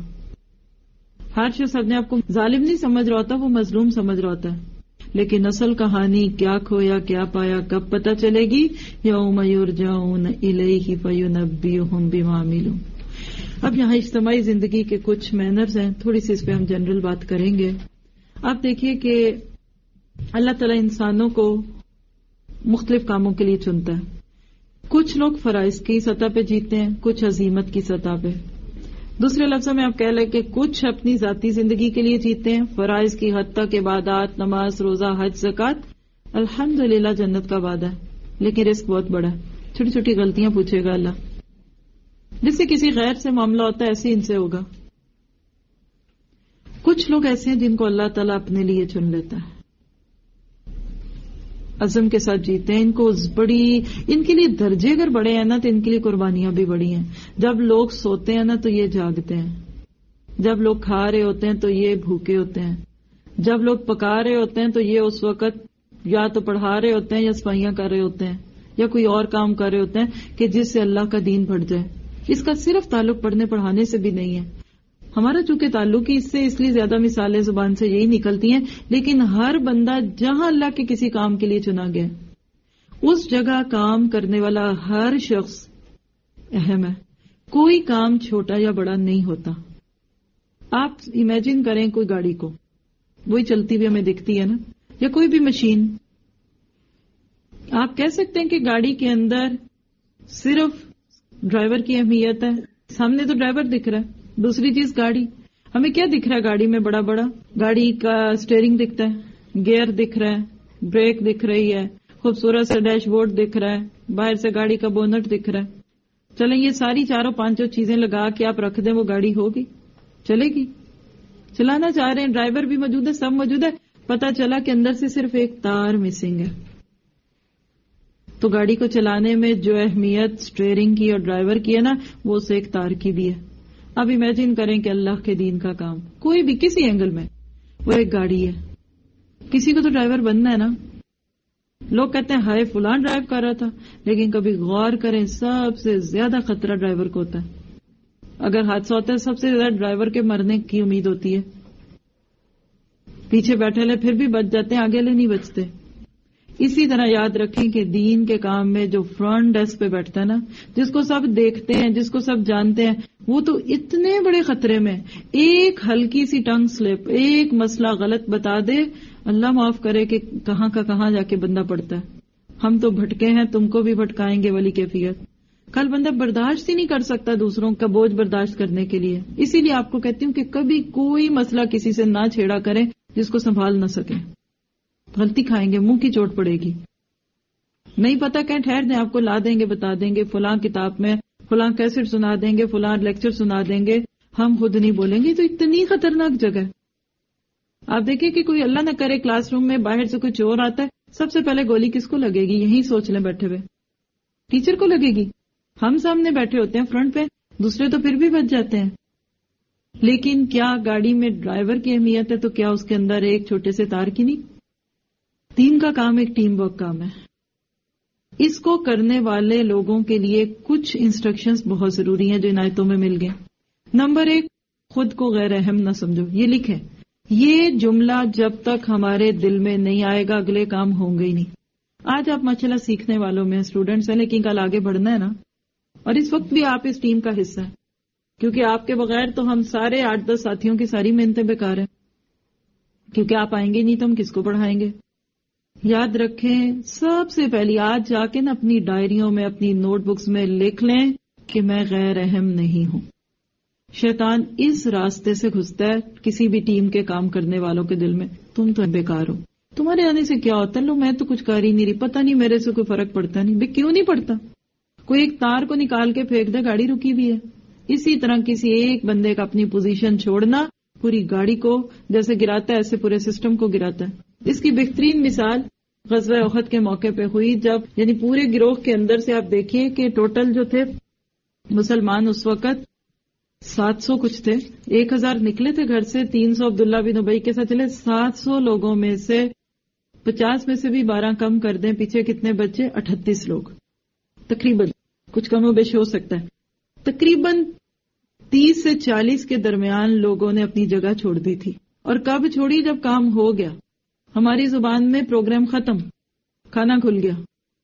ہر شخص اپنے آپ کو ظالم نہیں سمجھ رہا ہوتا, وہ مظلوم سمجھ رہا ہوتا ہے. لیکن اصل کہانی کیا کھویا کیا پایا کب پتہ چلے گی؟ یوم یرجعون الیہ فینبئہم بما عملوا. اب یہاں اجتماعی زندگی کے کچھ مینرز ہیں, تھوڑی سی اس پہ ہم جنرل بات کریں گے. آپ دیکھیے کہ اللہ تعالیٰ انسانوں کو مختلف کاموں کے لیے چنتا ہے. کچھ لوگ فرائض کی سطح پہ جیتے ہیں, کچھ عزیمت کی سطح پہ. دوسرے لفظوں میں آپ کہہ لیں کہ کچھ اپنی ذاتی زندگی کے لیے جیتے ہیں, فرائض کی حد تک عبادات, نماز, روزہ, حج, زکوٰۃ, الحمدللہ جنت کا وعدہ ہے. لیکن رزق بہت بڑا ہے, چھوٹی چھوٹی غلطیاں پوچھے گا اللہ. جس سے کسی غیر سے معاملہ ہوتا ہے ایسے ان سے ہوگا. کچھ لوگ ایسے ہیں جن کو اللہ تعالیٰ اپنے لیے چن لیتا ہے, عزم کے ساتھ جیتے ہیں. ان کو ان کے لیے درجے اگر بڑے ہیں نا تو ان کے لیے قربانیاں بھی بڑی ہیں. جب لوگ سوتے ہیں نا تو یہ جاگتے ہیں, جب لوگ کھا رہے ہوتے ہیں تو یہ بھوکے ہوتے ہیں, جب لوگ پکا رہے ہوتے ہیں تو یہ اس وقت یا تو پڑھا رہے ہوتے ہیں یا صفائیاں کر رہے ہوتے ہیں یا کوئی اور کام کر رہے ہوتے ہیں کہ جس سے اللہ کا دین بڑھ جائے. اس کا صرف تعلق پڑھنے پڑھانے سے بھی نہیں ہے. ہمارا چونکہ تعلق ہی اس سے, اس لیے زیادہ مثالیں زبان سے یہی نکلتی ہیں. لیکن ہر بندہ جہاں اللہ کے کسی کام کے لیے چنا گیا, اس جگہ کام کرنے والا ہر شخص اہم ہے. کوئی کام چھوٹا یا بڑا نہیں ہوتا. آپ امیجن کریں کوئی گاڑی کو, وہی چلتی ہوئی ہمیں دکھتی ہے نا, یا کوئی بھی مشین. آپ کہہ سکتے ہیں کہ گاڑی کے اندر صرف ڈرائیور کی اہمیت ہے. سامنے تو ڈرائیور دکھ رہا ہے, دوسری چیز گاڑی. ہمیں کیا دکھ رہا ہے گاڑی میں؟ بڑا بڑا گاڑی کا اسٹیئرنگ دکھتا ہے, گیئر دکھ رہا ہے, بریک دکھ رہی ہے, خوبصورت سے ڈیش بورڈ دکھ رہا ہے, باہر سے گاڑی کا بونٹ دکھ رہا ہے. چلیں یہ ساری چاروں پانچوں چیزیں لگا کے آپ رکھ دیں, وہ گاڑی ہوگی؟ چلے گی؟ چلانا چاہ رہے ہیں, ڈرائیور بھی موجود ہے, سب موجود ہے, پتا چلا کہ اندر سے صرف ایک تار مسنگ ہے. تو گاڑی کو چلانے میں جو اہمیت اسٹیئرنگ کی اور ڈرائیور کی ہے نا, وہ اسے ایک تار کی بھی ہے. اب امیجن کریں کہ اللہ کے دین کا کام کوئی بھی کسی اینگل میں وہ ایک گاڑی ہے. کسی کو تو ڈرائیور بننا ہے نا. لوگ کہتے ہیں ہائے فلاں ڈرائیو کر رہا تھا, لیکن کبھی غور کریں سب سے زیادہ خطرہ ڈرائیور کو ہوتا ہے. اگر حادثہ ہوتا ہے سب سے زیادہ ڈرائیور کے مرنے کی امید ہوتی ہے. پیچھے بیٹھے لے پھر بھی بچ جاتے ہیں, آگے لے نہیں بچتے. اسی طرح یاد رکھیں کہ دین کے کام میں جو فرنٹ ڈیسک پہ بیٹھتا ہے نا, جس کو سب دیکھتے ہیں, جس کو سب جانتے ہیں, وہ تو اتنے بڑے خطرے میں. ایک ہلکی سی ٹنگ سلپ, ایک مسئلہ غلط بتا دے, اللہ معاف کرے کہ کہاں کا کہاں جا کے بندہ پڑتا ہے. ہم تو بھٹکے ہیں, تم کو بھی بھٹکائیں گے والی کیفیت. کل بندہ برداشت ہی نہیں کر سکتا دوسروں کا بوجھ برداشت کرنے کے لیے. اسی لیے آپ کو کہتی ہوں کہ کبھی کوئی مسئلہ کسی سے نہ چھیڑا کریں جس کو سنبھال نہ سکیں. غلطی کھائیں گے, منہ کی چوٹ پڑے گی. نہیں پتا کہیں ٹھہر دیں، آپ کو لا دیں گے، بتا دیں گے فلاں کتاب میں فلاں کیسٹ سنا دیں گے، فلاں لیکچر سنا دیں گے، ہم خود نہیں بولیں گے. تو اتنی خطرناک جگہ ہے. آپ دیکھیں کہ کوئی اللہ نہ کرے کلاس روم میں باہر سے کوئی چور آتا ہے، سب سے پہلے گولی کس کو لگے گی؟ یہی سوچ لیں بیٹھے ہوئے، ٹیچر کو لگے گی. ہم سامنے بیٹھے ہوتے ہیں فرنٹ پہ، دوسرے تو پھر بھی بچ جاتے ہیں. لیکن کیا گاڑی میں ڈرائیور کی اہمیت ہے تو کیا اس کے اندر ایک چھوٹے سے تار کی نہیں؟ دین کا کام ایک ٹیم ورک کام ہے. اس کو کرنے والے لوگوں کے لیے کچھ انسٹرکشنز بہت ضروری ہیں جو ان آیتوں میں مل گئے. نمبر 1، خود کو غیر اہم نہ سمجھو. یہ لکھیں، یہ جملہ جب تک ہمارے دل میں نہیں آئے گا اگلے کام ہوں گے ہی نہیں. آج آپ ماشاءاللہ سیکھنے والوں میں اسٹوڈنٹس ہیں، لیکن کل آگے بڑھنا ہے نا. اور اس وقت بھی آپ اس ٹیم کا حصہ ہیں، کیونکہ آپ کے بغیر تو ہم سارے 8-10 ساتھیوں کی ساری محنتیں بیکار ہیں. کیونکہ آپ آئیں گے نہیں تو ہم کس کو پڑھائیں گے. یاد رکھیں، سب سے پہلی آج جا کے نا اپنی ڈائریوں میں اپنی نوٹ بکس میں لکھ لیں کہ میں غیر اہم نہیں ہوں. شیطان اس راستے سے گھستا ہے کسی بھی ٹیم کے کام کرنے والوں کے دل میں، تم تو بیکار ہو، تمہارے آنے سے کیا ہوتا ہے، لو میں تو کچھ کر ہی نہیں رہی، پتہ نہیں میرے سے کوئی فرق پڑتا نہیں. بھئی کیوں نہیں پڑتا؟ کوئی ایک تار کو نکال کے پھینک دے، گاڑی رکی بھی ہے. اسی طرح کسی ایک بندے کا اپنی پوزیشن چھوڑنا پوری گاڑی کو جیسے گراتا ہے ایسے پورے سسٹم کو گراتا ہے. اس کی بہترین مثال غزوہ احد کے موقع پہ ہوئی، جب یعنی پورے گروہ کے اندر سے آپ دیکھیے کہ ٹوٹل جو تھے مسلمان اس وقت 700 کچھ تھے. 1000 نکلے تھے گھر سے، 300 عبداللہ بن ابی کے ساتھ چلے. 700 لوگوں میں سے 50 میں سے بھی 12 کم کر دیں، پیچھے کتنے بچے؟ 38 لوگ تقریباً، کچھ کم و بیش ہو سکتا ہے. تقریباً 30 سے 40 کے درمیان لوگوں نے اپنی جگہ چھوڑ دی تھی. اور کب چھوڑی؟ جب کام ہو گیا. ہماری زبان میں پروگرام ختم، کھانا کھل گیا،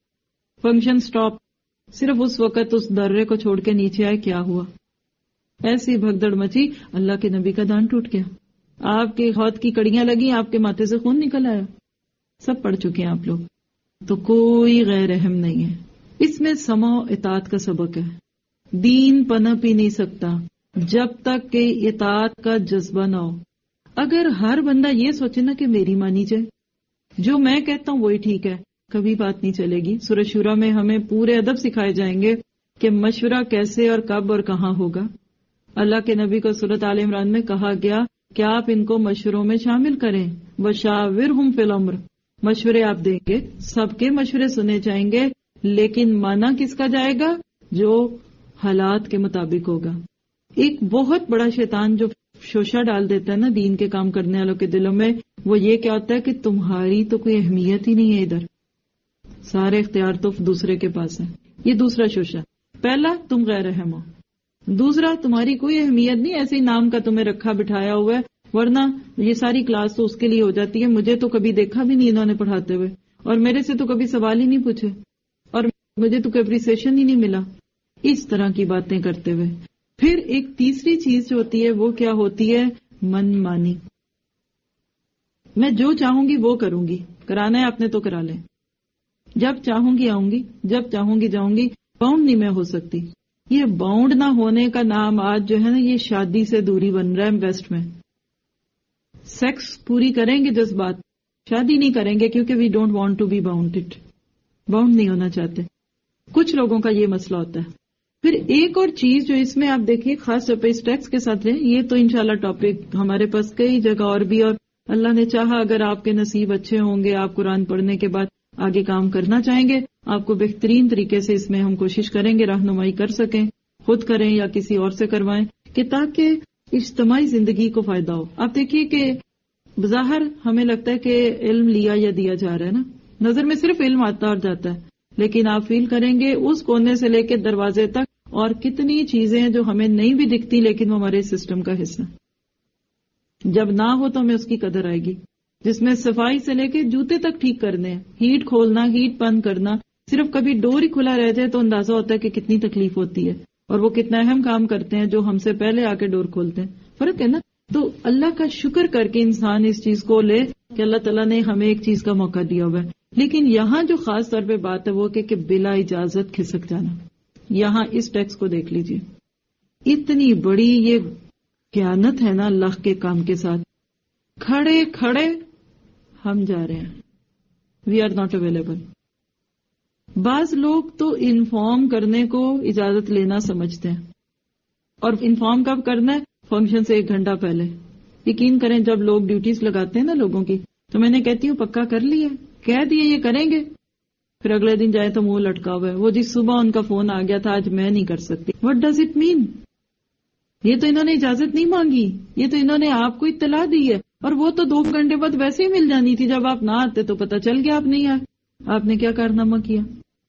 فنکشن سٹاپ. صرف اس وقت اس درے کو چھوڑ کے نیچے آئے، کیا ہوا؟ ایسی بھگدڑ مچی، اللہ کے نبی کا دان ٹوٹ گیا، آپ کے ہاتھ کی کڑیاں لگی، آپ کے ماتھے سے خون نکل آیا. سب پڑھ چکے ہیں آپ لوگ. تو کوئی غیر اہم نہیں ہے. اس میں سمع و اطاعت کا سبق ہے. دین پنپ ہی نہیں سکتا جب تک کہ اطاعت کا جذبہ نہ ہو. اگر ہر بندہ یہ سوچے نا کہ میری مانی جائے، جو میں کہتا ہوں وہی ٹھیک ہے، کبھی بات نہیں چلے گی. سورہ شورا میں ہمیں پورے ادب سکھائے جائیں گے کہ مشورہ کیسے اور کب اور کہاں ہوگا. اللہ کے نبی کو سورۃ آل عمران میں کہا گیا کہ آپ ان کو مشوروں میں شامل کریں. وشاورہم فی الامر، مشورے آپ دیں گے، سب کے مشورے سنے جائیں گے، لیکن مانا کس کا جائے گا؟ جو حالات کے مطابق ہوگا. ایک بہت بڑا شیطان جو شوشہ ڈال دیتا ہے نا دین کے کام کرنے والوں کے دلوں میں، وہ یہ کیا ہوتا ہے کہ تمہاری تو کوئی اہمیت ہی نہیں ہے، ادھر سارے اختیار تو دوسرے کے پاس ہیں. یہ دوسرا شوشہ. پہلا، تم غیر اہم ہو. دوسرا، تمہاری کوئی اہمیت نہیں، ایسے ہی نام کا تمہیں رکھا بٹھایا ہوا ہے، ورنہ یہ ساری کلاس تو اس کے لیے ہو جاتی ہے، مجھے تو کبھی دیکھا بھی نہیں انہوں نے پڑھاتے ہوئے، اور میرے سے تو کبھی سوال ہی نہیں پوچھے، اور مجھے تو کوئی اپریسیشن ہی نہیں ملا. اس طرح کی باتیں کرتے ہوئے. پھر ایک تیسری چیز جو ہوتی ہے وہ کیا ہوتی ہے؟ من مانی. میں جو چاہوں گی وہ کروں گی، کرانا ہے آپ نے تو کرا لیں، جب چاہوں گی آؤں گی، جب چاہوں گی جاؤں گی، باؤنڈ نہیں میں ہو سکتی. یہ باؤنڈ نہ ہونے کا نام آج جو ہے نا یہ شادی سے دوری بن رہا ہے ویسٹ میں. سیکس پوری کریں گے جذبات، شادی نہیں کریں گے کیونکہ we don't want to be bounded, bound نہیں ہونا چاہتے. کچھ لوگوں کا یہ مسئلہ ہوتا ہے. پھر ایک اور چیز جو اس میں آپ دیکھیے خاص طور پہ اس ٹیکسٹ کے ساتھ رہے، یہ تو انشاءاللہ ٹاپک ہمارے پاس کئی جگہ اور بھی، اور اللہ نے چاہا اگر آپ کے نصیب اچھے ہوں گے، آپ قرآن پڑھنے کے بعد آگے کام کرنا چاہیں گے، آپ کو بہترین طریقے سے اس میں ہم کوشش کریں گے رہنمائی کر سکیں، خود کریں یا کسی اور سے کروائیں، کہ تاکہ اجتماعی زندگی کو فائدہ ہو. آپ دیکھیے کہ بظاہر ہمیں لگتا ہے کہ علم لیا یا دیا جا رہا ہے نا، نظر میں صرف علم آتا اور جاتا ہے، لیکن آپ فیل کریں گے اس کونے سے لے کے دروازے تک اور کتنی چیزیں ہیں جو ہمیں نہیں بھی دکھتی لیکن وہ ہمارے سسٹم کا حصہ. جب نہ ہو تو ہمیں اس کی قدر آئے گی، جس میں صفائی سے لے کے جوتے تک ٹھیک کرنے ہیں، ہیٹ کھولنا، ہیٹ بند کرنا. صرف کبھی ڈور ہی کھلا رہ جائے تو اندازہ ہوتا ہے کہ کتنی تکلیف ہوتی ہے، اور وہ کتنا اہم کام کرتے ہیں جو ہم سے پہلے آ کے ڈور کھولتے ہیں. فرق ہے نا. تو اللہ کا شکر کر کے انسان اس چیز کو لے کہ اللہ تعالیٰ نے ہمیں ایک چیز کا موقع دیا ہوا ہے. لیکن یہاں جو خاص طور پہ بات ہے وہ کہ بلا اجازت کھسک جانا. یہاں اس ٹیکسٹ کو دیکھ لیجئے، اتنی بڑی یہ خیانت ہے نا اللہ کے کام کے ساتھ. کھڑے کھڑے ہم جا رہے ہیں، وی آر ناٹ اویلیبل. بعض لوگ تو انفارم کرنے کو اجازت لینا سمجھتے ہیں، اور انفارم کب کرنا ہے؟ فنکشن سے 1 گھنٹہ پہلے. یقین کریں جب لوگ ڈیوٹیز لگاتے ہیں نا لوگوں کی، تو میں نے کہتی ہوں پکا کر لیا، کہہ دیے یہ کریں گے، پھر اگلے دن جائے تو منہ لٹکا ہوا ہے، وہ جس صبح ان کا فون آ گیا تھا آج میں نہیں کر سکتی. What does it mean? یہ تو انہوں نے اجازت نہیں مانگی، یہ تو انہوں نے آپ کو اطلاع دی ہے، اور وہ تو 2 گھنٹے بعد ویسے ہی مل جانی تھی. جب آپ نہ آتے تو پتہ چل گیا آپ نہیں آئے، آپ نے کیا کارنامہ کیا.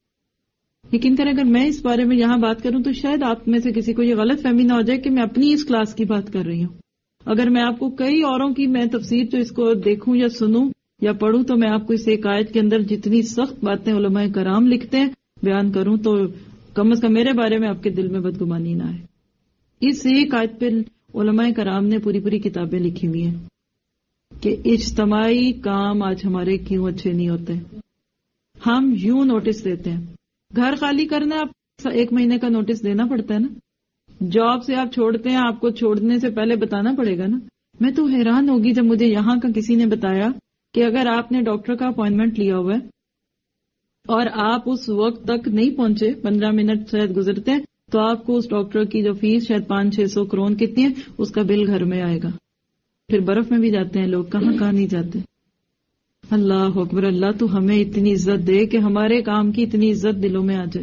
یقین کریں اگر میں اس بارے میں یہاں بات کروں تو شاید آپ میں سے کسی کو یہ غلط فہمی نہ ہو جائے کہ میں اپنی اس کلاس کی بات کر رہی ہوں. اگر میں آپ کو کئی اوروں کی میں تفسیر جو اس کو دیکھوں یا سنوں یا پڑھوں تو میں آپ کو اس ایک آیت کے اندر جتنی سخت باتیں علماء کرام لکھتے ہیں بیان کروں تو کم از کم میرے بارے میں آپ کے دل میں بدگمانی نہ آئے. اس ایک آیت پہ علماء کرام نے پوری کتابیں لکھی ہوئی ہیں کہ اجتماعی کام آج ہمارے کیوں اچھے نہیں ہوتے. ہم یوں نوٹس دیتے ہیں، گھر خالی کرنا آپ 1 مہینے کا نوٹس دینا پڑتا ہے نا، جاب سے آپ چھوڑتے ہیں آپ کو چھوڑنے سے پہلے بتانا پڑے گا نا. میں تو حیران ہوگی جب مجھے یہاں کا کسی نے بتایا کہ اگر آپ نے ڈاکٹر کا اپوائنٹمنٹ لیا ہوا ہے اور آپ اس وقت تک نہیں پہنچے، 15 منٹ شاید گزرتے ہیں، تو آپ کو اس ڈاکٹر کی جو فیس شاید 500-600 کرون کتنی ہے اس کا بل گھر میں آئے گا. پھر برف میں بھی جاتے ہیں لوگ، کہاں نہیں جاتے. اللہ اکبر. اللہ تو ہمیں اتنی عزت دے کہ ہمارے کام کی اتنی عزت دلوں میں آ جائے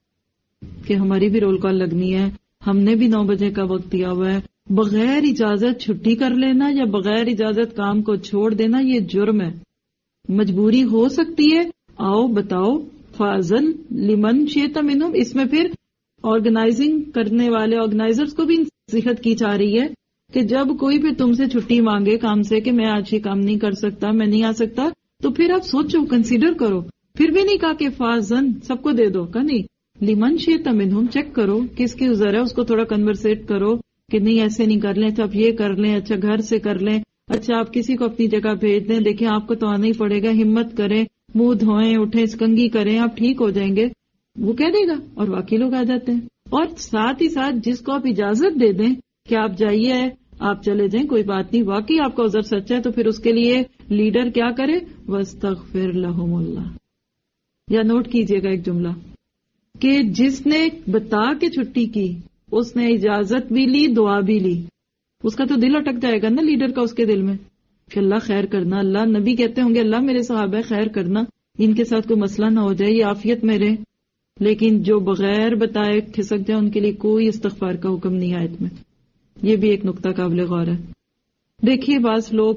کہ ہماری بھی رول کال لگنی ہے، ہم نے بھی 9 بجے کا وقت دیا ہوا ہے. بغیر اجازت چھٹی کر لینا یا بغیر اجازت کام کو چھوڑ دینا یہ جرم ہے. مجبوری ہو سکتی ہے، آؤ بتاؤ. فاضل لمن شئت منہم، اس میں پھر آرگنائزنگ کرنے والے آرگنائزرز کو بھی نصیحت کی جا رہی ہے کہ جب کوئی پھر تم سے چھٹی مانگے کام سے کہ میں آج یہ کام نہیں کر سکتا، میں نہیں آ سکتا، تو پھر آپ سوچو، کنسیڈر کرو. پھر بھی نہیں کہا کہ فاضن سب کو دے دو، کہا نہیں، لمن شئت منہم، چیک کرو کس کی عذر ہے، اس کو تھوڑا کنورسیٹ کرو کہ نہیں ایسے نہیں کر لیں تو آپ یہ کر لیں، اچھا گھر سے کر لیں، اچھا آپ کسی کو اپنی جگہ بھیج دیں، دیکھیں آپ کو تو آنا ہی پڑے گا، ہمت کریں، منہ دھوئیں، اٹھیں، سکنگی کریں، آپ ٹھیک ہو جائیں گے. وہ کہہ دے گا اور واقعی لوگ آ جاتے ہیں. اور ساتھ ہی ساتھ جس کو آپ اجازت دے دیں کہ آپ جائیے، آپ چلے جائیں، کوئی بات نہیں، واقعی آپ کا عذر سچا ہے، تو پھر اس کے لیے لیڈر کیا کرے؟ وَاسْتَغْفِرْ لَهُمُ اللَّهُ. یا نوٹ کیجئے گا ایک جملہ کہ جس نے بتا کے چھٹی کی اس نے اجازت بھی لی، دعا بھی لی، اس کا تو دل اٹک جائے گا نا لیڈر کا، اس کے دل میں کہ اللہ خیر کرنا. اللہ نبی کہتے ہوں گے اللہ میرے صحابہ خیر کرنا، ان کے ساتھ کوئی مسئلہ نہ ہو جائے، یہ عافیت میں رہے. لیکن جو بغیر بتائے کھسک جائے ان کے لیے کوئی استغفار کا حکم نہیں آیت میں. یہ بھی ایک نقطہ قابل غور ہے. دیکھیے بعض لوگ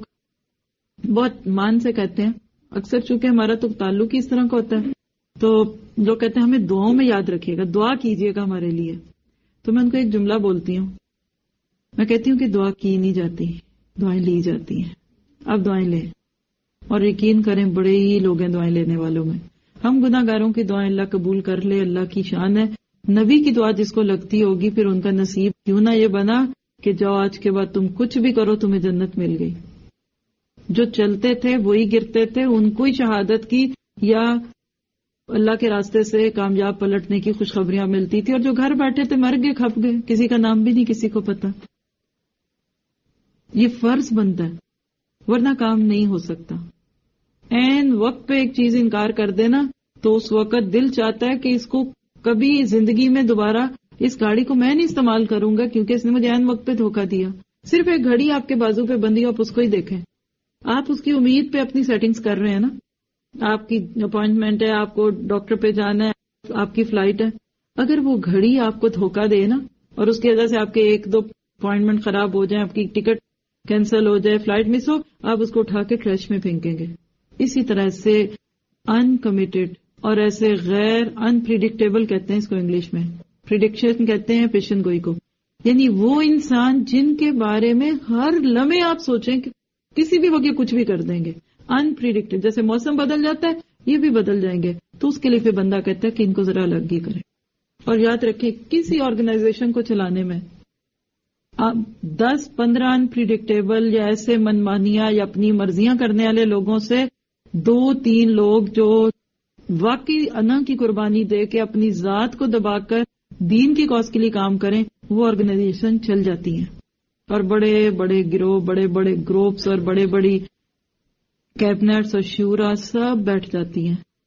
بہت مان سے کہتے ہیں، اکثر چونکہ ہمارا تو تعلق ہی اس طرح کا ہوتا ہے، تو لوگ کہتے ہیں ہمیں دعاؤں میں یاد رکھیے گا، دعا کیجیے گا ہمارے لیے. تو میں ان کو ایک جملہ بولتی ہوں، میں کہتی ہوں کہ دعا کی نہیں جاتی، دعائیں لی جاتی ہیں. آپ دعائیں لیں، اور یقین کریں بڑے ہی لوگ ہیں دعائیں لینے والوں میں. ہم گناہ گاروں کی دعائیں اللہ قبول کر لے، اللہ کی شان ہے. نبی کی دعا جس کو لگتی ہوگی پھر ان کا نصیب کیوں نہ یہ بنا کہ جاؤ آج کے بعد تم کچھ بھی کرو تمہیں جنت مل گئی. جو چلتے تھے وہی گرتے تھے، ان کو ہی شہادت کی یا اللہ کے راستے سے کامیاب پلٹنے کی خوشخبریاں ملتی تھی، اور جو گھر بیٹھے تھے مر گئے، کھپ گئے، کسی کا نام بھی نہیں کسی کو پتا. یہ فرض بنتا ہے ورنہ کام نہیں ہو سکتا. این وقت پہ ایک چیز انکار کر دینا تو اس وقت دل چاہتا ہے کہ اس کو کبھی زندگی میں دوبارہ اس گاڑی کو میں نہیں استعمال کروں گا کیونکہ اس نے مجھے این وقت پہ دھوکہ دیا. صرف ایک گھڑی آپ کے بازو پہ بندی، آپ اس کو ہی دیکھیں، آپ اس کی امید پہ اپنی سیٹنگز کر رہے ہیں نا. آپ کی اپوائنٹمنٹ ہے، آپ کو ڈاکٹر پہ جانا ہے، آپ کی فلائٹ ہے. اگر وہ گھڑی آپ کو دھوکہ دے نا اور اس کی وجہ سے آپ کے 1-2 اپوائنٹمنٹ خراب ہو جائیں، آپ کی ٹکٹ کینسل ہو جائے، فلائٹ مس ہو، آپ اس کو اٹھا کے ٹریش میں پھینکیں گے. اسی طرح سے انکمیٹڈ اور ایسے غیر انپریڈکٹیبل کہتے ہیں اس کو انگلش میں، پریڈکشن کہتے ہیں پیشن گوئی کو. یعنی وہ انسان جن کے بارے میں ہر لمحے آپ سوچیں کہ کسی بھی وقت کچھ بھی کر دیں گے. انپریڈکٹیبل، جیسے موسم بدل جاتا ہے یہ بھی بدل جائیں گے، تو اس کے لیے پھر بندہ کہتا ہے کہ ان کو ذرا الگ ہی کریں. اور یاد رکھیں کسی آرگنائزیشن کو چلانے میں آپ 10-15 انپریڈکٹیبل یا ایسے منمانیاں یا اپنی مرضیاں کرنے والے لوگوں سے 2-3 لوگ جو واقعی انا کی قربانی دے کے اپنی ذات کو دبا کر دین کی کاز کے لیے کام کریں، وہ آرگنائزیشن چل جاتی ہیں. اور بڑے بڑے گروہ، بڑے بڑے گروپس اور بڑے بڑی کیبنٹس اور شورا سب بیٹھ جاتی ہیں.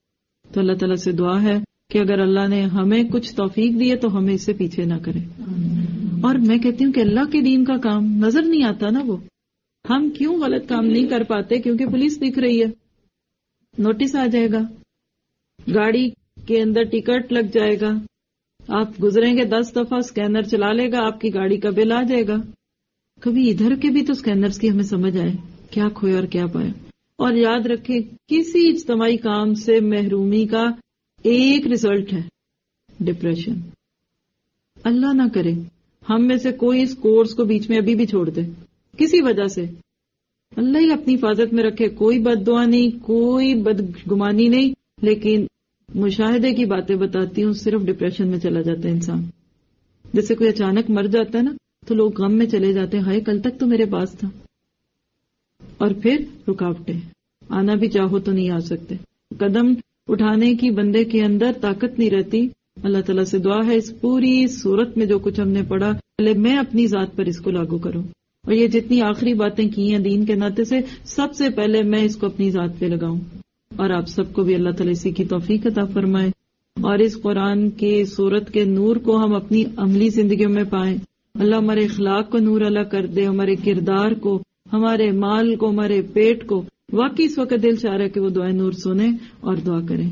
تو اللہ تعالیٰ سے دعا ہے کہ اگر اللہ نے ہمیں کچھ توفیق دی ہے تو ہمیں اس سے پیچھے نہ کرے. اور میں کہتی ہوں کہ اللہ کے دین کا کام نظر نہیں آتا نا، وہ ہم کیوں غلط کام نہیں کر پاتے؟ کیونکہ پولیس دکھ رہی ہے، نوٹس آ جائے گا، گاڑی کے اندر ٹکٹ لگ جائے گا، آپ گزریں گے 10 دفعہ، اسکینر چلا لے گا، آپ کی گاڑی کا بل آ جائے گا. کبھی ادھر کے بھی تو اسکینرز کی ہمیں سمجھ آئے کیا کھویا اور کیا پایا. اور یاد رکھیں کسی اجتماعی کام سے محرومی کا ایک رزلٹ ہے ڈپریشن. اللہ نہ کرے ہم میں سے کوئی اس کورس کو بیچ میں ابھی بھی چھوڑ دے کسی وجہ سے. اللہ ہی اپنی حفاظت میں رکھے. کوئی بد دعا نہیں، کوئی بدگمانی نہیں، لیکن مشاہدے کی باتیں بتاتی ہوں، صرف ڈپریشن میں چلا جاتا ہے انسان. جیسے کوئی اچانک مر جاتا ہے نا تو لوگ غم میں چلے جاتے ہیں، ہائے کل تک تو میرے پاس تھا. اور پھر رکاوٹیں، آنا بھی چاہو تو نہیں آ سکتے. قدم اٹھانے کی بندے کے اندر طاقت نہیں رہتی. اللہ تعالیٰ سے دعا ہے اس پوری صورت میں جو کچھ ہم نے پڑھا پہلے میں اپنی ذات پر اس کو لاگو کروں، اور یہ جتنی آخری باتیں کی ہیں دین کے ناطے سے سب سے پہلے میں اس کو اپنی ذات پہ لگاؤں. اور آپ سب کو بھی اللہ تعالیٰ اسی کی توفیق عطا فرمائے، اور اس قرآن کے صورت کے نور کو ہم اپنی عملی زندگیوں میں پائیں. اللہ ہمارے اخلاق کو نور علا کر دے، ہمارے کردار کو، ہمارے مال کو، ہمارے پیٹ کو. واقعی اس وقت دل چاہ رہا ہے کہ وہ دعائیں نور سنیں اور دعا کریں.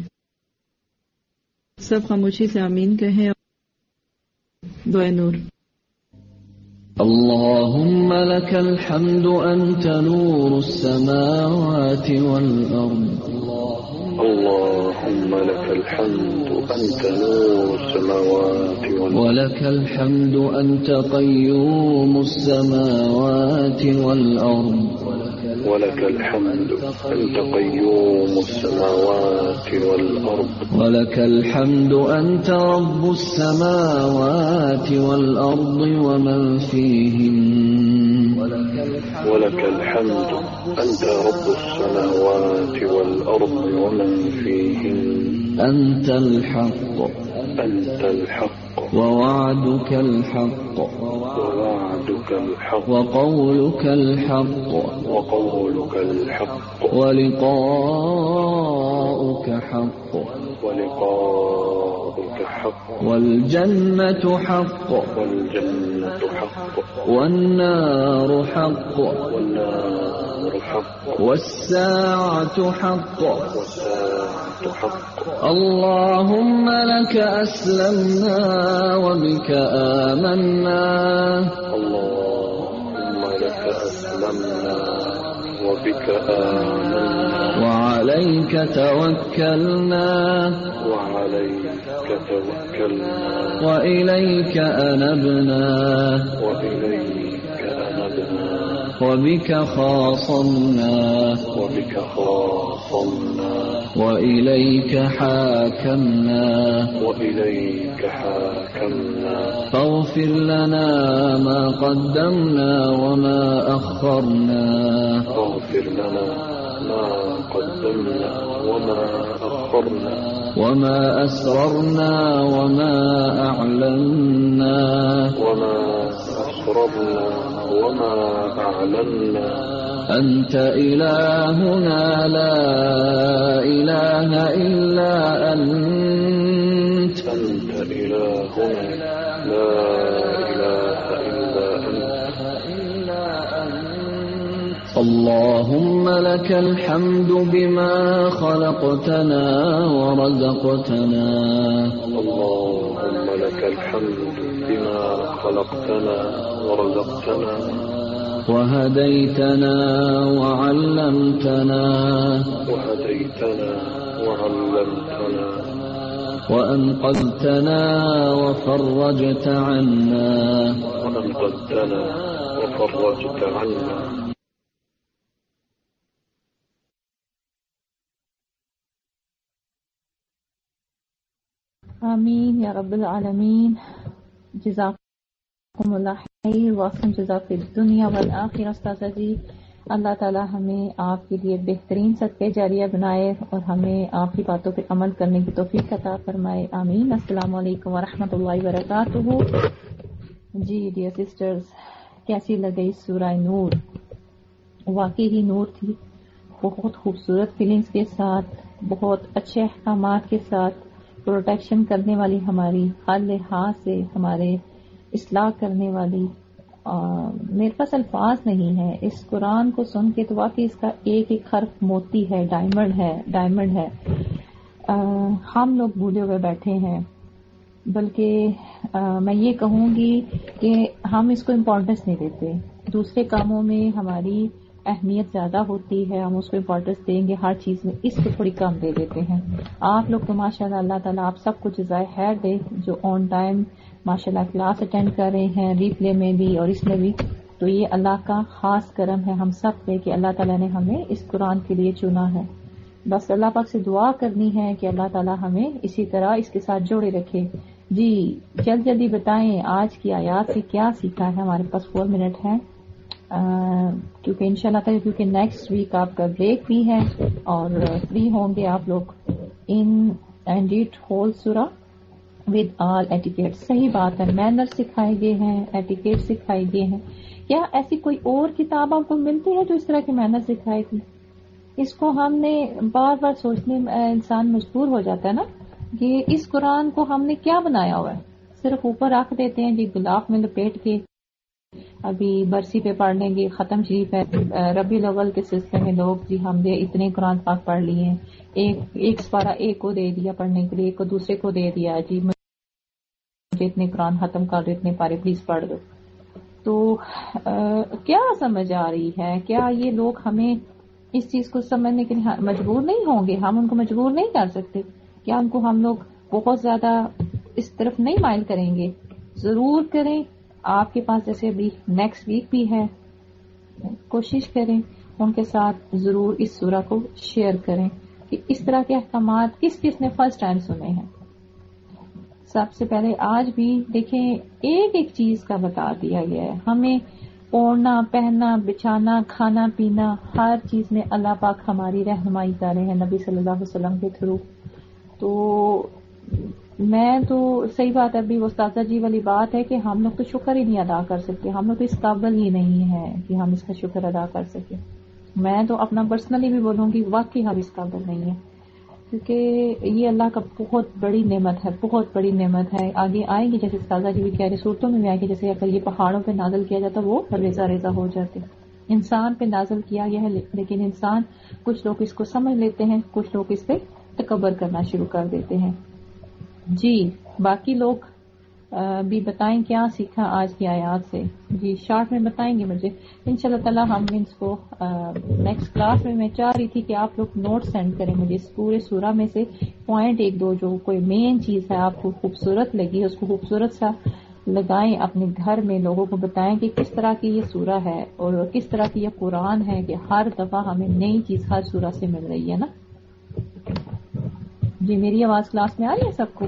سب خاموشی سے آمین کہیں. دعائیں نور. اللهم لك الحمد أنت نور السماوات والأرض. اللهم لك الحمد أنت نور السماوات والأرض. ولك الحمد أنت قيوم السماوات والأرض. ولك الحمد أنت قيوم السماوات والأرض. ولك الحمد أنت رب السماوات والأرض ومن فيهن. ولك الحمد أنت رب السماوات والأرض ومن فيهن. أنت الحق. أنت الحق. ووعدك الحق. ووعدك الحق. وقولك الحق. وقولك الحق. ولقاؤك حق. ولقاؤك حق. والجنة حق. والجنة حق. والنار حق. والنار حق. والساعة حق. والساعة حق. اللهم لك أسلمنا وبك آمنا. اللهم لك أسلمنا وبك آمنا. وعليك توكلنا. وعليك توكلنا. وإليك أنبنا. وإليك أنبنا. وبك خاصمنا. وبك خاصمنا. وإليك حاكمنا. وإليك حاكمنا. فاغفر لنا ما قدمنا وما أخرنا. فاغفر لنا ما قدمنا وما أخرنا. وما أسررنا وما أعلنا. وما أسررنا وما أعلنا. أنت إلهنا لا إله إلا أنت. أنت إلهنا لا إله إلا أنت. اللهم لك الحمد بما خلقتنا ورزقتنا. اللهم لك الحمد بما خلقتنا ورزقتنا. وهديتنا وعلمتنا. وهديتنا وعلمتنا. وأنقذتنا وفرجت عنا. وأنقذتنا وفرجت عنا. آمین یا رب العالمین. جزاکم اللہ خیر واحسن جزا فی الدنیا والآخرہ. استاذہ جی اللہ تعالی ہمیں آپ کے لیے بہترین صدقہ جاریہ بنائے اور ہمیں آپ کی باتوں پہ عمل کرنے کی توفیق عطا فرمائے. آمین. السلام علیکم ورحمۃ اللہ وبرکاتہ. جی ڈیئر سسٹرز، کیسی لگئی سورہ نور؟ واقعی ہی نور تھی، بہت خوبصورت فیلنگز کے ساتھ بہت اچھے احکامات کے ساتھ پروٹیکشن کرنے والی، ہماری ہر لحاظ سے ہمارے اصلاح کرنے والی، میرے پاس الفاظ نہیں ہے اس قرآن کو سن کے، تو واقعی اس کا ایک ایک حرف موتی ہے، ڈائمنڈ ہے. ہم لوگ بھولے ہوئے بیٹھے ہیں، بلکہ میں یہ کہوں گی کہ ہم اس کو امپورٹنس نہیں دیتے. دوسرے کاموں میں ہماری اہمیت زیادہ ہوتی ہے، ہم اس کو امپورٹنس دیں گے ہر چیز میں، اس کو تھوڑی کم دے دیتے ہیں. آپ لوگ تو ماشاءاللہ اللہ تعالیٰ آپ سب کو جزائے خیر دے، جو آن ٹائم ماشاءاللہ کلاس اٹینڈ کر رہے ہیں، ریپلے میں بھی اور اس میں بھی. تو یہ اللہ کا خاص کرم ہے ہم سب پہ کہ اللہ تعالیٰ نے ہمیں اس قرآن کے لیے چنا ہے. بس اللہ پاک سے دعا کرنی ہے کہ اللہ تعالیٰ ہمیں اسی طرح اس کے ساتھ جوڑے رکھے. جی جلدی بتائیں آج کی آیات سے کیا سیکھا ہے. ہمارے پاس 4 منٹ ہے، کیونکہ انشاءاللہ تعالیٰ کیونکہ نیکسٹ ویک آپ کا بریک بھی ہے اور فری ہوں گے آپ لوگ. اینڈ اٹ ہول سورہ ود آل ایٹیکیٹ. صحیح بات ہے، مینر سکھائے گئے ہیں، ایٹیکیٹ سکھائے گئے ہیں. کیا ایسی کوئی اور کتاب آپ کو ملتی ہے جو اس طرح کے مینر سکھائے گی؟ اس کو ہم نے بار بار سوچنے میں انسان مجبور ہو جاتا ہے نا کہ اس قرآن کو ہم نے کیا بنایا ہوا ہے. صرف اوپر رکھ دیتے ہیں جی غلاف میں لپیٹ کے، ابھی برسی پہ پڑھ لیں گے، ختم شریف ہے. ربیع الاول کے سلسلے میں لوگ جی ہم نے اتنے قرآن پاک پڑھ لیے ہیں، ایک سپارہ ایک کو دے دیا پڑھنے کے لیے، ایک کو دوسرے کو دے دیا جی مجھے اتنے قرآن ختم کر دو، اتنے پارے پلیز پڑھ دو. تو کیا سمجھ آ رہی ہے؟ کیا یہ لوگ ہمیں اس چیز کو سمجھنے کے لیے مجبور نہیں ہوں گے؟ ہم ان کو مجبور نہیں کر سکتے. کیا ان کو ہم لوگ بہت زیادہ اس طرف نہیں مائل کریں گے؟ ضرور کریں. آپ کے پاس جیسے ابھی نیکسٹ ویک بھی ہے، کوشش کریں ان کے ساتھ ضرور اس سورہ کو شیئر کریں کہ اس طرح کے احکامات کس کس نے فرسٹ ٹائم سنے ہیں. سب سے پہلے آج بھی دیکھیں ایک ایک چیز کا بتا دیا گیا ہے. ہمیں اوڑھنا پہننا بچھانا کھانا پینا ہر چیز میں اللہ پاک ہماری رہنمائی کر رہے ہیں نبی صلی اللہ علیہ وسلم کے تھرو. تو میں تو صحیح بات ہے، ابھی استاذہ جی والی بات ہے کہ ہم لوگ تو شکر ہی نہیں ادا کر سکتے. ہم لوگ تو اس قابل ہی نہیں ہے کہ ہم اس کا شکر ادا کر سکیں. میں تو اپنا پرسنلی بھی بولوں گی واقعی ہم اس قابل نہیں ہیں، کیونکہ یہ اللہ کا بہت بڑی نعمت ہے، بہت بڑی نعمت ہے. آگے آئیں گے جیسے استاذہ جی بھی کہہ رہے صورتوں میں بھی آئیں گے، جیسے اگر یہ پہاڑوں پہ نازل کیا جاتا وہ ریزہ ریزہ ہو جاتے. انسان پہ نازل کیا گیا ہے، لیکن انسان کچھ لوگ اس کو سمجھ لیتے ہیں، کچھ لوگ اس پہ تکبر کرنا شروع کر دیتے ہیں. جی باقی لوگ بھی بتائیں کیا سیکھا آج کی آیات سے. جی شارٹ میں بتائیں گے مجھے انشاءاللہ تعالی. ہم اس کو نیکسٹ کلاس میں چاہ رہی تھی کہ آپ لوگ نوٹ سینڈ کریں مجھے اس پورے سورہ میں سے پوائنٹ ایک دو جو کوئی مین چیز ہے آپ کو خوبصورت لگی، اس کو خوبصورت سا لگائیں اپنے گھر میں، لوگوں کو بتائیں کہ کس طرح کی یہ سورہ ہے اور کس طرح کی یہ قرآن ہے کہ ہر دفعہ ہمیں نئی چیز ہر سورہ سے مل رہی ہے نا. جی میری آواز کلاس میں آ رہی ہے سب کو؟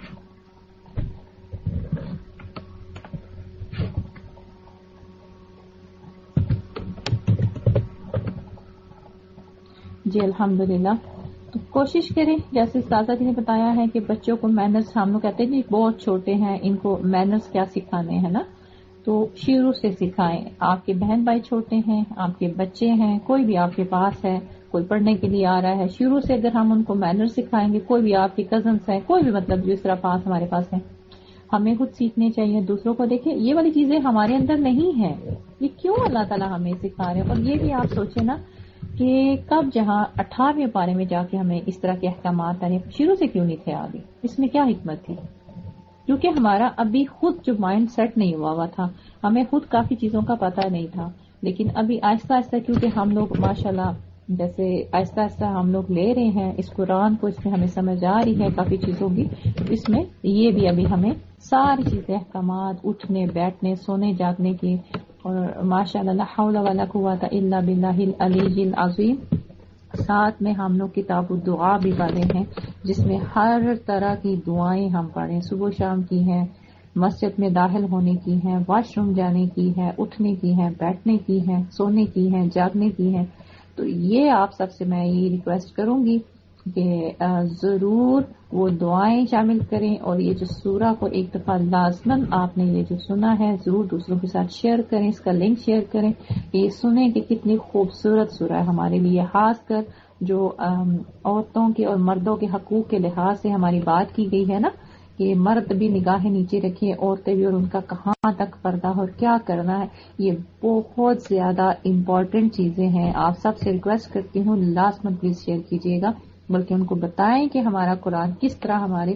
جی الحمدللہ. تو کوشش کریں جیسے استاذہ جی نے بتایا ہے کہ بچوں کو مینرز، ہم لوگ کہتے ہیں جی بہت چھوٹے ہیں ان کو مینرز کیا سکھانے ہیں نا، تو شروع سے سکھائیں. آپ کے بہن بھائی چھوٹے ہیں، آپ کے بچے ہیں، کوئی بھی آپ کے پاس ہے، کوئی پڑھنے کے لیے آ رہا ہے، شروع سے اگر ہم ان کو مینر سکھائیں گے، کوئی بھی آپ کے کزنس ہیں، کوئی بھی مطلب جو اس طرح پاس ہمارے پاس ہیں، ہمیں خود سیکھنے چاہیے. دوسروں کو دیکھیں یہ والی چیزیں ہمارے اندر نہیں ہیں، یہ کیوں اللہ تعالیٰ ہمیں سکھا رہے ہیں. اور یہ بھی آپ سوچیں نا کہ کب جہاں 18ویں پارے میں جا کے ہمیں اس طرح کے احکامات آنے شروع سے کیوں نہیں تھے آگے، اس میں کیا حکمت تھی؟ کیونکہ ہمارا ابھی خود جو مائنڈ سیٹ نہیں ہوا تھا، ہمیں خود کافی چیزوں کا پتہ نہیں تھا. لیکن ابھی آہستہ آہستہ کیونکہ ہم لوگ ماشاءاللہ جیسے آہستہ آہستہ ہم لوگ لے رہے ہیں اس قرآن کو، اس میں ہمیں سمجھ آ رہی ہے کافی چیزوں کی. اس میں یہ بھی ابھی ہمیں ساری چیزیں احکامات اٹھنے بیٹھنے سونے جاگنے کی، اور ماشاءاللہ لا حول ولا قوت الا باللہ العلی العظیم. ساتھ میں ہم لوگ کتاب الدعا بھی پڑھے ہیں جس میں ہر طرح کی دعائیں ہم پڑھیں، صبح شام کی ہیں، مسجد میں داخل ہونے کی ہیں، واش روم جانے کی ہے، اٹھنے کی ہے، بیٹھنے کی ہے، سونے کی ہے، جاگنے کی ہے. تو یہ آپ سب سے میں یہ ریکویسٹ کروں گی کہ ضرور وہ دعائیں شامل کریں، اور یہ جو سورہ کو ایک دفعہ لازماً آپ نے یہ جو سنا ہے ضرور دوسروں کے ساتھ شیئر کریں، اس کا لنک شیئر کریں، یہ سنیں کہ کتنی خوبصورت سورہ ہے ہمارے لیے، خاص کر جو عورتوں کے اور مردوں کے حقوق کے لحاظ سے ہماری بات کی گئی ہے نا کہ مرد بھی نگاہیں نیچے رکھیں، عورتیں بھی، اور ان کا کہاں تک پردہ اور کیا کرنا ہے، یہ بہت زیادہ امپورٹنٹ چیزیں ہیں. آپ سب سے ریکویسٹ کرتی ہوں لاسٹ منتھ پلیز شیئر کیجیے گا، بلکہ ان کو بتائیں کہ ہمارا قرآن کس طرح ہمارے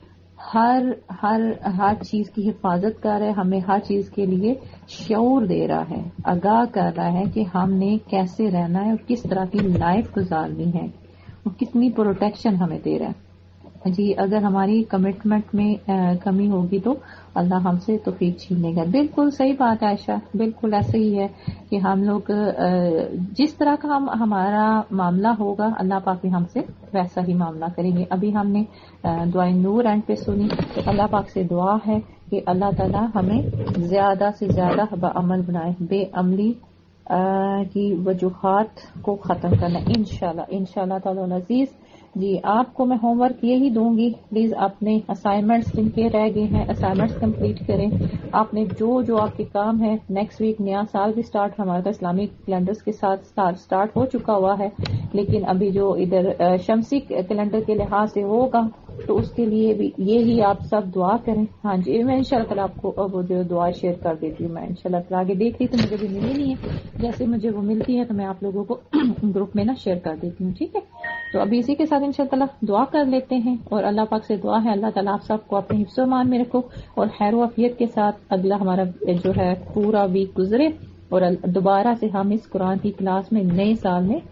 ہر چیز کی حفاظت کر رہا ہے، ہمیں ہر چیز کے لیے شعور دے رہا ہے، آگاہ کر رہا ہے کہ ہم نے کیسے رہنا ہے اور کس طرح کی لائف گزارنی ہے اور کتنی پروٹیکشن ہمیں دے رہا ہے. جی اگر ہماری کمٹمنٹ میں کمی ہوگی تو اللہ ہم سے توفیق چھین لے گا. بالکل صحیح بات ہے عائشہ، بالکل ایسے ہی ہے کہ ہم لوگ جس طرح کا ہمارا معاملہ ہوگا اللہ پاک بھی ہم سے ویسا ہی معاملہ کریں گے. ابھی ہم نے دعائیں نور اینڈ پہ سنی، تو اللہ پاک سے دعا ہے کہ اللہ تعالیٰ ہمیں زیادہ سے زیادہ بعمل بنائے، بے عملی کی وجوہات کو ختم کرنا انشاءاللہ تعالیٰ العزیز. جی آپ کو میں ہوم ورک یہی دوں گی، پلیز اپنے اسائنمنٹس جن کے رہ گئے ہیں اسائنمنٹس کمپلیٹ کریں. آپ نے جو آپ کے کام ہے، نیکسٹ ویک نیا سال بھی سٹارٹ، ہمارا تو اسلامک کیلنڈرز کے ساتھ سٹارٹ ہو چکا ہوا ہے، لیکن ابھی جو ادھر شمسی کیلنڈر کے لحاظ سے ہوگا تو اس کے لیے بھی یہی آپ سب دعا کریں. ہاں جی میں انشاءاللہ تعالیٰ آپ کو وہ جو دعا شیئر کر دیتی ہوں. میں انشاءاللہ تعالیٰ آگے دیکھ رہی تو مجھے بھی ملی نہیں ہے، جیسے مجھے وہ ملتی ہے تو میں آپ لوگوں کو گروپ میں نا شیئر کر دیتی ہوں. ٹھیک ہے، تو ابھی اسی کے ساتھ انشاءاللہ دعا کر لیتے ہیں، اور اللہ پاک سے دعا ہے اللہ تعالیٰ آپ سب کو اپنے حفظ و امان میں رکھو اور خیر و عافیت کے ساتھ اگلا ہمارا جو ہے پورا ویک گزرے، اور دوبارہ سے ہم اس قرآن کی کلاس میں نئے سال میں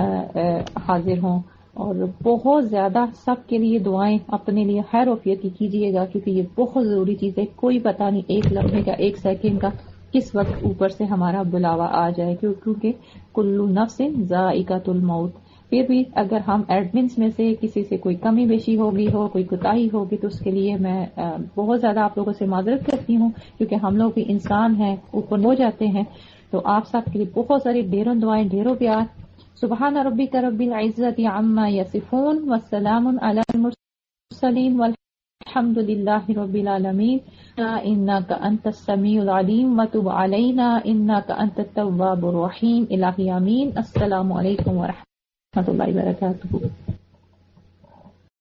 حاضر ہوں. اور بہت زیادہ سب کے لیے دعائیں اپنے لیے خیر و عافیت کی کیجیے گا، کیونکہ یہ بہت ضروری چیز ہے. کوئی پتہ نہیں ایک لمحے کا، ایک سیکنڈ کا کس وقت اوپر سے ہمارا بلاوا آ جائے، کیونکہ کلو نفس ذائقۃ الموت. پھر بھی اگر ہم ایڈمنس میں سے کسی سے کوئی کمی بیشی ہوگی کوئی کوتاہی ہوگی تو اس کے لیے میں بہت زیادہ آپ لوگوں سے معذرت کرتی ہوں، کیونکہ ہم لوگ بھی انسان ہیں، اوپر ہو جاتے ہیں. تو آپ سب کے لیے بہت ساری ڈھیروں دعائیں، ڈھیروں پیار. سبحان ربک رب العزت عما یصفون والسلام علی المرسلین والحمد للہ رب العالمین. انک انت السمیع العلیم وتب علینا انک انت التواب الرحیم. الہی آمین. السلام علیکم ورحمۃ اللہ وبرکاتہ.